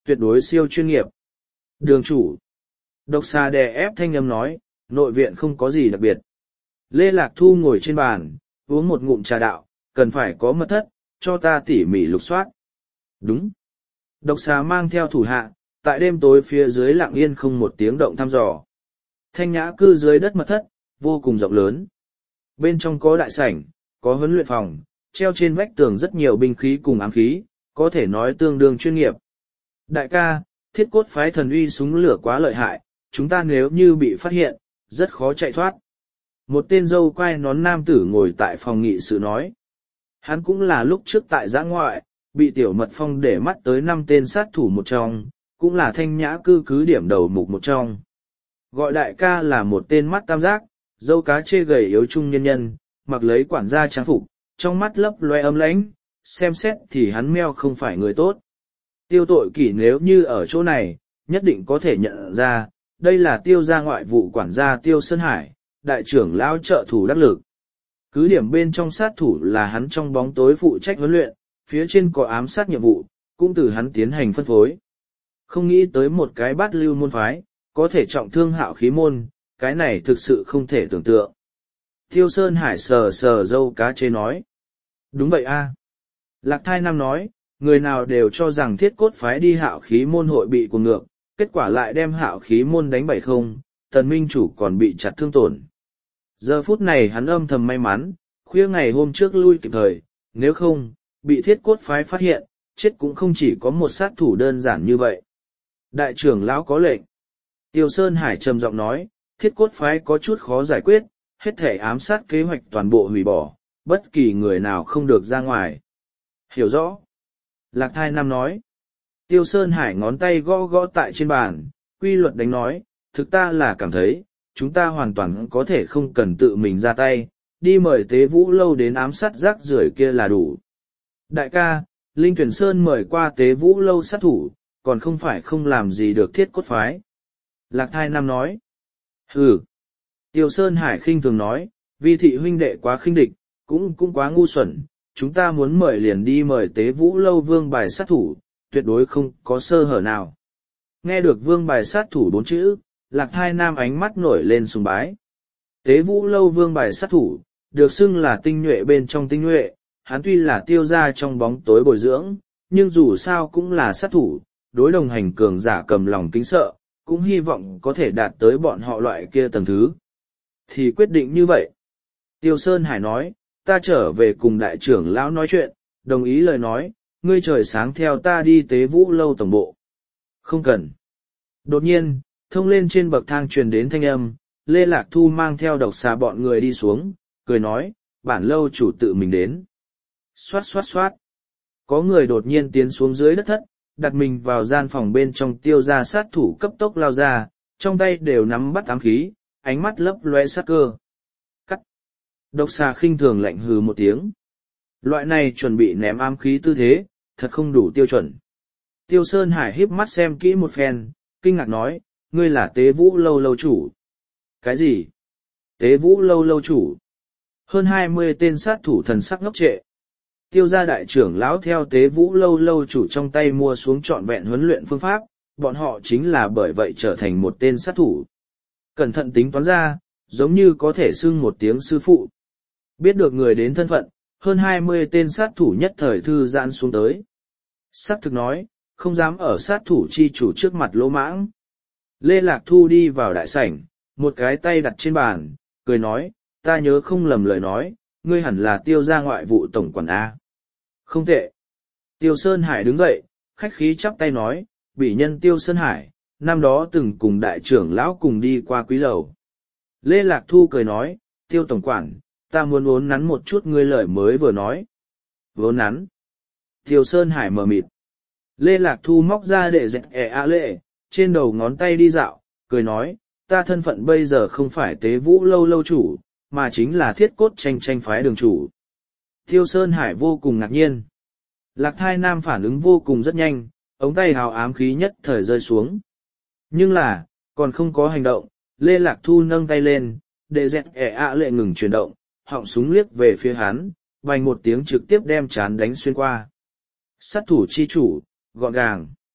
Speaker 1: tuyệt đối siêu chuyên nghiệp. Đường chủ. Độc xà đè ép thanh âm nói, nội viện không có gì đặc biệt. Lê Lạc Thu ngồi trên bàn, uống một ngụm trà đạo, cần phải có mật thất, cho ta tỉ mỉ lục soát. Đúng. Độc xà mang theo thủ hạ, tại đêm tối phía dưới lặng yên không một tiếng động thăm dò. Thanh nhã cư dưới đất mật thất, vô cùng rộng lớn. Bên trong có đại sảnh, có huấn luyện phòng, treo trên vách tường rất nhiều binh khí cùng ám khí, có thể nói tương đương chuyên nghiệp. Đại ca, thiết cốt phái thần uy súng lửa quá lợi hại, chúng ta nếu như bị phát hiện, rất khó chạy thoát. Một tên dâu quai nón nam tử ngồi tại phòng nghị sự nói. Hắn cũng là lúc trước tại giã ngoại, bị tiểu mật phong để mắt tới 5 tên sát thủ một trong, cũng là thanh nhã cư cứ điểm đầu mục một trong. Gọi đại ca là một tên mắt tam giác, dâu cá chê gầy yếu trung nhân nhân, mặc lấy quản gia trang phục, trong mắt lấp loe âm lãnh, xem xét thì hắn meo không phải người tốt. Tiêu tội kỷ nếu như ở chỗ này, nhất định có thể nhận ra, đây là tiêu gia ngoại vụ quản gia Tiêu Sơn Hải, đại trưởng lão trợ thủ đắc lực. Cứ điểm bên trong sát thủ là hắn trong bóng tối phụ trách huấn luyện, phía trên có ám sát nhiệm vụ, cũng từ hắn tiến hành phân phối. Không nghĩ tới một cái bát lưu môn phái, có thể trọng thương hạo khí môn, cái này thực sự không thể tưởng tượng. Tiêu Sơn Hải sờ sờ dâu cá chê nói. Đúng vậy a. Lạc Thai Nam nói, người nào đều cho rằng thiết cốt phái đi hạo khí môn hội bị cuồng ngược, kết quả lại đem hạo khí môn đánh 7-0, tần minh chủ còn bị chặt thương tổn. Giờ phút này hắn âm thầm may mắn, khuya ngày hôm trước lui kịp thời, nếu không, bị thiết cốt phái phát hiện, chết cũng không chỉ có một sát thủ đơn giản như vậy. Đại trưởng lão có lệnh. Tiêu Sơn Hải trầm giọng nói, thiết cốt phái có chút khó giải quyết, hết thể ám sát kế hoạch toàn bộ hủy bỏ, bất kỳ người nào không được ra ngoài. Hiểu rõ. Lạc Thai Nam nói. Tiêu Sơn Hải ngón tay gõ gõ tại trên bàn, quy luật đánh nói, thực ta là cảm thấy, chúng ta hoàn toàn có thể không cần tự mình ra tay, đi mời Tế Vũ Lâu đến ám sát rác rưởi kia là đủ. Đại ca, Linh Tuyển Sơn mời qua Tế Vũ Lâu sát thủ, còn không phải không làm gì được thiết cốt phái. Lạc Thai Nam nói. Hừ. Tiêu Sơn Hải khinh thường nói, vi thị huynh đệ quá khinh địch, cũng quá ngu xuẩn, chúng ta muốn mời liền đi mời Tế Vũ Lâu vương bài sát thủ, tuyệt đối không có sơ hở nào. Nghe được vương bài sát thủ 4 chữ, Lạc Thai Nam ánh mắt nổi lên sùng bái. Tế Vũ Lâu vương bài sát thủ, được xưng là tinh nhuệ bên trong tinh nhuệ, hắn tuy là tiêu ra trong bóng tối bồi dưỡng, nhưng dù sao cũng là sát thủ, đối đồng hành cường giả cầm lòng kính sợ, cũng hy vọng có thể đạt tới bọn họ loại kia tầng thứ. Thì quyết định như vậy. Tiêu Sơn Hải nói, ta trở về cùng đại trưởng lão nói chuyện, đồng ý lời nói, ngươi trời sáng theo ta đi Tế Vũ Lâu tổng bộ. Không cần. Đột nhiên, thông lên trên bậc thang truyền đến thanh âm, Lê Lạc Thu mang theo độc xà bọn người đi xuống, cười nói, bản lâu chủ tự mình đến. Xoát xoát xoát. Có người đột nhiên tiến xuống dưới đất thất, đặt mình vào gian phòng bên trong tiêu ra sát thủ cấp tốc lao ra, trong tay đều nắm bắt ám khí, ánh mắt lấp loe sát cơ. Cắt. Độc xà khinh thường lạnh hừ một tiếng. Loại này chuẩn bị ném ám khí tư thế, thật không đủ tiêu chuẩn. Tiêu Sơn Hải híp mắt xem kỹ một phen, kinh ngạc nói, ngươi là Tế Vũ Lâu lâu chủ. Cái gì? Tế Vũ Lâu lâu chủ? Hơn 20 tên sát thủ thần sắc ngốc trệ. Tiêu gia đại trưởng lão theo Tế Vũ Lâu lâu chủ trong tay mua xuống trọn vẹn huấn luyện phương pháp, bọn họ chính là bởi vậy trở thành một tên sát thủ. Cẩn thận tính toán ra, giống như có thể xưng một tiếng sư phụ. Biết được người đến thân phận, hơn 20 tên sát thủ nhất thời thư giãn xuống tới. Sát thực nói, không dám ở sát thủ chi chủ trước mặt lỗ mãng. Lê Lạc Thu đi vào đại sảnh, một cái tay đặt trên bàn, cười nói, ta nhớ không lầm lời nói, ngươi hẳn là Tiêu gia ngoại vụ tổng quản A. Không tệ. Tiêu Sơn Hải đứng dậy, khách khí chắp tay nói, bị nhân Tiêu Sơn Hải, năm đó từng cùng đại trưởng lão cùng đi qua quý lầu. Lê Lạc Thu cười nói, Tiêu tổng quản, ta muốn vốn nắn một chút ngươi lời mới vừa nói. Vốn nắn. Tiêu Sơn Hải mờ mịt. Lê Lạc Thu móc ra để dẹt lệ, trên đầu ngón tay đi dạo, cười nói, ta thân phận bây giờ không phải Tế Vũ Lâu lâu chủ, mà chính là thiết cốt tranh phái đường chủ. Tiêu Sơn Hải vô cùng ngạc nhiên. Lạc Thai Nam phản ứng vô cùng rất nhanh, ống tay hào ám khí nhất thời rơi xuống. Nhưng là, còn không có hành động, Lê Lạc Thu nâng tay lên, để dẹt lệ ngừng chuyển động, họng súng liếc về phía hắn, vành một tiếng trực tiếp đem chán đánh xuyên qua. Sát thủ chi chủ, gọn gàng.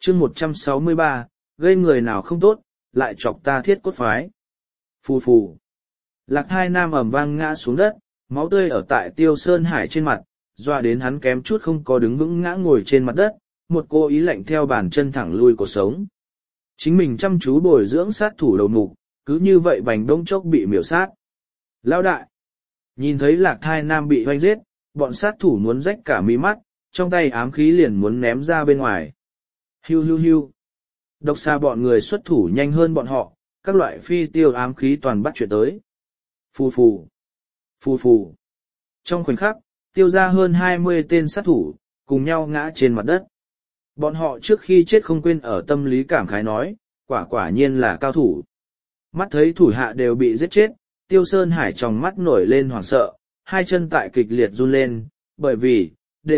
Speaker 1: chương 163, gây người nào không tốt, lại chọc ta thiết cốt phái. Phù phù. Lạc Hai Nam ầm vang ngã xuống đất, máu tươi ở tại Tiêu Sơn Hải trên mặt, doa đến hắn kém chút không có đứng vững ngã ngồi trên mặt đất, một cô ý lạnh theo bàn chân thẳng lui cuộc sống. Chính mình chăm chú bồi dưỡng sát thủ đầu mục, cứ như vậy bành đông chốc bị miểu sát. Lão đại! Nhìn thấy Lạc Hai Nam bị hoanh giết, bọn sát thủ muốn rách cả mí mắt, trong tay ám khí liền muốn ném ra bên ngoài. Hiu hiu hiu! Độc xa bọn người xuất thủ nhanh hơn bọn họ, các loại phi tiêu ám khí toàn bắt chuyện tới. Phù phù! Phù phù! Trong khoảnh khắc, tiêu ra hơn 20 tên sát thủ, cùng nhau ngã trên mặt đất. Bọn họ trước khi chết không quên ở tâm lý cảm khái nói, quả nhiên là cao thủ. Mắt thấy thủ hạ đều bị giết chết, Tiêu Sơn Hải trong mắt nổi lên hoảng sợ, hai chân tại kịch liệt run lên, bởi vì,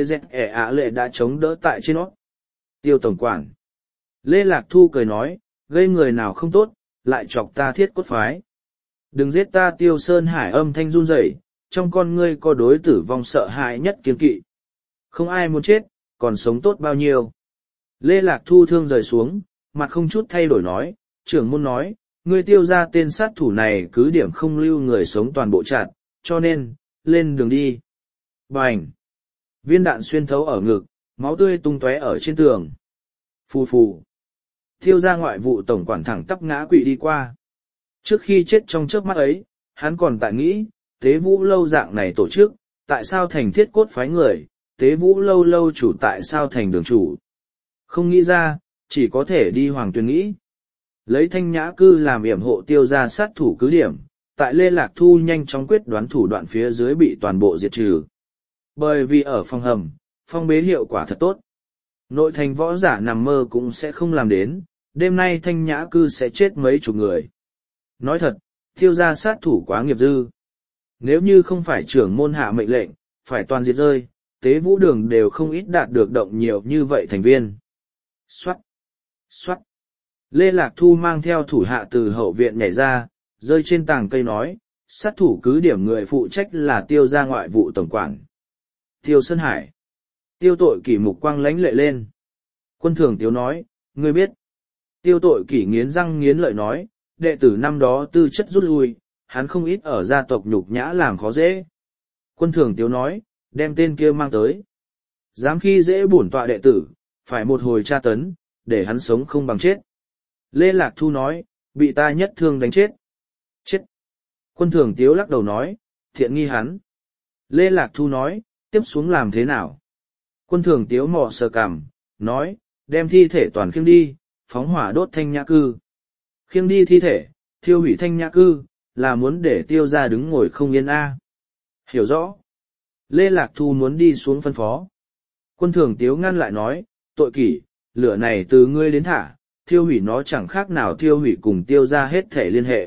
Speaker 1: lệ đã chống đỡ tại trên nó. Tiêu tổng quản. Lê Lạc Thu cười nói, gây người nào không tốt, lại chọc ta thiết cốt phái. Đừng giết ta. Tiêu Sơn Hải âm thanh run rẩy, trong con ngươi có đối tử vong sợ hãi nhất kiên kỵ. Không ai muốn chết, còn sống tốt bao nhiêu. Lê Lạc Thu thương rời xuống, mặt không chút thay đổi nói, trưởng môn nói, ngươi Tiêu ra tên sát thủ này cứ điểm không lưu người sống toàn bộ chặt, cho nên, lên đường đi. Bành! Viên đạn xuyên thấu ở ngực, máu tươi tung tóe ở trên tường. Phù phù! Tiêu ra ngoại vụ tổng quản thẳng tắp ngã quỵ đi qua. Trước khi chết trong chớp mắt ấy, hắn còn tại nghĩ, tế vũ lâu dạng này tổ chức, tại sao thành thiết cốt phái người, tế vũ lâu lâu chủ tại sao thành đường chủ. Không nghĩ ra, chỉ có thể đi Hoàng Tuyền nghĩ. Lấy Thanh Nhã Cư làm yểm hộ Tiêu ra sát thủ cứ điểm, tại Lê Lạc Thu nhanh chóng quyết đoán thủ đoạn phía dưới bị toàn bộ diệt trừ. Bởi vì ở phòng hầm, phong bế hiệu quả thật tốt. Nội thành võ giả nằm mơ cũng sẽ không làm đến, đêm nay Thanh Nhã Cư sẽ chết mấy chục người. Nói thật, Tiêu ra sát thủ quá nghiệp dư. Nếu như không phải trưởng môn hạ mệnh lệnh, phải toàn diệt rơi, tế vũ đường đều không ít đạt được động nhiều như vậy thành viên. Xoát! Xoát! Lê Lạc Thu mang theo thủ hạ từ hậu viện nhảy ra, rơi trên tàng cây nói, sát thủ cứ điểm người phụ trách là Tiêu gia ngoại vụ tổng quản. Tiêu Sơn Hải. Tiêu Tội Kỷ mục quang lánh lệ lên. Quân thường Tiếu nói, ngươi biết. Tiêu Tội Kỷ nghiến răng nghiến lợi nói, đệ tử năm đó tư chất rút lui, hắn không ít ở gia tộc nhục nhã làm khó dễ. Quân thường Tiếu nói, đem tên kia mang tới. Dám khi dễ bổn tọa đệ tử, phải một hồi tra tấn, để hắn sống không bằng chết. Lê Lạc Thu nói, bị ta nhất thương đánh chết. Chết. Quân thường Tiếu lắc đầu nói, thiện nghi hắn. Lê Lạc Thu nói, tiếp xuống làm thế nào? Quân thường Tiếu mò sờ cằm, nói, đem thi thể toàn khiêng đi, phóng hỏa đốt Thanh Nhã Cư. Khiêng đi thi thể, thiêu hủy Thanh Nhã Cư, là muốn để Tiêu ra đứng ngồi không yên a. Hiểu rõ. Lê Lạc Thu muốn đi xuống phân phó. Quân thường Tiếu ngăn lại nói, Tội Kỷ, lửa này từ ngươi đến thả, thiêu hủy nó chẳng khác nào thiêu hủy cùng Tiêu ra hết thể liên hệ.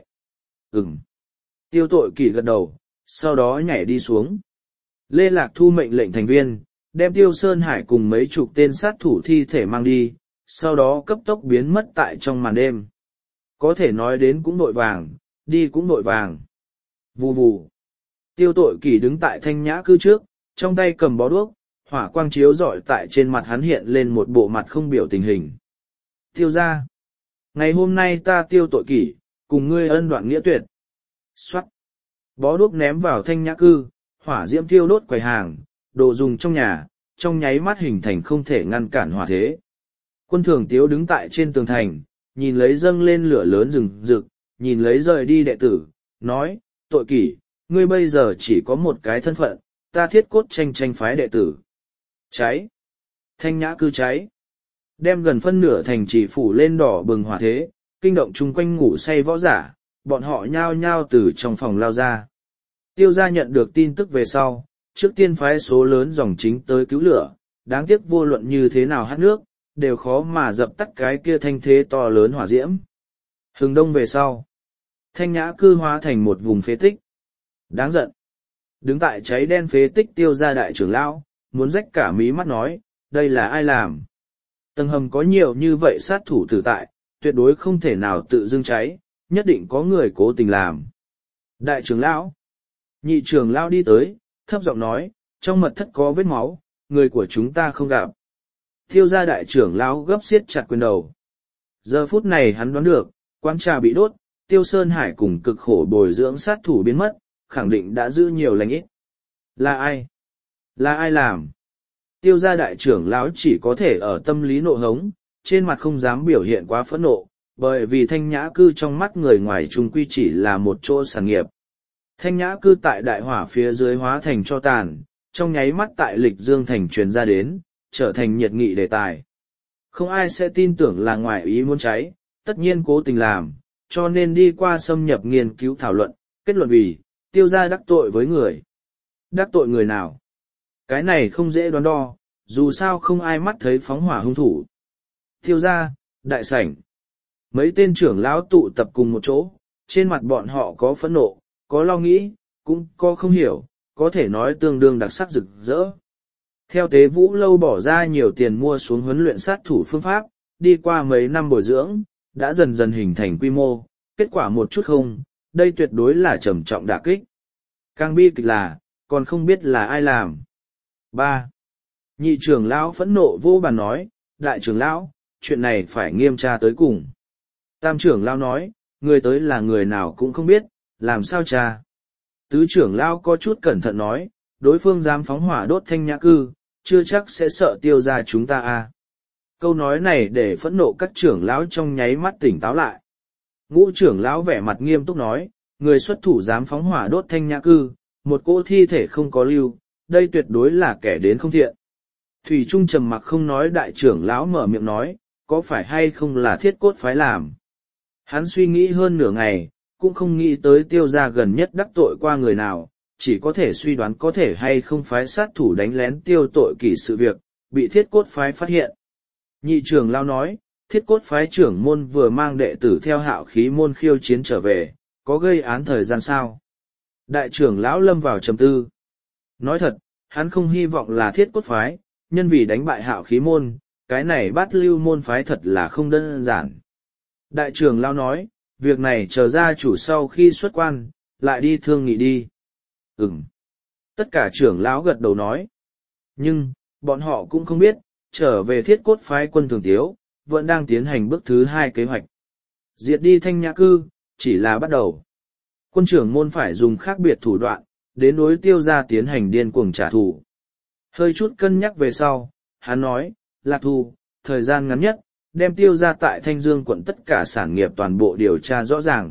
Speaker 1: Tiêu Tội Kỷ gật đầu, sau đó nhảy đi xuống. Lê Lạc Thu mệnh lệnh thành viên, đem Tiêu Sơn Hải cùng mấy chục tên sát thủ thi thể mang đi, sau đó cấp tốc biến mất tại trong màn đêm. Có thể nói đến cũng vội vàng, đi cũng vội vàng. Vù vù. Tiêu Tội Kỷ đứng tại Thanh Nhã Cư trước, trong tay cầm bó đuốc, hỏa quang chiếu rọi tại trên mặt hắn hiện lên một bộ mặt không biểu tình hình. Tiêu ra. Ngày hôm nay ta Tiêu Tội Kỷ, cùng ngươi ân đoạn nghĩa tuyệt. Xoát. Bó đuốc ném vào Thanh Nhã Cư, hỏa diễm thiêu đốt quầy hàng, đồ dùng trong nhà, trong nháy mắt hình thành không thể ngăn cản hỏa thế. Quân thường Tiếu đứng tại trên tường thành, nhìn lấy dâng lên lửa lớn rừng rực, nhìn lấy rời đi đệ tử, nói, Tội Kỷ, ngươi bây giờ chỉ có một cái thân phận, ta thiết cốt tranh phái đệ tử. Cháy. Thanh Nhã Cư cháy. Đem gần phân nửa thành trì phủ lên đỏ bừng hỏa thế, kinh động chung quanh ngủ say võ giả, bọn họ nhao nhao từ trong phòng lao ra. Tiêu gia nhận được tin tức về sau, trước tiên phái số lớn dòng chính tới cứu lửa, đáng tiếc vô luận như thế nào hát nước, đều khó mà dập tắt cái kia thanh thế to lớn hỏa diễm. Hừng đông về sau, Thanh Nhã Cư hóa thành một vùng phế tích. Đáng giận. Đứng tại cháy đen phế tích Tiêu gia đại trưởng lão, muốn rách cả mí mắt nói, đây là ai làm? Tầng hầm có nhiều như vậy sát thủ tử tại, tuyệt đối không thể nào tự dưng cháy, nhất định có người cố tình làm. Đại trưởng lão. Nhị trưởng lão đi tới, thấp giọng nói, trong mật thất có vết máu, người của chúng ta không gặp. Tiêu gia đại trưởng lão gấp siết chặt quyền đầu. Giờ phút này hắn đoán được, quán trà bị đốt, Tiêu Sơn Hải cùng cực khổ bồi dưỡng sát thủ biến mất, khẳng định đã giữ nhiều lành ít. Là ai? Là ai làm? Tiêu gia đại trưởng lão chỉ có thể ở tâm lý nộ hống, trên mặt không dám biểu hiện quá phẫn nộ, bởi vì Thanh Nhã Cư trong mắt người ngoài chung quy chỉ là một chỗ sản nghiệp. Thanh Nhã Cư tại đại hỏa phía dưới hóa thành cho tàn, trong nháy mắt tại Lịch Dương thành truyền ra đến, trở thành nhiệt nghị đề tài. Không ai sẽ tin tưởng là ngoài ý muốn cháy, tất nhiên cố tình làm, cho nên đi qua xâm nhập nghiên cứu thảo luận, kết luận vì, Tiêu gia đắc tội với người. Đắc tội người nào? Cái này không dễ đoán đo, dù sao không ai mắt thấy phóng hỏa hung thủ. Tiêu gia, đại sảnh. Mấy tên trưởng lão tụ tập cùng một chỗ, trên mặt bọn họ có phẫn nộ, có lo nghĩ, cũng có không hiểu, có thể nói tương đương đặc sắc rực rỡ. Theo Tế Vũ Lâu bỏ ra nhiều tiền mua xuống huấn luyện sát thủ phương pháp, đi qua mấy năm bồi dưỡng, đã dần dần hình thành quy mô, kết quả một chút không, đây tuyệt đối là trầm trọng đả kích. Càng bi kịch là, còn không biết là ai làm. 3. Nhị trưởng lão phẫn nộ vô bàn nói, đại trưởng lão, chuyện này phải nghiêm tra tới cùng. Tam trưởng lão nói, người tới là người nào cũng không biết, làm sao tra. Tứ trưởng lão có chút cẩn thận nói, đối phương dám phóng hỏa đốt Thanh Nhã Cư, chưa chắc sẽ sợ Tiêu gia chúng ta à. Câu nói này để phẫn nộ các trưởng lão trong nháy mắt tỉnh táo lại. Ngũ trưởng lão vẻ mặt nghiêm túc nói, người xuất thủ dám phóng hỏa đốt Thanh Nhã Cư, một cỗ thi thể không có lưu, đây tuyệt đối là kẻ đến không thiện. Thủy Trung trầm mặc không nói, đại trưởng lão mở miệng nói, có phải hay không là Thiết Cốt phái làm. Hắn suy nghĩ hơn nửa ngày, cũng không nghĩ tới Tiêu gia gần nhất đắc tội qua người nào, chỉ có thể suy đoán có thể hay không phái sát thủ đánh lén Tiêu tội kỷ sự việc, bị Thiết Cốt phái phát hiện. Nhị trưởng lão nói, Thiết Cốt phái trưởng môn vừa mang đệ tử theo Hạo Khí môn khiêu chiến trở về, có gây án thời gian sao? Đại trưởng lão lâm vào trầm tư. Nói thật, hắn không hy vọng là Thiết Cốt phái, nhân vì đánh bại Hạo Khí môn, cái này Bát Lưu môn phái thật là không đơn giản. Đại trưởng lão nói, việc này chờ gia chủ sau khi xuất quan, lại đi thương nghị đi. Tất cả trưởng lão gật đầu nói. Nhưng, bọn họ cũng không biết, trở về Thiết Cốt phái quân Thường Tiếu, vẫn đang tiến hành bước thứ 2 kế hoạch. Diệt đi Thanh Nhã Cư, chỉ là bắt đầu. Quân trưởng môn phải dùng khác biệt thủ đoạn, đến đối Tiêu gia tiến hành điên cuồng trả thù. Hơi chút cân nhắc về sau, hắn nói, Lạc Thu, thời gian ngắn nhất, đem Tiêu gia tại Thanh Dương quận tất cả sản nghiệp toàn bộ điều tra rõ ràng.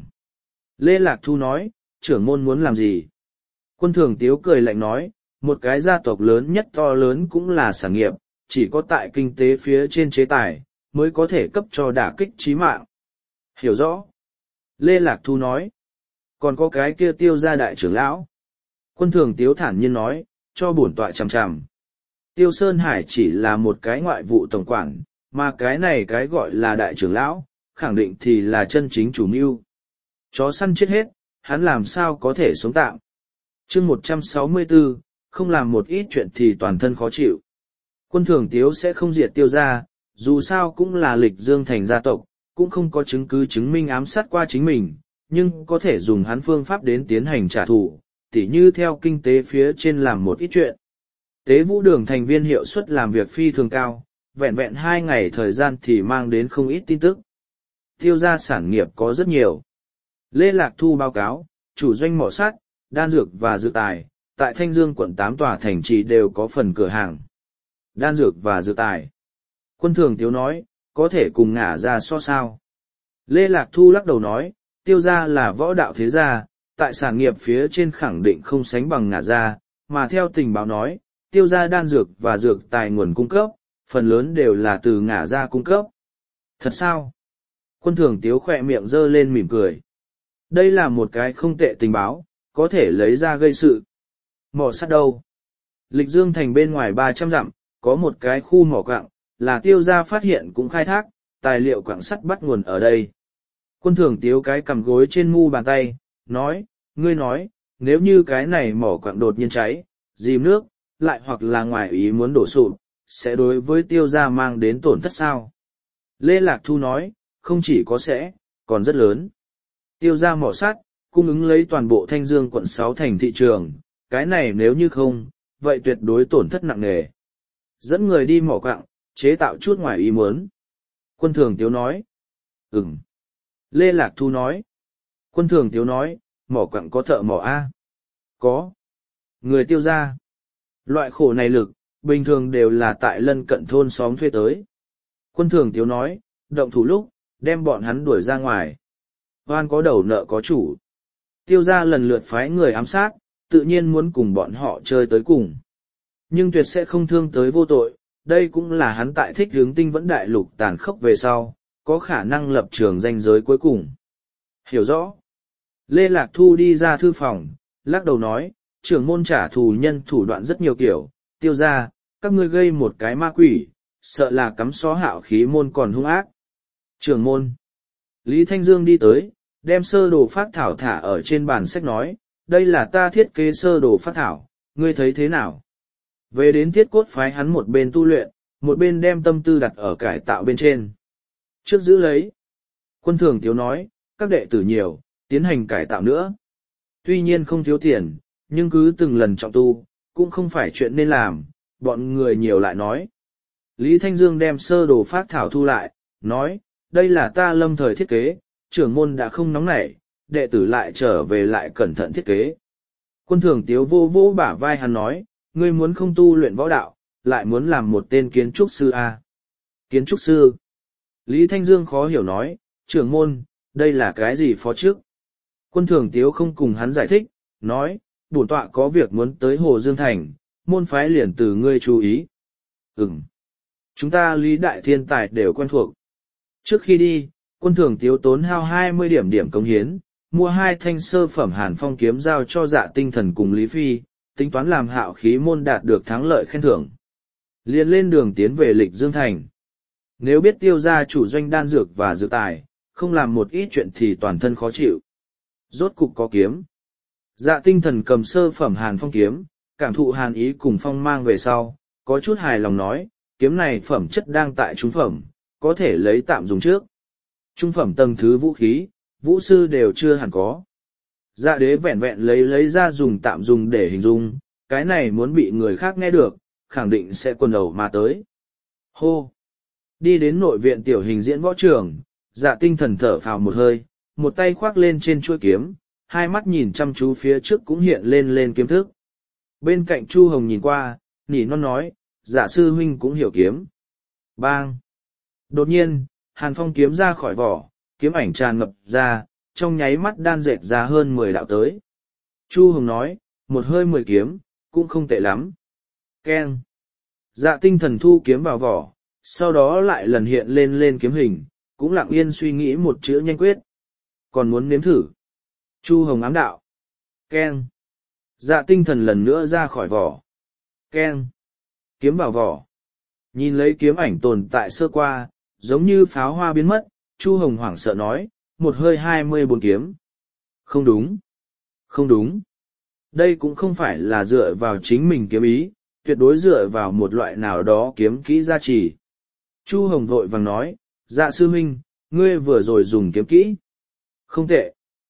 Speaker 1: Lê Lạc Thu nói, trưởng môn muốn làm gì? Quân Thường Tiếu cười lạnh nói, một cái gia tộc lớn nhất to lớn cũng là sản nghiệp, chỉ có tại kinh tế phía trên chế tài, mới có thể cấp cho đả kích chí mạng. Hiểu rõ. Lê Lạc Thu nói, còn có cái kia Tiêu gia đại trưởng lão. Quân Thường Tiếu thản nhiên nói, cho bổn tọa chằm chằm. Tiêu Sơn Hải chỉ là một cái ngoại vụ tổng quản, mà cái này cái gọi là đại trưởng lão, khẳng định thì là chân chính chủ mưu. Chó săn chết hết, hắn làm sao có thể sống tạm. Chương 164, không làm một ít chuyện thì toàn thân khó chịu. Quân Thường Tiếu sẽ không diệt Tiêu gia, dù sao cũng là Lịch Dương thành gia tộc, cũng không có chứng cứ chứng minh ám sát qua chính mình, nhưng có thể dùng hắn phương pháp đến tiến hành trả thù, tỉ như theo kinh tế phía trên làm một ít chuyện. Tế Vũ Đường thành viên hiệu suất làm việc phi thường cao, vẹn vẹn 2 ngày thời gian thì mang đến không ít tin tức. Tiêu gia sản nghiệp có rất nhiều. Lê Lạc Thu báo cáo, chủ doanh mỏ sắt, đan dược và dược tài, tại Thanh Dương quận 8 tòa thành trì đều có phần cửa hàng. Đan dược và dược tài. Quân Thường Tiếu nói, có thể cùng ngả ra so sao. Lê Lạc Thu lắc đầu nói, Tiêu gia là võ đạo thế gia, tại sản nghiệp phía trên khẳng định không sánh bằng ngả ra, mà theo tình báo nói, Tiêu gia đan dược và dược tài nguồn cung cấp, phần lớn đều là từ ngả ra cung cấp. Thật sao? Quân Thường Tiếu khỏe miệng giơ lên mỉm cười. Đây là một cái không tệ tình báo, có thể lấy ra gây sự. Mỏ sắt đâu? Lịch Dương thành bên ngoài 300 dặm, có một cái khu mỏ quặng, là Tiêu gia phát hiện cũng khai thác, tài liệu quặng sắt bắt nguồn ở đây. Quân Thường Tiếu cái cầm gối trên mu bàn tay, nói, ngươi nói, nếu như cái này mỏ quặng đột nhiên cháy, dìm nước, lại hoặc là ngoài ý muốn đổ sụp, sẽ đối với Tiêu gia mang đến tổn thất sao? Lê Lạc Thu nói, không chỉ có sẽ, còn rất lớn. Tiêu gia mỏ sắt, cung ứng lấy toàn bộ Thanh Dương quận 6 thành thị trường, cái này nếu như không, vậy tuyệt đối tổn thất nặng nề. Dẫn người đi mỏ quặng, chế tạo chút ngoài ý muốn. Quân thường tiếu nói. Ừm. Lê Lạc Thu nói. Quân thường tiếu nói, mỏ quặng có thợ mỏ A. Có. Người Tiêu gia. Loại khổ này lực, bình thường đều là tại lân cận thôn xóm thuê tới. Quân thường tiếu nói, động thủ lúc, đem bọn hắn đuổi ra ngoài. Hoan có đầu nợ có chủ. Tiêu gia lần lượt phái người ám sát, tự nhiên muốn cùng bọn họ chơi tới cùng. Nhưng tuyệt sẽ không thương tới vô tội, đây cũng là hắn tại thích hướng tinh vẫn đại lục tàn khốc về sau, có khả năng lập trường ranh giới cuối cùng. Hiểu rõ. Lê Lạc Thu đi ra thư phòng, lắc đầu nói, trưởng môn trả thù nhân thủ đoạn rất nhiều kiểu, tiêu ra, các ngươi gây một cái ma quỷ, sợ là cắm xó hạo khí môn còn hung ác. Trưởng môn. Lý Thanh Dương đi tới, đem sơ đồ phát thảo thả ở trên bàn sách nói, đây là ta thiết kế sơ đồ phát thảo, ngươi thấy thế nào? Về đến thiết cốt phái hắn một bên tu luyện, một bên đem tâm tư đặt ở cải tạo bên trên. Trước giữ lấy. Quân thường tiếu nói, các đệ tử nhiều, tiến hành cải tạo nữa. Tuy nhiên không thiếu tiền, nhưng cứ từng lần trọng tu, cũng không phải chuyện nên làm, bọn người nhiều lại nói. Lý Thanh Dương đem sơ đồ phát thảo thu lại, nói, đây là ta lâm thời thiết kế, trưởng môn đã không nóng nảy, đệ tử lại trở về lại cẩn thận thiết kế. Quân thường tiếu vô vô bả vai hắn nói, ngươi muốn không tu luyện võ đạo, lại muốn làm một tên kiến trúc sư à? Kiến trúc sư. Lý Thanh Dương khó hiểu nói, trưởng môn, đây là cái gì phó trước? Quân thường tiếu không cùng hắn giải thích, nói, bổn tọa có việc muốn tới Hồ Dương Thành, môn phái liền từ ngươi chú ý. Ừm. Chúng ta Lý Đại Thiên Tài đều quen thuộc. Trước khi đi, quân thường tiếu tốn hao 20 điểm cống hiến, mua 2 thanh sơ phẩm Hàn Phong kiếm giao cho Dạ Tinh Thần cùng Lý Phi, tính toán làm hạo khí môn đạt được thắng lợi khen thưởng. Liền lên đường tiến về Lịch Dương Thành. Nếu biết tiêu gia chủ doanh đan dược và dược tài, không làm một ít chuyện thì toàn thân khó chịu. Rốt cục có kiếm. Dạ Tinh Thần cầm sơ phẩm Hàn Phong kiếm, cảm thụ hàn ý cùng phong mang về sau, có chút hài lòng nói, kiếm này phẩm chất đang tại trung phẩm, có thể lấy tạm dùng trước. Trung phẩm tầng thứ vũ khí, vũ sư đều chưa hẳn có. Dạ đế vẹn vẹn lấy ra dùng tạm dùng để hình dung, cái này muốn bị người khác nghe được, khẳng định sẽ quần đầu mà tới. Hô! Đi đến nội viện tiểu hình diễn võ trường, Dạ Tinh Thần thở phào một hơi, một tay khoác lên trên chuôi kiếm, hai mắt nhìn chăm chú phía trước cũng hiện lên kiếm thức. Bên cạnh Chu Hồng nhìn qua, nỉ non nói, Dạ sư huynh cũng hiểu kiếm. Bang! Đột nhiên, Hàn Phong kiếm ra khỏi vỏ, kiếm ảnh tràn ngập ra, trong nháy mắt đan dệt ra hơn 10 đạo tới. Chu Hồng nói, một hơi 10 kiếm, cũng không tệ lắm. Keng! Dạ Tinh Thần thu kiếm vào vỏ, sau đó lại lần hiện lên kiếm hình, cũng lặng yên suy nghĩ một chữ nhanh quyết. Còn muốn nếm thử. Chu Hồng ám đạo. Keng! Dạ Tinh Thần lần nữa ra khỏi vỏ. Keng! Kiếm vào vỏ. Nhìn lấy kiếm ảnh tồn tại sơ qua, giống như pháo hoa biến mất, Chu Hồng hoảng sợ nói, một hơi 24 kiếm. Không đúng. Không đúng. Đây cũng không phải là dựa vào chính mình kiếm ý, tuyệt đối dựa vào một loại nào đó kiếm kỹ gia trì. Chu Hồng vội vàng nói, Dạ sư huynh, ngươi vừa rồi dùng kiếm kỹ. Không tệ.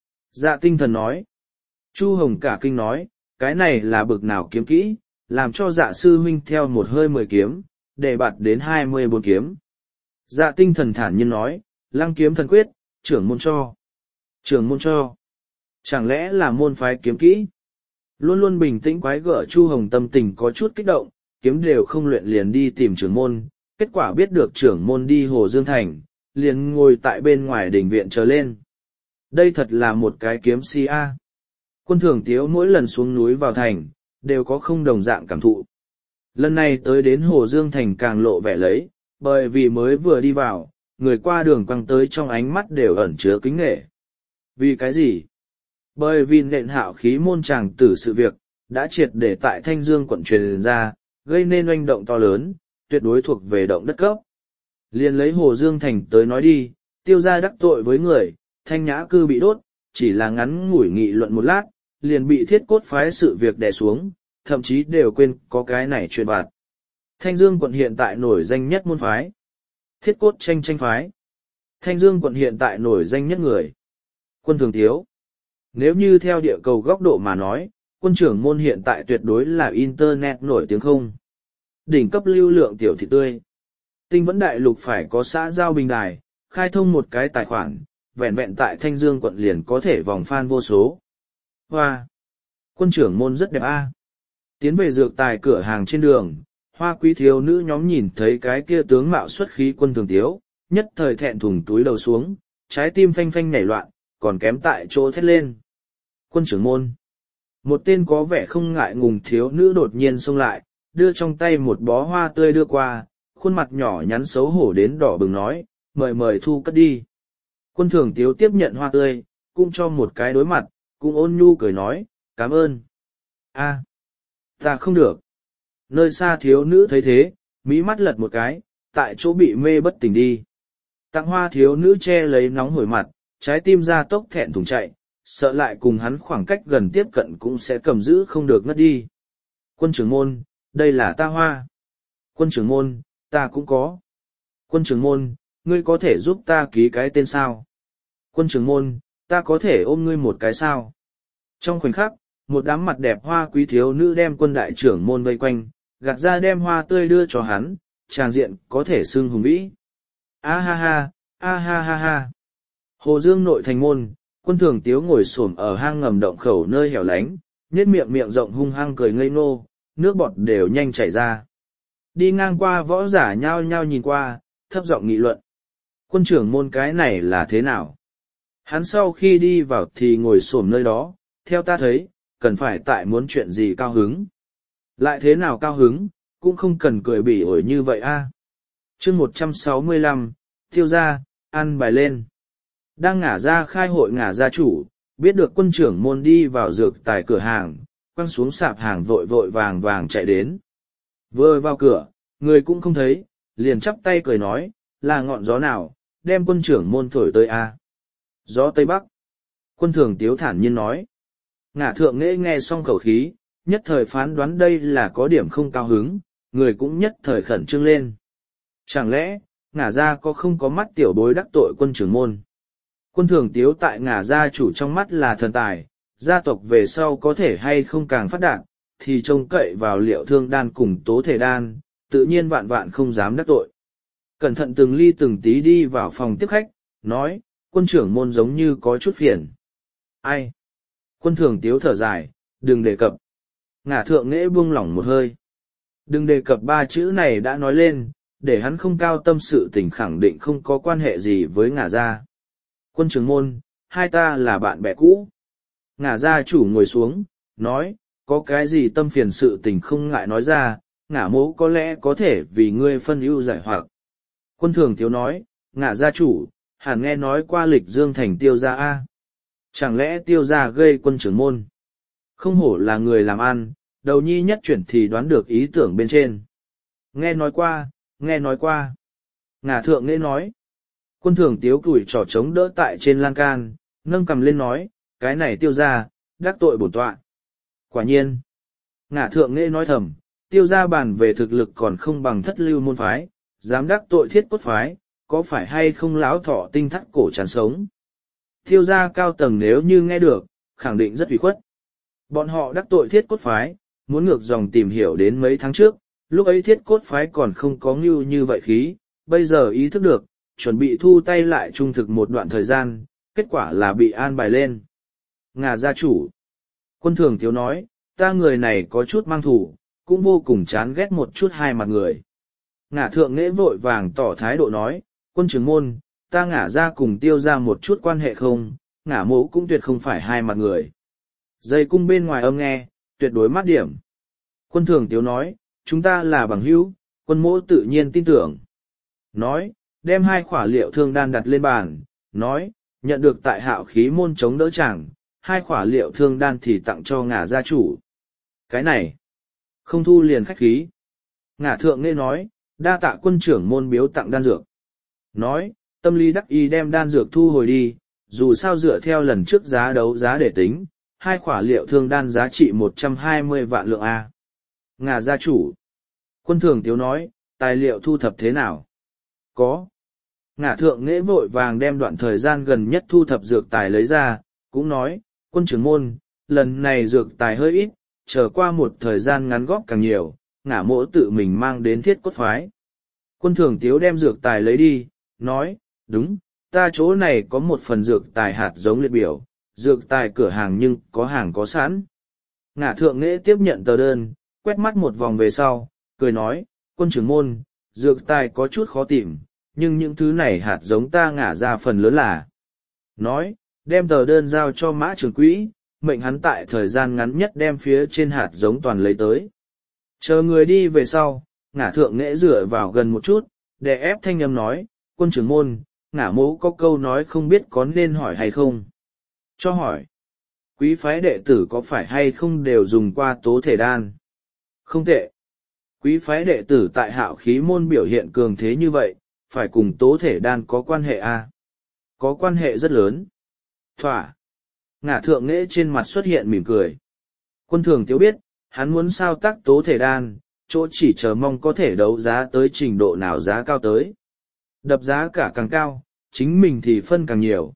Speaker 1: Dạ Tinh Thần nói. Chu Hồng cả kinh nói, cái này là bực nào kiếm kỹ, làm cho Dạ sư huynh theo một hơi 10 kiếm, để bạt đến 24 kiếm. Dạ Tinh Thần thản nhiên nói, Lăng kiếm thần quyết, trưởng môn cho. Trưởng môn cho. Chẳng lẽ là môn phái kiếm kỹ? Luôn luôn bình tĩnh quái gở Chu Hồng tâm tình có chút kích động, kiếm đều không luyện liền đi tìm trưởng môn, kết quả biết được trưởng môn đi Hồ Dương Thành, liền ngồi tại bên ngoài đỉnh viện chờ lên. Đây thật là một cái kiếm si a. Quân thường tiếu mỗi lần xuống núi vào thành, đều có không đồng dạng cảm thụ. Lần này tới đến Hồ Dương Thành càng lộ vẻ lấy, bởi vì mới vừa đi vào, người qua đường quăng tới trong ánh mắt đều ẩn chứa kính nể. Vì cái gì? Bởi vì nện hạo khí môn tràng tử sự việc, đã triệt để tại Thanh Dương quận truyền ra, gây nên oanh động to lớn, tuyệt đối thuộc về động đất cấp. Liền lấy Hồ Dương Thành tới nói đi, tiêu gia đắc tội với người, Thanh Nhã cư bị đốt, chỉ là ngắn ngủi nghị luận một lát, liền bị thiết cốt phái sự việc đè xuống, thậm chí đều quên có cái này truyền bạt. Thanh Dương quận hiện tại nổi danh nhất môn phái. Thiết cốt tranh phái. Thanh Dương quận hiện tại nổi danh nhất người. Quân thường tiếu. Nếu như theo địa cầu góc độ mà nói, quân trưởng môn hiện tại tuyệt đối là Internet nổi tiếng không. Đỉnh cấp lưu lượng tiểu thị tươi. Tinh Vẫn Đại Lục phải có xã giao bình đài, khai thông một cái tài khoản, vẹn vẹn tại Thanh Dương quận liền có thể vòng fan vô số. Hoa! Quân trưởng môn rất đẹp a. Tiến về dược tài cửa hàng trên đường, Hoa quý thiếu nữ nhóm nhìn thấy cái kia tướng mạo xuất khí Quân Thường Tiếu, nhất thời thẹn thùng túi đầu xuống, trái tim phanh phanh nhảy loạn, còn kém tại chỗ thét lên. Quân trưởng môn! Một tên có vẻ không ngại ngùng thiếu nữ đột nhiên xông lại, đưa trong tay một bó hoa tươi đưa qua, khuôn mặt nhỏ nhắn xấu hổ đến đỏ bừng nói, mời mời thu cất đi. Quân Thường Tiếu tiếp nhận hoa tươi, cũng cho một cái đối mặt, cũng ôn nhu cười nói, cảm ơn. A, ta không được. Nơi xa thiếu nữ thấy thế, mí mắt lật một cái, tại chỗ bị mê bất tỉnh đi. Tặng hoa thiếu nữ che lấy nóng hổi mặt, trái tim ra tốc thẹn thùng chạy, sợ lại cùng hắn khoảng cách gần tiếp cận cũng sẽ cầm giữ không được ngất đi. Quân trưởng môn, đây là ta hoa. Quân trưởng môn, ta cũng có. Quân trưởng môn, ngươi có thể giúp ta ký cái tên sao? Quân trưởng môn, ta có thể ôm ngươi một cái sao? Trong khoảnh khắc, một đám mặt đẹp hoa quý thiếu nữ đem quân đại trưởng môn vây quanh, gạt ra đem hoa tươi đưa cho hắn, tràng diện có thể xưng hùng vĩ. A ha ha, a ha ha ha. Hồ Dương nội thành môn, Quân Thường Tiếu ngồi xổm ở hang ngầm động khẩu nơi hẻo lánh, nhếch miệng miệng rộng hung hăng cười ngây ngô, nước bọt đều nhanh chảy ra. Đi ngang qua võ giả nhao nhao nhìn qua, thấp giọng nghị luận. Quân trưởng môn cái này là thế nào? Hắn sau khi đi vào thì ngồi xổm nơi đó, theo ta thấy, cần phải tại muốn chuyện gì cao hứng. Lại thế nào cao hứng, cũng không cần cười bỉ ổi như vậy a. Chương 165, tiêu ra, ăn bài lên. Đang ngả ra khai hội ngả gia chủ, biết được quân trưởng môn đi vào dược tài cửa hàng, quăng xuống sạp hàng vội vội vàng vàng chạy đến. Vừa vào cửa, người cũng không thấy, liền chắp tay cười nói, là ngọn gió nào, đem quân trưởng môn thổi tới a? Gió Tây Bắc. Quân Thường Tiếu thản nhiên nói. Ngả thượng nghệ nghe xong khẩu khí, nhất thời phán đoán đây là có điểm không cao hứng, người cũng nhất thời khẩn trương lên. Chẳng lẽ, ngả ra có không có mắt tiểu bối đắc tội quân trưởng môn? Quân Thường Tiếu tại ngả gia chủ trong mắt là thần tài, gia tộc về sau có thể hay không càng phát đạt, thì trông cậy vào Liệu Thương Đan cùng Tố Thể Đan, tự nhiên vạn vạn không dám đắc tội. Cẩn thận từng ly từng tí đi vào phòng tiếp khách, nói, quân trưởng môn giống như có chút phiền. Ai? Quân Thường Tiếu thở dài, đừng đề cập. Ngả thượng nghệ buông lỏng một hơi. Đừng đề cập ba chữ này đã nói lên, để hắn không cao tâm sự tình khẳng định không có quan hệ gì với ngả gia. Quân trưởng môn, hai ta là bạn bè cũ. Ngả gia chủ ngồi xuống, nói, có cái gì tâm phiền sự tình không ngại nói ra, ngả mỗ có lẽ có thể vì ngươi phân ưu giải hoặc. Quân Thường Tiếu nói, ngả gia chủ, hẳn nghe nói qua lịch Dương thành tiêu gia a. Chẳng lẽ tiêu gia gây quân trưởng môn? Không hổ là người làm ăn, đầu nhi nhất chuyển thì đoán được ý tưởng bên trên. Nghe nói qua, nghe nói qua. Ngả thượng nghệ nói. Quân Thường Tiếu cùi trỏ trống đỡ tại trên lan can, nâng cầm lên nói, cái này tiêu gia, đắc tội bổn tọa. Quả nhiên. Ngả thượng nghệ nói thầm, tiêu gia bàn về thực lực còn không bằng thất lưu môn phái, dám đắc tội thiết cốt phái, có phải hay không láo thọ tinh thắt cổ chán sống. Tiêu gia cao tầng nếu như nghe được, khẳng định rất ủy khuất. Bọn họ đắc tội thiết cốt phái, muốn ngược dòng tìm hiểu đến mấy tháng trước, lúc ấy thiết cốt phái còn không có ngưu như vậy khí, bây giờ ý thức được, chuẩn bị thu tay lại trung thực một đoạn thời gian, kết quả là bị an bài lên. Ngả gia chủ. Quân Thường Tiếu nói, ta người này có chút mang thủ, cũng vô cùng chán ghét một chút hai mặt người. Ngả thượng nghệ vội vàng tỏ thái độ nói, quân trưởng môn, ta ngả ra cùng tiêu ra một chút quan hệ không, ngả mỗ cũng tuyệt không phải hai mặt người. Dây cung bên ngoài âm nghe, tuyệt đối mát điểm. Quân Thường Tiếu nói, chúng ta là bằng hữu, quân mỗ tự nhiên tin tưởng. Nói, đem hai khỏa liệu thương đan đặt lên bàn, nói, nhận được tại Hạo khí môn chống đỡ chẳng, hai khỏa liệu thương đan thì tặng cho ngả gia chủ. Cái này, không thu liền khách khí. Ngả thượng nghệ nói, đa tạ quân trưởng môn biếu tặng đan dược. Nói, tâm lý đắc ý đem đan dược thu hồi đi, dù sao dựa theo lần trước giá đấu giá để tính, hai khỏa liệu thương đan giá trị 120 vạn lượng A. Ngả gia chủ. Quân Thường Tiếu nói, tài liệu thu thập thế nào? Có. Ngả thượng nghệ vội vàng đem đoạn thời gian gần nhất thu thập dược tài lấy ra, cũng nói, quân trưởng môn, lần này dược tài hơi ít, chờ qua một thời gian ngắn góp càng nhiều, ngả mỗ tự mình mang đến thiết cốt phái. Quân Thường Tiếu đem dược tài lấy đi, nói, đúng, ta chỗ này có một phần dược tài hạt giống liệt biểu, dược tài cửa hàng nhưng có hàng có sẵn. Ngả Thượng Nghệ tiếp nhận tờ đơn, quét mắt một vòng về sau, cười nói, quân trưởng môn, dược tài có chút khó tìm, nhưng những thứ này hạt giống ta ngả ra phần lớn là. Nói, đem tờ đơn giao cho Mã trưởng quỹ, mệnh hắn tại thời gian ngắn nhất đem phía trên hạt giống toàn lấy tới. Chờ người đi về sau, Ngả Thượng Nghệ dựa vào gần một chút, để ép thanh âm nói, quân trưởng môn, Ngả mỗ có câu nói không biết có nên hỏi hay không. Cho hỏi, quý phái đệ tử có phải hay không đều dùng qua tố thể đan? Không tệ. Quý phái đệ tử tại Hạo Khí môn biểu hiện cường thế như vậy, phải cùng tố thể đan có quan hệ à? Có quan hệ rất lớn. Thỏa. Ngả Thượng Nghệ trên mặt xuất hiện mỉm cười. Quân Thường Tiếu biết, hắn muốn sao tác tố thể đan, chỗ chỉ chờ mong có thể đấu giá tới trình độ nào giá cao tới. Đập giá cả càng cao, chính mình thì phân càng nhiều.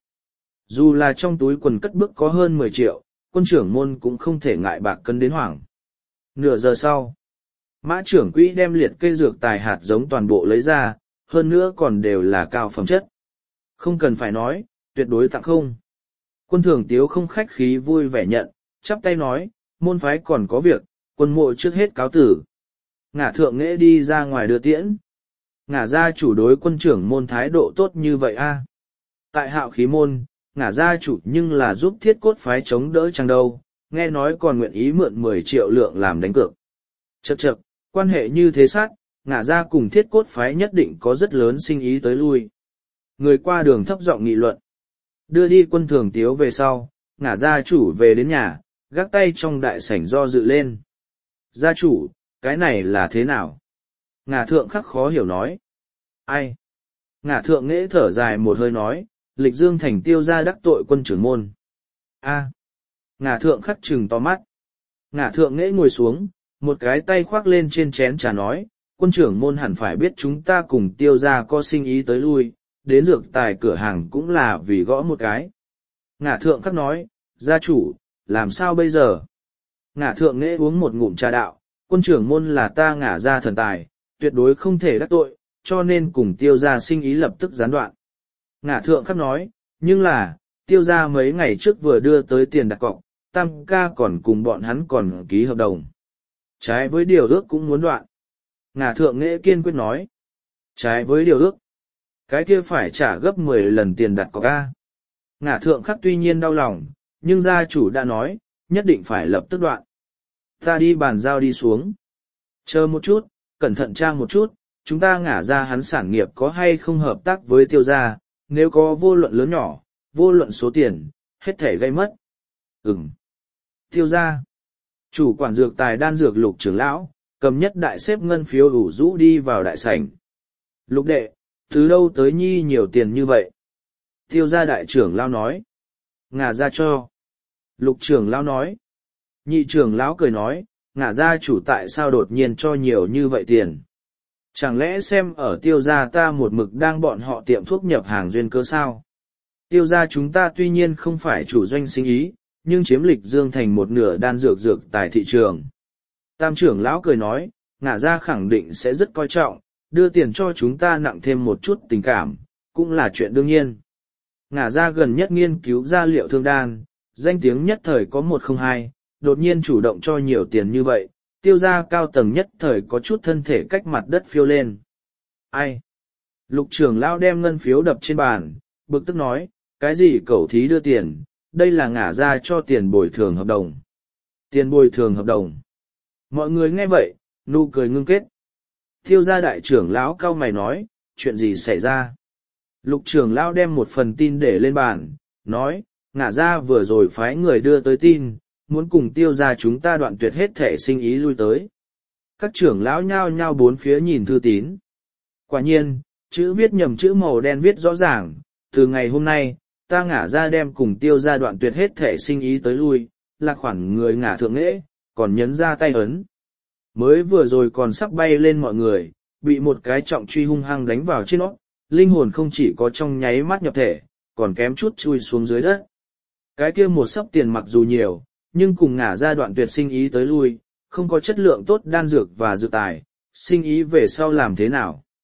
Speaker 1: Dù là trong túi quần cất bước có hơn 10 triệu, quân trưởng môn cũng không thể ngại bạc cân đến hoảng. Nửa giờ sau, Mã trưởng quỹ đem liệt kê dược tài hạt giống toàn bộ lấy ra, hơn nữa còn đều là cao phẩm chất. Không cần phải nói, tuyệt đối tặng không. Quân Thường Tiếu không khách khí vui vẻ nhận, chắp tay nói, môn phái còn có việc, quân mộ trước hết cáo tử. Ngả Thượng Nghệ đi ra ngoài đưa tiễn. Ngả gia chủ đối quân trưởng môn thái độ tốt như vậy a. Tại Hạo Khí môn, Ngả gia chủ nhưng là giúp Thiết Cốt phái chống đỡ chăng đâu, nghe nói còn nguyện ý mượn 10 triệu lượng làm đánh cược. Chậc chậc, quan hệ như thế sát, Ngả gia cùng Thiết Cốt phái nhất định có rất lớn sinh ý tới lui. Người qua đường thấp giọng nghị luận. Đưa đi Quân Thường Tiếu về sau, Ngả gia chủ về đến nhà, gác tay trong đại sảnh do dự lên. Gia chủ, cái này là thế nào? Ngả Thượng Khắc khó hiểu nói. Ai? Ngả Thượng Nghệ thở dài một hơi nói, Lịch Dương thành Tiêu gia đắc tội quân trưởng môn. A. Ngả Thượng Khắc trừng to mắt. Ngả Thượng Nghệ ngồi xuống, một cái tay khoác lên trên chén trà nói, quân trưởng môn hẳn phải biết chúng ta cùng Tiêu gia có sinh ý tới lui, đến dược tài cửa hàng cũng là vì gõ một cái. Ngả Thượng Khắc nói, gia chủ, làm sao bây giờ? Ngả Thượng Nghệ uống một ngụm trà đạo, quân trưởng môn là ta Ngả gia thần tài, tuyệt đối không thể đắc tội, cho nên cùng Tiêu gia sinh ý lập tức gián đoạn. Ngả Thượng Khắc nói, nhưng là, Tiêu gia mấy ngày trước vừa đưa tới tiền đặt cọc, Tam ca còn cùng bọn hắn còn ký hợp đồng. Trái với điều ước cũng muốn đoạn. Ngả Thượng Nghệ kiên quyết nói, trái với điều ước, cái kia phải trả gấp 10 lần tiền đặt cọc a. Ngả Thượng Khắc tuy nhiên đau lòng, nhưng gia chủ đã nói, nhất định phải lập tức đoạn. Ta đi bàn giao đi xuống. Chờ một chút, cẩn thận trang một chút, chúng ta Ngả ra hắn sản nghiệp có hay không hợp tác với Tiêu gia, nếu có vô luận lớn nhỏ, vô luận số tiền, hết thể gây mất. Tiêu gia. Chủ quản dược tài đan dược Lục trưởng lão, cầm nhất đại xếp ngân phiếu ủ rũ đi vào đại sảnh. Lục đệ, từ đâu tới nhi nhiều tiền như vậy? Tiêu gia đại trưởng lão nói. Ngả ra cho. Lục trưởng lão nói. Nhị trưởng lão cười nói, Ngả gia chủ tại sao đột nhiên cho nhiều như vậy tiền? Chẳng lẽ xem ở Tiêu gia ta một mực đang bọn họ tiệm thuốc nhập hàng duyên cơ sao? Tiêu gia chúng ta tuy nhiên không phải chủ doanh sinh ý, nhưng chiếm Lịch Dương thành một nửa đan dược tại thị trường. Tam trưởng lão cười nói, Ngả gia khẳng định sẽ rất coi trọng, đưa tiền cho chúng ta nặng thêm một chút tình cảm, cũng là chuyện đương nhiên. Ngả gia gần nhất nghiên cứu ra liệu thương đan, danh tiếng nhất thời có 102, đột nhiên chủ động cho nhiều tiền như vậy, Tiêu gia cao tầng nhất thời có chút thân thể cách mặt đất phiêu lên. Ai? Lục trưởng lão đem ngân phiếu đập trên bàn, bực tức nói, cái gì cẩu thí đưa tiền, đây là Ngả gia cho tiền bồi thường hợp đồng. Tiền bồi thường hợp đồng. Mọi người nghe vậy, nụ cười ngưng kết. Tiêu gia đại trưởng lão cau mày nói, chuyện gì xảy ra? Lục trưởng lão đem một phần tin để lên bàn, nói, Ngả gia vừa rồi phái người đưa tới tin, muốn cùng Tiêu gia chúng ta đoạn tuyệt hết thể sinh ý lui tới. Các trưởng lão nhao nhao bốn phía nhìn thư tín. Quả nhiên, chữ viết nhầm chữ màu đen viết rõ ràng, từ ngày hôm nay, ta Ngả gia đem cùng Tiêu gia đoạn tuyệt hết thể sinh ý tới lui, là khoản người Ngả Thượng Nghệ, còn nhấn ra tay ấn. Mới vừa rồi còn sắp bay lên mọi người, bị một cái trọng truy hung hăng đánh vào trên nó, linh hồn không chỉ có trong nháy mắt nhập thể, còn kém chút chui xuống dưới đất. Cái kia một sấp tiền mặc dù nhiều, nhưng cùng Ngả gia đoạn tuyệt sinh ý tới lui, không có chất lượng tốt đan dược và dược tài, sinh ý về sau làm thế nào?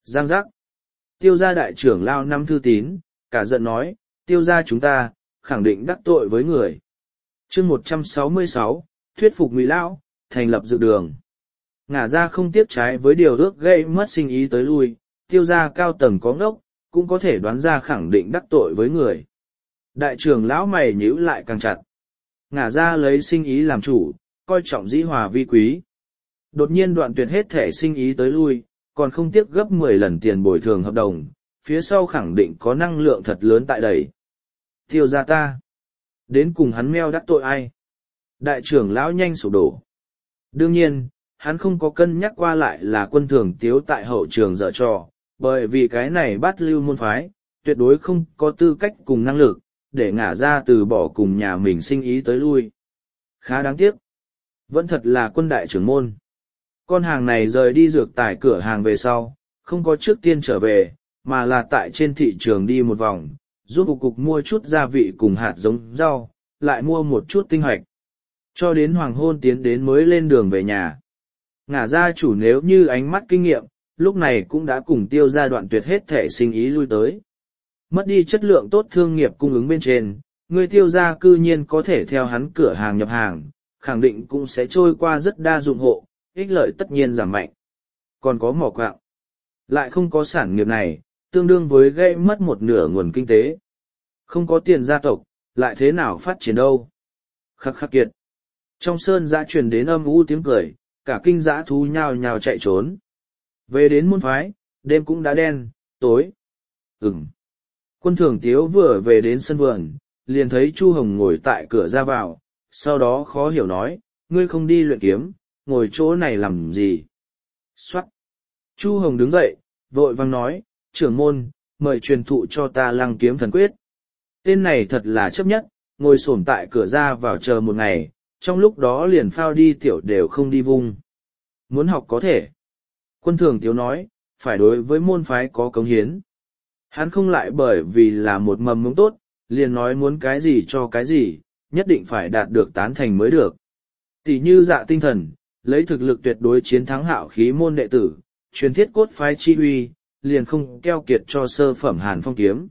Speaker 1: Giang giác. Tiêu gia đại trưởng lao năm thư tín, cả giận nói, tiêu gia chúng ta, khẳng định đắc tội với người. chương 166, thuyết phục Ngụy Lão, thành lập dự đường. Ngả ra không tiếc trái với điều ước gây mất sinh ý tới lui, tiêu gia cao tầng có ngốc, cũng có thể đoán ra khẳng định đắc tội với người. Đại trưởng lão mày nhíu lại càng chặt. Ngả ra lấy sinh ý làm chủ, coi trọng dĩ hòa vi quý. Đột nhiên đoạn tuyệt hết thể sinh ý tới lui, còn không tiếc gấp 10 lần tiền bồi thường hợp đồng, phía sau khẳng định có năng lượng thật lớn tại đây. Tiêu gia ta. Đến cùng hắn meo đắc tội ai? Đại trưởng lão nhanh sụp đổ. Đương nhiên, hắn không có cân nhắc qua lại là Quân Thường Tiếu tại hậu trường dở trò, bởi vì cái này bát lưu môn phái, tuyệt đối không có tư cách cùng năng lực, để ngả ra từ bỏ cùng nhà mình sinh ý tới lui. Khá đáng tiếc. Vẫn thật là Quân đại trưởng môn. Con hàng này rời đi dược tải cửa hàng về sau, không có trước tiên trở về, mà là tại trên thị trường đi một vòng, giúp cục mua chút gia vị cùng hạt giống rau, lại mua một chút tinh hoạch. Cho đến hoàng hôn tiến đến mới lên đường về nhà. Ngả gia chủ nếu như ánh mắt kinh nghiệm, lúc này cũng đã cùng tiêu gia đoạn tuyệt hết thể sinh ý lui tới. Mất đi chất lượng tốt thương nghiệp cung ứng bên trên, người tiêu gia cư nhiên có thể theo hắn cửa hàng nhập hàng, khẳng định cũng sẽ trôi qua rất đa dụng hộ, ích lợi tất nhiên giảm mạnh. Còn có mỏ quạng. Lại không có sản nghiệp này, tương đương với gây mất một nửa nguồn kinh tế. Không có tiền gia tộc, lại thế nào phát triển đâu. Khắc khắc kiệt. Trong sơn giã truyền đến âm u tiếng cười, cả kinh giã thú nhào nhào chạy trốn. Về đến môn phái, đêm cũng đã đen, tối. Quân Thường Tiếu vừa về đến sân vườn, liền thấy Chu Hồng ngồi tại cửa ra vào, sau đó khó hiểu nói, ngươi không đi luyện kiếm, ngồi chỗ này làm gì? Xoát! Chu Hồng đứng dậy, vội vang nói, trưởng môn, mời truyền thụ cho ta Lăng Kiếm Thần Quyết. Tên này thật là chấp nhất, ngồi xổm tại cửa ra vào chờ một ngày, trong lúc đó liền phao đi tiểu đều không đi vung. Muốn học có thể. Quân Thường Tiếu nói, phải đối với môn phái có cống hiến. Hắn không lại bởi vì là một mầm mống tốt, liền nói muốn cái gì cho cái gì, nhất định phải đạt được tán thành mới được. Tỷ như Dạ Tinh Thần, lấy thực lực tuyệt đối chiến thắng Hạo Khí môn đệ tử, truyền thiết cốt phái chi uy, liền không keo kiệt cho sơ phẩm Hàn Phong kiếm.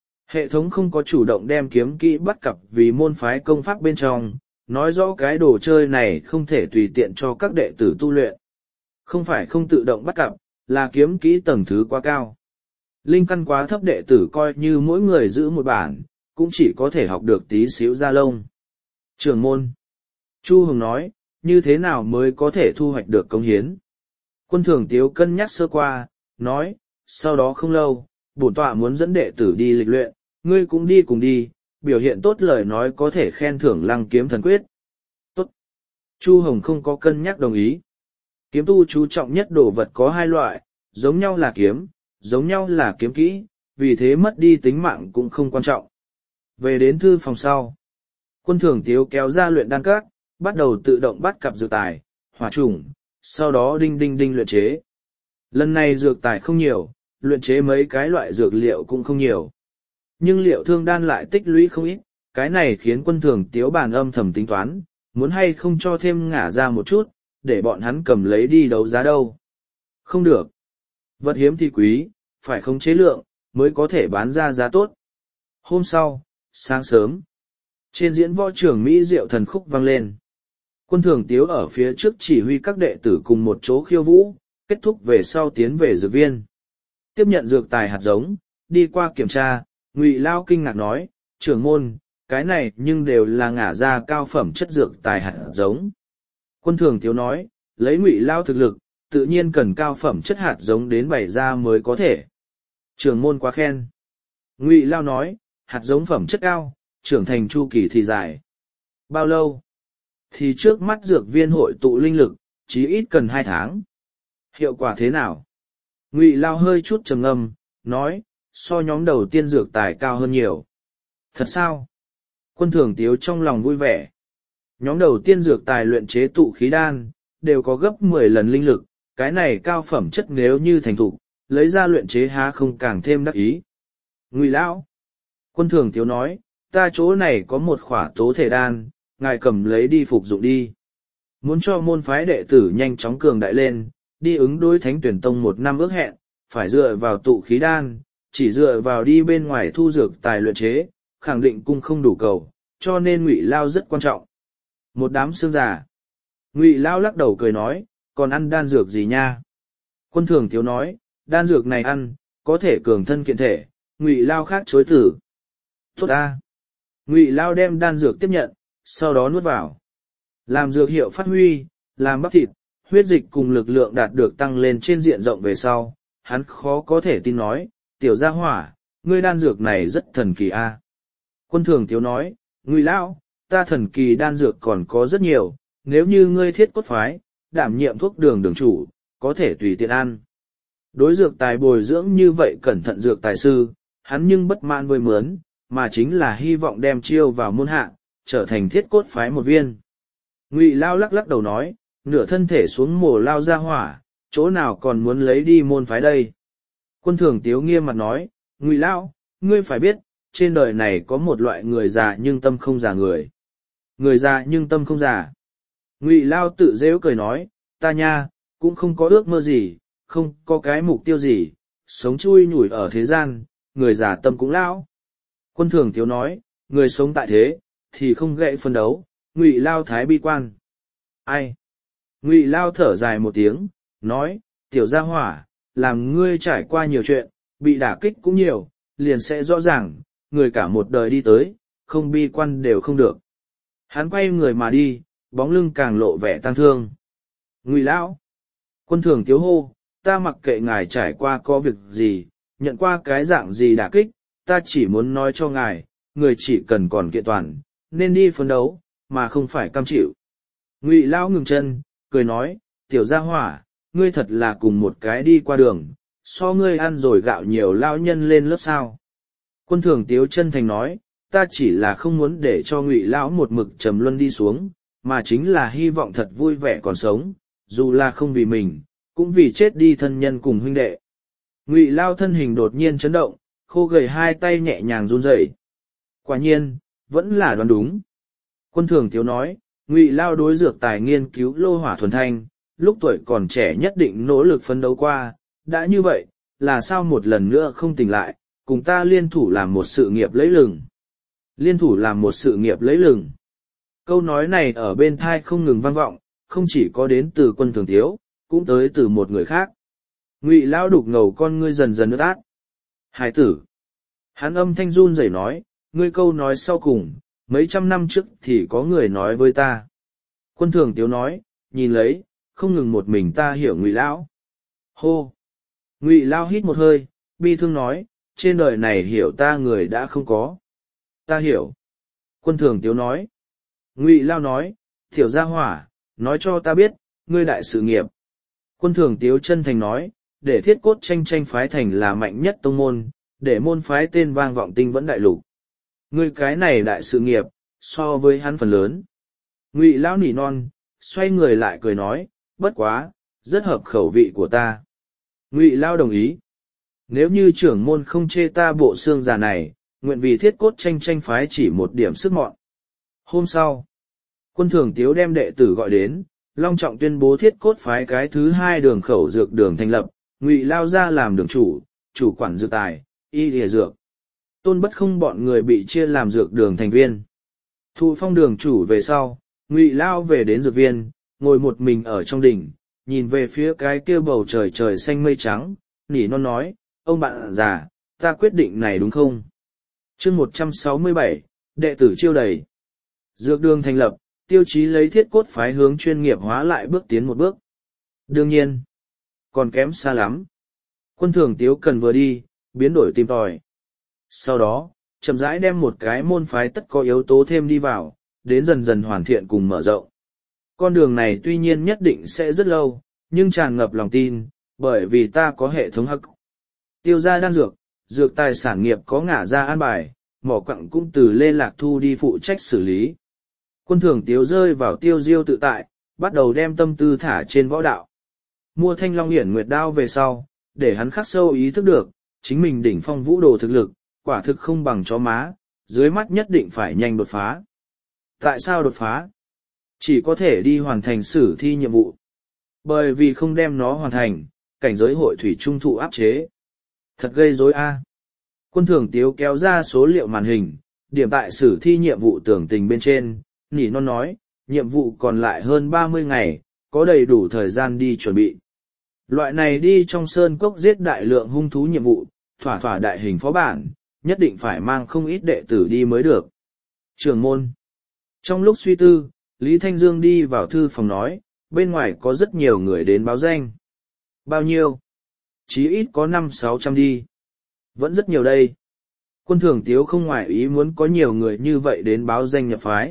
Speaker 1: Hệ thống không có chủ động đem kiếm kỹ bắt cặp vì môn phái công pháp bên trong, nói rõ cái đồ chơi này không thể tùy tiện cho các đệ tử tu luyện. Không phải không tự động bắt cặp, là kiếm kỹ tầng thứ quá cao. Linh căn quá thấp đệ tử coi như mỗi người giữ một bản, cũng chỉ có thể học được tí xíu da lông. Trưởng môn. Chu Hồng nói, như thế nào mới có thể thu hoạch được công hiến? Quân Thường Tiếu cân nhắc sơ qua, nói, sau đó không lâu, bổn tọa muốn dẫn đệ tử đi lịch luyện, ngươi cũng đi cùng đi, biểu hiện tốt lời nói có thể khen thưởng Lăng Kiếm Thần Quyết. Tốt. Chu Hồng không có cân nhắc đồng ý. Kiếm tu chú trọng nhất đồ vật có hai loại, giống nhau là kiếm, giống nhau là kiếm kỹ, vì thế mất đi tính mạng cũng không quan trọng. Về đến thư phòng sau, Quân Thường Tiếu kéo ra luyện đan các, bắt đầu tự động bắt cặp dược tài, hỏa chủng, sau đó đinh đinh đinh luyện chế. Lần này dược tài không nhiều, luyện chế mấy cái loại dược liệu cũng không nhiều. Nhưng liệu thương đan lại tích lũy không ít, cái này khiến Quân Thường Tiếu bàn âm thầm tính toán, muốn hay không cho thêm ngả ra một chút, để bọn hắn cầm lấy đi đấu giá đâu. Không được. Vật hiếm thì quý, phải khống chế lượng, mới có thể bán ra giá tốt. Hôm sau, sáng sớm, trên diễn võ trường Mỹ Diệu thần khúc vang lên. Quân Thường Tiếu ở phía trước chỉ huy các đệ tử cùng một chỗ khiêu vũ, kết thúc về sau tiến về dược viên. Tiếp nhận dược tài hạt giống, đi qua kiểm tra, Ngụy Lao kinh ngạc nói, trưởng môn, cái này nhưng đều là ngả ra cao phẩm chất dược tài hạt giống. Quân Thường Tiếu nói, lấy Ngụy Lao thực lực, tự nhiên cần cao phẩm chất hạt giống đến bày ra mới có thể. Trưởng môn quá khen. Ngụy Lao nói, hạt giống phẩm chất cao, trưởng thành chu kỳ thì dài. Bao lâu? Thì trước mắt dược viên hội tụ linh lực, chí ít cần 2 tháng. Hiệu quả thế nào? Ngụy Lao hơi chút trầm ngâm, nói, so nhóm đầu tiên dược tài cao hơn nhiều. Thật sao? Quân Thường Tiếu trong lòng vui vẻ. Nhóm đầu tiên dược tài luyện chế tụ khí đan, đều có gấp 10 lần linh lực, cái này cao phẩm chất nếu như thành thục, lấy ra luyện chế há không càng thêm đắc ý. Ngụy Lão. Quân Thường Tiếu nói, ta chỗ này có một khỏa tố thể đan, ngài cầm lấy đi phục dụng đi. Muốn cho môn phái đệ tử nhanh chóng cường đại lên, đi ứng đối Thánh Tuyển Tông 1 năm ước hẹn, phải dựa vào tụ khí đan, chỉ dựa vào đi bên ngoài thu dược tài luyện chế, khẳng định cung không đủ cầu, cho nên Ngụy Lao rất quan trọng. Một đám xương già. Ngụy Lao lắc đầu cười nói, còn ăn đan dược gì nha? Quân Thường Tiếu nói, đan dược này ăn, có thể cường thân kiện thể. Ngụy Lao khác chối từ. Tốt ta. Ngụy Lao đem đan dược tiếp nhận, sau đó nuốt vào. Làm dược hiệu phát huy, làm bắp thịt, huyết dịch cùng lực lượng đạt được tăng lên trên diện rộng về sau, hắn khó có thể tin nói, tiểu gia hỏa, ngươi đan dược này rất thần kỳ a. Quân Thường Tiếu nói, Ngụy Lão, ta thần kỳ đan dược còn có rất nhiều, nếu như ngươi thiết cốt phái, đảm nhiệm thuốc đường đường chủ, có thể tùy tiện ăn. Đối dược tài bồi dưỡng như vậy cẩn thận dược tài sư, hắn nhưng bất mãn với mướn, mà chính là hy vọng đem chiêu vào môn hạ, trở thành thiết cốt phái một viên. Ngụy Lao lắc lắc đầu nói, nửa thân thể xuống mồ lao ra hỏa, chỗ nào còn muốn lấy đi môn phái đây. Quân Thường Tiếu nghiêm mặt nói, Ngụy Lao, ngươi phải biết, trên đời này có một loại người già nhưng tâm không già người. Người già nhưng tâm không già. Ngụy Lao tự dễu cười nói, ta nha, cũng không có ước mơ gì, không có cái mục tiêu gì, sống chui nhủi ở thế gian, người già tâm cũng lão. Quân Thường Tiếu nói, người sống tại thế, thì không gậy phân đấu, Ngụy Lao thái bi quan. Ai? Ngụy Lao thở dài một tiếng, nói, tiểu gia hỏa, làm ngươi trải qua nhiều chuyện, bị đả kích cũng nhiều, liền sẽ rõ ràng, người cả một đời đi tới, không bi quan đều không được. Hắn quay người mà đi, bóng lưng càng lộ vẻ tang thương. Ngụy Lão. Quân Thường Tiếu hô, ta mặc kệ ngài trải qua có việc gì, nhận qua cái dạng gì đả kích, ta chỉ muốn nói cho ngài, người chỉ cần còn kiện toàn, nên đi phấn đấu, mà không phải cam chịu. Ngụy Lão ngừng chân, cười nói, tiểu gia hỏa, ngươi thật là cùng một cái đi qua đường, so ngươi ăn rồi gạo nhiều lao nhân lên lớp sao. Quân Thường Tiếu chân thành nói, ta chỉ là không muốn để cho Ngụy Lão một mực trầm luân đi xuống, mà chính là hy vọng thật vui vẻ còn sống, dù là không vì mình, cũng vì chết đi thân nhân cùng huynh đệ. Ngụy Lao thân hình đột nhiên chấn động, khô gầy hai tay nhẹ nhàng run rẩy. Quả nhiên, vẫn là đoán đúng. Quân Thường Tiếu nói, Ngụy Lao đối dược tài nghiên cứu lô hỏa thuần thanh, lúc tuổi còn trẻ nhất định nỗ lực phấn đấu qua, đã như vậy, là sao một lần nữa không tỉnh lại, cùng ta liên thủ làm một sự nghiệp lấy lừng. Liên thủ làm một sự nghiệp lấy lừng. Câu nói này ở bên thai không ngừng vang vọng, không chỉ có đến từ Quân Thường Tiếu, cũng tới từ một người khác. Ngụy Lão đục ngầu con ngươi dần dần ướt át. Hải tử. Hắn âm thanh run rẩy nói, ngươi câu nói sau cùng, mấy trăm năm trước thì có người nói với ta. Quân Thường Tiếu nói, nhìn lấy, không ngừng một mình ta hiểu Ngụy Lão. Hô. Ngụy Lão hít một hơi, bi thương nói, trên đời này hiểu ta người đã không có. Ta hiểu. Quân Thường Tiếu nói. Ngụy Lão nói, tiểu gia hỏa, nói cho ta biết, ngươi đại sự nghiệp. Quân Thường Tiếu chân thành nói, để thiết cốt tranh phái thành là mạnh nhất tông môn, để môn phái tên vang vọng tinh vẫn đại lục. Ngươi cái này đại sự nghiệp, so với hắn phần lớn. Ngụy Lão nỉ non, xoay người lại cười nói, bất quá, rất hợp khẩu vị của ta. Ngụy Lão đồng ý. Nếu như trưởng môn không chê ta bộ xương già này, nguyện vì thiết cốt tranh phái chỉ một điểm sức mọn. Hôm sau, Quân Thường Tiếu đem đệ tử gọi đến, long trọng tuyên bố thiết cốt phái cái thứ 2 đường khẩu dược đường thành lập, Ngụy Lao ra làm đường chủ, chủ quản dược tài, y lìa dược. Tôn Bất Không bọn người bị chia làm dược đường thành viên. Thụ phong đường chủ về sau, Ngụy Lao về đến dược viên, ngồi một mình ở trong đỉnh, nhìn về phía cái kia bầu trời trời xanh mây trắng, nỉ non nói, ông bạn già, ta quyết định này đúng không? Chương 167, đệ tử chiêu đầy. Dược đường thành lập, tiêu chí lấy thiết cốt phái hướng chuyên nghiệp hóa lại bước tiến một bước. Đương nhiên, còn kém xa lắm. Quân Thường Tiếu cần vừa đi, biến đổi tìm tòi. Sau đó, chậm rãi đem một cái môn phái tất có yếu tố thêm đi vào, đến dần dần hoàn thiện cùng mở rộng. Con đường này tuy nhiên nhất định sẽ rất lâu, nhưng tràn ngập lòng tin, bởi vì ta có hệ thống hắc. Tiêu gia đan dược, dược tài sản nghiệp có ngả ra an bài, mỏ quặng cũng từ Lê Lạc Thu đi phụ trách xử lý. Quân Thường Tiếu rơi vào tiêu diêu tự tại, bắt đầu đem tâm tư thả trên võ đạo. Mua Thanh Long Hiển Nguyệt đao về sau, để hắn khắc sâu ý thức được, chính mình đỉnh phong vũ đồ thực lực, quả thực không bằng chó má, dưới mắt nhất định phải nhanh đột phá. Tại sao đột phá? Chỉ có thể đi hoàn thành sử thi nhiệm vụ. Bởi vì không đem nó hoàn thành, cảnh giới hội thủy trung thụ áp chế. Thật gây rối a. Quân thường tiếu kéo ra số liệu màn hình, điểm tại sử thi nhiệm vụ tưởng tình bên trên, nỉ non nói, nhiệm vụ còn lại hơn 30 ngày, có đầy đủ thời gian đi chuẩn bị. Loại này đi trong sơn cốc giết đại lượng hung thú nhiệm vụ, thỏa thỏa đại hình phó bản, nhất định phải mang không ít đệ tử đi mới được. Trưởng môn. Trong lúc suy tư, Lý Thanh Dương đi vào thư phòng nói, bên ngoài có rất nhiều người đến báo danh. Bao nhiêu? Chí ít có 500-600 đi. Vẫn rất nhiều đây. Quân thường tiếu không ngoại ý muốn có nhiều người như vậy đến báo danh nhập phái.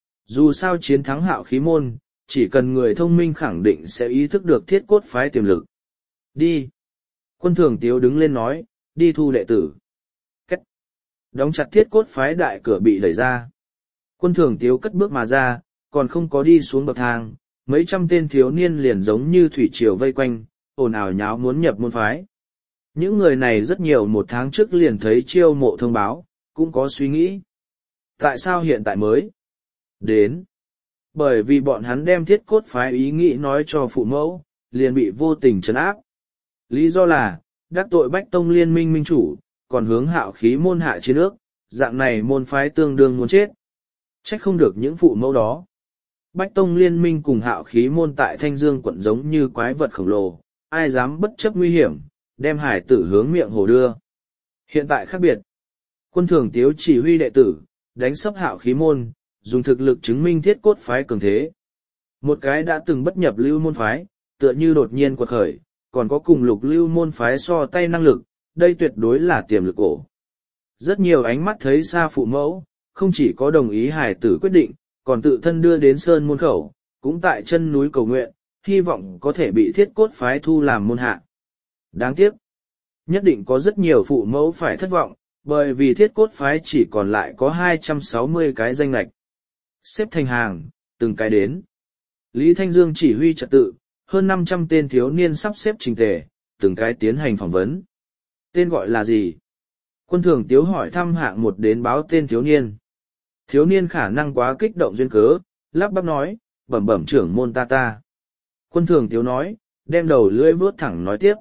Speaker 1: Dù sao chiến thắng Hạo Khí môn, chỉ cần người thông minh khẳng định sẽ ý thức được thiết cốt phái tiềm lực. Đi. Quân thường tiếu đứng lên nói, đi thu đệ tử. Cách. Đóng chặt thiết cốt phái đại cửa bị đẩy ra. Quân thường tiếu cất bước mà ra, còn không có đi xuống bậc thang, mấy trăm tên thiếu niên liền giống như thủy triều vây quanh, ồn ào nháo muốn nhập môn phái. Những người này rất nhiều một tháng trước liền thấy chiêu mộ thông báo, cũng có suy nghĩ. Tại sao hiện tại mới đến? Bởi vì bọn hắn đem thiết cốt phái ý nghĩ nói cho phụ mẫu, liền bị vô tình trấn áp. Lý do là, đắc tội Bách Tông liên minh minh chủ, còn hướng Hạo Khí môn hạ chiến ước, dạng này môn phái tương đương muốn chết. Trách không được những phụ mẫu đó. Bách Tông liên minh cùng Hạo Khí môn tại Thanh Dương quận giống như quái vật khổng lồ, ai dám bất chấp nguy hiểm, đem hải tử hướng miệng hồ đưa. Hiện tại khác biệt. Quân thường tiếu chỉ huy đệ tử, đánh sấp Hạo Khí môn, dùng thực lực chứng minh thiết cốt phái cường thế. Một cái đã từng bất nhập lưu môn phái, tựa như đột nhiên quật khởi, còn có cùng lục lưu môn phái so tay năng lực, đây tuyệt đối là tiềm lực ổ. Rất nhiều ánh mắt thấy xa phụ mẫu, không chỉ có đồng ý hải tử quyết định, còn tự thân đưa đến sơn môn khẩu, cũng tại chân núi cầu nguyện, hy vọng có thể bị thiết cốt phái thu làm môn hạ. Đáng tiếc, nhất định có rất nhiều phụ mẫu phải thất vọng, bởi vì thiết cốt phái chỉ còn lại có 260 cái danh lệch. Xếp thành hàng, từng cái đến. Lý Thanh Dương chỉ huy trật tự, hơn 500 tên thiếu niên sắp xếp trình tề, từng cái tiến hành phỏng vấn. Tên gọi là gì? Quân thường tiếu hỏi thăm hạng một đến báo tên thiếu niên. Thiếu niên khả năng quá kích động duyên cớ, lắp bắp nói, bẩm bẩm trưởng môn ta. Quân thường tiếu nói, đem đầu lưỡi vướt thẳng nói tiếp.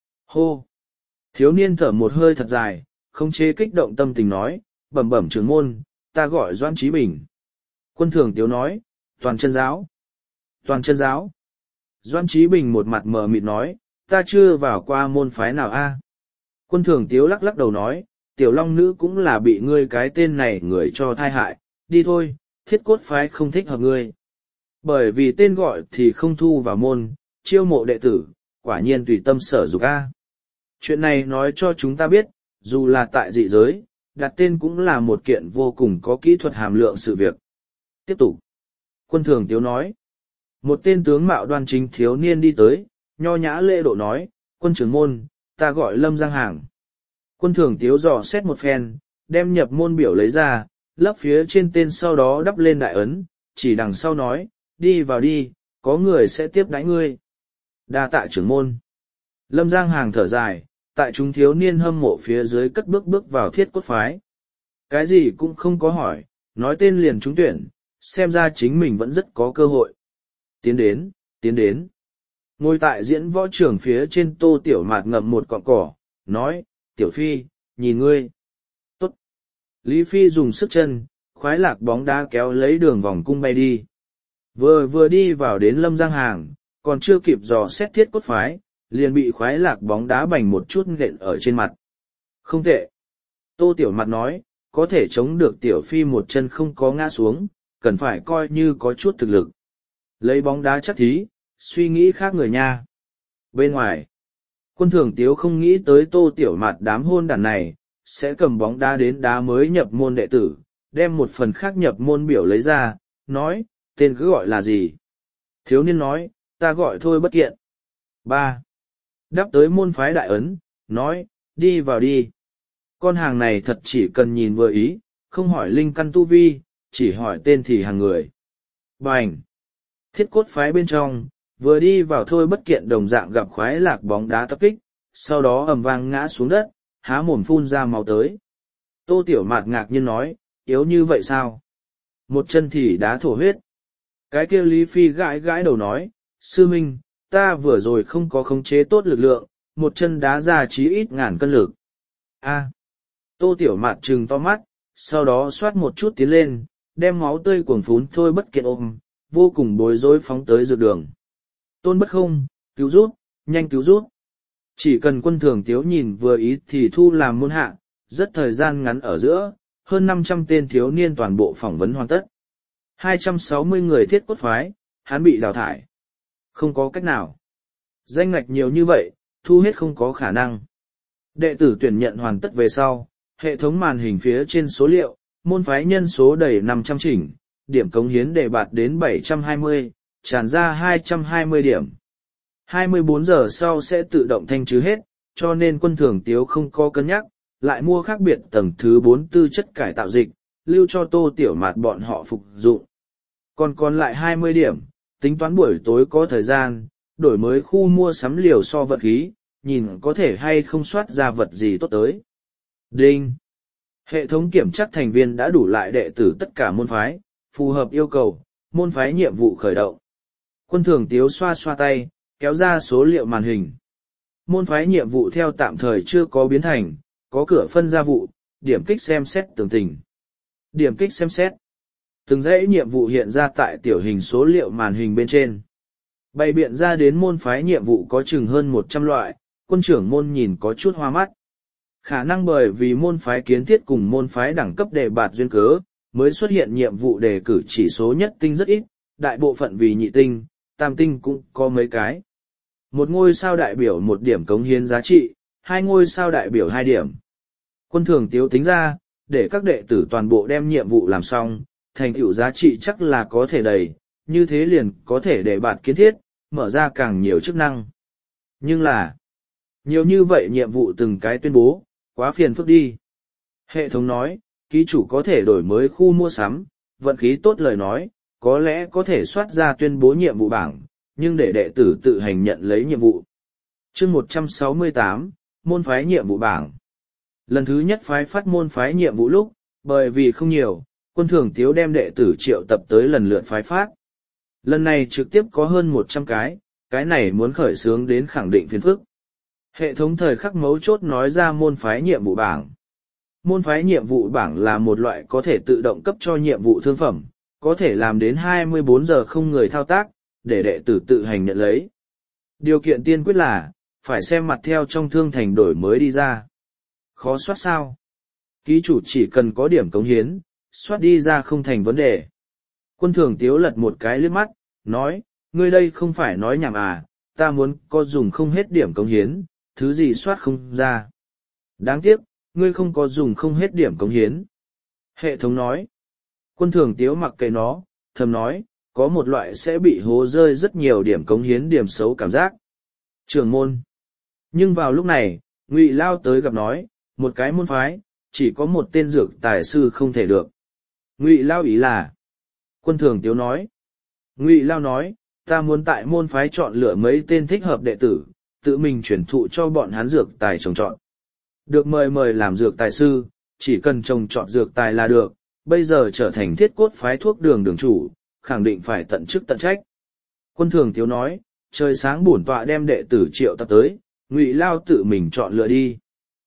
Speaker 1: Hô! Thiếu niên thở một hơi thật dài, không chế kích động tâm tình nói, bẩm bẩm trưởng môn, ta gọi Doãn Trí Bình. Quân thường tiếu nói, toàn chân giáo. Toàn chân giáo. Doãn Trí Bình một mặt mờ mịt nói, ta chưa vào qua môn phái nào a. Quân thường tiếu lắc lắc đầu nói, tiểu long nữ cũng là bị ngươi cái tên này người cho thai hại, đi thôi, thiết cốt phái không thích hợp ngươi. Bởi vì tên gọi thì không thu vào môn, chiêu mộ đệ tử, quả nhiên tùy tâm sở dục a. Chuyện này nói cho chúng ta biết, dù là tại dị giới, đặt tên cũng là một kiện vô cùng có kỹ thuật hàm lượng sự việc. Tiếp tục. Quân thường tiếu nói. Một tên tướng mạo đoan chính thiếu niên đi tới, nho nhã lễ độ nói, quân trưởng môn, ta gọi Lâm Giang Hàng. Quân thường tiếu dò xét một phen, đem nhập môn biểu lấy ra, lấp phía trên tên sau đó đắp lên đại ấn, chỉ đằng sau nói, đi vào đi, có người sẽ tiếp đãi ngươi. Đa tạ trưởng môn. Lâm Giang Hàng thở dài, tại chúng thiếu niên hâm mộ phía dưới cất bước vào thiết cốt phái. Cái gì cũng không có hỏi, nói tên liền trúng tuyển, xem ra chính mình vẫn rất có cơ hội. Tiến đến. Ngồi tại diễn võ trường phía trên Tô Tiểu Mạt ngậm một cọng cỏ, nói, Tiểu Phi, nhìn ngươi. Tốt. Lý Phi dùng sức chân, khoái lạc bóng đá kéo lấy đường vòng cung bay đi. Vừa đi vào đến Lâm Giang Hàng, còn chưa kịp dò xét thiết cốt phái, liền bị khoái lạc bóng đá bành một chút nện ở trên mặt. Không tệ. Tô Tiểu Mạt nói, có thể chống được Tiểu Phi một chân không có ngã xuống, cần phải coi như có chút thực lực. Lấy bóng đá chắc thí, suy nghĩ khác người nha. Bên ngoài, quân thường tiếu không nghĩ tới Tô Tiểu Mạt đám hôn đản này, sẽ cầm bóng đá đến đá mới nhập môn đệ tử, đem một phần khác nhập môn biểu lấy ra, nói, tên cứ gọi là gì? Thiếu niên nói, ta gọi thôi bất kiện. 3. Đáp tới môn phái đại ấn, nói, đi vào đi. Con hàng này thật chỉ cần nhìn vừa ý, không hỏi linh căn tu vi, chỉ hỏi tên thì hàng người. Bành! Thiết cốt phái bên trong, vừa đi vào thôi bất kiện đồng dạng gặp khoái lạc bóng đá tập kích, sau đó ầm vang ngã xuống đất, há mồm phun ra máu tới. Tô Tiểu Mạt ngạc nhiên nói, yếu như vậy sao? Một chân thì đá thổ huyết. Cái kia Lý Phi gãi gãi đầu nói, sư minh, ta vừa rồi không có khống chế tốt lực lượng, một chân đá ra chí ít ngàn cân lực. A. Tô Tiểu Mạt trừng to mắt, sau đó xoát một chút tiến lên, đem máu tươi cuồng phún thôi bất kiện ôm, vô cùng bối rối phóng tới dược đường. Tôn Bất Không, cứu rút, nhanh cứu rút. Chỉ cần Quân Thường Tiếu nhìn vừa ý thì thu làm môn hạ, rất thời gian ngắn ở giữa, hơn 500 tên thiếu niên toàn bộ phỏng vấn hoàn tất. 260 người thiết cốt phái, hắn bị đào thải. Không có cách nào. Danh ngạch nhiều như vậy, thu hết không có khả năng. Đệ tử tuyển nhận hoàn tất về sau, hệ thống màn hình phía trên số liệu, môn phái nhân số đầy 500 chỉnh, điểm cống hiến đề bạt đến 720, tràn ra 220 điểm. 24 giờ sau sẽ tự động thanh trừ hết, cho nên Quân Thường Tiếu không có cân nhắc, lại mua khác biệt tầng thứ 4 tư chất cải tạo dịch, lưu cho Tô Tiểu Mạt bọn họ phục dụng. Còn lại 20 điểm, tính toán buổi tối có thời gian, đổi mới khu mua sắm liều so vật khí, nhìn có thể hay không soát ra vật gì tốt tới. Đinh! Hệ thống kiểm tra thành viên đã đủ lại đệ tử tất cả môn phái, phù hợp yêu cầu, môn phái nhiệm vụ khởi động. Quân Thường Tiếu xoa xoa tay, kéo ra số liệu màn hình. Môn phái nhiệm vụ theo tạm thời chưa có biến thành, có cửa phân ra vụ, điểm kích xem xét tường tình. Điểm kích xem xét. Từng dãy nhiệm vụ hiện ra tại tiểu hình số liệu màn hình bên trên. Bày biện ra đến môn phái nhiệm vụ có chừng hơn 100 loại, quân trưởng môn nhìn có chút hoa mắt. Khả năng bởi vì môn phái kiến thiết cùng môn phái đẳng cấp đề bạt duyên cớ, mới xuất hiện nhiệm vụ đề cử chỉ số nhất tinh rất ít, đại bộ phận vì nhị tinh, tam tinh cũng có mấy cái. Một ngôi sao đại biểu 1 điểm cống hiến giá trị, 2 ngôi sao đại biểu 2 điểm. Quân Thường Tiếu tính ra, để các đệ tử toàn bộ đem nhiệm vụ làm xong, thành tựu giá trị chắc là có thể đầy, như thế liền có thể để bạt kiến thiết, mở ra càng nhiều chức năng. Nhưng là, nhiều như vậy nhiệm vụ từng cái tuyên bố, quá phiền phức đi. Hệ thống nói, ký chủ có thể đổi mới khu mua sắm, vận khí tốt lời nói, có lẽ có thể soát ra tuyên bố nhiệm vụ bảng, nhưng để đệ tử tự hành nhận lấy nhiệm vụ. Chương 168, môn phái nhiệm vụ bảng. Lần thứ nhất phái phát môn phái nhiệm vụ lúc, bởi vì không nhiều, Quân Thường Tiếu đem đệ tử triệu tập tới lần lượt phái phát. Lần này trực tiếp có hơn 100 cái này muốn khởi xướng đến khẳng định phiền phức. Hệ thống thời khắc mấu chốt nói ra môn phái nhiệm vụ bảng. Môn phái nhiệm vụ bảng là một loại có thể tự động cấp cho nhiệm vụ thương phẩm, có thể làm đến 24 giờ không người thao tác, để đệ tử tự hành nhận lấy. Điều kiện tiên quyết là, phải xem mặt theo trong thương thành đổi mới đi ra. Khó soát sao? Ký chủ chỉ cần có điểm cống hiến, soát đi ra không thành vấn đề. Quân Thường Tiếu lật một cái liếc mắt, nói, ngươi đây không phải nói nhảm à, ta muốn có dùng không hết điểm cống hiến, thứ gì soát không ra. Đáng tiếc, ngươi không có dùng không hết điểm cống hiến. Hệ thống nói, Quân Thường Tiếu mặc kệ nó, thầm nói, có một loại sẽ bị hố rơi rất nhiều điểm cống hiến điểm xấu cảm giác. Trưởng môn. Nhưng vào lúc này, Ngụy Lao tới gặp nói, một cái môn phái, chỉ có một tên dược tài sư không thể được. Ngụy Lao ý là, Quân Thường Tiếu nói. Ngụy Lao nói, ta muốn tại môn phái chọn lựa mấy tên thích hợp đệ tử, tự mình chuyển thụ cho bọn hắn dược tài trồng trọt. Được mời làm dược tài sư, chỉ cần trồng trọt dược tài là được, bây giờ trở thành thiết cốt phái thuốc đường chủ, khẳng định phải tận chức tận trách. Quân Thường Tiếu nói, trời sáng bổn tọa đem đệ tử triệu tập tới, Ngụy Lao tự mình chọn lựa đi.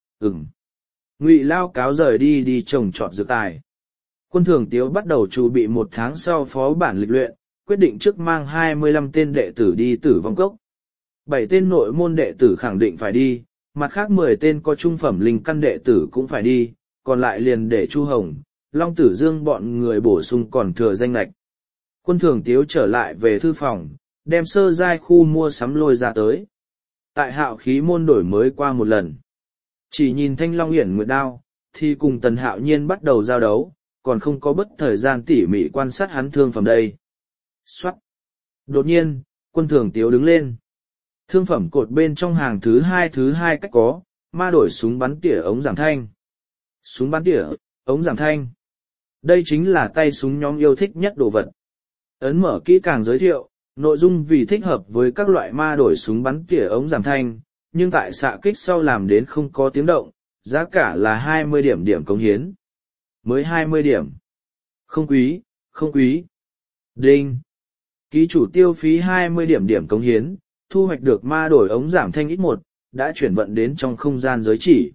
Speaker 1: Ngụy Lao cáo rời đi trồng trọt dược tài. Quân Thường Tiếu bắt đầu chuẩn bị 1 tháng sau phó bản lịch luyện, quyết định trước mang 25 tên đệ tử đi Tử Vong Cốc. 7 tên nội môn đệ tử khẳng định phải đi, mặt khác 10 tên có trung phẩm linh căn đệ tử cũng phải đi, còn lại liền để Chu Hồng, Long Tử Dương bọn người bổ sung còn thừa danh lệch. Quân Thường Tiếu trở lại về thư phòng, đem sơ giai khu mua sắm lôi ra tới. Tại Hạo Khí môn đổi mới qua một lần. Chỉ nhìn Thanh Long Hiển Nguyệt Đao, thì cùng Tần Hạo Nhiên bắt đầu giao đấu, còn không có bất thời gian tỉ mỉ quan sát hắn thương phẩm đây. Xoát! Đột nhiên, Quân Thường Tiếu đứng lên. Thương phẩm cột bên trong hàng thứ hai cách có, ma đổi súng bắn tỉa ống giảm thanh. Súng bắn tỉa, ống giảm thanh. Đây chính là tay súng nhóm yêu thích nhất đồ vật. Ấn mở kỹ càng giới thiệu, nội dung vì thích hợp với các loại ma đổi súng bắn tỉa ống giảm thanh, nhưng tại xạ kích sau làm đến không có tiếng động, giá cả là 20 điểm cống hiến. Mới 20 điểm. Không quý. Đinh. Ký chủ tiêu phí 20 điểm cống hiến, thu hoạch được ma đổi ống giảm thanh ít một, đã chuyển vận đến trong không gian giới chỉ.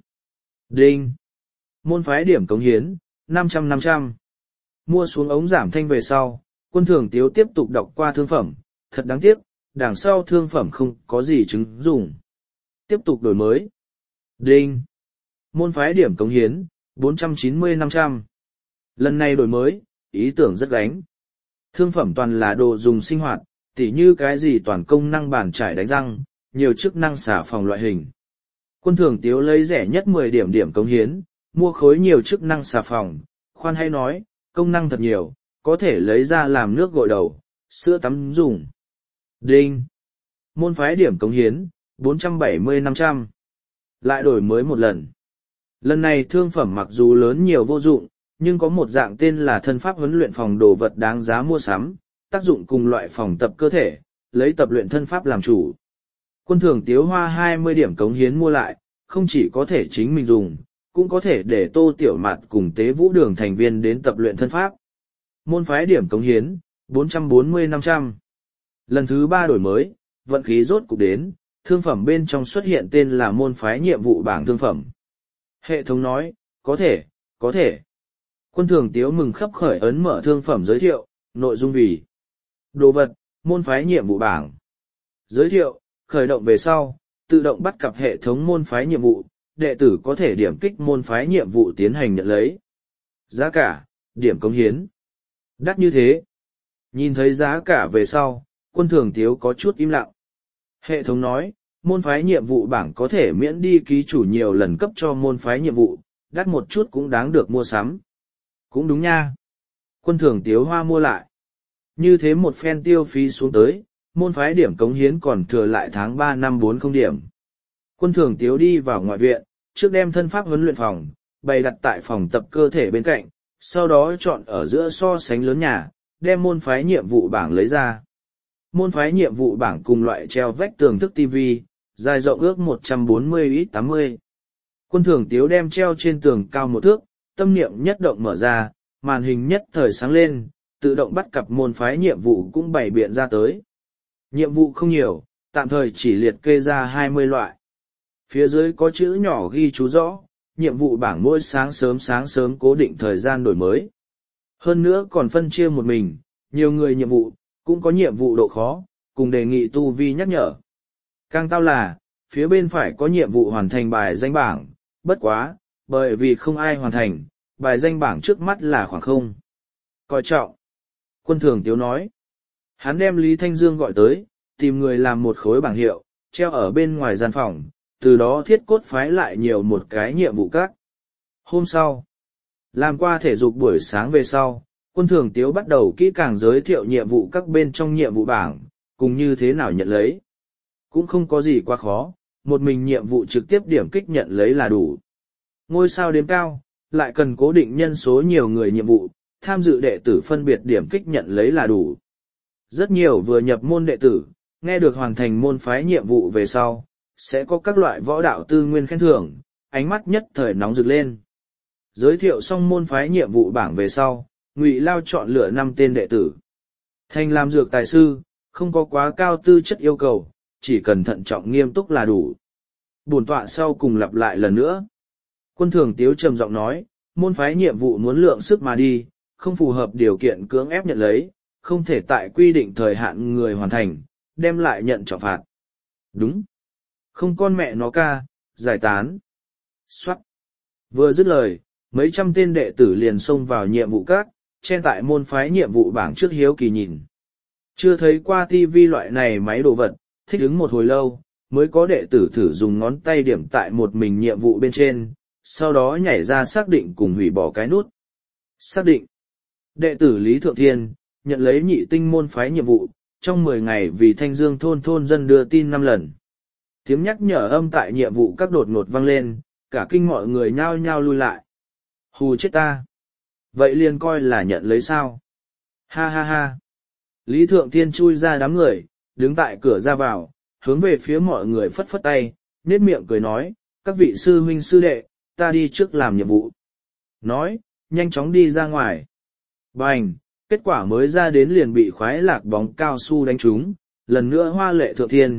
Speaker 1: Đinh! Môn phái điểm cống hiến, 500-500. Mua xuống ống giảm thanh về sau, Quân Thường Tiếu tiếp tục đọc qua thương phẩm, thật đáng tiếc, đằng sau thương phẩm không có gì chứng dùng. Tiếp tục đổi mới. Đinh! Môn phái điểm cống hiến, 490-500. Lần này đổi mới, ý tưởng rất gánh. Thương phẩm toàn là đồ dùng sinh hoạt, tỉ như cái gì toàn công năng bàn chải đánh răng, nhiều chức năng xả phòng loại hình. Quân Thường Tiếu lấy rẻ nhất 10 điểm cống hiến, mua khối nhiều chức năng xà phòng, khoan hay nói, công năng thật nhiều, có thể lấy ra làm nước gội đầu, sữa tắm dùng. Đinh! Môn phái điểm cống hiến, 470-500. Lại đổi mới một lần. Lần này thương phẩm mặc dù lớn nhiều vô dụng, nhưng có một dạng tên là thân pháp huấn luyện phòng đồ vật đáng giá mua sắm, tác dụng cùng loại phòng tập cơ thể, lấy tập luyện thân pháp làm chủ. Quân Thường Tiếu hoa 20 điểm cống hiến mua lại, không chỉ có thể chính mình dùng, cũng có thể để Tô Tiểu Mạt cùng Tế Vũ Đường thành viên đến tập luyện thân pháp. Môn phái điểm cống hiến, 440-500. Lần thứ 3 đổi mới, vận khí rốt cục đến, thương phẩm bên trong xuất hiện tên là môn phái nhiệm vụ bảng thương phẩm. Hệ thống nói, có thể, có thể. Quân Thường Tiếu mừng khấp khởi ấn mở thương phẩm giới thiệu, nội dung vì đồ vật, môn phái nhiệm vụ bảng. Giới thiệu, khởi động về sau, tự động bắt cặp hệ thống môn phái nhiệm vụ, đệ tử có thể điểm kích môn phái nhiệm vụ tiến hành nhận lấy. Giá cả, điểm cống hiến. Đắt như thế. Nhìn thấy giá cả về sau, Quân Thường Tiếu có chút im lặng. Hệ thống nói, môn phái nhiệm vụ bảng có thể miễn đi ký chủ nhiều lần cấp cho môn phái nhiệm vụ, đắt một chút cũng đáng được mua sắm. Cũng đúng nha. Quân Thường Tiếu hoa mua lại. Như thế một phen tiêu phí xuống tới, môn phái điểm cống hiến còn thừa lại tháng 3 năm 40 điểm. Quân Thường Tiếu đi vào ngoại viện, trước đem thân pháp huấn luyện phòng, bày đặt tại phòng tập cơ thể bên cạnh, sau đó chọn ở giữa so sánh lớn nhà, đem môn phái nhiệm vụ bảng lấy ra. Môn phái nhiệm vụ bảng cùng loại treo vách tường thức TV, dài rộng ước 140x80. Quân Thường Tiếu đem treo trên tường cao một thước, tâm niệm nhất động mở ra, màn hình nhất thời sáng lên, tự động bắt cặp môn phái nhiệm vụ cũng bày biện ra tới. Nhiệm vụ không nhiều, tạm thời chỉ liệt kê ra 20 loại. Phía dưới có chữ nhỏ ghi chú rõ, nhiệm vụ bảng mỗi sáng sớm cố định thời gian đổi mới. Hơn nữa còn phân chia một mình, nhiều người nhiệm vụ, cũng có nhiệm vụ độ khó, cùng đề nghị tu vi nhắc nhở. Càng tao là, phía bên phải có nhiệm vụ hoàn thành bài danh bảng, bất quá, bởi vì không ai hoàn thành, bài danh bảng trước mắt là khoảng không. Coi trọng. Quân Thường Tiếu nói. Hắn đem Lý Thanh Dương gọi tới, tìm người làm một khối bảng hiệu, treo ở bên ngoài gian phòng, từ đó thiết cốt phái lại nhiều một cái nhiệm vụ các. Hôm sau, làm qua thể dục buổi sáng về sau, Quân Thường Tiếu bắt đầu kỹ càng giới thiệu nhiệm vụ các bên trong nhiệm vụ bảng, cùng như thế nào nhận lấy. Cũng không có gì quá khó, một mình nhiệm vụ trực tiếp điểm kích nhận lấy là đủ. Ngôi sao đếm cao, lại cần cố định nhân số nhiều người nhiệm vụ, tham dự đệ tử phân biệt điểm kích nhận lấy là đủ. Rất nhiều vừa nhập môn đệ tử, nghe được hoàn thành môn phái nhiệm vụ về sau, sẽ có các loại võ đạo tư nguyên khen thưởng, ánh mắt nhất thời nóng rực lên. Giới thiệu xong môn phái nhiệm vụ bảng về sau, Ngụy Lao chọn lựa 5 tên đệ tử. Thành làm dược tài sư, không có quá cao tư chất yêu cầu, chỉ cần thận trọng nghiêm túc là đủ. Bổn tọa sau cùng lặp lại lần nữa. Quân Thường Tiếu trầm giọng nói, môn phái nhiệm vụ muốn lượng sức mà đi, không phù hợp điều kiện cưỡng ép nhận lấy, không thể tại quy định thời hạn người hoàn thành, đem lại nhận trọng phạt. Đúng. Không con mẹ nó ca, giải tán. Xoát. Vừa dứt lời, mấy trăm tên đệ tử liền xông vào nhiệm vụ các, chen tại môn phái nhiệm vụ bảng trước hiếu kỳ nhìn. Chưa thấy qua tivi loại này máy đồ vật, thích ứng một hồi lâu, mới có đệ tử thử dùng ngón tay điểm tại một mình nhiệm vụ bên trên, sau đó nhảy ra xác định cùng hủy bỏ cái nút. Xác định. Đệ tử Lý Thượng Thiên, nhận lấy nhị tinh môn phái nhiệm vụ, trong 10 ngày vì Thanh Dương thôn dân đưa tin 5 lần. Tiếng nhắc nhở âm tại nhiệm vụ các đột ngột vang lên, cả kinh mọi người nhao nhao lui lại. Hù chết ta. Vậy liền coi là nhận lấy sao? Ha ha ha. Lý Thượng Thiên chui ra đám người, đứng tại cửa ra vào, hướng về phía mọi người phất phất tay, nét miệng cười nói, các vị sư huynh sư đệ, ta đi trước làm nhiệm vụ. Nói, nhanh chóng đi ra ngoài. Bành, kết quả mới ra đến liền bị khoái lạc bóng cao su đánh trúng, lần nữa hoa lệ Thượng Thiên,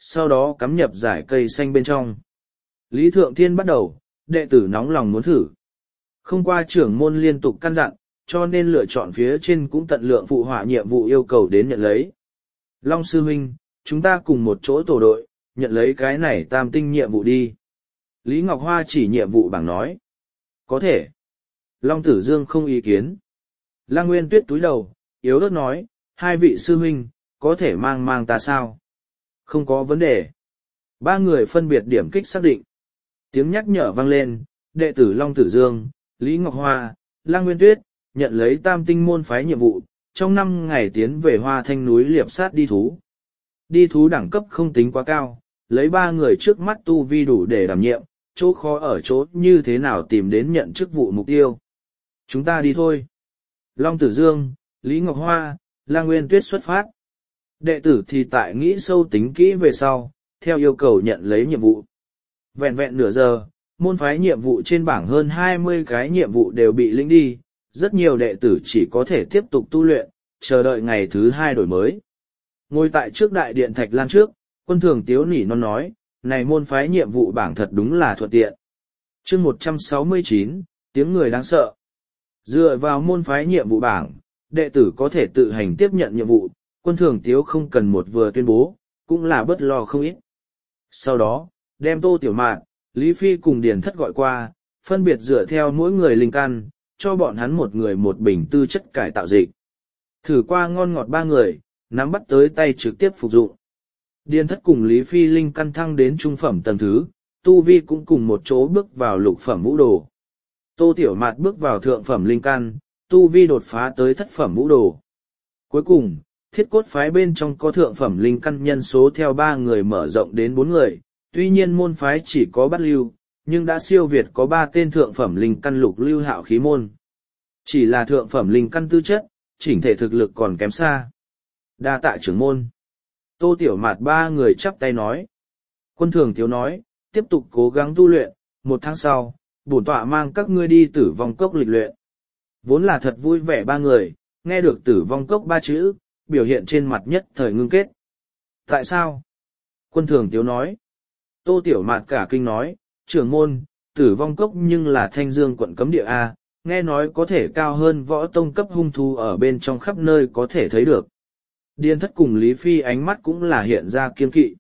Speaker 1: sau đó cắm nhập dải cây xanh bên trong. Lý Thượng Thiên bắt đầu, đệ tử nóng lòng muốn thử. Không qua trưởng môn liên tục căn dặn, cho nên lựa chọn phía trên cũng tận lượng phụ họa nhiệm vụ yêu cầu đến nhận lấy. Long sư huynh, chúng ta cùng một chỗ tổ đội, nhận lấy cái này tam tinh nhiệm vụ đi. Lý Ngọc Hoa chỉ nhiệm vụ bảng nói. Có thể. Long Tử Dương không ý kiến. Lăng Nguyên Tuyết túi đầu, yếu ớt nói, hai vị sư huynh, có thể mang ta sao? Không có vấn đề. Ba người phân biệt điểm kích xác định. Tiếng nhắc nhở vang lên, đệ tử Long Tử Dương, Lý Ngọc Hoa, Lăng Nguyên Tuyết, nhận lấy tam tinh môn phái nhiệm vụ, trong 5 ngày tiến về Hoa Thanh núi liệp sát đi thú. Đi thú đẳng cấp không tính quá cao, lấy 3 người trước mắt tu vi đủ để đảm nhiệm, chỗ khó ở chỗ như thế nào tìm đến nhận chức vụ mục tiêu. Chúng ta đi thôi. Long Tử Dương, Lý Ngọc Hoa, Lăng Nguyên Tuyết xuất phát. Đệ tử thì tại nghĩ sâu tính kỹ về sau, theo yêu cầu nhận lấy nhiệm vụ. Vẹn vẹn nửa giờ, môn phái nhiệm vụ trên bảng hơn 20 cái nhiệm vụ đều bị lĩnh đi, rất nhiều đệ tử chỉ có thể tiếp tục tu luyện, chờ đợi ngày thứ 2 đổi mới. Ngồi tại trước đại điện Thạch Lan trước, Quân Thường Tiếu nỉ non nói, này môn phái nhiệm vụ bảng thật đúng là thuận tiện. Chương 169, tiếng người đáng sợ. Dựa vào môn phái nhiệm vụ bảng, đệ tử có thể tự hành tiếp nhận nhiệm vụ, Quân Thường Tiếu không cần một vừa tuyên bố, cũng là bớt lo không ít. Sau đó, đem Tô Tiểu Mạn, Lý Phi cùng Điền Thất gọi qua, phân biệt dựa theo mỗi người linh căn, cho bọn hắn một người một bình tư chất cải tạo dịch. Thử qua ngon ngọt 3 người, nắm bắt tới tay trực tiếp phục dụng. Điền Thất cùng Lý Phi linh căn thăng đến trung phẩm tầng thứ, Tu Vi cũng cùng một chỗ bước vào lục phẩm vũ đồ. Tô Tiểu Mạt bước vào thượng phẩm linh căn, Tu Vi đột phá tới thất phẩm vũ đồ. Cuối cùng, thiết cốt phái bên trong có thượng phẩm linh căn nhân số theo 3 người mở rộng đến 4 người, tuy nhiên môn phái chỉ có bát lưu, nhưng đã siêu việt có 3 tên thượng phẩm linh căn lục lưu hạo khí môn. Chỉ là thượng phẩm linh căn tư chất, chỉnh thể thực lực còn kém xa. Đa tạ trưởng môn. Tô Tiểu Mạt 3 người chắp tay nói. Quân Thường Tiếu nói, tiếp tục cố gắng tu luyện, 1 tháng sau, bổn tọa mang các ngươi đi Tử Vong Cốc lịch luyện. Vốn là thật vui vẻ 3 người, nghe được Tử Vong Cốc 3 chữ, biểu hiện trên mặt nhất thời ngưng kết. Tại sao? Quân Thường Tiếu nói. Tô Tiểu Mạt cả kinh nói, trưởng môn, Tử Vong Cốc nhưng là Thanh Dương quận cấm địa A, nghe nói có thể cao hơn võ tông cấp hung thú ở bên trong khắp nơi có thể thấy được. Điền Thất cùng Lý Phi ánh mắt cũng là hiện ra kiên kỵ.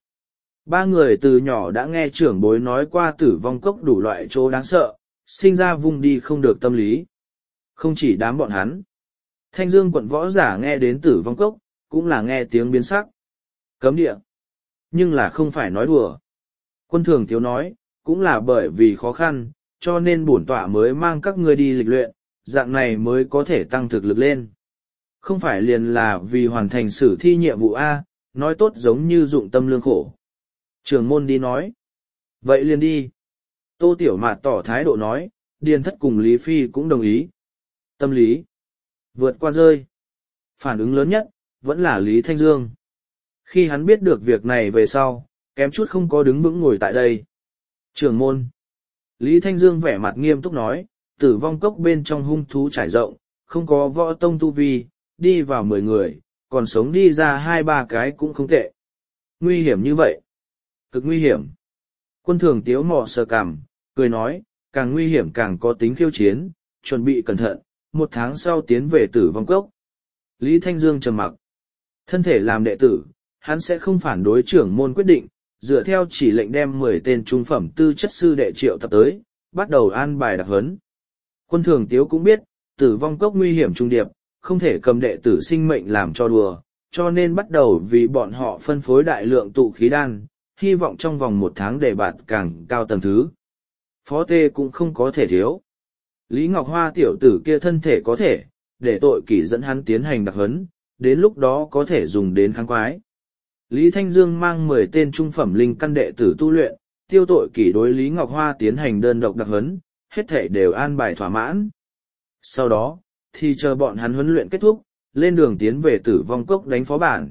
Speaker 1: 3 người từ nhỏ đã nghe trưởng bối nói qua Tử Vong Cốc đủ loại chỗ đáng sợ, sinh ra vùng đi không được tâm lý. Không chỉ đám bọn hắn. Thanh Dương quận võ giả nghe đến Tử Vong Cốc, cũng là nghe tiếng biến sắc. Cấm địa. Nhưng là không phải nói đùa. Quân Thường Tiếu nói, cũng là bởi vì khó khăn, cho nên bổn tọa mới mang các ngươi đi lịch luyện, dạng này mới có thể tăng thực lực lên. Không phải liền là vì hoàn thành sử thi nhiệm vụ A, nói tốt giống như dụng tâm lương khổ. Trưởng môn đi nói. Vậy liền đi. Tô Tiểu Mạt tỏ thái độ nói, Điền Thất cùng Lý Phi cũng đồng ý. Tâm lý. Vượt qua rơi. Phản ứng lớn nhất, vẫn là Lý Thanh Dương. Khi hắn biết được việc này về sau, kém chút không có đứng vững ngồi tại đây. Trưởng môn. Lý Thanh Dương vẻ mặt nghiêm túc nói, Tử Vong Cốc bên trong hung thú trải rộng, không có võ tông tu vi, đi vào 10 người, còn sống đi ra 2-3 cái cũng không tệ. Nguy hiểm như vậy. Cực nguy hiểm. Quân Thường Tiếu mò sờ cằm, cười nói, càng nguy hiểm càng có tính khiêu chiến, chuẩn bị cẩn thận, 1 tháng sau tiến về Tử Vong Cốc. Lý Thanh Dương trầm mặc. Thân thể làm đệ tử, hắn sẽ không phản đối trưởng môn quyết định, dựa theo chỉ lệnh đem 10 tên trung phẩm tư chất sư đệ triệu tập tới, bắt đầu an bài đặc huấn. Quân Thường Tiếu cũng biết, Tử Vong Cốc nguy hiểm trung điệp, không thể cầm đệ tử sinh mệnh làm cho đùa, cho nên bắt đầu vì bọn họ phân phối đại lượng tụ khí đan, hy vọng trong vòng 1 tháng để bạt càng cao tầng thứ. Phó tê cũng không có thể thiếu. Lý Ngọc Hoa tiểu tử kia thân thể có thể, để tội kỷ dẫn hắn tiến hành đặc huấn, đến lúc đó có thể dùng đến kháng quái. Lý Thanh Dương mang 10 tên trung phẩm linh căn đệ tử tu luyện, tiêu tội kỷ đối Lý Ngọc Hoa tiến hành đơn độc đặc huấn, hết thể đều an bài thỏa mãn. Sau đó, thì chờ bọn hắn huấn luyện kết thúc, lên đường tiến về Tử Vong Cốc đánh phó bản.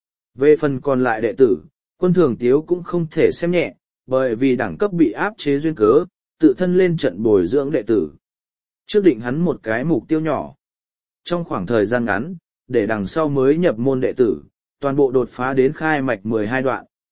Speaker 1: Về phần còn lại đệ tử, Quân Thường Tiếu cũng không thể xem nhẹ, bởi vì đẳng cấp bị áp chế duyên cớ, tự thân lên trận bồi dưỡng đệ tử. Trước định hắn một cái mục tiêu nhỏ. Trong khoảng thời gian ngắn, để đằng sau mới nhập môn đệ tử, toàn bộ đột phá đến khai mạch 12 đoạn,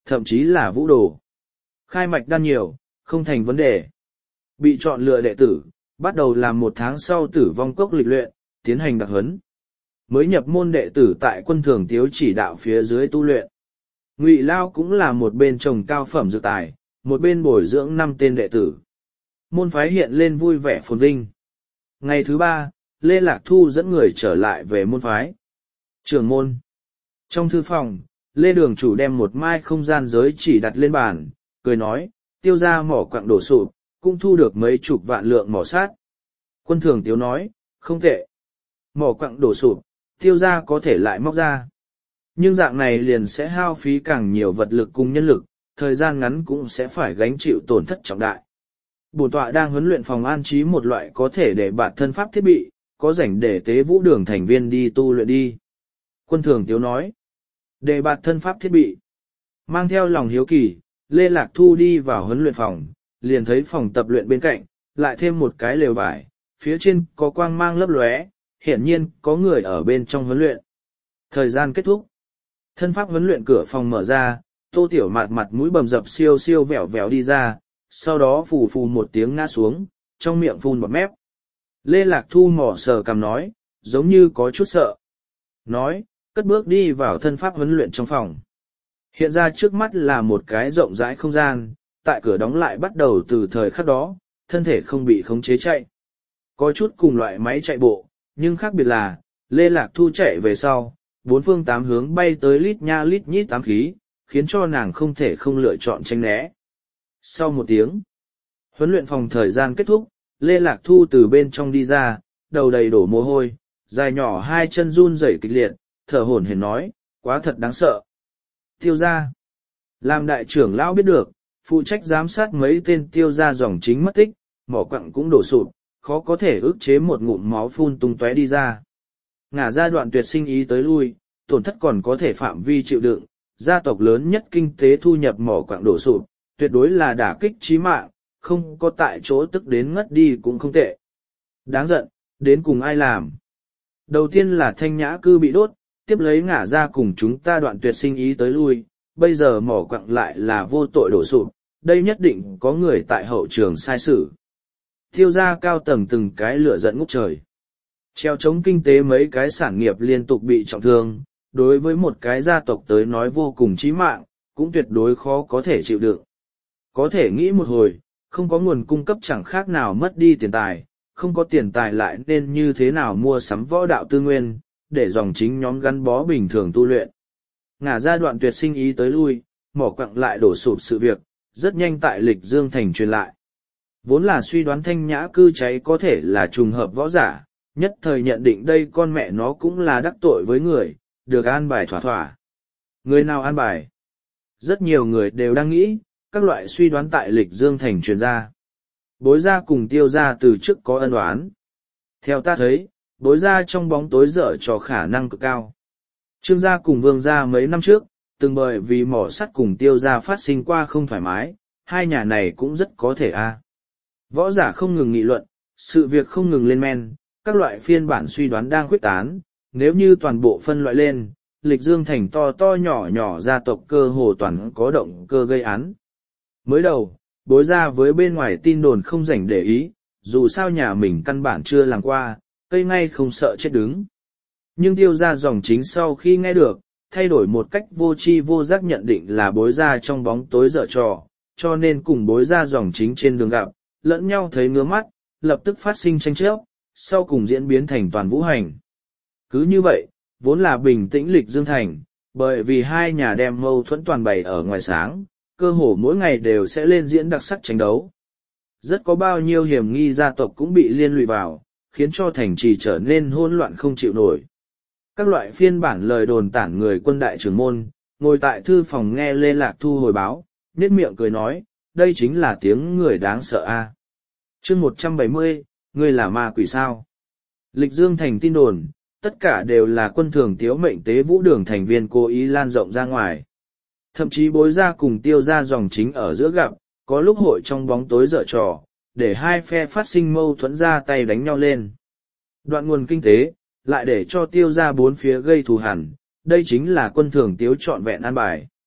Speaker 1: thậm chí là vũ đồ. Khai mạch đan nhiều, không thành vấn đề. Bị chọn lựa đệ tử, bắt đầu làm 1 tháng sau Tử Vong Cốc lịch luyện, tiến hành đặc huấn. Mới nhập môn đệ tử tại Quân Thường Tiếu chỉ đạo phía dưới tu luyện. Ngụy Lao cũng là một bên trồng cao phẩm dược tài, một bên bồi dưỡng 5 tên đệ tử. Môn phái hiện lên vui vẻ phồn vinh. Ngày thứ 3, Lê Lạc Thu dẫn người trở lại về môn phái. Trưởng môn. Trong thư phòng, Lê Đường Chủ đem một mai không gian giới chỉ đặt lên bàn, cười nói, tiêu ra mỏ quặng đổ sụp, cũng thu được mấy chục vạn lượng mỏ sát. Quân Thường Tiếu nói, không tệ. Mỏ quặng đổ sụp, tiêu ra có thể lại móc ra. Nhưng dạng này liền sẽ hao phí càng nhiều vật lực cùng nhân lực, thời gian ngắn cũng sẽ phải gánh chịu tổn thất trọng đại. Bổn tọa đang huấn luyện phòng an trí một loại có thể để bạn thân pháp thiết bị, có rảnh để tế vũ đường thành viên đi tu luyện đi. Quân Thường Tiếu nói, để bạn thân pháp thiết bị. Mang theo lòng hiếu kỳ, Lê Lạc Thu đi vào huấn luyện phòng, liền thấy phòng tập luyện bên cạnh, lại thêm một cái lều vải, phía trên có quang mang lấp lóe, hiển nhiên có người ở bên trong huấn luyện. Thời gian kết thúc. Thân pháp huấn luyện cửa phòng mở ra, Tô Tiểu Mạt mặt mũi bầm dập siêu siêu vẹo vẹo đi ra, sau đó phù phù một tiếng ngã xuống, trong miệng phun bọt mép. Lê Lạc Thu mỏ sờ cằm nói, giống như có chút sợ. Nói, cất bước đi vào thân pháp huấn luyện trong phòng. Hiện ra trước mắt là một cái rộng rãi không gian, tại cửa đóng lại bắt đầu từ thời khắc đó, thân thể không bị khống chế chạy. Có chút cùng loại máy chạy bộ, nhưng khác biệt là, Lê Lạc Thu chạy về sau, 4 phương 8 hướng bay tới lít nha lít nhít ám khí, khiến cho nàng không thể không lựa chọn tránh né. Sau 1 tiếng, huấn luyện phòng thời gian kết thúc, Lê Lạc Thu từ bên trong đi ra, đầu đầy đổ mồ hôi, dài nhỏ 2 chân run rẩy kịch liệt, thở hổn hển nói, quá thật đáng sợ. Tiêu gia. Làm đại trưởng lão biết được, phụ trách giám sát mấy tên tiêu gia dòng chính mất tích, mỏ quặng cũng đổ sụp, khó có thể ức chế một ngụm máu phun tung tóe đi ra. Ngả ra đoạn tuyệt sinh ý tới lui, tổn thất còn có thể phạm vi chịu đựng, gia tộc lớn nhất kinh tế thu nhập mỏ quặng đổ sụp, tuyệt đối là đả kích chí mạng, không có tại chỗ tức đến ngất đi cũng không tệ. Đáng giận, đến cùng ai làm? Đầu tiên là Thanh Nhã Cư bị đốt, tiếp lấy ngả ra cùng chúng ta đoạn tuyệt sinh ý tới lui, bây giờ mỏ quặng lại là vô tội đổ sụp, đây nhất định có người tại hậu trường sai sử. Tiêu gia cao tầng từng cái lửa giận ngút trời. Treo chống kinh tế mấy cái sản nghiệp liên tục bị trọng thương, đối với một cái gia tộc tới nói vô cùng chí mạng, cũng tuyệt đối khó có thể chịu đựng. Có thể nghĩ một hồi, không có nguồn cung cấp chẳng khác nào mất đi tiền tài, không có tiền tài lại nên như thế nào mua sắm võ đạo tư nguyên, để dòng chính nhóm gắn bó bình thường tu luyện. Ngả ra đoạn tuyệt sinh ý tới lui, mỏ quặng lại đổ sụp sự việc, rất nhanh tại Lịch Dương Thành truyền lại. Vốn là suy đoán Thanh Nhã Cư cháy có thể là trùng hợp võ giả, nhất thời nhận định đây con mẹ nó cũng là đắc tội với người, được an bài thỏa thỏa. Người nào an bài? Rất nhiều người đều đang nghĩ, các loại suy đoán tại Lịch Dương Thành truyền ra. Bối gia cùng Tiêu gia từ trước có ân oán. Theo ta thấy, Bối gia trong bóng tối dở trò khả năng cực cao. Trương gia cùng Vương gia mấy năm trước, từng bởi vì mỏ sắt cùng Tiêu gia phát sinh qua không thoải mái, hai nhà này cũng rất có thể a. Võ giả không ngừng nghị luận, sự việc không ngừng lên men, các loại phiên bản suy đoán đang khuếch tán, nếu như toàn bộ phân loại lên, Lịch Dương Thành to to nhỏ nhỏ gia tộc cơ hồ toàn có động cơ gây án. Mới đầu, Bối gia với bên ngoài tin đồn không rảnh để ý, dù sao nhà mình căn bản chưa làm qua, cây ngay không sợ chết đứng. Nhưng Tiêu gia dòng chính sau khi nghe được, thay đổi một cách vô tri vô giác nhận định là Bối gia trong bóng tối dở trò, cho nên cùng Bối gia dòng chính trên đường gặp, lẫn nhau thấy ngứa mắt, lập tức phát sinh tranh chấp, sau cùng diễn biến thành toàn vũ hành. Cứ như vậy, vốn là bình tĩnh Lịch Dương Thành, bởi vì hai nhà đem mâu thuẫn toàn bày ở ngoài sáng, cơ hồ mỗi ngày đều sẽ lên diễn đặc sắc tranh đấu. Rất có bao nhiêu hiểm nghi gia tộc cũng bị liên lụy vào, khiến cho thành trì trở nên hỗn loạn không chịu nổi. Các loại phiên bản lời đồn tản người quân đại trưởng môn, ngồi tại thư phòng nghe Lê Lạc Thu hồi báo, nét miệng cười nói, đây chính là tiếng người đáng sợ a. Chương 170, ngươi là ma quỷ sao? Lịch Dương Thành tin đồn, tất cả đều là Quân Thường Tiếu mệnh tế vũ đường thành viên cố ý lan rộng ra ngoài. Thậm chí Bối gia cùng Tiêu gia dòng chính ở giữa gặp, có lúc hội trong bóng tối dở trò, để hai phe phát sinh mâu thuẫn ra tay đánh nhau lên. Đoạn nguồn kinh tế, lại để cho Tiêu gia bốn phía gây thù hằn, đây chính là Quân Thường Tiếu trọn vẹn an bài.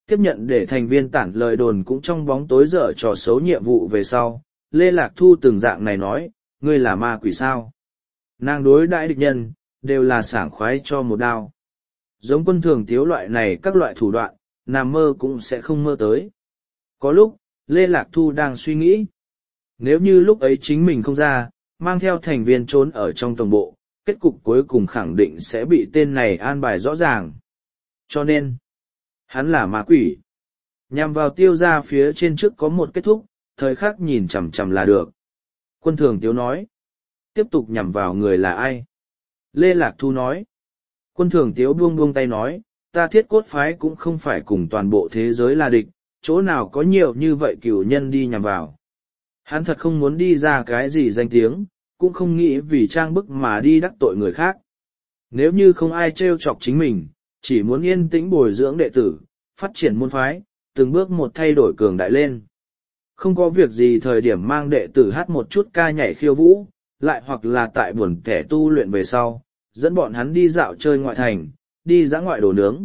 Speaker 1: Tiếp nhận để thành viên tản lời đồn cũng trong bóng tối dở trò xấu nhiệm vụ về sau, Lê Lạc Thu từng dạng này nói, ngươi là ma quỷ sao? Nàng đối đãi địch nhân, đều là sảng khoái cho một đao. Giống Quân Thường Tiếu loại này các loại thủ đoạn, nằm mơ cũng sẽ không mơ tới. Có lúc, Lê Lạc Thu đang suy nghĩ. Nếu như lúc ấy chính mình không ra, mang theo thành viên trốn ở trong tổng bộ, kết cục cuối cùng khẳng định sẽ bị tên này an bài rõ ràng. Cho nên, hắn là ma quỷ. Nhằm vào Tiêu gia phía trên trước có một kết thúc, thời khắc nhìn chằm chằm là được. Quân Thường Tiếu nói. Tiếp tục nhằm vào người là ai? Lê Lạc Thu nói. Quân Thường Tiếu buông buông tay nói, ta Thiết Cốt phái cũng không phải cùng toàn bộ thế giới là địch, chỗ nào có nhiều như vậy cửu nhân đi nhằm vào. Hắn thật không muốn đi ra cái gì danh tiếng, cũng không nghĩ vì trang bức mà đi đắc tội người khác. Nếu như không ai trêu chọc chính mình, chỉ muốn yên tĩnh bồi dưỡng đệ tử, phát triển môn phái, từng bước một thay đổi cường đại lên. Không có việc gì thời điểm mang đệ tử hát một chút ca nhảy khiêu vũ, lại hoặc là tại buồn kẻ tu luyện về sau, dẫn bọn hắn đi dạo chơi ngoại thành, đi dã ngoại đồ nướng.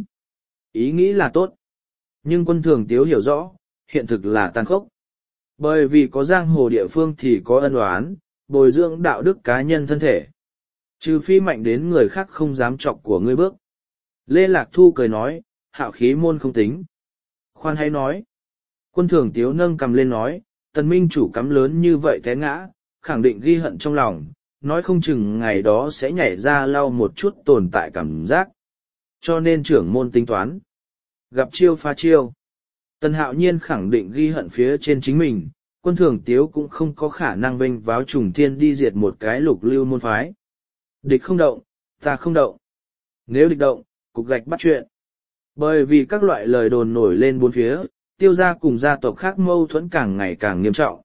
Speaker 1: Ý nghĩ là tốt. Nhưng Quân Thường Tiếu hiểu rõ, hiện thực là tàn khốc. Bởi vì có giang hồ địa phương thì có ân oán, bồi dưỡng đạo đức cá nhân thân thể. Trừ phi mạnh đến người khác không dám chọc của ngươi bước. Lê Lạc Thu cười nói, Hạo Khí môn không tính. Khoan hay nói. Quân Thường Tiếu nâng cầm lên nói, Tần Minh chủ cắm lớn như vậy té ngã, khẳng định ghi hận trong lòng, nói không chừng ngày đó sẽ nhảy ra lau một chút tồn tại cảm giác. Cho nên trưởng môn tính toán. Gặp chiêu phá chiêu. Tần Hạo Nhiên khẳng định ghi hận phía trên chính mình, Quân Thường Tiếu cũng không có khả năng vênh váo trùng thiên đi diệt một cái lục lưu môn phái. Địch không động, ta không động. Nếu địch động, cục gạch bắt chuyện. Bởi vì các loại lời đồn nổi lên bốn phía, Tiêu gia cùng gia tộc khác mâu thuẫn càng ngày càng nghiêm trọng.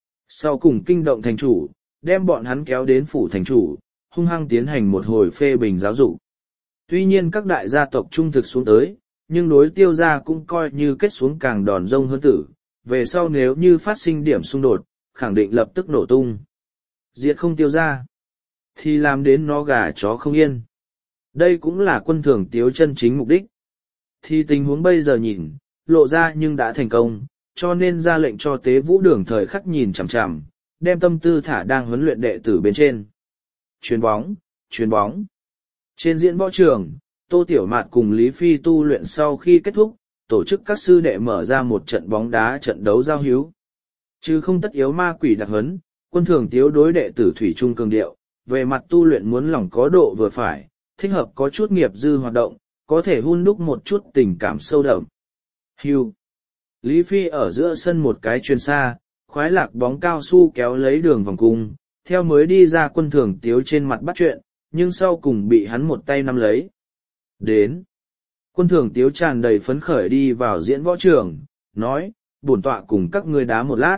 Speaker 1: Sau cùng kinh động thành chủ, đem bọn hắn kéo đến phủ thành chủ, hung hăng tiến hành một hồi phê bình giáo dục. Tuy nhiên các đại gia tộc trung thực xuống tới, nhưng đối Tiêu gia cũng coi như kết xuống càng đòn rông hơn tử, về sau nếu như phát sinh điểm xung đột, khẳng định lập tức nổ tung. Diệt không Tiêu gia, thì làm đến nó gà chó không yên. Đây cũng là Quân Thường Tiếu chân chính mục đích. Thì tình huống bây giờ nhìn, lộ ra nhưng đã thành công, cho nên ra lệnh cho Tế Vũ Đường thời khắc nhìn chằm chằm, đem tâm tư thả đang huấn luyện đệ tử bên trên. Chuyền bóng, chuyền bóng. Trên diễn võ trường, Tô Tiểu Mạt cùng Lý Phi tu luyện sau khi kết thúc, tổ chức các sư đệ mở ra một trận bóng đá trận đấu giao hữu. Chứ không tất yếu ma quỷ đặc huấn, Quân Thường Tiếu đối đệ tử thủy chung cường điệu, về mặt tu luyện muốn lòng có độ vừa phải, thích hợp có chút nghiệp dư hoạt động, có thể hun đúc một chút tình cảm sâu đậm. Hưu. Lý Phi ở giữa sân một cái chuyền xa, khoái lạc bóng cao su kéo lấy đường vòng cung, theo mới đi ra Quân Thường Tiếu trên mặt bắt chuyện, nhưng sau cùng bị hắn một tay nắm lấy. Đến. Quân Thường Tiếu tràn đầy phấn khởi đi vào diễn võ trường, nói, bổn tọa cùng các ngươi đá một lát.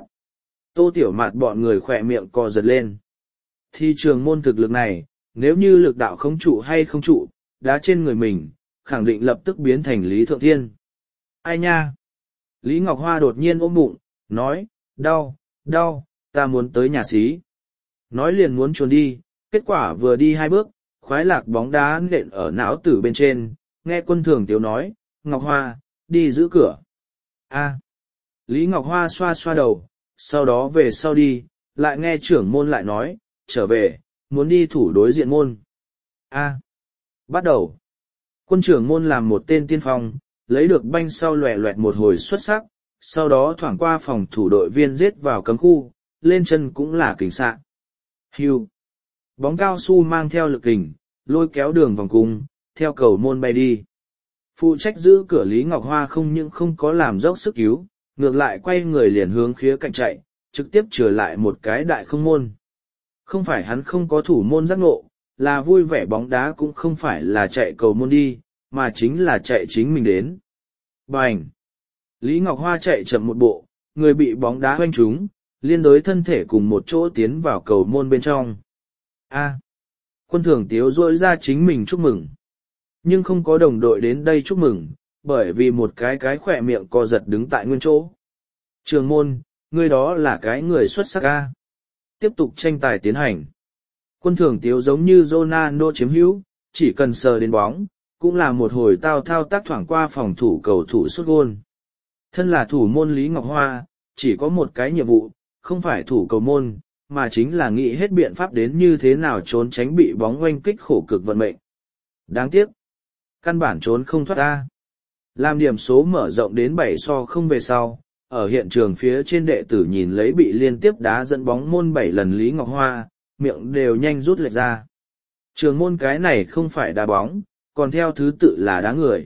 Speaker 1: Tô Tiểu Mạt bọn người khỏe miệng co giật lên. Thi trường môn thực lực này, nếu như lực đạo không trụ hay không trụ, đá trên người mình, khẳng định lập tức biến thành Lý Thượng Thiên. Ai nha? Lý Ngọc Hoa đột nhiên ôm bụng, nói, đau, đau, ta muốn tới nhà xí. Nói liền muốn trốn đi, kết quả vừa đi hai bước, khoái lạc bóng đá nện ở não tử bên trên, nghe Quân Thường Tiếu nói, Ngọc Hoa, đi giữ cửa. A. Lý Ngọc Hoa xoa xoa đầu, sau đó về sau đi, lại nghe trưởng môn lại nói, trở về, muốn đi thủ đối diện môn. A. Bắt đầu. Quân trưởng môn làm một tên tiên phong, lấy được banh sau loẹ loẹt một hồi xuất sắc, sau đó thoảng qua phòng thủ đội viên giết vào cấm khu, lên chân cũng là kình xạ. Hưu. Bóng cao su mang theo lực kình, lôi kéo đường vòng cung, theo cầu môn bay đi. Phụ trách giữ cửa Lý Ngọc Hoa không những không có làm dốc sức cứu, ngược lại quay người liền hướng khía cạnh chạy, trực tiếp trở lại một cái đại không môn. Không phải hắn không có thủ môn giác ngộ, là vui vẻ bóng đá cũng không phải là chạy cầu môn đi, mà chính là chạy chính mình đến. Bành! Lý Ngọc Hoa chạy chậm một bộ, người bị bóng đá hoanh trúng, liên đối thân thể cùng một chỗ tiến vào cầu môn bên trong. A. Quân Thường Tiếu rỗi ra chính mình chúc mừng. Nhưng không có đồng đội đến đây chúc mừng, bởi vì một cái khỏe miệng co giật đứng tại nguyên chỗ. Trường môn, người đó là cái người xuất sắc A. Tiếp tục tranh tài tiến hành. Quân Thường Tiếu giống như Ronaldo chiếm hữu, chỉ cần sờ đến bóng, cũng là một hồi thao tác thoảng qua phòng thủ cầu thủ sút gôn. Thân là thủ môn Lý Ngọc Hoa, chỉ có một cái nhiệm vụ, không phải thủ cầu môn, mà chính là nghĩ hết biện pháp đến như thế nào trốn tránh bị bóng oanh kích khổ cực vận mệnh. Đáng tiếc, căn bản trốn không thoát ra. Làm điểm số mở rộng đến 7-0 về sau, ở hiện trường phía trên đệ tử nhìn lấy bị liên tiếp đá dẫn bóng môn 7 lần Lý Ngọc Hoa, miệng đều nhanh rút lệch ra. Trường môn cái này không phải đá bóng, còn theo thứ tự là đá người.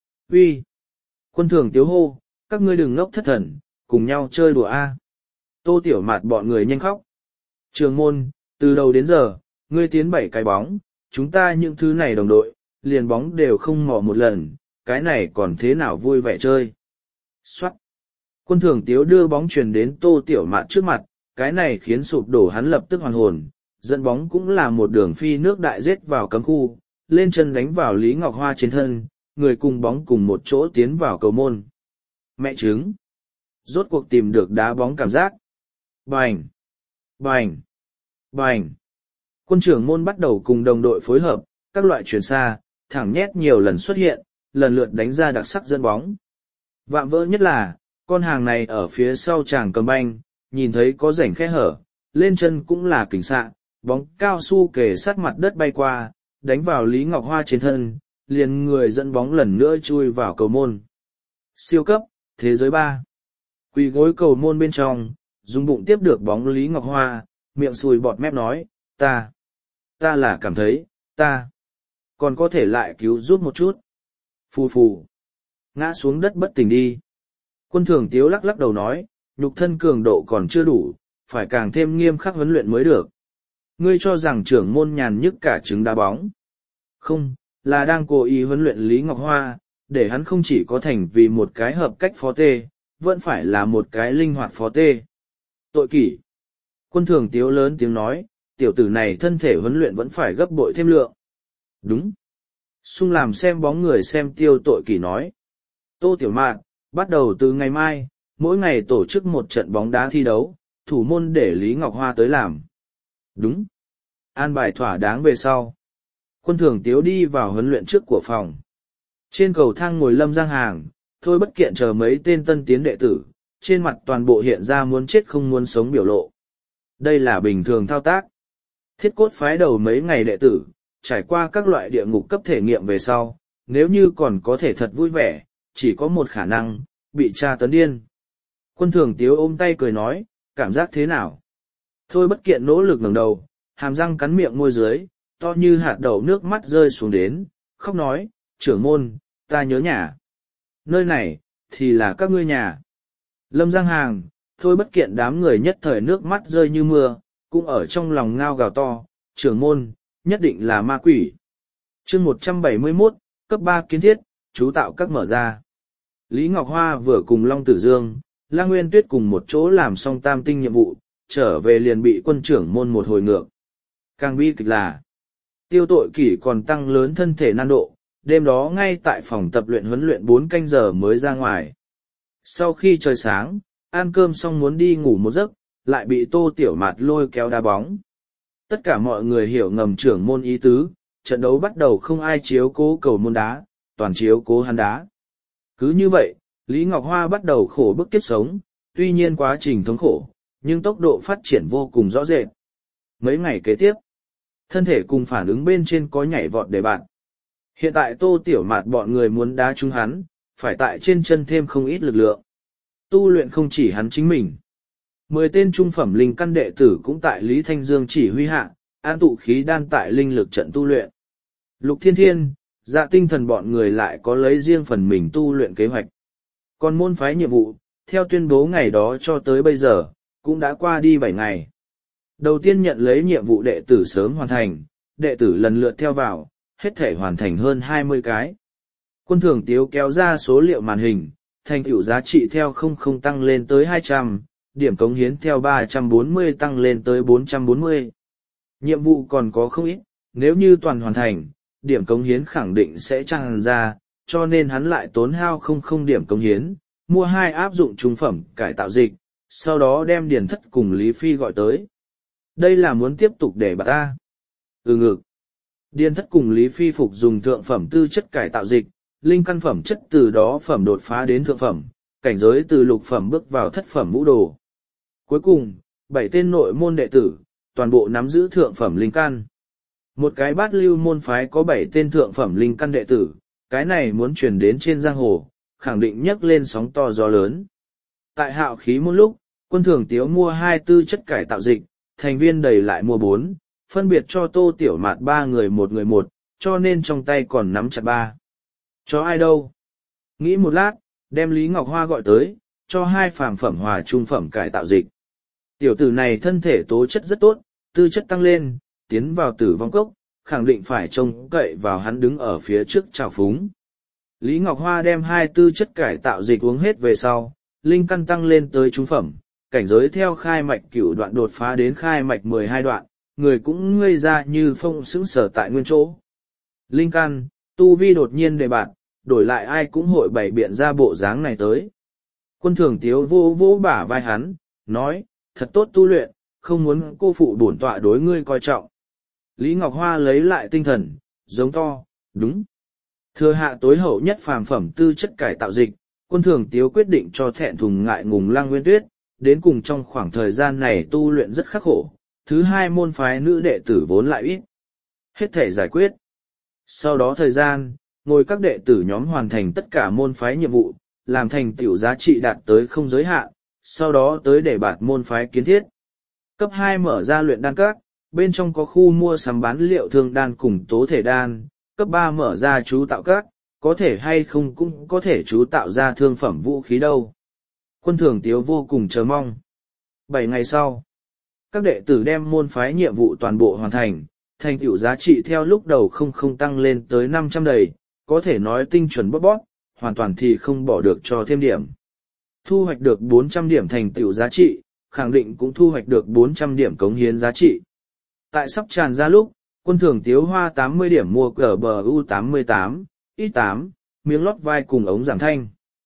Speaker 1: Uy, Quân thường tiếu hô, các ngươi đừng ngốc thất thần, cùng nhau chơi đùa a. Tô Tiểu Mạt bọn người nhanh khóc. Trường môn, từ đầu đến giờ, ngươi tiến 7 cái bóng, chúng ta những thứ này đồng đội, liền bóng đều không mò một lần, cái này còn thế nào vui vẻ chơi. Xoát. Quân thường tiếu đưa bóng truyền đến Tô Tiểu Mạt trước mặt, cái này khiến sụp đổ hắn lập tức hoàn hồn, dẫn bóng cũng là một đường phi nước đại giết vào cấm khu, lên chân đánh vào Lý Ngọc Hoa trên thân, người cùng bóng cùng một chỗ tiến vào cầu môn. Mẹ trứng. Rốt cuộc tìm được đá bóng cảm giác. Bành! Bành! Bành! Quân trưởng môn bắt đầu cùng đồng đội phối hợp, các loại chuyển xa, thẳng nhét nhiều lần xuất hiện, lần lượt đánh ra đặc sắc dẫn bóng. Vạm vỡ nhất là, con hàng này ở phía sau chàng cầm banh, nhìn thấy có rảnh khe hở, lên chân cũng là kình xạ, bóng cao su kề sát mặt đất bay qua, đánh vào Lý Ngọc Hoa trên thân, liền người dẫn bóng lần nữa chui vào cầu môn. Siêu cấp, thế giới 3. Quỳ gối cầu môn bên trong, dùng bụng tiếp được bóng Lý Ngọc Hoa, miệng sùi bọt mép nói, ta là cảm thấy, ta còn có thể lại cứu giúp một chút. Phù phù, ngã xuống đất bất tỉnh đi. Quân thường tiếu lắc lắc đầu nói, nhục thân cường độ còn chưa đủ, phải càng thêm nghiêm khắc huấn luyện mới được. Ngươi cho rằng trưởng môn nhàn nhức cả trứng đá bóng. Không, là đang cố ý huấn luyện Lý Ngọc Hoa, để hắn không chỉ có thành vì một cái hợp cách phó tê, vẫn phải là một cái linh hoạt phó tê. Tội kỷ. Quân thường tiếu lớn tiếng nói, tiểu tử này thân thể huấn luyện vẫn phải gấp bội thêm lượng. Đúng. Xung làm xem bóng người xem tiêu tội kỷ nói. Tô Tiểu Mạn, bắt đầu từ ngày mai, mỗi ngày tổ chức một trận bóng đá thi đấu, thủ môn để Lý Ngọc Hoa tới làm. Đúng. An bài thỏa đáng về sau. Quân thường tiếu đi vào huấn luyện trước của phòng. Trên cầu thang ngồi Lâm Giang Hàng, Thôi Bất Kiện chờ mấy tên tân tiến đệ tử, trên mặt toàn bộ hiện ra muốn chết không muốn sống biểu lộ. Đây là bình thường thao tác. Thiết Cốt phái đầu mấy ngày đệ tử, trải qua các loại địa ngục cấp thể nghiệm về sau, nếu như còn có thể thật vui vẻ, chỉ có một khả năng, bị tra tấn điên. Quân thường tiếu ôm tay cười nói, cảm giác thế nào? Thôi Bất Kiện nỗ lực ngẩng đầu, hàm răng cắn miệng môi dưới, to như hạt đậu nước mắt rơi xuống đến, khóc nói, trưởng môn, ta nhớ nhà. Nơi này, thì là các ngươi nhà. Lâm Giang Hàng, Thôi Bất Kiện đám người nhất thời nước mắt rơi như mưa, cũng ở trong lòng ngao gào to, trưởng môn, nhất định là ma quỷ. chương 171, cấp 3 kiến thiết, chú tạo các mở ra. Lý Ngọc Hoa vừa cùng Long Tử Dương, La Nguyên Tuyết cùng một chỗ làm xong tam tinh nhiệm vụ, trở về liền bị quân trưởng môn một hồi ngược. Càng bi kịch là, Tiêu Tội Kỷ còn tăng lớn thân thể nan độ, đêm đó ngay tại phòng tập luyện huấn luyện 4 canh giờ mới ra ngoài. Sau khi trời sáng, ăn cơm xong muốn đi ngủ một giấc, lại bị Tô Tiểu Mạt lôi kéo đá bóng. Tất cả mọi người hiểu ngầm trưởng môn ý tứ, trận đấu bắt đầu không ai chiếu cố cầu môn đá, toàn chiếu cố hắn đá. Cứ như vậy, Lý Ngọc Hoa bắt đầu khổ bức kiếp sống, tuy nhiên quá trình thống khổ, nhưng tốc độ phát triển vô cùng rõ rệt. Mấy ngày kế tiếp, thân thể cùng phản ứng bên trên có nhảy vọt để bạn. Hiện tại Tô Tiểu Mạt bọn người muốn đá trúng hắn, phải tại trên chân thêm không ít lực lượng. Tu luyện không chỉ hắn chính mình. 10 tên trung phẩm linh căn đệ tử cũng tại Lý Thanh Dương chỉ huy hạ, an tụ khí đan tại linh lực trận tu luyện. Lục Thiên Thiên, Dạ Tinh Thần bọn người lại có lấy riêng phần mình tu luyện kế hoạch. Còn môn phái nhiệm vụ, theo tuyên bố ngày đó cho tới bây giờ, cũng đã qua đi 7 ngày. Đầu tiên nhận lấy nhiệm vụ đệ tử sớm hoàn thành, đệ tử lần lượt theo vào, hết thể hoàn thành hơn 20 cái. Quân thường tiếu kéo ra số liệu màn hình, thành tựu giá trị theo 00 tăng lên tới 200, điểm cống hiến theo 340 tăng lên tới 440. Nhiệm vụ còn có không ít, nếu như toàn hoàn thành, điểm cống hiến khẳng định sẽ tràn ra, cho nên hắn lại tốn hao 00 điểm cống hiến, mua 2 áp dụng trung phẩm cải tạo dịch, sau đó đem Điền Thất cùng Lý Phi gọi tới. Đây là muốn tiếp tục để bạt ta. Ngực. Điền Thất cùng Lý Phi phục dùng thượng phẩm tư chất cải tạo dịch, linh căn phẩm chất từ đó phẩm đột phá đến thượng phẩm, cảnh giới từ lục phẩm bước vào thất phẩm vũ đồ. Cuối cùng, 7 tên nội môn đệ tử, toàn bộ nắm giữ thượng phẩm linh căn. Một cái bát lưu môn phái có 7 tên thượng phẩm linh căn đệ tử, cái này muốn truyền đến trên giang hồ, khẳng định nhấc lên sóng to gió lớn. Tại Hạo Khí môn lúc, Quân Thường Tiếu mua 2 tư chất cải tạo dịch, thành viên đầy lại mua 4, phân biệt cho Tô Tiểu Mạt 3 người một, cho nên trong tay còn nắm chặt 3. Cho ai đâu? Nghĩ một lát, đem Lý Ngọc Hoa gọi tới, cho 2 phàm phẩm hòa trung phẩm cải tạo dịch. Tiểu tử này thân thể tố chất rất tốt, tư chất tăng lên, tiến vào tử vong cốc, khẳng định phải trông cậy vào hắn đứng ở phía trước trào phúng. Lý Ngọc Hoa đem 2 tư chất cải tạo dịch uống hết về sau, linh căn tăng lên tới trung phẩm, cảnh giới theo khai mạch cửu đoạn đột phá đến khai mạch 12 đoạn, người cũng ngây ra như phong sững sờ tại nguyên chỗ. Linh căn, tu vi đột nhiên đề bạt, đổi lại ai cũng hội bày biện ra bộ dáng này tới. Quân Thường Tiếu vô vô bả vai hắn, nói, thật tốt tu luyện, không muốn cô phụ bổn tọa đối ngươi coi trọng. Lý Ngọc Hoa lấy lại tinh thần, giống to, đúng. Thừa hạ tối hậu nhất phàm phẩm tư chất cải tạo dịch, Quân Thường Tiếu quyết định cho thẹn thùng ngại ngùng Lăng Nguyên Tuyết, đến cùng trong khoảng thời gian này tu luyện rất khắc khổ, thứ 2 môn phái nữ đệ tử vốn lại ít. Hết thể giải quyết. Sau đó thời gian, ngồi các đệ tử nhóm hoàn thành tất cả môn phái nhiệm vụ, làm thành tiểu giá trị đạt tới không giới hạn, sau đó tới để bạt môn phái kiến thiết. Cấp 2 mở ra luyện đan các, bên trong có khu mua sắm bán liệu thương đan cùng tố thể đan, cấp 3 mở ra chú tạo các, có thể hay không cũng có thể chú tạo ra thương phẩm vũ khí đâu. Quân Thường Tiếu vô cùng chờ mong. 7 ngày sau, các đệ tử đem môn phái nhiệm vụ toàn bộ hoàn thành, thành tựu giá trị theo lúc đầu không tăng lên tới 500 đầy, có thể nói tinh chuẩn bóp, hoàn toàn thì không bỏ được cho thêm điểm. Thu hoạch được 400 điểm thành tựu giá trị, khẳng định cũng thu hoạch được 400 điểm cống hiến giá trị. Tại sắp tràn ra lúc, Quân Thường Tiếu hoa 80 điểm mua cờ bờ U88, X8, miếng lót vai cùng ống giảm thanh.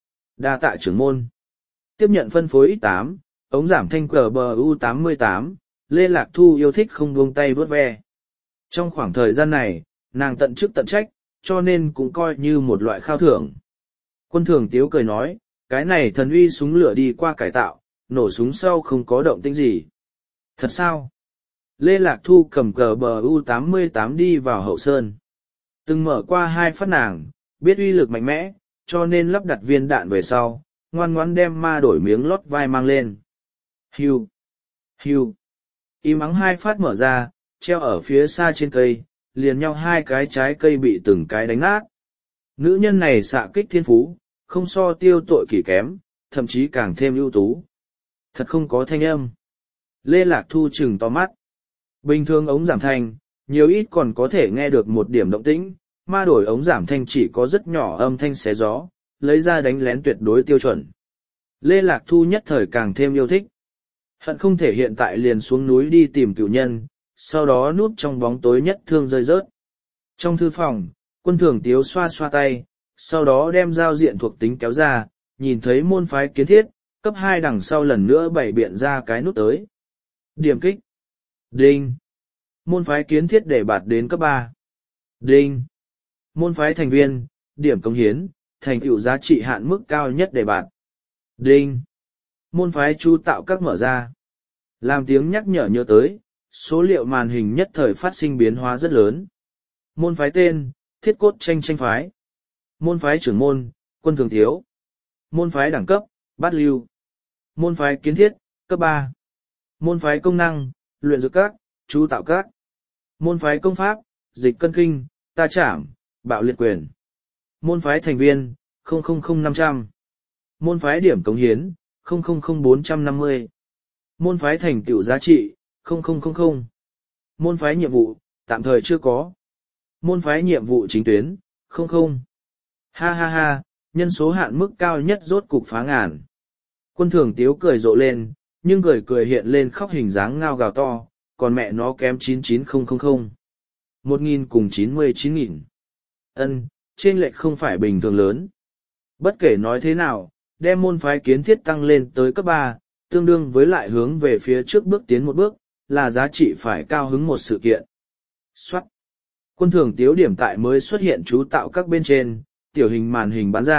Speaker 1: Đa tạ trưởng môn. Tiếp nhận phân phối X8, ống giảm thanh cờ bờ U88, Lê Lạc Thu yêu thích không buông tay vớt ve. Trong khoảng thời gian này, nàng tận chức tận trách, cho nên cũng coi như một loại khao thưởng. Quân Thường Tiếu cười nói, cái này thần uy súng lửa đi qua cải tạo, nổ súng sau không có động tĩnh gì. Thật sao? Lê Lạc Thu cầm cờ bờ U88 đi vào hậu sơn. Từng mở qua 2 phát nàng, biết uy lực mạnh mẽ, cho nên lắp đặt viên đạn về sau, ngoan ngoãn đem ma đổi miếng lót vai mang lên. Hiu, hiu, im ắng 2 phát mở ra, treo ở phía xa trên cây, liền nhau 2 cái trái cây bị từng cái đánh nát. Nữ nhân này xạ kích thiên phú, không so Tiêu Tội Kỷ kém, thậm chí càng thêm ưu tú. Thật không có thanh âm. Lê Lạc Thu trừng to mắt. Bình thường ống giảm thanh, nhiều ít còn có thể nghe được một điểm động tĩnh, ma đổi ống giảm thanh chỉ có rất nhỏ âm thanh xé gió, lấy ra đánh lén tuyệt đối tiêu chuẩn. Lê Lạc Thu nhất thời càng thêm yêu thích. Hận không thể hiện tại liền xuống núi đi tìm cửu nhân, sau đó núp trong bóng tối nhất thương rơi rớt. Trong thư phòng, Quân Thường Tiếu xoa xoa tay, sau đó đem giao diện thuộc tính kéo ra, nhìn thấy môn phái kiến thiết, cấp 2 đằng sau lần nữa bày biện ra cái nút tới. Điểm kích. Đinh. Môn phái kiến thiết để bạt đến cấp 3. Đinh. Môn phái thành viên, điểm cống hiến, thành tựu giá trị hạn mức cao nhất để bạt. Đinh. Môn phái chú tạo các mở ra. Làm tiếng nhắc nhở nhớ tới, số liệu màn hình nhất thời phát sinh biến hóa rất lớn. Môn phái tên, Thiết Cốt Tranh Tranh phái. Môn phái trưởng môn, Quân Thường Tiếu. Môn phái đẳng cấp, Bát Lưu. Môn phái kiến thiết, cấp 3. Môn phái công năng, luyện dược các, chú tạo các. Môn phái công pháp, dịch cân kinh, ta trảm, bạo liệt quyền. Môn phái thành viên, 000500. Môn phái điểm cống hiến, 000450. Môn phái thành tựu giá trị, 0000. Môn phái nhiệm vụ, tạm thời chưa có. Môn phái nhiệm vụ chính tuyến, 00. Ha ha ha, nhân số hạn mức cao nhất rốt cục phá ngàn. Quân Thường Tiếu cười rộ lên, nhưng cười hiện lên khóc hình dáng ngao gào to, còn mẹ nó kém 99000. 1000 cùng 99.000. Trên lệch không phải bình thường lớn. Bất kể nói thế nào, đem môn phái kiến thiết tăng lên tới cấp 3, tương đương với lại hướng về phía trước bước tiến một bước, là giá trị phải cao hứng một sự kiện. Soát. Quân Thường Tiếu điểm tại mới xuất hiện chú tạo các bên trên, tiểu hình màn hình bắn ra,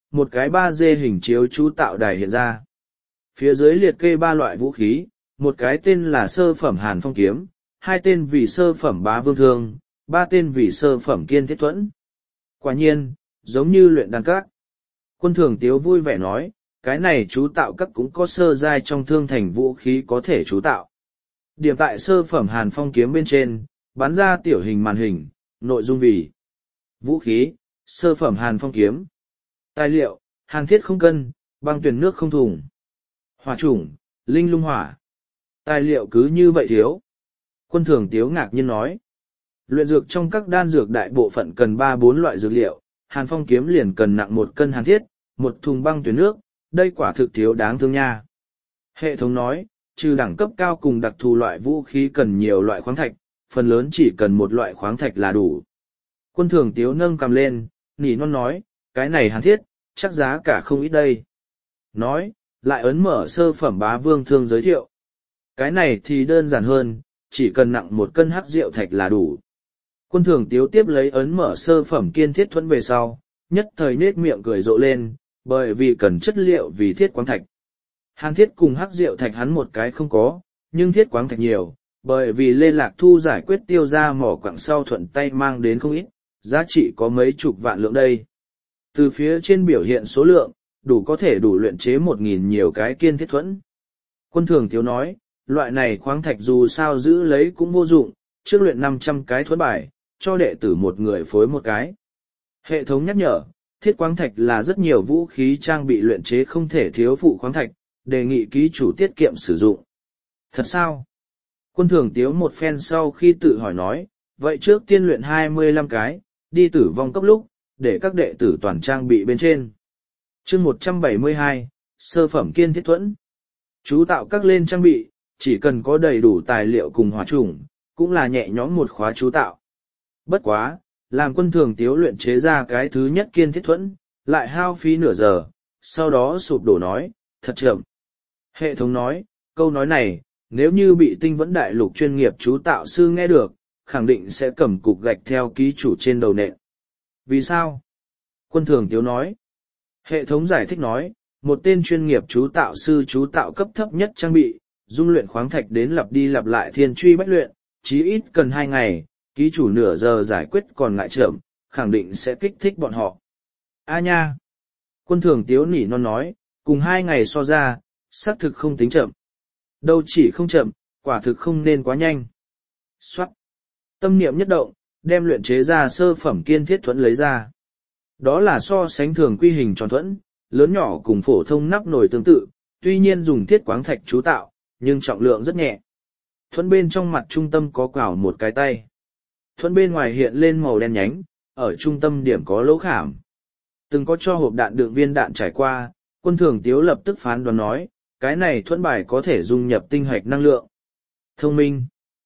Speaker 1: một cái 3D hình chiếu chú tạo đài hiện ra. Phía dưới liệt kê 3 loại vũ khí, một cái tên là sơ phẩm Hàn Phong kiếm, 2 tên vì sơ phẩm Bá Vương thương, 3 tên vì sơ phẩm Kiên Thiết thuẫn. Quả nhiên, giống như luyện đan các. Quân Thường Tiếu vui vẻ nói, cái này chú tạo các cũng có sơ giai trong thương thành vũ khí có thể chú tạo. Điểm tại sơ phẩm Hàn Phong kiếm bên trên, bắn ra tiểu hình màn hình, nội dung vì vũ khí, sơ phẩm Hàn Phong kiếm. Tài liệu, hàn thiết không cân, băng tuyển nước không thùng. Hỏa chủng, linh lung hỏa. Tài liệu cứ như vậy thiếu. Quân Thường Tiếu ngạc nhiên nói. Luyện dược trong các đan dược đại bộ phận cần 3-4 loại dược liệu, Hàn Phong kiếm liền cần nặng 1 cân hàn thiết, 1 thùng băng tuyển nước, đây quả thực thiếu đáng thương nha. Hệ thống nói, trừ đẳng cấp cao cùng đặc thù loại vũ khí cần nhiều loại khoáng thạch, phần lớn chỉ cần một loại khoáng thạch là đủ. Quân Thường Tiếu nâng cầm lên, nỉ non nói, cái này hàn thiết, chắc giá cả không ít đây. Nói, lại ấn mở sơ phẩm Bá Vương thương giới thiệu. Cái này thì đơn giản hơn, chỉ cần nặng 1 cân hắc rượu thạch là đủ. Quân Thường Tiếu tiếp lấy ấn mở sơ phẩm Kiên Thiết thuẫn về sau, nhất thời nết miệng cười rộ lên, bởi vì cần chất liệu vì thiết quáng thạch. Hàn thiết cùng hắc rượu thạch hắn một cái không có, nhưng thiết quáng thạch nhiều, bởi vì Lê Lạc Thu giải quyết tiêu ra mỏ quặng sau thuận tay mang đến không ít, giá trị có mấy chục vạn lượng đây. Từ phía trên biểu hiện số lượng, có thể đủ luyện chế 1.000 nhiều cái Kiên Thiết thuẫn. Quân Thường Tiếu nói, loại này khoáng thạch dù sao giữ lấy cũng vô dụng, trước luyện 500 cái thuẫn bài, cho đệ tử một người phối một cái. Hệ thống nhắc nhở, thiết quáng thạch là rất nhiều vũ khí trang bị luyện chế không thể thiếu phụ khoáng thạch, đề nghị ký chủ tiết kiệm sử dụng. Thật sao? Quân Thường Tiếu một phen sau khi tự hỏi nói, vậy trước tiên luyện 25 cái, đi tử vong cấp lúc, để các đệ tử toàn trang bị bên trên. Chương 172, sơ phẩm Kiên Thiết thuẫn. Chú tạo các lên trang bị, chỉ cần có đầy đủ tài liệu cùng hỏa chủng, cũng là nhẹ nhõm một khóa chú tạo. Bất quá, làm Quân Thường Tiếu luyện chế ra cái thứ nhất Kiên Thiết thuẫn, lại hao phí nửa giờ, sau đó sụp đổ nói, thật chậm. Hệ thống nói, câu nói này, nếu như bị Tinh Vẫn Đại Lục chuyên nghiệp chú tạo sư nghe được, khẳng định sẽ cầm cục gạch theo ký chủ trên đầu nện. Vì sao? Quân Thường Tiếu nói. Hệ thống giải thích nói, một tên chuyên nghiệp chú tạo sư chú tạo cấp thấp nhất trang bị, dung luyện khoáng thạch đến lặp đi lặp lại thiên truy bách luyện, chí ít cần 2 ngày, ký chủ nửa giờ giải quyết còn ngại chậm, khẳng định sẽ kích thích bọn họ. A nha! Quân Thường Tiếu nỉ non nói, cùng 2 ngày so ra, xác thực không tính chậm. Đâu chỉ không chậm, quả thực không nên quá nhanh. Xoát! Tâm niệm nhất động, đem luyện chế ra sơ phẩm Kiên Thiết thuẫn lấy ra. Đó là so sánh thường quy hình tròn thuẫn, lớn nhỏ cùng phổ thông nắp nồi tương tự, tuy nhiên dùng thiết quáng thạch chú tạo, nhưng trọng lượng rất nhẹ. Thuẫn bên trong mặt trung tâm có quảo một cái tay. Thuẫn bên ngoài hiện lên màu đen nhánh, ở trung tâm điểm có lỗ khảm. Từng có cho hộp đạn đựng viên đạn trải qua, Quân Thường Tiếu lập tức phán đoán nói, cái này thuẫn bài có thể dung nhập tinh hạch năng lượng. Thông minh.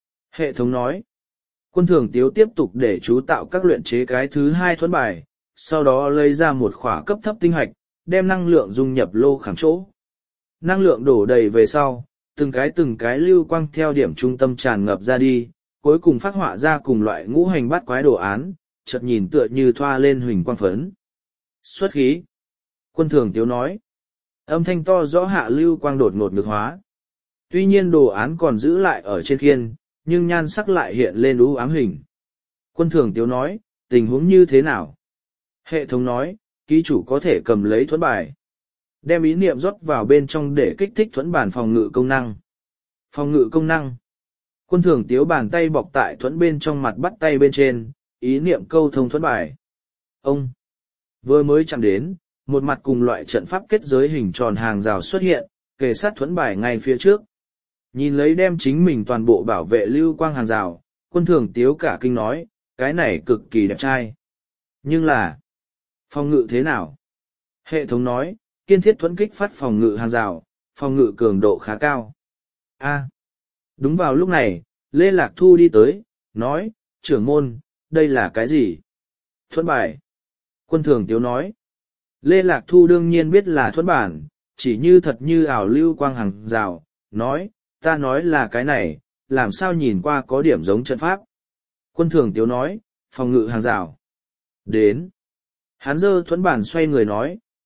Speaker 1: Hệ thống nói. Quân Thường Tiếu tiếp tục để chú tạo các luyện chế cái thứ 2 thuẫn bài, sau đó lấy ra một khỏa cấp thấp tinh hạch, đem năng lượng dung nhập lô khảm chỗ. Năng lượng đổ đầy về sau, từng cái lưu quang theo điểm trung tâm tràn ngập ra đi, cuối cùng phát họa ra cùng loại ngũ hành bát quái đồ án, chợt nhìn tựa như thoa lên huỳnh quang phấn. Xuất khí. Quân Thường Tiếu nói. Âm thanh to rõ hạ lưu quang đột ngột ngược hóa. Tuy nhiên đồ án còn giữ lại ở trên khiên, nhưng nhan sắc lại hiện lên u ám hình. Quân Thường Tiếu nói, tình huống như thế nào? Hệ thống nói, ký chủ có thể cầm lấy thuẫn bài. Đem ý niệm rót vào bên trong để kích thích thuẫn bản phòng ngự công năng. Phòng ngự công năng. Quân Thường Tiếu bàn tay bọc tại thuẫn bên trong mặt bắt tay bên trên, ý niệm câu thông thuẫn bài. Ông vừa mới chạm đến, một mặt cùng loại trận pháp kết giới hình tròn hàng rào xuất hiện, kề sát thuẫn bài ngay phía trước. Nhìn lấy đem chính mình toàn bộ bảo vệ lưu quang hàng rào, Quân Thường Tiếu cả kinh nói, cái này cực kỳ đẹp trai. Nhưng là, phòng ngự thế nào? Hệ thống nói, Kiên Thiết thuẫn kích phát phòng ngự hàng rào, phòng ngự cường độ khá cao. A. Đúng vào lúc này, Lê Lạc Thu đi tới, nói, trưởng môn, đây là cái gì? Thuẫn bài. Quân Thường Tiếu nói. Lê Lạc Thu đương nhiên biết là thuẫn bản, chỉ như thật như ảo lưu quang hàng rào, nói, ta nói là cái này, làm sao nhìn qua có điểm giống trận pháp. Quân Thường Tiếu nói, phòng ngự hàng rào. Đến. Hắn giơ thuẫn bản xoay người nói,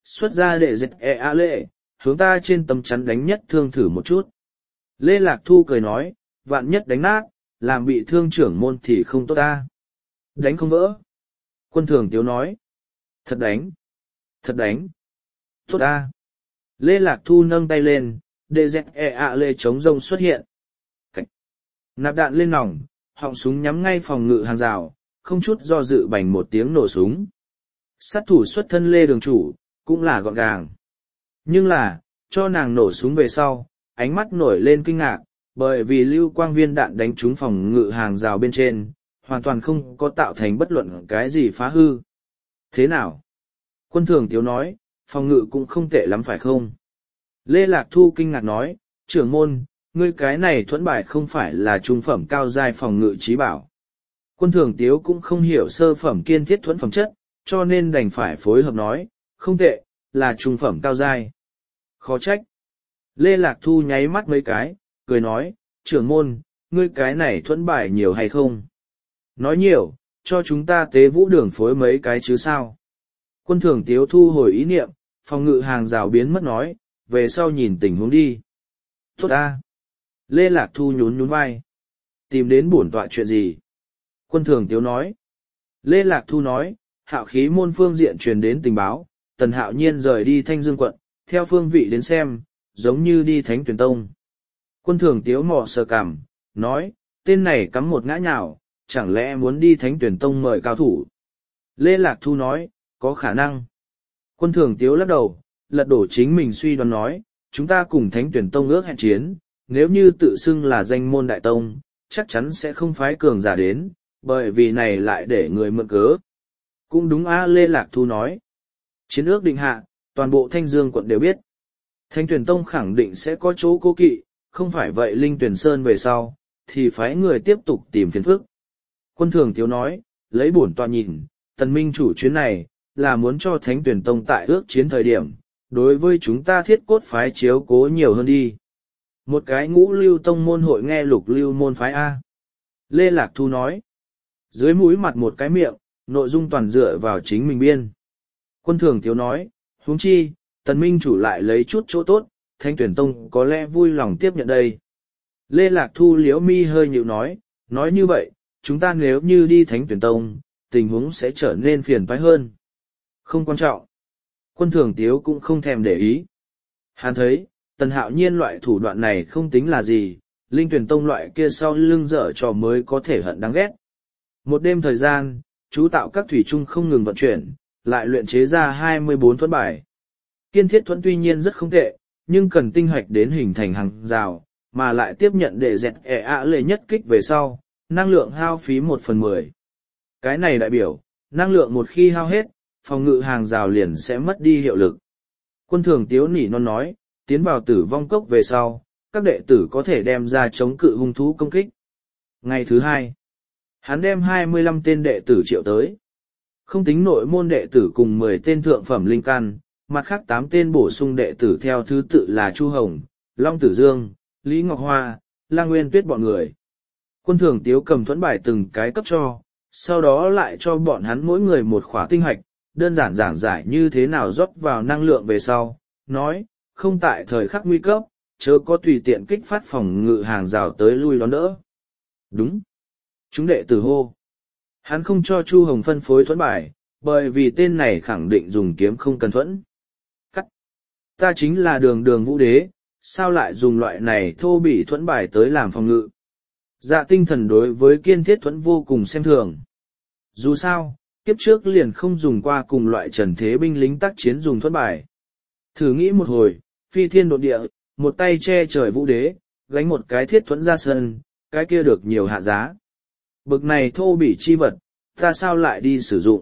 Speaker 1: xuất ra để dệt lệ, hướng ta trên tấm chắn đánh nhất thương thử một chút. Lê Lạc Thu cười nói, vạn nhất đánh nát, làm bị thương trưởng môn thì không tốt ta. Đánh không vỡ. Quân Thường Tiếu nói, thật đánh, thật đánh, tốt ta. Lê Lạc Thu nâng tay lên, để dệt lệ chống rông xuất hiện. Cảnh. Nạp đạn lên nòng, họng súng nhắm ngay phòng ngự hàng rào, không chút do dự bành một tiếng nổ súng. Sát thủ xuất thân Lê Đường Chủ, cũng là gọn gàng. Nhưng là, cho nàng nổ súng về sau, ánh mắt nổi lên kinh ngạc, bởi vì lưu quang viên đạn đánh trúng phòng ngự hàng rào bên trên, hoàn toàn không có tạo thành bất luận cái gì phá hư. Thế nào? Quân Thường Tiếu nói, phòng ngự cũng không tệ lắm phải không? Lê Lạc Thu kinh ngạc nói, trưởng môn, ngươi cái này thuẫn bài không phải là trung phẩm cao giai phòng ngự trí bảo. Quân Thường Tiếu cũng không hiểu sơ phẩm kiên thiết thuẫn phẩm chất, cho nên đành phải phối hợp nói, không tệ, là trung phẩm cao giai. Khó trách. Lê Lạc Thu nháy mắt mấy cái, cười nói, trưởng môn, ngươi cái này thuẫn bài nhiều hay không? Nói nhiều, cho chúng ta tế vũ đường phối mấy cái chứ sao? Quân Thường Tiếu thu hồi ý niệm, phòng ngự hàng rào biến mất nói, về sau nhìn tình huống đi. Tốt ta. Lê Lạc Thu nhún nhún vai. Tìm đến bổn tọa chuyện gì? Quân Thường Tiếu nói. Lê Lạc Thu nói, Hạo Khí môn phương diện truyền đến tình báo, Tần Hạo Nhiên rời đi Thanh Dương quận, theo phương vị đến xem, giống như đi Thánh Tuyển Tông. Quân Thường Tiếu mò sờ cằm, nói, tên này cắm một ngã nhào, chẳng lẽ muốn đi Thánh Tuyển Tông mời cao thủ? Lê Lạc Thu nói, có khả năng. Quân Thường Tiếu lắc đầu, lật đổ chính mình suy đoán nói, chúng ta cùng Thánh Tuyển Tông ước hẹn chiến, nếu như tự xưng là danh môn đại tông, chắc chắn sẽ không phái cường giả đến, bởi vì này lại để người mượn cớ. Cũng đúng a, Lê Lạc Thu nói. Chiến ước định hạ, toàn bộ Thanh Dương quận đều biết. Thanh Tuyển Tông khẳng định sẽ có chỗ cố kỵ, không phải vậy Linh Tuyển Sơn về sau, thì phái người tiếp tục tìm phiền phức. Quân Thường Tiếu nói, lấy bổn tọa nhìn, Tần Minh chủ chuyến này, là muốn cho Thánh Tuyển Tông tại ước chiến thời điểm, đối với chúng ta thiết cốt phái chiếu cố nhiều hơn đi. Một cái ngũ lưu tông môn hội nghe lục lưu môn phái A. Lê Lạc Thu nói, dưới mũi mặt một cái miệng, nội dung toàn dựa vào chính mình biên. Quân Thường Tiếu nói, huống chi, Tần Minh chủ lại lấy chút chỗ tốt, Thánh Tuyển Tông có lẽ vui lòng tiếp nhận đây. Lê Lạc Thu liễu mi hơi nhịu nói như vậy, chúng ta nếu như đi Thánh Tuyển Tông, tình huống sẽ trở nên phiền toái hơn. Không quan trọng. Quân Thường Tiếu cũng không thèm để ý. Hắn thấy, Tần Hạo Nhiên loại thủ đoạn này không tính là gì, Linh Tuyển Tông loại kia sau lưng dở trò mới có thể hận đáng ghét. Một đêm thời gian, chú tạo các thủy chung không ngừng vận chuyển, lại luyện chế ra 24 thuẫn bài. Kiên thiết thuẫn tuy nhiên rất không tệ, nhưng cần tinh hoạch đến hình thành hàng rào, mà lại tiếp nhận để dẹt lệ nhất kích về sau, năng lượng hao phí 1/10. Cái này đại biểu, năng lượng một khi hao hết, phòng ngự hàng rào liền sẽ mất đi hiệu lực. Quân Thường Tiếu nỉ non nói, tiến vào tử vong cốc về sau, các đệ tử có thể đem ra chống cự hung thú công kích. Ngày thứ hai, hắn đem 25 tên đệ tử triệu tới. Không tính nội môn đệ tử cùng 10 tên thượng phẩm linh căn, mặt khác 8 tên bổ sung đệ tử theo thứ tự là Chu Hồng, Long Tử Dương, Lý Ngọc Hoa, Lang Nguyên Tuyết bọn người. Quân Thường Tiếu cầm thuẫn bài từng cái cấp cho, sau đó lại cho bọn hắn mỗi người một khỏa tinh hạch, đơn giản giảng giải như thế nào rót vào năng lượng về sau, nói, không tại thời khắc nguy cấp, chớ có tùy tiện kích phát phòng ngự hàng rào tới lui đón đỡ. Đúng. Chúng đệ tử hô. Hắn không cho Chu Hồng phân phối thuẫn bài, bởi vì tên này khẳng định dùng kiếm không cần thuẫn. Cắt. Ta chính là đường vũ đế, sao lại dùng loại này thô bỉ thuẫn bài tới làm phòng ngự. Dạ Tinh Thần đối với kiên thiết thuẫn vô cùng xem thường. Dù sao, kiếp trước liền không dùng qua cùng loại trần thế binh lính tác chiến dùng thuẫn bài. Thử nghĩ một hồi, phi thiên độn địa, một tay che trời vũ đế, gánh một cái thiết thuẫn ra sân, cái kia được nhiều hạ giá. Bực này thô bỉ chi vật, ta sao lại đi sử dụng.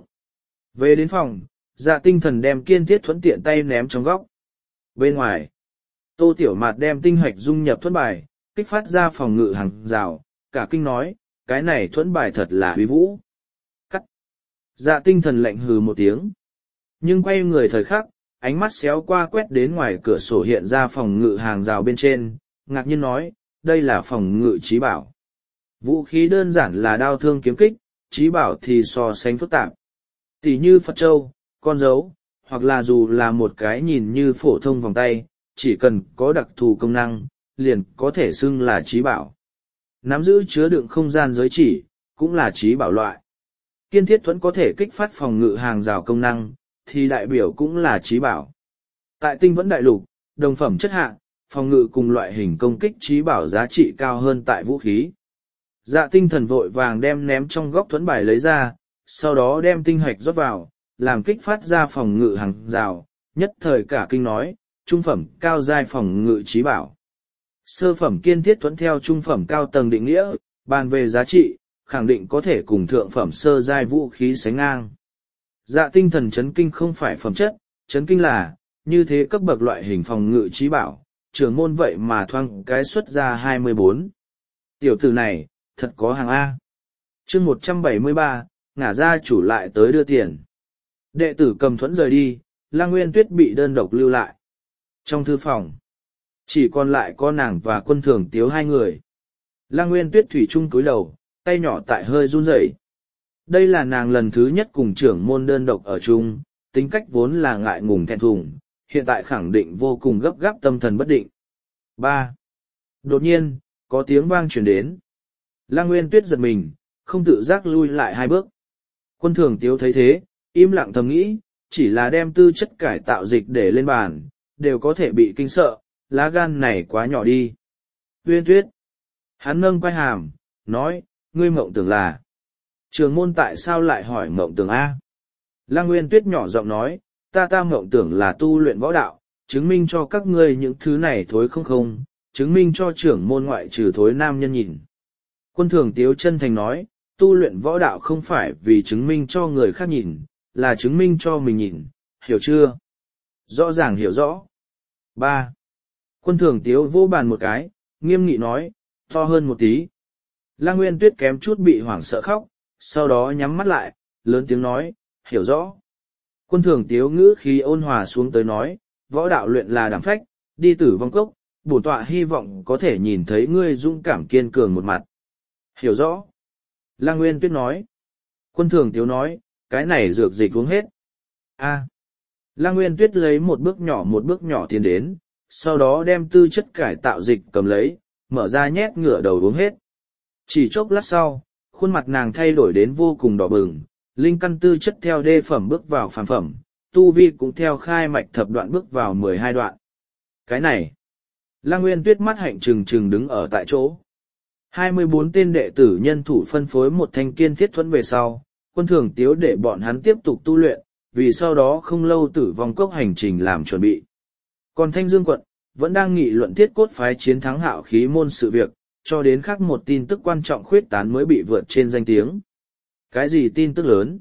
Speaker 1: Về đến phòng, Dạ Tinh Thần đem kiên thiết thuẫn tiện tay ném trong góc. Bên ngoài, Tô Tiểu Mạt đem tinh hoạch dung nhập thuẫn bài, kích phát ra phòng ngự hàng rào, cả kinh nói, cái này thuẫn bài thật là uy vũ. Cắt. Dạ Tinh Thần lạnh hừ một tiếng. Nhưng quay người thời khắc, ánh mắt xéo qua quét đến ngoài cửa sổ hiện ra phòng ngự hàng rào bên trên, ngạc nhiên nói, đây là phòng ngự trí bảo. Vũ khí đơn giản là đao thương kiếm kích, trí bảo thì so sánh phức tạp. Tỷ như Phật Châu, con dấu, hoặc là dù là một cái nhìn như phổ thông vòng tay, chỉ cần có đặc thù công năng, liền có thể xưng là trí bảo. Nắm giữ chứa đựng không gian giới chỉ, cũng là trí bảo loại. Kiên thiết thuẫn có thể kích phát phòng ngự hàng rào công năng, thì đại biểu cũng là trí bảo. Tại tinh vẫn đại lục, đồng phẩm chất hạng, phòng ngự cùng loại hình công kích trí bảo giá trị cao hơn tại vũ khí. Dạ Tinh Thần vội vàng đem ném trong góc thuẫn bài lấy ra, sau đó đem tinh hạch rót vào, làm kích phát ra phòng ngự hàng rào, nhất thời cả kinh nói, trung phẩm cao giai phòng ngự trí bảo. Sơ phẩm kiên thiết thuẫn theo trung phẩm cao tầng định nghĩa, bàn về giá trị, khẳng định có thể cùng thượng phẩm sơ giai vũ khí sánh ngang. Dạ Tinh Thần chấn kinh không phải phẩm chất, chấn kinh là, như thế cấp bậc loại hình phòng ngự trí bảo, trưởng môn vậy mà thoang cái xuất ra 24. Tiểu tử này, thật có hàng A. chương 173, ngả ra chủ lại tới đưa tiền. Đệ tử cầm thuẫn rời đi, Lăng Nguyên Tuyết bị đơn độc lưu lại. Trong thư phòng, chỉ còn lại có nàng và Quân Thường Tiếu hai người. Lăng Nguyên Tuyết thủy chung cúi đầu, tay nhỏ tại hơi run rẩy. Đây là nàng lần thứ nhất cùng trưởng môn đơn độc ở chung, tính cách vốn là ngại ngùng thẹn thùng, hiện tại khẳng định vô cùng gấp gáp, tâm thần bất định. 3. Đột nhiên, có tiếng vang truyền đến. Lăng Nguyên Tuyết giật mình, không tự giác lui lại 2 bước. Quân Thường Tiếu thấy thế, im lặng thầm nghĩ, chỉ là đem tư chất cải tạo dịch để lên bàn, đều có thể bị kinh sợ, lá gan này quá nhỏ đi. Nguyên Tuyết. Hắn nâng quai hàm, nói, ngươi mộng tưởng là. Trường môn tại sao lại hỏi mộng tưởng A? Lăng Nguyên Tuyết nhỏ giọng nói, ta mộng tưởng là tu luyện võ đạo, chứng minh cho các ngươi những thứ này thối không, chứng minh cho trưởng môn ngoại trừ thối nam nhân nhìn. Quân Thường Tiếu chân thành nói, tu luyện võ đạo không phải vì chứng minh cho người khác nhìn, là chứng minh cho mình nhìn, hiểu chưa? Rõ ràng hiểu rõ. 3. Quân Thường Tiếu vô bàn một cái, nghiêm nghị nói, to hơn một tí. Lăng Nguyên Tuyết kém chút bị hoảng sợ khóc, sau đó nhắm mắt lại, lớn tiếng nói, hiểu rõ. Quân Thường Tiếu ngữ khí ôn hòa xuống tới nói, võ đạo luyện là đảm phách, đi tử vong cốc, bổn tọa hy vọng có thể nhìn thấy ngươi dũng cảm kiên cường một mặt. Hiểu rõ. Lăng Nguyên Tuyết nói. Quân Thường Tiếu nói, cái này dược dịch uống hết. A. Lăng Nguyên Tuyết lấy một bước nhỏ tiến đến, sau đó đem tư chất cải tạo dịch cầm lấy, mở ra nhét ngửa đầu uống hết. Chỉ chốc lát sau, khuôn mặt nàng thay đổi đến vô cùng đỏ bừng, linh căn tư chất theo đê phẩm bước vào phàm phẩm, tu vi cũng theo khai mạch thập đoạn bước vào 12 đoạn. Cái này, Lăng Nguyên Tuyết mắt hạnh trừng trừng đứng ở tại chỗ. 24 tên đệ tử nhân thủ phân phối một thanh kiên thiết thuẫn về sau, Quân Thường Tiếu để bọn hắn tiếp tục tu luyện, vì sau đó không lâu tử vong cốc hành trình làm chuẩn bị. Còn Thanh Dương quận, vẫn đang nghị luận Thiết Cốt phái chiến thắng Hạo Khí môn sự việc, cho đến khác một tin tức quan trọng khuyết tán mới bị vượt trên danh tiếng. Cái gì tin tức lớn?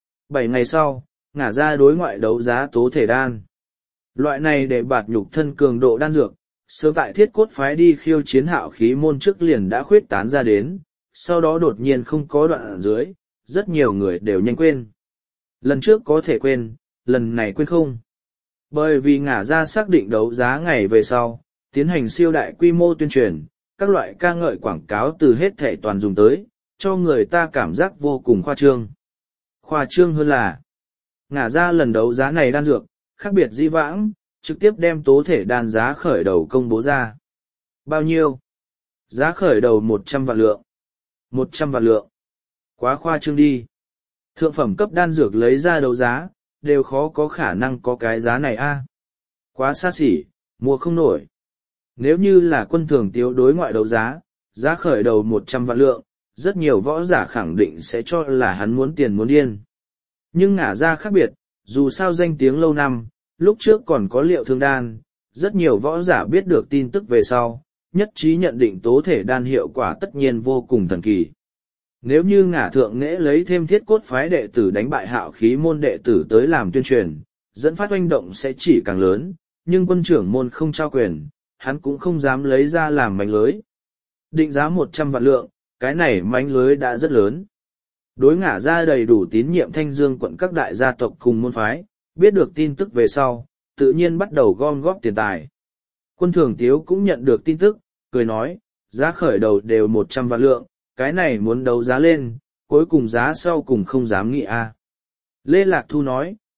Speaker 1: 7 ngày sau, ngả ra đối ngoại đấu giá tố thể đan. Loại này để bạt nhục thân cường độ đan dược, sớm tại Thiết Cốt phái đi khiêu chiến Hạo Khí môn trước liền đã khuyết tán ra đến, sau đó đột nhiên không có đoạn ở dưới, rất nhiều người đều nhanh quên. Lần trước có thể quên, lần này quên không. Bởi vì ngả ra xác định đấu giá ngày về sau, tiến hành siêu đại quy mô tuyên truyền, các loại ca ngợi quảng cáo từ hết thảy toàn dùng tới, cho người ta cảm giác vô cùng khoa trương. Khoa trương hơn là, ngả ra lần đấu giá này đan dược, khác biệt di vãng, trực tiếp đem tố thể đan giá khởi đầu công bố ra. Bao nhiêu? Giá khởi đầu 100 vạn lượng. 100 vạn lượng. Quá khoa trương đi. Thượng phẩm cấp đan dược lấy ra đấu giá, đều khó có khả năng có cái giá này a. Quá xa xỉ, mua không nổi. Nếu như là Quân Thường Tiếu đối ngoại đấu giá, giá khởi đầu 100 vạn lượng, rất nhiều võ giả khẳng định sẽ cho là hắn muốn tiền muốn điên. Nhưng ngả ra khác biệt, dù sao danh tiếng lâu năm, lúc trước còn có Liệu Thương đan, rất nhiều võ giả biết được tin tức về sau, nhất trí nhận định tố thể đan hiệu quả tất nhiên vô cùng thần kỳ. Nếu như ngả thượng nghễ lấy thêm Thiết Cốt phái đệ tử đánh bại Hạo Khí môn đệ tử tới làm tuyên truyền, dẫn phát oanh động sẽ chỉ càng lớn, nhưng quân trưởng môn không trao quyền, hắn cũng không dám lấy ra làm mánh lưới. Định giá 100 vạn lượng, cái này mánh lưới đã rất lớn. Đối ngả ra đầy đủ tín nhiệm Thanh Dương quận các đại gia tộc cùng môn phái, biết được tin tức về sau, tự nhiên bắt đầu gom góp tiền tài. Quân Thường Tiếu cũng nhận được tin tức, cười nói, giá khởi đầu đều 100 vạn lượng, cái này muốn đấu giá lên, cuối cùng giá sau cùng không dám nghĩ a. Lê Lạc Thu nói,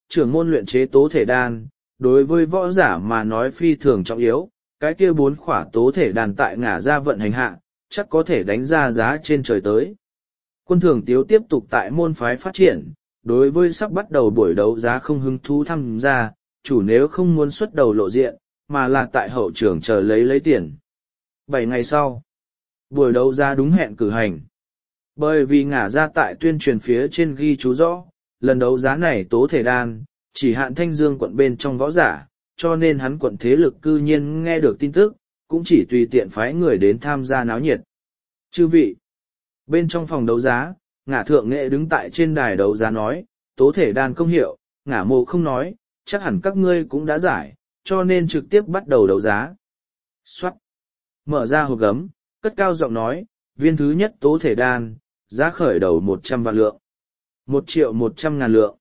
Speaker 1: trưởng môn luyện chế tố thể đan, đối với võ giả mà nói phi thường trọng yếu, cái kia 4 khỏa tố thể đan tại ngả ra vận hành hạ, chắc có thể đánh ra giá trên trời tới. Quân Thường Tiếu tiếp tục tại môn phái phát triển, đối với sắp bắt đầu buổi đấu giá không hứng thú tham gia, chủ nếu không muốn xuất đầu lộ diện, mà là tại hậu trường chờ lấy tiền. 7 ngày sau, buổi đấu giá đúng hẹn cử hành. Bởi vì ngả ra tại tuyên truyền phía trên ghi chú rõ, lần đấu giá này tố thể đan, chỉ hạn Thanh Dương quận bên trong võ giả, cho nên hắn quận thế lực cư nhiên nghe được tin tức, cũng chỉ tùy tiện phái người đến tham gia náo nhiệt. Chư vị, bên trong phòng đấu giá, ngả thượng nghệ đứng tại trên đài đấu giá nói, tố thể đan công hiệu, ngả mộ không nói, chắc hẳn các ngươi cũng đã giải, cho nên trực tiếp bắt đầu đấu giá. Xoát, mở ra hộp gấm, cất cao giọng nói, viên thứ nhất tố thể đan, giá khởi đầu 100 vạn lượng, 1.100.000 lượng,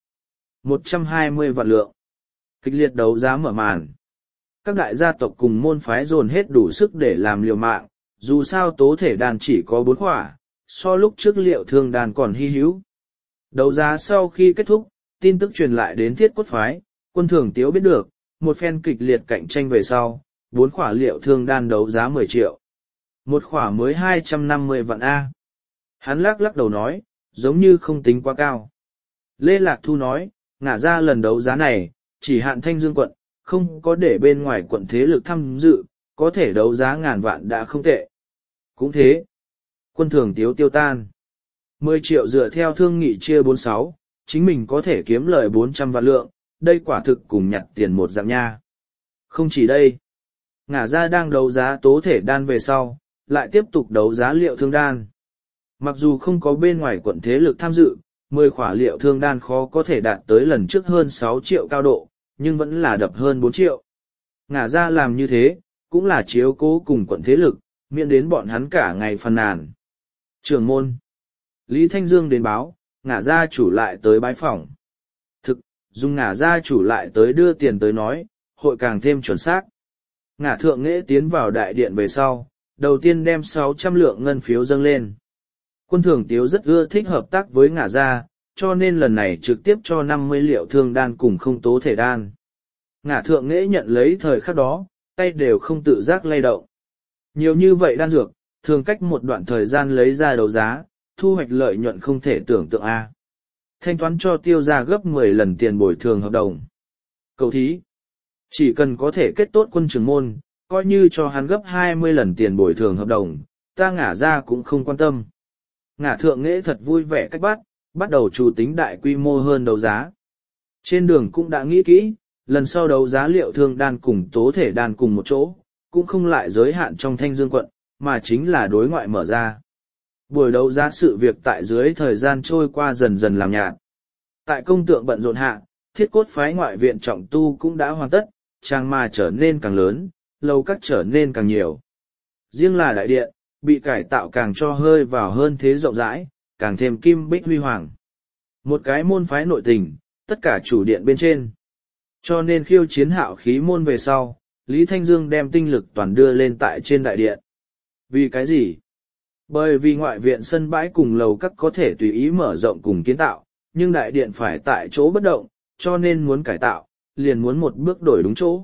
Speaker 1: 120 vạn lượng. Kịch liệt đấu giá mở màn. Các đại gia tộc cùng môn phái dồn hết đủ sức để làm liều mạng, dù sao tố thể đan chỉ có 4 khỏa, so lúc trước liệu thương đan còn hy hữu. Đấu giá sau khi kết thúc, tin tức truyền lại đến Thiết Cốt phái, Quân Thường Tiếu biết được, một phen kịch liệt cạnh tranh về sau, 4 khỏa liệu thương đan đấu giá 10 triệu. Một khỏa mới 250 vạn A. Hắn lắc đầu nói, giống như không tính quá cao. Lê Lạc Thu nói, ngả ra lần đấu giá này, chỉ hạn Thanh Dương quận, không có để bên ngoài quận thế lực tham dự, có thể đấu giá ngàn vạn đã không tệ. Cũng thế, Quân Thường Tiếu tiêu tan. 10 triệu dựa theo thương nghị chia 46, chính mình có thể kiếm lời 400 vạn lượng, đây quả thực cùng nhặt tiền một dạng nha. Không chỉ đây, ngả ra đang đấu giá tố thể đan về sau, lại tiếp tục đấu giá liệu thương đan. Mặc dù không có bên ngoài quận thế lực tham dự, 10 khỏa liệu thương đan khó có thể đạt tới lần trước hơn 6 triệu cao độ, nhưng vẫn là đập hơn 4 triệu. Ngả ra làm như thế, cũng là chiếu cố cùng quận thế lực, miễn đến bọn hắn cả ngày phàn nàn. Trưởng môn Lý Thanh Dương đến báo, ngả gia chủ lại tới bái phỏng. Thực, dùng ngả gia chủ lại tới đưa tiền tới nói, hội càng thêm chuẩn xác. Ngả thượng nghệ tiến vào đại điện về sau, đầu tiên đem 600 lượng ngân phiếu dâng lên. Quân Thường Tiếu rất ưa thích hợp tác với ngả gia, cho nên lần này trực tiếp cho 50 liệu thương đan cùng không tố thể đan. Ngả thượng nghệ nhận lấy thời khắc đó, tay đều không tự giác lay động. Nhiều như vậy đan dược, thường cách một đoạn thời gian lấy ra đấu giá, thu hoạch lợi nhuận không thể tưởng tượng A. Thanh toán cho tiêu ra gấp 10 lần tiền bồi thường hợp đồng. Cầu thí, chỉ cần có thể kết tốt quân trưởng môn, coi như cho hắn gấp 20 lần tiền bồi thường hợp đồng, ta ngả ra cũng không quan tâm. Ngả thượng nghệ thật vui vẻ cách bắt đầu chủ tính đại quy mô hơn đấu giá. Trên đường cũng đã nghĩ kỹ, lần sau đấu giá liệu thương đan cùng tố thể đan cùng một chỗ, cũng không lại giới hạn trong Thanh Dương quận, mà chính là đối ngoại mở ra. Buổi đấu giá sự việc tại dưới thời gian trôi qua dần dần làm nhạt. Tại công tượng bận rộn hạ, Thiết Cốt phái ngoại viện trọng tu cũng đã hoàn tất, trang mà trở nên càng lớn, lầu các trở nên càng nhiều. Riêng là đại điện, bị cải tạo càng cho hơi vào hơn thế rộng rãi, càng thêm kim bích huy hoàng. Một cái môn phái nội tình, tất cả chủ điện bên trên. Cho nên khiêu chiến hạo khí môn về sau, Lý Thanh Dương đem tinh lực toàn đưa lên tại trên đại điện. Vì cái gì? Bởi vì ngoại viện sân bãi cùng lầu các có thể tùy ý mở rộng cùng kiến tạo, nhưng đại điện phải tại chỗ bất động, cho nên muốn cải tạo, liền muốn một bước đổi đúng chỗ.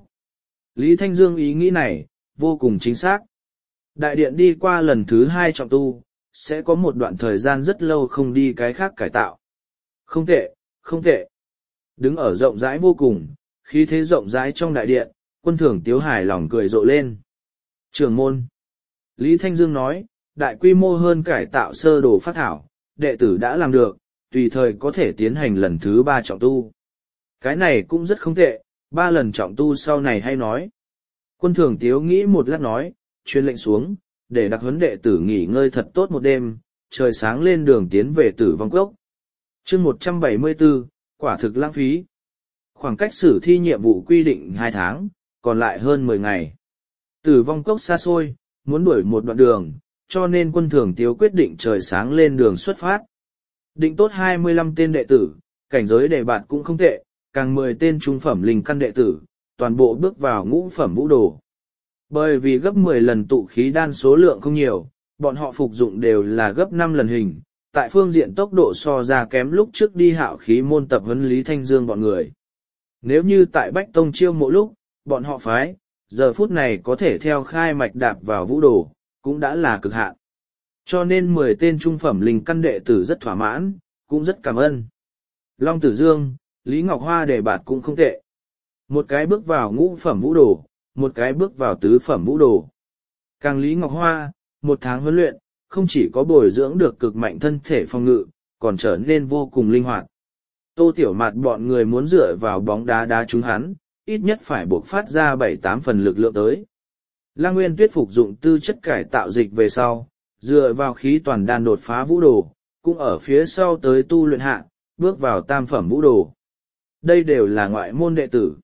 Speaker 1: Lý Thanh Dương ý nghĩ này, vô cùng chính xác. Đại điện đi qua lần thứ 2 trọng tu, sẽ có một đoạn thời gian rất lâu không đi cái khác cải tạo. Không tệ, không tệ. Đứng ở rộng rãi vô cùng, khí thế rộng rãi trong đại điện, Quân Thường Tiếu hài lòng cười rộ lên. Trưởng môn. Lý Thanh Dương nói, đại quy mô hơn cải tạo sơ đồ phát thảo, đệ tử đã làm được, tùy thời có thể tiến hành lần thứ 3 trọng tu. Cái này cũng rất không tệ, 3 lần trọng tu sau này hay nói. Quân Thường Tiếu nghĩ một lát nói, truyền lệnh xuống, để đặc huấn đệ tử nghỉ ngơi thật tốt một đêm, trời sáng lên đường tiến về Tử Vong Cốc. Chương 174, quả thực lãng phí. Khoảng cách xử thi nhiệm vụ quy định 2 tháng, còn lại hơn 10 ngày. Tử Vong Cốc xa xôi, muốn đuổi một đoạn đường, cho nên Quân Thường Tiếu quyết định trời sáng lên đường xuất phát. Định tốt 25 tên đệ tử, cảnh giới đề bạt cũng không tệ, càng 10 tên trung phẩm linh căn đệ tử, toàn bộ bước vào ngũ phẩm vũ đồ. Bởi vì gấp 10 lần tụ khí đan số lượng không nhiều, bọn họ phục dụng đều là gấp 5 lần hình, tại phương diện tốc độ so ra kém lúc trước đi hạo khí môn tập huấn Lý Thanh Dương bọn người. Nếu như tại Bách Tông chiêu mộ lúc, bọn họ phái, giờ phút này có thể theo khai mạch đạp vào vũ đồ, cũng đã là cực hạn. Cho nên 10 tên trung phẩm linh căn đệ tử rất thỏa mãn, cũng rất cảm ơn. Long Tử Dương, Lý Ngọc Hoa đề bạt cũng không tệ. Một cái bước vào ngũ phẩm vũ đồ, một cái bước vào tứ phẩm vũ đồ. Càng Lý Ngọc Hoa, 1 tháng huấn luyện, không chỉ có bồi dưỡng được cực mạnh thân thể phòng ngự, còn trở nên vô cùng linh hoạt. Tô Tiểu Mạt bọn người muốn dựa vào bóng đá đá trúng hắn, ít nhất phải buộc phát ra 7-8 phần lực lượng tới. Lăng Nguyên Tuyết phục dụng tư chất cải tạo dịch về sau, dựa vào khí toàn đan đột phá vũ đồ, cũng ở phía sau tới tu luyện hạ, bước vào tam phẩm vũ đồ. Đây đều là ngoại môn đệ tử.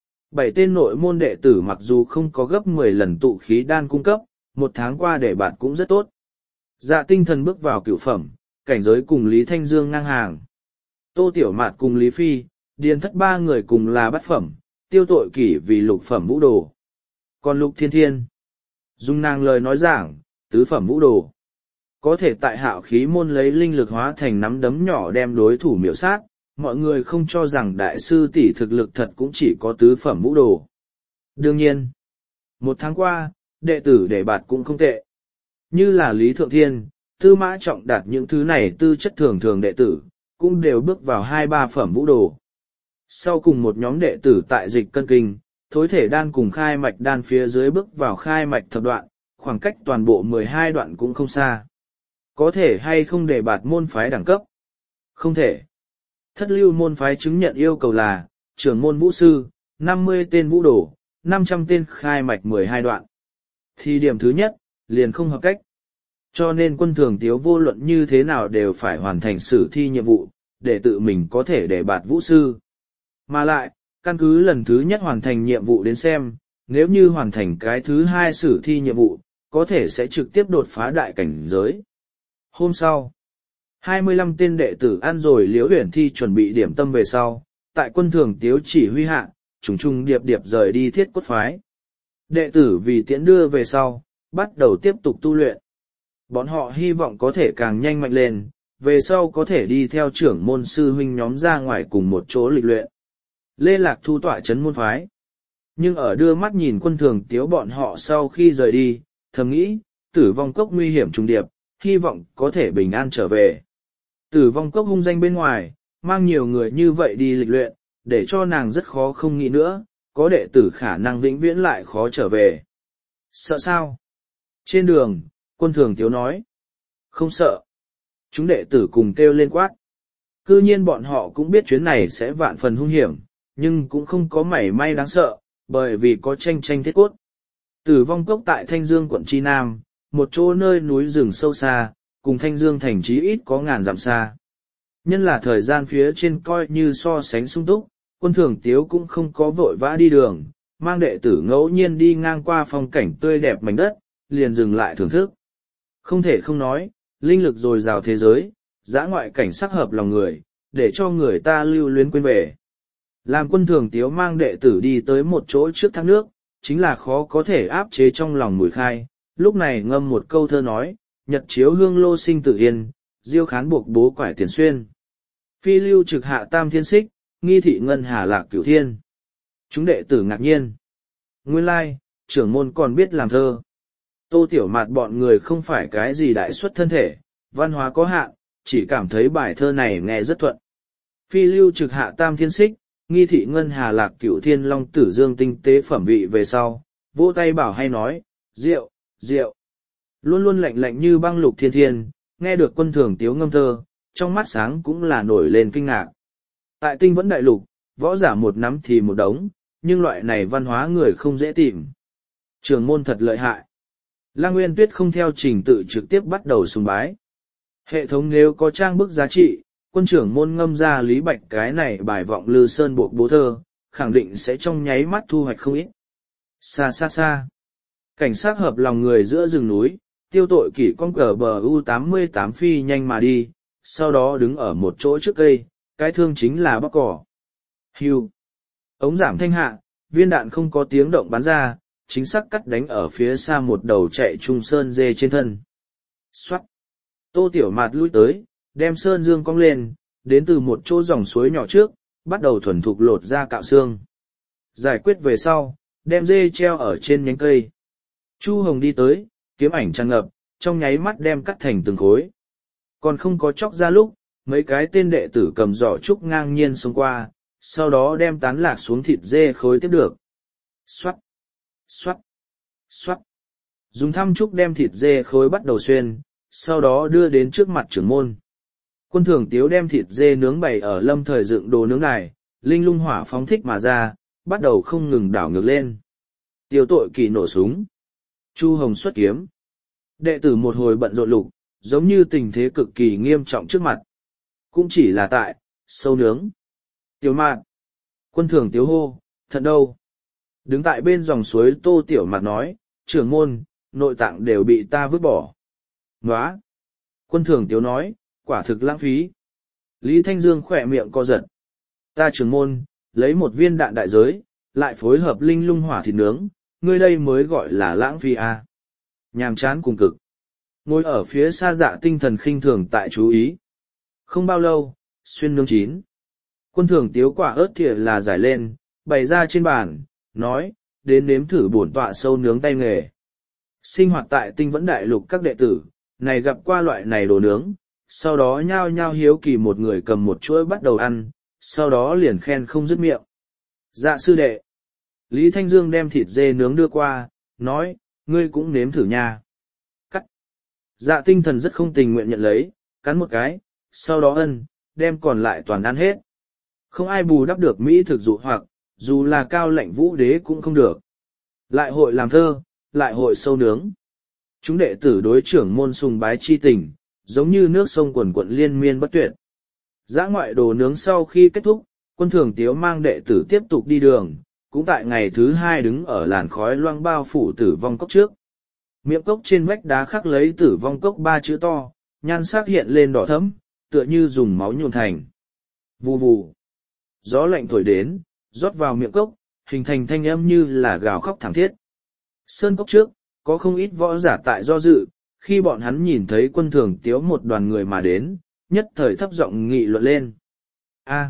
Speaker 1: 7 tên nội môn đệ tử mặc dù không có gấp 10 lần tụ khí đan cung cấp, 1 tháng qua để bạn cũng rất tốt. Dạ Tinh Thần bước vào cửu phẩm, cảnh giới cùng Lý Thanh Dương ngang hàng. Tô Tiểu Mạt cùng Lý Phi, Điền Thất 3 người cùng là bát phẩm, Tiêu Tội Kỷ vì lục phẩm vũ đồ. Còn Lục Thiên Thiên, dùng nàng lời nói giảng, tứ phẩm vũ đồ. Có thể tại Hạo Khí môn lấy linh lực hóa thành nắm đấm nhỏ đem đối thủ miểu sát, mọi người không cho rằng đại sư tỷ thực lực thật cũng chỉ có tứ phẩm vũ đồ. Đương nhiên, 1 tháng qua, đệ tử để bạt cũng không tệ. Như là Lý Thượng Thiên, Tư Mã Trọng Đạt những thứ này tư chất thường thường đệ tử, cũng đều bước vào 2-3 phẩm vũ đồ. Sau cùng một nhóm đệ tử tại dịch cân kinh, thối thể đan cùng khai mạch đan phía dưới bước vào khai mạch thập đoạn, khoảng cách toàn bộ 12 đoạn cũng không xa. Có thể hay không để bạt môn phái đẳng cấp? Không thể. Thất lưu môn phái chứng nhận yêu cầu là, trưởng môn vũ sư, 50 tên vũ đồ, 500 tên khai mạch 12 đoạn. Thì điểm thứ nhất, liền không hợp cách. Cho nên Quân Thường Tiếu vô luận như thế nào đều phải hoàn thành sử thi nhiệm vụ, để tự mình có thể để bạt vũ sư. Mà lại, căn cứ lần thứ nhất hoàn thành nhiệm vụ đến xem, nếu như hoàn thành cái thứ 2 sử thi nhiệm vụ, có thể sẽ trực tiếp đột phá đại cảnh giới. Hôm sau, 25 tên đệ tử ăn rồi Liễu Huyền Thi chuẩn bị điểm tâm về sau, tại Quân Thường Tiếu chỉ huy hạ, trùng trùng điệp điệp rời đi Thiết Cốt phái. Đệ tử vì tiễn đưa về sau, bắt đầu tiếp tục tu luyện. Bọn họ hy vọng có thể càng nhanh mạnh lên, về sau có thể đi theo trưởng môn sư huynh nhóm ra ngoài cùng một chỗ lịch luyện. Lê Lạc Thu tọa trấn môn phái. Nhưng ở đưa mắt nhìn Quân Thường Tiếu bọn họ sau khi rời đi, thầm nghĩ, Tử Vong Cốc nguy hiểm trùng điệp, hy vọng có thể bình an trở về. Tử Vong Cốc hung danh bên ngoài, mang nhiều người như vậy đi lịch luyện, để cho nàng rất khó không nghĩ nữa, có đệ tử khả năng vĩnh viễn lại khó trở về. Sợ sao? Trên đường, Quân Thường Tiếu nói. Không sợ. Chúng đệ tử cùng kêu lên quát. Cư nhiên bọn họ cũng biết chuyến này sẽ vạn phần hung hiểm, nhưng cũng không có mảy may đáng sợ, bởi vì có tranh Thiết Cốt. Tử Vong Cốc tại Thanh Dương quận Chi Nam, một chỗ nơi núi rừng sâu xa, cùng Thanh Dương thành chí ít có ngàn dặm xa. Nhân là thời gian phía trên coi như so sánh sung túc, Quân Thường Tiếu cũng không có vội vã đi đường, mang đệ tử ngẫu nhiên đi ngang qua phong cảnh tươi đẹp mảnh đất, liền dừng lại thưởng thức. Không thể không nói, linh lực dồi dào thế giới, dã ngoại cảnh sắc hợp lòng người, để cho người ta lưu luyến quên về. Làm Quân Thường Tiếu mang đệ tử đi tới một chỗ trước thác nước, chính là khó có thể áp chế trong lòng mùi khai, lúc này ngâm một câu thơ nói, nhật chiếu hương lô sinh tử yên, diêu khán buộc bố quải tiền xuyên. Phi lưu trực hạ tam thiên xích, nghi thị ngân hà lạc cửu thiên. Chúng đệ tử ngạc nhiên. Nguyên lai, trưởng môn còn biết làm thơ. Tô Tiểu Mạt bọn người không phải cái gì đại xuất thân thể, văn hóa có hạn, chỉ cảm thấy bài thơ này nghe rất thuận. Phi lưu trực hạ tam thiên xích, nghi thị ngân hà lạc cửu thiên long tử dương tinh tế phẩm vị về sau, vỗ tay bảo hay nói, rượu, rượu. Luôn luôn lạnh lạnh như băng Lục Thiên Thiên, nghe được Quân Thường Tiếu ngâm thơ, trong mắt sáng cũng là nổi lên kinh ngạc. Tại Tinh Vẫn đại lục, võ giả một nắm thì một đống, nhưng loại này văn hóa người không dễ tìm. Trường môn thật lợi hại. Lăng Nguyên Tuyết không theo trình tự trực tiếp bắt đầu sùng bái. Hệ thống nếu có trang bức giá trị, quân trưởng môn ngâm ra Lý Bạch cái này bài vọng Lư Sơn buộc bố thơ, khẳng định sẽ trong nháy mắt thu hoạch không ít. Xa xa xa. Cảnh sát hợp lòng người giữa rừng núi, Tiêu Tội Kỷ con cờ bờ U88 phi nhanh mà đi, sau đó đứng ở một chỗ trước cây, cái thương chính là bóc cỏ. Hưu. Ống giảm thanh hạ, viên đạn không có tiếng động bắn ra, chính xác cắt đánh ở phía xa một đầu chạy trung sơn dê trên thân. Xoát. Tô Tiểu Mạt lui tới, đem sơn dương cong lên, đến từ một chỗ dòng suối nhỏ trước, bắt đầu thuần thục lột ra cạo xương. Giải quyết về sau, đem dê treo ở trên nhánh cây. Chu Hồng đi tới, kiếm ảnh tràn ngập, trong nháy mắt đem cắt thành từng khối. Còn không có chóc ra lúc, mấy cái tên đệ tử cầm giỏ trúc ngang nhiên xông qua, sau đó đem tán lạc xuống thịt dê khối tiếp được. Xoát, xoát, xoát. Dùng thăm trúc đem thịt dê khối bắt đầu xuyên, sau đó đưa đến trước mặt trưởng môn. Quân Thường Tiếu đem thịt dê nướng bày ở lâm thời dựng đồ nướng này, linh lung hỏa phóng thích mà ra, bắt đầu không ngừng đảo ngược lên. Tiêu tội kỳ nổ súng. Chu Hồng xuất kiếm. Đệ tử một hồi bận rộn lục, giống như tình thế cực kỳ nghiêm trọng trước mặt. Cũng chỉ là tại, sâu nướng. Tiểu Mạt. Quân Thường Tiếu hô, thật đâu. Đứng tại bên dòng suối Tô Tiểu Mạt nói, trưởng môn, nội tạng đều bị ta vứt bỏ. Nóa. Quân Thường Tiếu nói, quả thực lãng phí. Lý Thanh Dương khỏe miệng co giật. Ta trưởng môn, lấy một viên đạn đại giới, lại phối hợp linh lung hỏa thịt nướng, ngươi đây mới gọi là lãng phí à. Nhàm chán cùng cực. Ngồi ở phía xa Dạ Tinh Thần khinh thường tại chú ý. Không bao lâu, xuyên nướng chín. Quân Thường Tiếu quả ớt thìa là giải lên, bày ra trên bàn, nói, đến nếm thử bổn tọa sâu nướng tay nghề. Sinh hoạt tại Tinh Vẫn Đại Lục các đệ tử, này gặp qua loại này đồ nướng, sau đó nhao nhao hiếu kỳ một người cầm một chuỗi bắt đầu ăn, sau đó liền khen không dứt miệng. Dạ sư đệ. Lý Thanh Dương đem thịt dê nướng đưa qua, nói, ngươi cũng nếm thử nha. Cắt. Dạ Tinh Thần rất không tình nguyện nhận lấy, cắn một cái, sau đó đem còn lại toàn ăn hết. Không ai bù đắp được mỹ thực dụ hoặc, dù là cao lệnh vũ đế cũng không được. Lại hội làm thơ, lại hội sâu nướng. Chúng đệ tử đối trưởng môn sùng bái chi tình, giống như nước sông quần quận liên miên bất tuyệt. Dã ngoại đồ nướng sau khi kết thúc, Quân Thường Tiếu mang đệ tử tiếp tục đi đường, cũng tại ngày thứ hai đứng ở làn khói loang bao phủ tử vong cốc trước. Miệng cốc trên vách đá khắc lấy tử vong cốc 3 chữ to, nhan sắc hiện lên đỏ thẫm, tựa như dùng máu nhuộm thành. Vù vù. Gió lạnh thổi đến, rót vào miệng cốc, hình thành thanh âm như là gào khóc thảm thiết. Sơn cốc trước, có không ít võ giả tại do dự, khi bọn hắn nhìn thấy Quân Thường Tiếu một đoàn người mà đến, nhất thời thấp giọng nghị luận lên. A,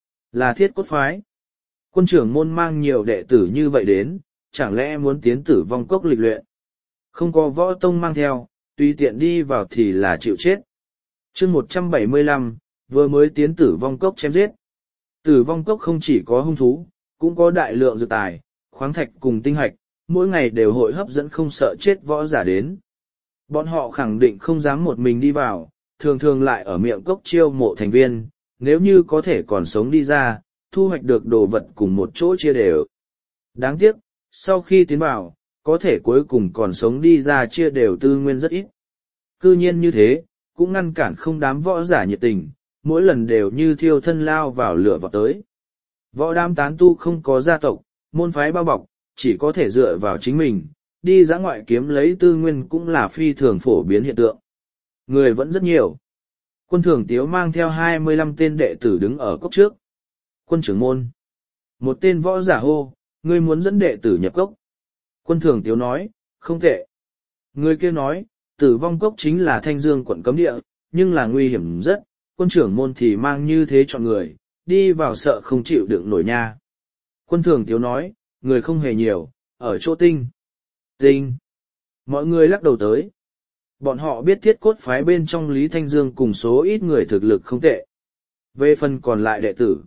Speaker 1: là Thiết Cốt phái. Quân trưởng môn mang nhiều đệ tử như vậy đến, chẳng lẽ muốn tiến tử vong cốc lịch luyện. Không có võ tông mang theo, tùy tiện đi vào thì là chịu chết. Chương 175, vừa mới tiến tử vong cốc chém giết. Tử vong cốc không chỉ có hung thú, cũng có đại lượng dược tài, khoáng thạch cùng tinh hạch, mỗi ngày đều hội hấp dẫn không sợ chết võ giả đến. Bọn họ khẳng định không dám một mình đi vào, thường thường lại ở miệng cốc chiêu mộ thành viên, nếu như có thể còn sống đi ra, thu hoạch được đồ vật cùng một chỗ chia đều. Đáng tiếc, sau khi tiến vào, có thể cuối cùng còn sống đi ra chia đều tư nguyên rất ít. Cư nhiên như thế, cũng ngăn cản không đám võ giả nhiệt tình, mỗi lần đều như thiêu thân lao vào lửa vào tới. Võ đám tán tu không có gia tộc, môn phái bao bọc, chỉ có thể dựa vào chính mình, đi dã ngoại kiếm lấy tư nguyên cũng là phi thường phổ biến hiện tượng. Người vẫn rất nhiều. Quân Thường Tiếu mang theo 25 tên đệ tử đứng ở cốc trước. Quân trưởng môn. Một tên võ giả hô, ngươi muốn dẫn đệ tử nhập cốc. Quân Thường Tiếu nói, không tệ. Người kia nói, tử vong cốc chính là Thanh Dương quận cấm địa, nhưng là nguy hiểm rất, quân trưởng môn thì mang như thế chọn người, đi vào sợ không chịu đựng nổi nha. Quân Thường Tiếu nói, người không hề nhiều, ở chỗ Tinh. Tinh. Mọi người lắc đầu tới. Bọn họ biết Thiết Cốt phái bên trong Lý Thanh Dương cùng số ít người thực lực không tệ. Về phần còn lại đệ tử,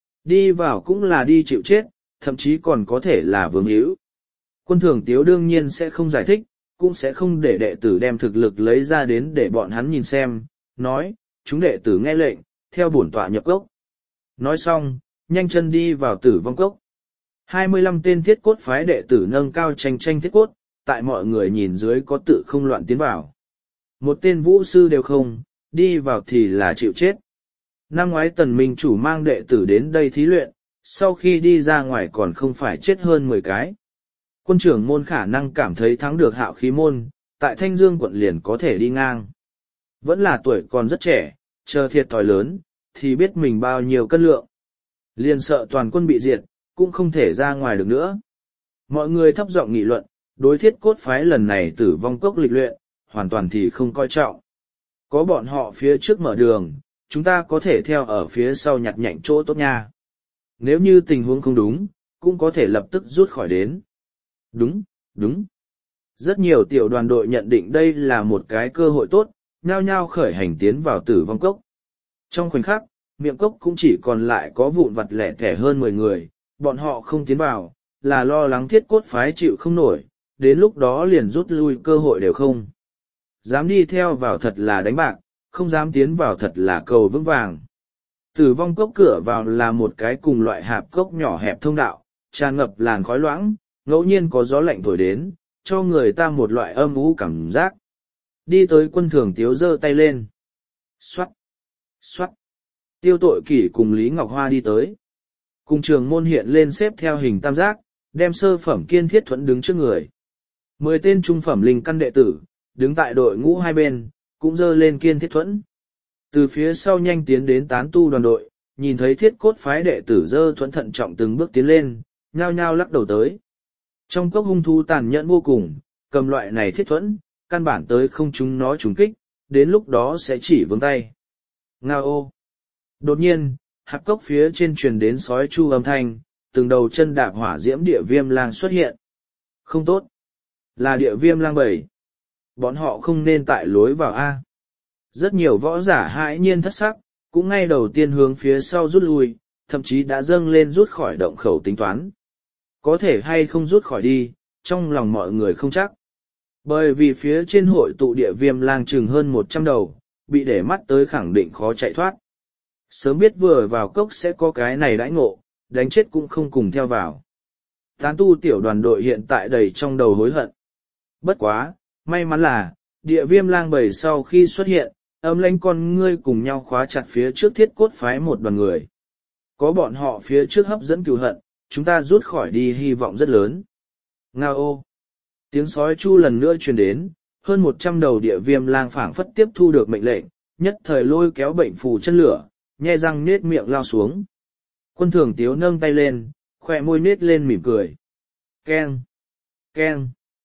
Speaker 1: đi vào cũng là đi chịu chết, thậm chí còn có thể là vương hữu. Quân Thường Tiếu đương nhiên sẽ không giải thích, cũng sẽ không để đệ tử đem thực lực lấy ra đến để bọn hắn nhìn xem, nói, chúng đệ tử nghe lệnh, theo bổn tọa nhập cốc. Nói xong, nhanh chân đi vào tử vong cốc. 25 tên Thiết Cốt phái đệ tử nâng cao tranh thiết cốt, tại mọi người nhìn dưới có tự không loạn tiến vào. Một tên vũ sư đều không, đi vào thì là chịu chết. Năm ngoái Tần Minh chủ mang đệ tử đến đây thí luyện, sau khi đi ra ngoài còn không phải chết hơn 10 cái. Quân trưởng môn khả năng cảm thấy thắng được Hạo Khí môn, tại Thanh Dương quận liền có thể đi ngang. Vẫn là tuổi còn rất trẻ, chờ thiệt thòi lớn, thì biết mình bao nhiêu cân lượng. Liền sợ toàn quân bị diệt, cũng không thể ra ngoài được nữa. Mọi người thấp giọng nghị luận, đối Thiết Cốt phái lần này tử vong cốc lịch luyện, hoàn toàn thì không coi trọng. Có bọn họ phía trước mở đường, chúng ta có thể theo ở phía sau nhặt nhạnh chỗ tốt nha. nếu như tình huống không đúng, cũng có thể lập tức rút khỏi đến. Đúng, đúng. Rất nhiều tiểu đoàn đội nhận định đây là một cái cơ hội tốt, nhao nhao khởi hành tiến vào tử vong cốc. Trong khoảnh khắc, miệng cốc cũng chỉ còn lại có vụn vặt lẻ tẻ hơn 10 người, bọn họ không tiến vào, là lo lắng thiết cốt phái chịu không nổi, đến lúc đó liền rút lui cơ hội đều không. Dám đi theo vào thật là đánh bạc, không dám tiến vào thật là cầu vững vàng. Tử vong cốc cửa vào là một cái cùng loại hạp cốc nhỏ hẹp thông đạo, tràn ngập làn khói loãng, ngẫu nhiên có gió lạnh thổi đến, cho người ta một loại âm u cảm giác. Đi tới Quân Thường Tiếu giơ tay lên. Xoát, xoát. Tiêu Tội Kỷ cùng Lý Ngọc Hoa đi tới. Cùng trường môn hiện lên xếp theo hình tam giác, đem sơ phẩm Kiên Thiết Thuẫn đứng trước người. 10 tên trung phẩm linh căn đệ tử, đứng tại đội ngũ hai bên, cũng giơ lên Kiên Thiết Thuẫn. Từ phía sau nhanh tiến đến tán tu đoàn đội, nhìn thấy thiết cốt phái đệ tử giơ thuẫn thận trọng từng bước tiến lên, nhao nhao lắc đầu tới. Trong cốc hung thú tàn nhẫn vô cùng, cầm loại này thiết thuẫn, căn bản tới không chúng nó trúng kích, đến lúc đó sẽ chỉ vướng tay. Ngao ô! Đột nhiên, hạp cốc phía trên truyền đến sói chu âm thanh, từng đầu chân đạp hỏa diễm địa viêm lang xuất hiện. Không tốt! Là địa viêm lang bầy. Bọn họ không nên tại lối vào A. Rất nhiều võ giả hãi nhiên thất sắc, cũng ngay đầu tiên hướng phía sau rút lui, thậm chí đã dâng lên rút khỏi động khẩu tính toán. Có thể hay không rút khỏi đi, trong lòng mọi người không chắc. Bởi vì phía trên hội tụ địa viêm lang chừng hơn 100 đầu, bị để mắt tới khẳng định khó chạy thoát. Sớm biết vừa vào cốc sẽ có cái này đãi ngộ, đánh chết cũng không cùng theo vào. Tán tu tiểu đoàn đội hiện tại đầy trong đầu hối hận. Bất quá, may mắn là, địa viêm lang bầy sau khi xuất hiện, ấm lãnh con ngươi cùng nhau khóa chặt phía trước thiết cốt phái một đoàn người. Có bọn họ phía trước hấp dẫn cừu hận, chúng ta rút khỏi đi hy vọng rất lớn. Ngao ô! Tiếng sói chu lần nữa truyền đến, hơn 100 đầu địa viêm lang phảng phất tiếp thu được mệnh lệnh, nhất thời lôi kéo bệnh phù chân lửa, nhe răng nết miệng lao xuống. Quân Thường Tiếu nâng tay lên, khoe môi nết lên mỉm cười. Keng! Keng!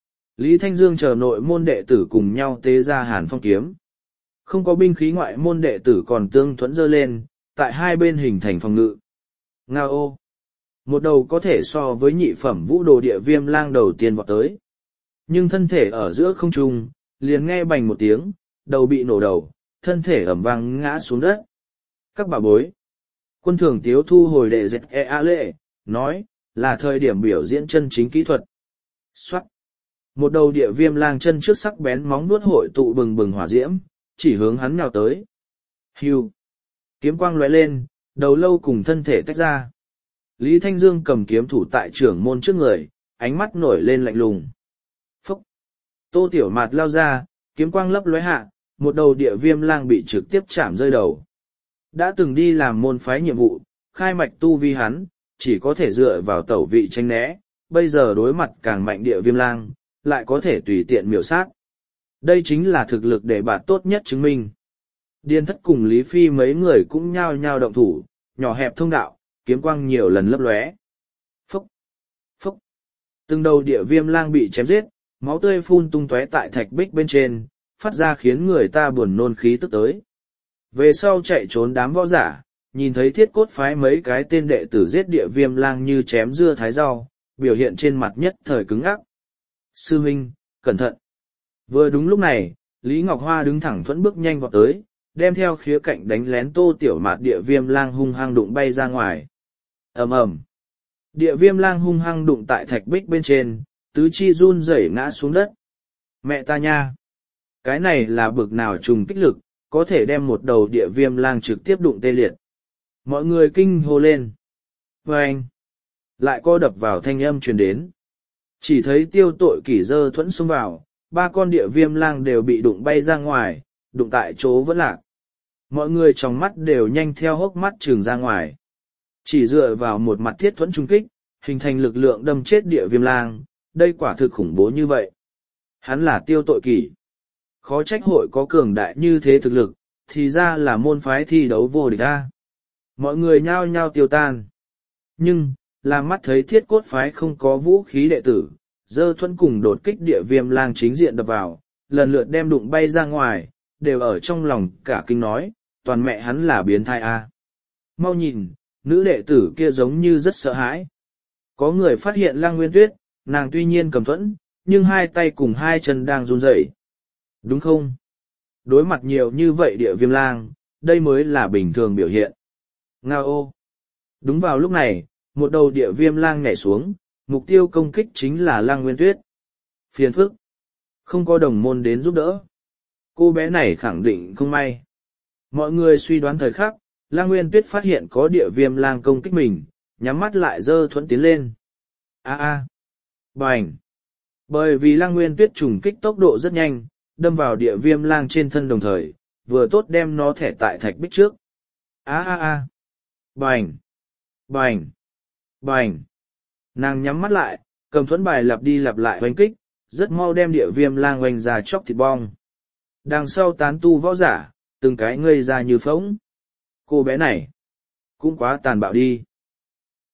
Speaker 1: Lý Thanh Dương chờ nội môn đệ tử cùng nhau tế ra Hàn Phong kiếm. Không có binh khí ngoại môn đệ tử còn tương thuẫn dơ lên, tại hai bên hình thành phòng ngự. Ngao ô! Một đầu có thể so với nhị phẩm vũ đồ địa viêm lang đầu tiên vọt tới. Nhưng thân thể ở giữa không trung, liền nghe bành một tiếng, đầu bị nổ đầu, thân thể ẩm vang ngã xuống đất. Các bà bối! Quân Thường Tiếu thu hồi đệ dẹt lệ, nói, là thời điểm biểu diễn chân chính kỹ thuật. Xoát! Một đầu địa viêm lang chân trước sắc bén móng vuốt hội tụ bừng bừng hỏa diễm, chỉ hướng hắn nhào tới. Hưu! Kiếm quang lóe lên, đầu lâu cùng thân thể tách ra. Lý Thanh Dương cầm kiếm thủ tại trưởng môn trước người, ánh mắt nổi lên lạnh lùng. Phúc! Tô Tiểu Mạt lao ra, kiếm quang lấp lóe hạ, một đầu địa viêm lang bị trực tiếp chạm rơi đầu. Đã từng đi làm môn phái nhiệm vụ, khai mạch tu vi hắn, chỉ có thể dựa vào tẩu vị tranh né, bây giờ đối mặt càng mạnh địa viêm lang, lại có thể tùy tiện miểu sát. Đây chính là thực lực để bạn tốt nhất chứng minh. Điền Thất cùng Lý Phi mấy người cũng nhao nhao động thủ, nhỏ hẹp thông đạo, kiếm quang nhiều lần lấp lóe. Phúc! Phúc! Từng đầu địa viêm lang bị chém giết, máu tươi phun tung tóe tại thạch bích bên trên, phát ra khiến người ta buồn nôn khí tức tới. Về sau chạy trốn đám võ giả, nhìn thấy thiết cốt phái mấy cái tên đệ tử giết địa viêm lang như chém dưa thái rau, biểu hiện trên mặt nhất thời cứng ắc. Sư huynh, cẩn thận! Vừa đúng lúc này, Lý Ngọc Hoa đứng thẳng thuẫn bước nhanh vọt tới, đem theo khía cạnh đánh lén Tô Tiểu Mạt địa viêm lang hung hăng đụng bay ra ngoài. Ầm ầm! Địa viêm lang hung hăng đụng tại thạch bích bên trên, tứ chi run rẩy ngã xuống đất. Mẹ ta nha! Cái này là bực nào trùng kích lực, có thể đem một đầu địa viêm lang trực tiếp đụng tê liệt. Mọi người kinh hô lên. Vâng! Lại co đập vào thanh âm truyền đến. Chỉ thấy Tiêu Tội Kỷ giơ thuẫn xông vào, ba con địa viêm lang đều bị đụng bay ra ngoài, đụng tại chỗ vẫn lạc. Mọi người trong mắt đều nhanh theo hốc mắt trừng ra ngoài. Chỉ dựa vào một mặt thiết thuẫn trung kích, hình thành lực lượng đâm chết địa viêm lang, đây quả thực khủng bố như vậy. Hắn là Tiêu Tội Kỷ. Khó trách hội có cường đại như thế thực lực, thì ra là môn phái thi đấu vô địch ta. Mọi người nhao nhao tiêu tan. Nhưng, làm mắt thấy thiết cốt phái không có vũ khí đệ tử, dơ thuẫn cùng đột kích địa viêm lang chính diện đập vào, lần lượt đem đụng bay ra ngoài, đều ở trong lòng cả kinh nói, toàn mẹ hắn là biến thai a. Mau nhìn, Nữ đệ tử kia giống như rất sợ hãi. Có người phát hiện Lăng Nguyên Tuyết, nàng tuy nhiên cầm thuẫn, nhưng hai tay cùng hai chân đang run rẩy. Đúng không? Đối mặt nhiều như vậy địa viêm lang, đây mới là bình thường biểu hiện. Ngao ô! Đúng vào lúc này, một đầu địa viêm lang nhảy xuống, mục tiêu công kích chính là Lăng Nguyên Tuyết. Phiền phức! Không có đồng môn đến giúp đỡ. Cô bé này khẳng định không may. Mọi người suy đoán thời khắc, Lăng Nguyên Tuyết phát hiện có địa viêm lang công kích mình, nhắm mắt lại giơ thuẫn tiến lên. Bành! Bởi vì Lăng Nguyên Tuyết trùng kích tốc độ rất nhanh, đâm vào địa viêm lang trên thân đồng thời, vừa tốt đem nó thẻ tại thạch bích trước. Bành! Bành! Bành! Nàng nhắm mắt lại, cầm thuẫn bài lặp đi lặp lại oanh kích, rất mau đem địa viêm lang oanh ra chóc thịt bong. Đằng sau tán tu võ giả, từng cái ngây ra như phỗng. Cô bé này, cũng quá tàn bạo đi.